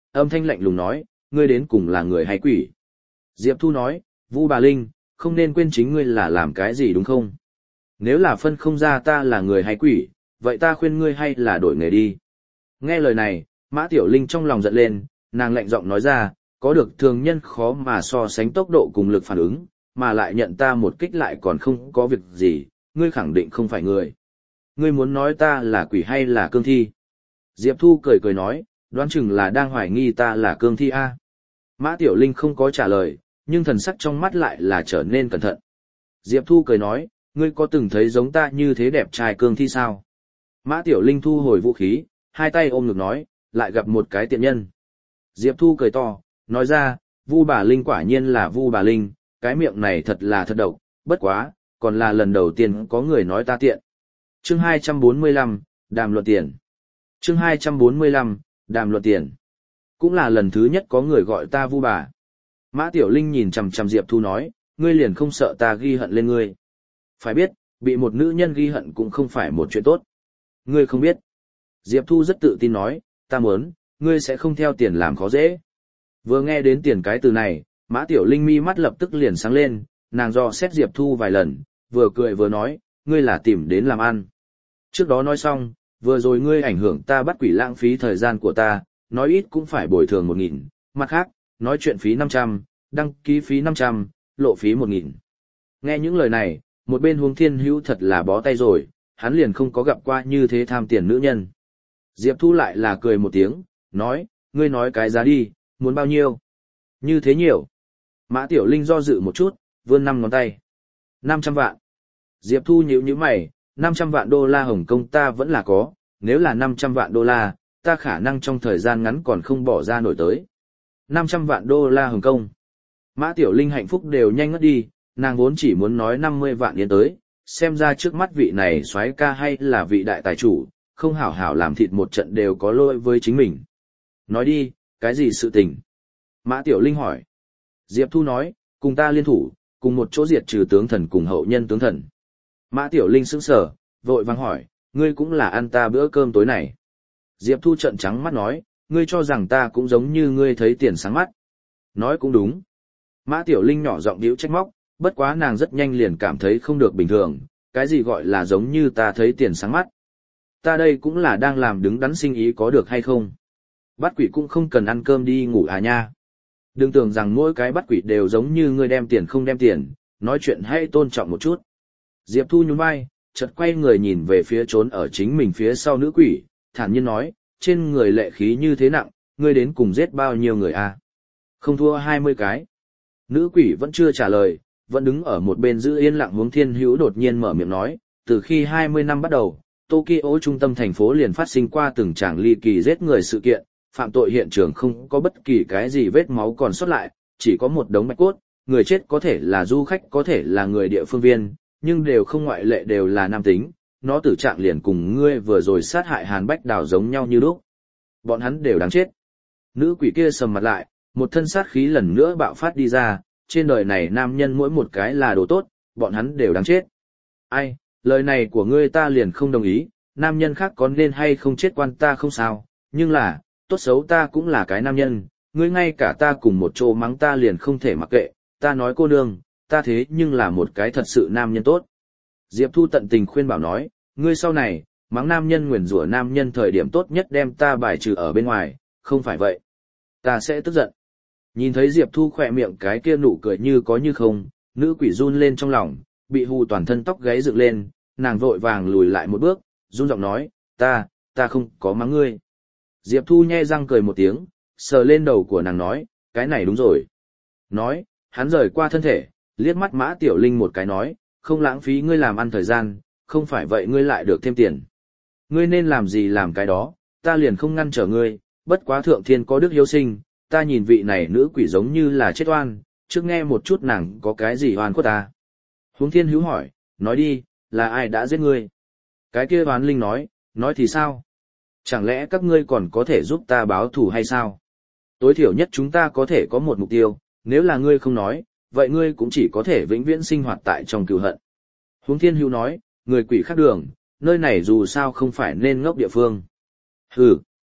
âm thanh lạnh lùng nói, ngươi đến cùng là người hay quỷ? Diệp Thu nói, Vu Bà Linh, không nên quên chính ngươi là làm cái gì đúng không? Nếu là phân không ra ta là người hay quỷ, vậy ta khuyên ngươi hay là đổi nghề đi. Nghe lời này, Mã Tiểu Linh trong lòng giận lên, nàng lạnh giọng nói ra, có được thường nhân khó mà so sánh tốc độ cùng lực phản ứng, mà lại nhận ta một kích lại còn không có việc gì, ngươi khẳng định không phải người. Ngươi muốn nói ta là quỷ hay là cương thi? Diệp Thu cười cười nói, đoán chừng là đang hoài nghi ta là cương thi a. Mã Tiểu Linh không có trả lời, nhưng thần sắc trong mắt lại là trở nên cẩn thận. Diệp Thu cười nói, ngươi có từng thấy giống ta như thế đẹp trai cương thi sao? Mã Tiểu Linh thu hồi vũ khí, hai tay ôm ngực nói, lại gặp một cái tiện nhân. Diệp Thu cười to, nói ra, Vu Bà Linh quả nhiên là Vu Bà Linh, cái miệng này thật là thật độc, bất quá, còn là lần đầu tiên có người nói ta tiện. Chương hai trăm bốn mươi lăm, đàm luận tiền. Chương hai trăm bốn mươi lăm, đàm luận tiền. Cũng là lần thứ nhất có người gọi ta Vu Bà. Mã Tiểu Linh nhìn chằm chằm Diệp Thu nói, ngươi liền không sợ ta ghi hận lên ngươi. Phải biết, bị một nữ nhân ghi hận cũng không phải một chuyện tốt. Ngươi không biết. Diệp Thu rất tự tin nói, ta muốn, ngươi sẽ không theo tiền làm khó dễ. Vừa nghe đến tiền cái từ này, Mã Tiểu Linh mi mắt lập tức liền sáng lên, nàng dò xét Diệp Thu vài lần, vừa cười vừa nói, ngươi là tìm đến làm ăn. Trước đó nói xong, vừa rồi ngươi ảnh hưởng ta bắt quỷ lãng phí thời gian của ta, nói ít cũng phải bồi thường một nghìn, mặt khác, nói chuyện phí năm trăm, đăng ký phí năm trăm, lộ phí một nghìn. Nghe những lời này, một bên Huống Thiên Hữu thật là bó tay rồi, hắn liền không có gặp qua như thế tham tiền nữ nhân. Diệp Thu lại là cười một tiếng, nói, ngươi nói cái giá đi, muốn bao nhiêu? Như thế nhiều. Mã Tiểu Linh do dự một chút, vươn năm ngón tay. năm trăm vạn. Diệp Thu nhíu nhíu mày, năm trăm vạn đô la Hồng Kông ta vẫn là có, nếu là năm trăm vạn đô la, ta khả năng trong thời gian ngắn còn không bỏ ra nổi tới. năm trăm vạn đô la Hồng Kông. Mã Tiểu Linh hạnh phúc đều nhanh ngất đi, nàng vốn chỉ muốn nói năm mươi vạn yên tới, xem ra trước mắt vị này soái ca hay là vị đại tài chủ, không hảo hảo làm thịt một trận đều có lỗi với chính mình. Nói đi, cái gì sự tình? Mã Tiểu Linh hỏi. Diệp Thu nói, cùng ta liên thủ, cùng một chỗ diệt trừ tướng thần cùng hậu nhân tướng thần. Mã Tiểu Linh sững sờ, vội vàng hỏi, ngươi cũng là ăn ta bữa cơm tối này. Diệp Thu trợn trắng mắt nói, ngươi cho rằng ta cũng giống như ngươi thấy tiền sáng mắt. Nói cũng đúng. Mã Tiểu Linh nhỏ giọng điếu trách móc, bất quá nàng rất nhanh liền cảm thấy không được bình thường, cái gì gọi là giống như ta thấy tiền sáng mắt. Ta đây cũng là đang làm đứng đắn sinh ý có được hay không. Bắt quỷ cũng không cần ăn cơm đi ngủ à nha. Đừng tưởng rằng mỗi cái bắt quỷ đều giống như ngươi đem tiền không đem tiền, nói chuyện hay tôn trọng một chút. Diệp Thu nhún vai, chợt quay người nhìn về phía trốn ở chính mình phía sau nữ quỷ, thản nhiên nói, trên người lệ khí như thế nặng, ngươi đến cùng giết bao nhiêu người à? Không thua hai mươi cái. Nữ quỷ vẫn chưa trả lời, vẫn đứng ở một bên giữ yên lặng. Huống Thiên Hữu đột nhiên mở miệng nói, từ khi hai mươi năm bắt đầu, Tokyo trung tâm thành phố liền phát sinh qua từng tràng ly kỳ giết người sự kiện, phạm tội hiện trường không có bất kỳ cái gì vết máu còn sót lại, chỉ có một đống bạch cốt, người chết có thể là du khách có thể là người địa phương viên, nhưng đều không ngoại lệ đều là nam tính, nó tử trạng liền cùng ngươi vừa rồi sát hại Hàn Bách Đào giống nhau như lúc. Bọn hắn đều đáng chết. Nữ quỷ kia sầm mặt lại, một thân sát khí lần nữa bạo phát đi ra, trên đời này nam nhân mỗi một cái là đồ tốt, bọn hắn đều đáng chết. Ai, lời này của ngươi ta liền không đồng ý, nam nhân khác có nên hay không chết quan ta không sao, nhưng là, tốt xấu ta cũng là cái nam nhân, ngươi ngay cả ta cùng một chỗ mắng ta liền không thể mặc kệ, ta nói cô nương, ta thế nhưng là một cái thật sự nam nhân tốt. Diệp Thu tận tình khuyên bảo nói, ngươi sau này, mắng nam nhân nguyền rủa nam nhân thời điểm tốt nhất đem ta bài trừ ở bên ngoài, không phải vậy. Ta sẽ tức giận. Nhìn thấy Diệp Thu khỏe miệng cái kia nụ cười như có như không, nữ quỷ run lên trong lòng, bị hù toàn thân tóc gáy dựng lên, nàng vội vàng lùi lại một bước, run giọng nói, ta, ta không có mắng ngươi. Diệp Thu nhe răng cười một tiếng, sờ lên đầu của nàng nói, cái này đúng rồi. Nói, hắn rời qua thân thể, liếc mắt Mã Tiểu Linh một cái nói, không lãng phí ngươi làm ăn thời gian, không phải vậy ngươi lại được thêm tiền. Ngươi nên làm gì làm cái đó, ta liền không ngăn trở ngươi, bất quá thượng thiên có đức hiếu sinh, ta nhìn vị này nữ quỷ giống như là chết oan, trước nghe một chút nàng có cái gì oan của ta. Huống Thiên Hữu hỏi, nói đi, là ai đã giết ngươi? Cái kia oán linh nói, nói thì sao? Chẳng lẽ các ngươi còn có thể giúp ta báo thù hay sao? Tối thiểu nhất chúng ta có thể có một mục tiêu, nếu là ngươi không nói, vậy ngươi cũng chỉ có thể vĩnh viễn sinh hoạt tại trong cừu hận. Huống Thiên Hữu nói, người quỷ khác đường, nơi này dù sao không phải nên ngốc địa phương. Hừ,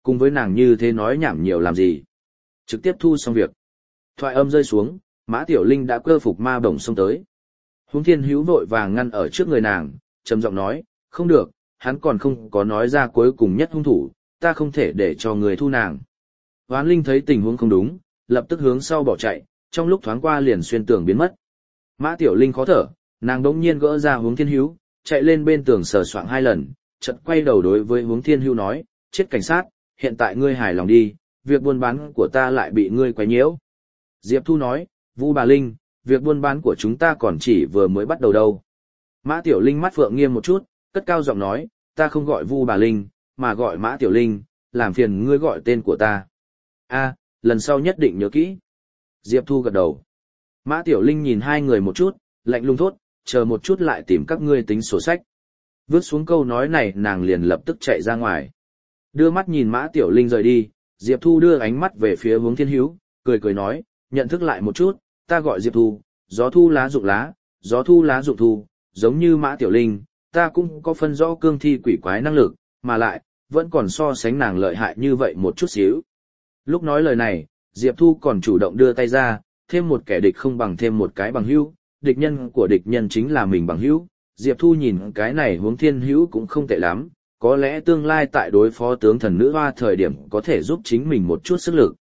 cùng với nàng như thế nói nhảm nhiều làm gì. Trực tiếp thu xong việc. Thoại âm rơi xuống, Mã Tiểu Linh đã cơ phục ma bổng xông tới. Huống Thiên Hữu vội vàng ngăn ở trước người nàng, trầm giọng nói, không được, hắn còn không có nói ra cuối cùng nhất hung thủ, ta không thể để cho người thu nàng. Hoán Linh thấy tình huống không đúng, lập tức hướng sau bỏ chạy, trong lúc thoáng qua liền xuyên tường biến mất. Mã Tiểu Linh khó thở, nàng đống nhiên gỡ ra Huống Thiên Hữu, chạy lên bên tường sờ soạng hai lần, chợt quay đầu đối với Huống Thiên Hữu nói, chết cảnh sát, hiện tại ngươi hài lòng đi, việc buôn bán của ta lại bị ngươi quấy nhiễu. Diệp Thu nói, Vu bà Linh, việc buôn bán của chúng ta còn chỉ vừa mới bắt đầu đâu. Mã Tiểu Linh mắt phượng nghiêm một chút, cất cao giọng nói, ta không gọi Vu bà Linh, mà gọi Mã Tiểu Linh, làm phiền ngươi gọi tên của ta. A, lần sau nhất định nhớ kỹ. Diệp Thu gật đầu. Mã Tiểu Linh nhìn hai người một chút, lạnh lùng thốt, chờ một chút lại tìm các ngươi tính sổ sách. Vứt xuống câu nói này nàng liền lập tức chạy ra ngoài. Đưa mắt nhìn Mã Tiểu Linh rời đi, Diệp Thu đưa ánh mắt về phía Huống Thiên Hữu, cười cười nói, nhận thức lại một chút, ta gọi Diệp Thu, gió thu lá dụng lá, gió thu lá dụng thu, giống như Mã Tiểu Linh, ta cũng có phân rõ cương thi quỷ quái năng lực, mà lại, vẫn còn so sánh nàng lợi hại như vậy một chút xíu. Lúc nói lời này, Diệp Thu còn chủ động đưa tay ra, thêm một kẻ địch không bằng thêm một cái bằng hữu, địch nhân của địch nhân chính là mình bằng hữu. Diệp Thu nhìn cái này Huống Thiên Hữu cũng không tệ lắm, có lẽ tương lai tại đối phó tướng thần nữ hoa thời điểm có thể giúp chính mình một chút sức lực.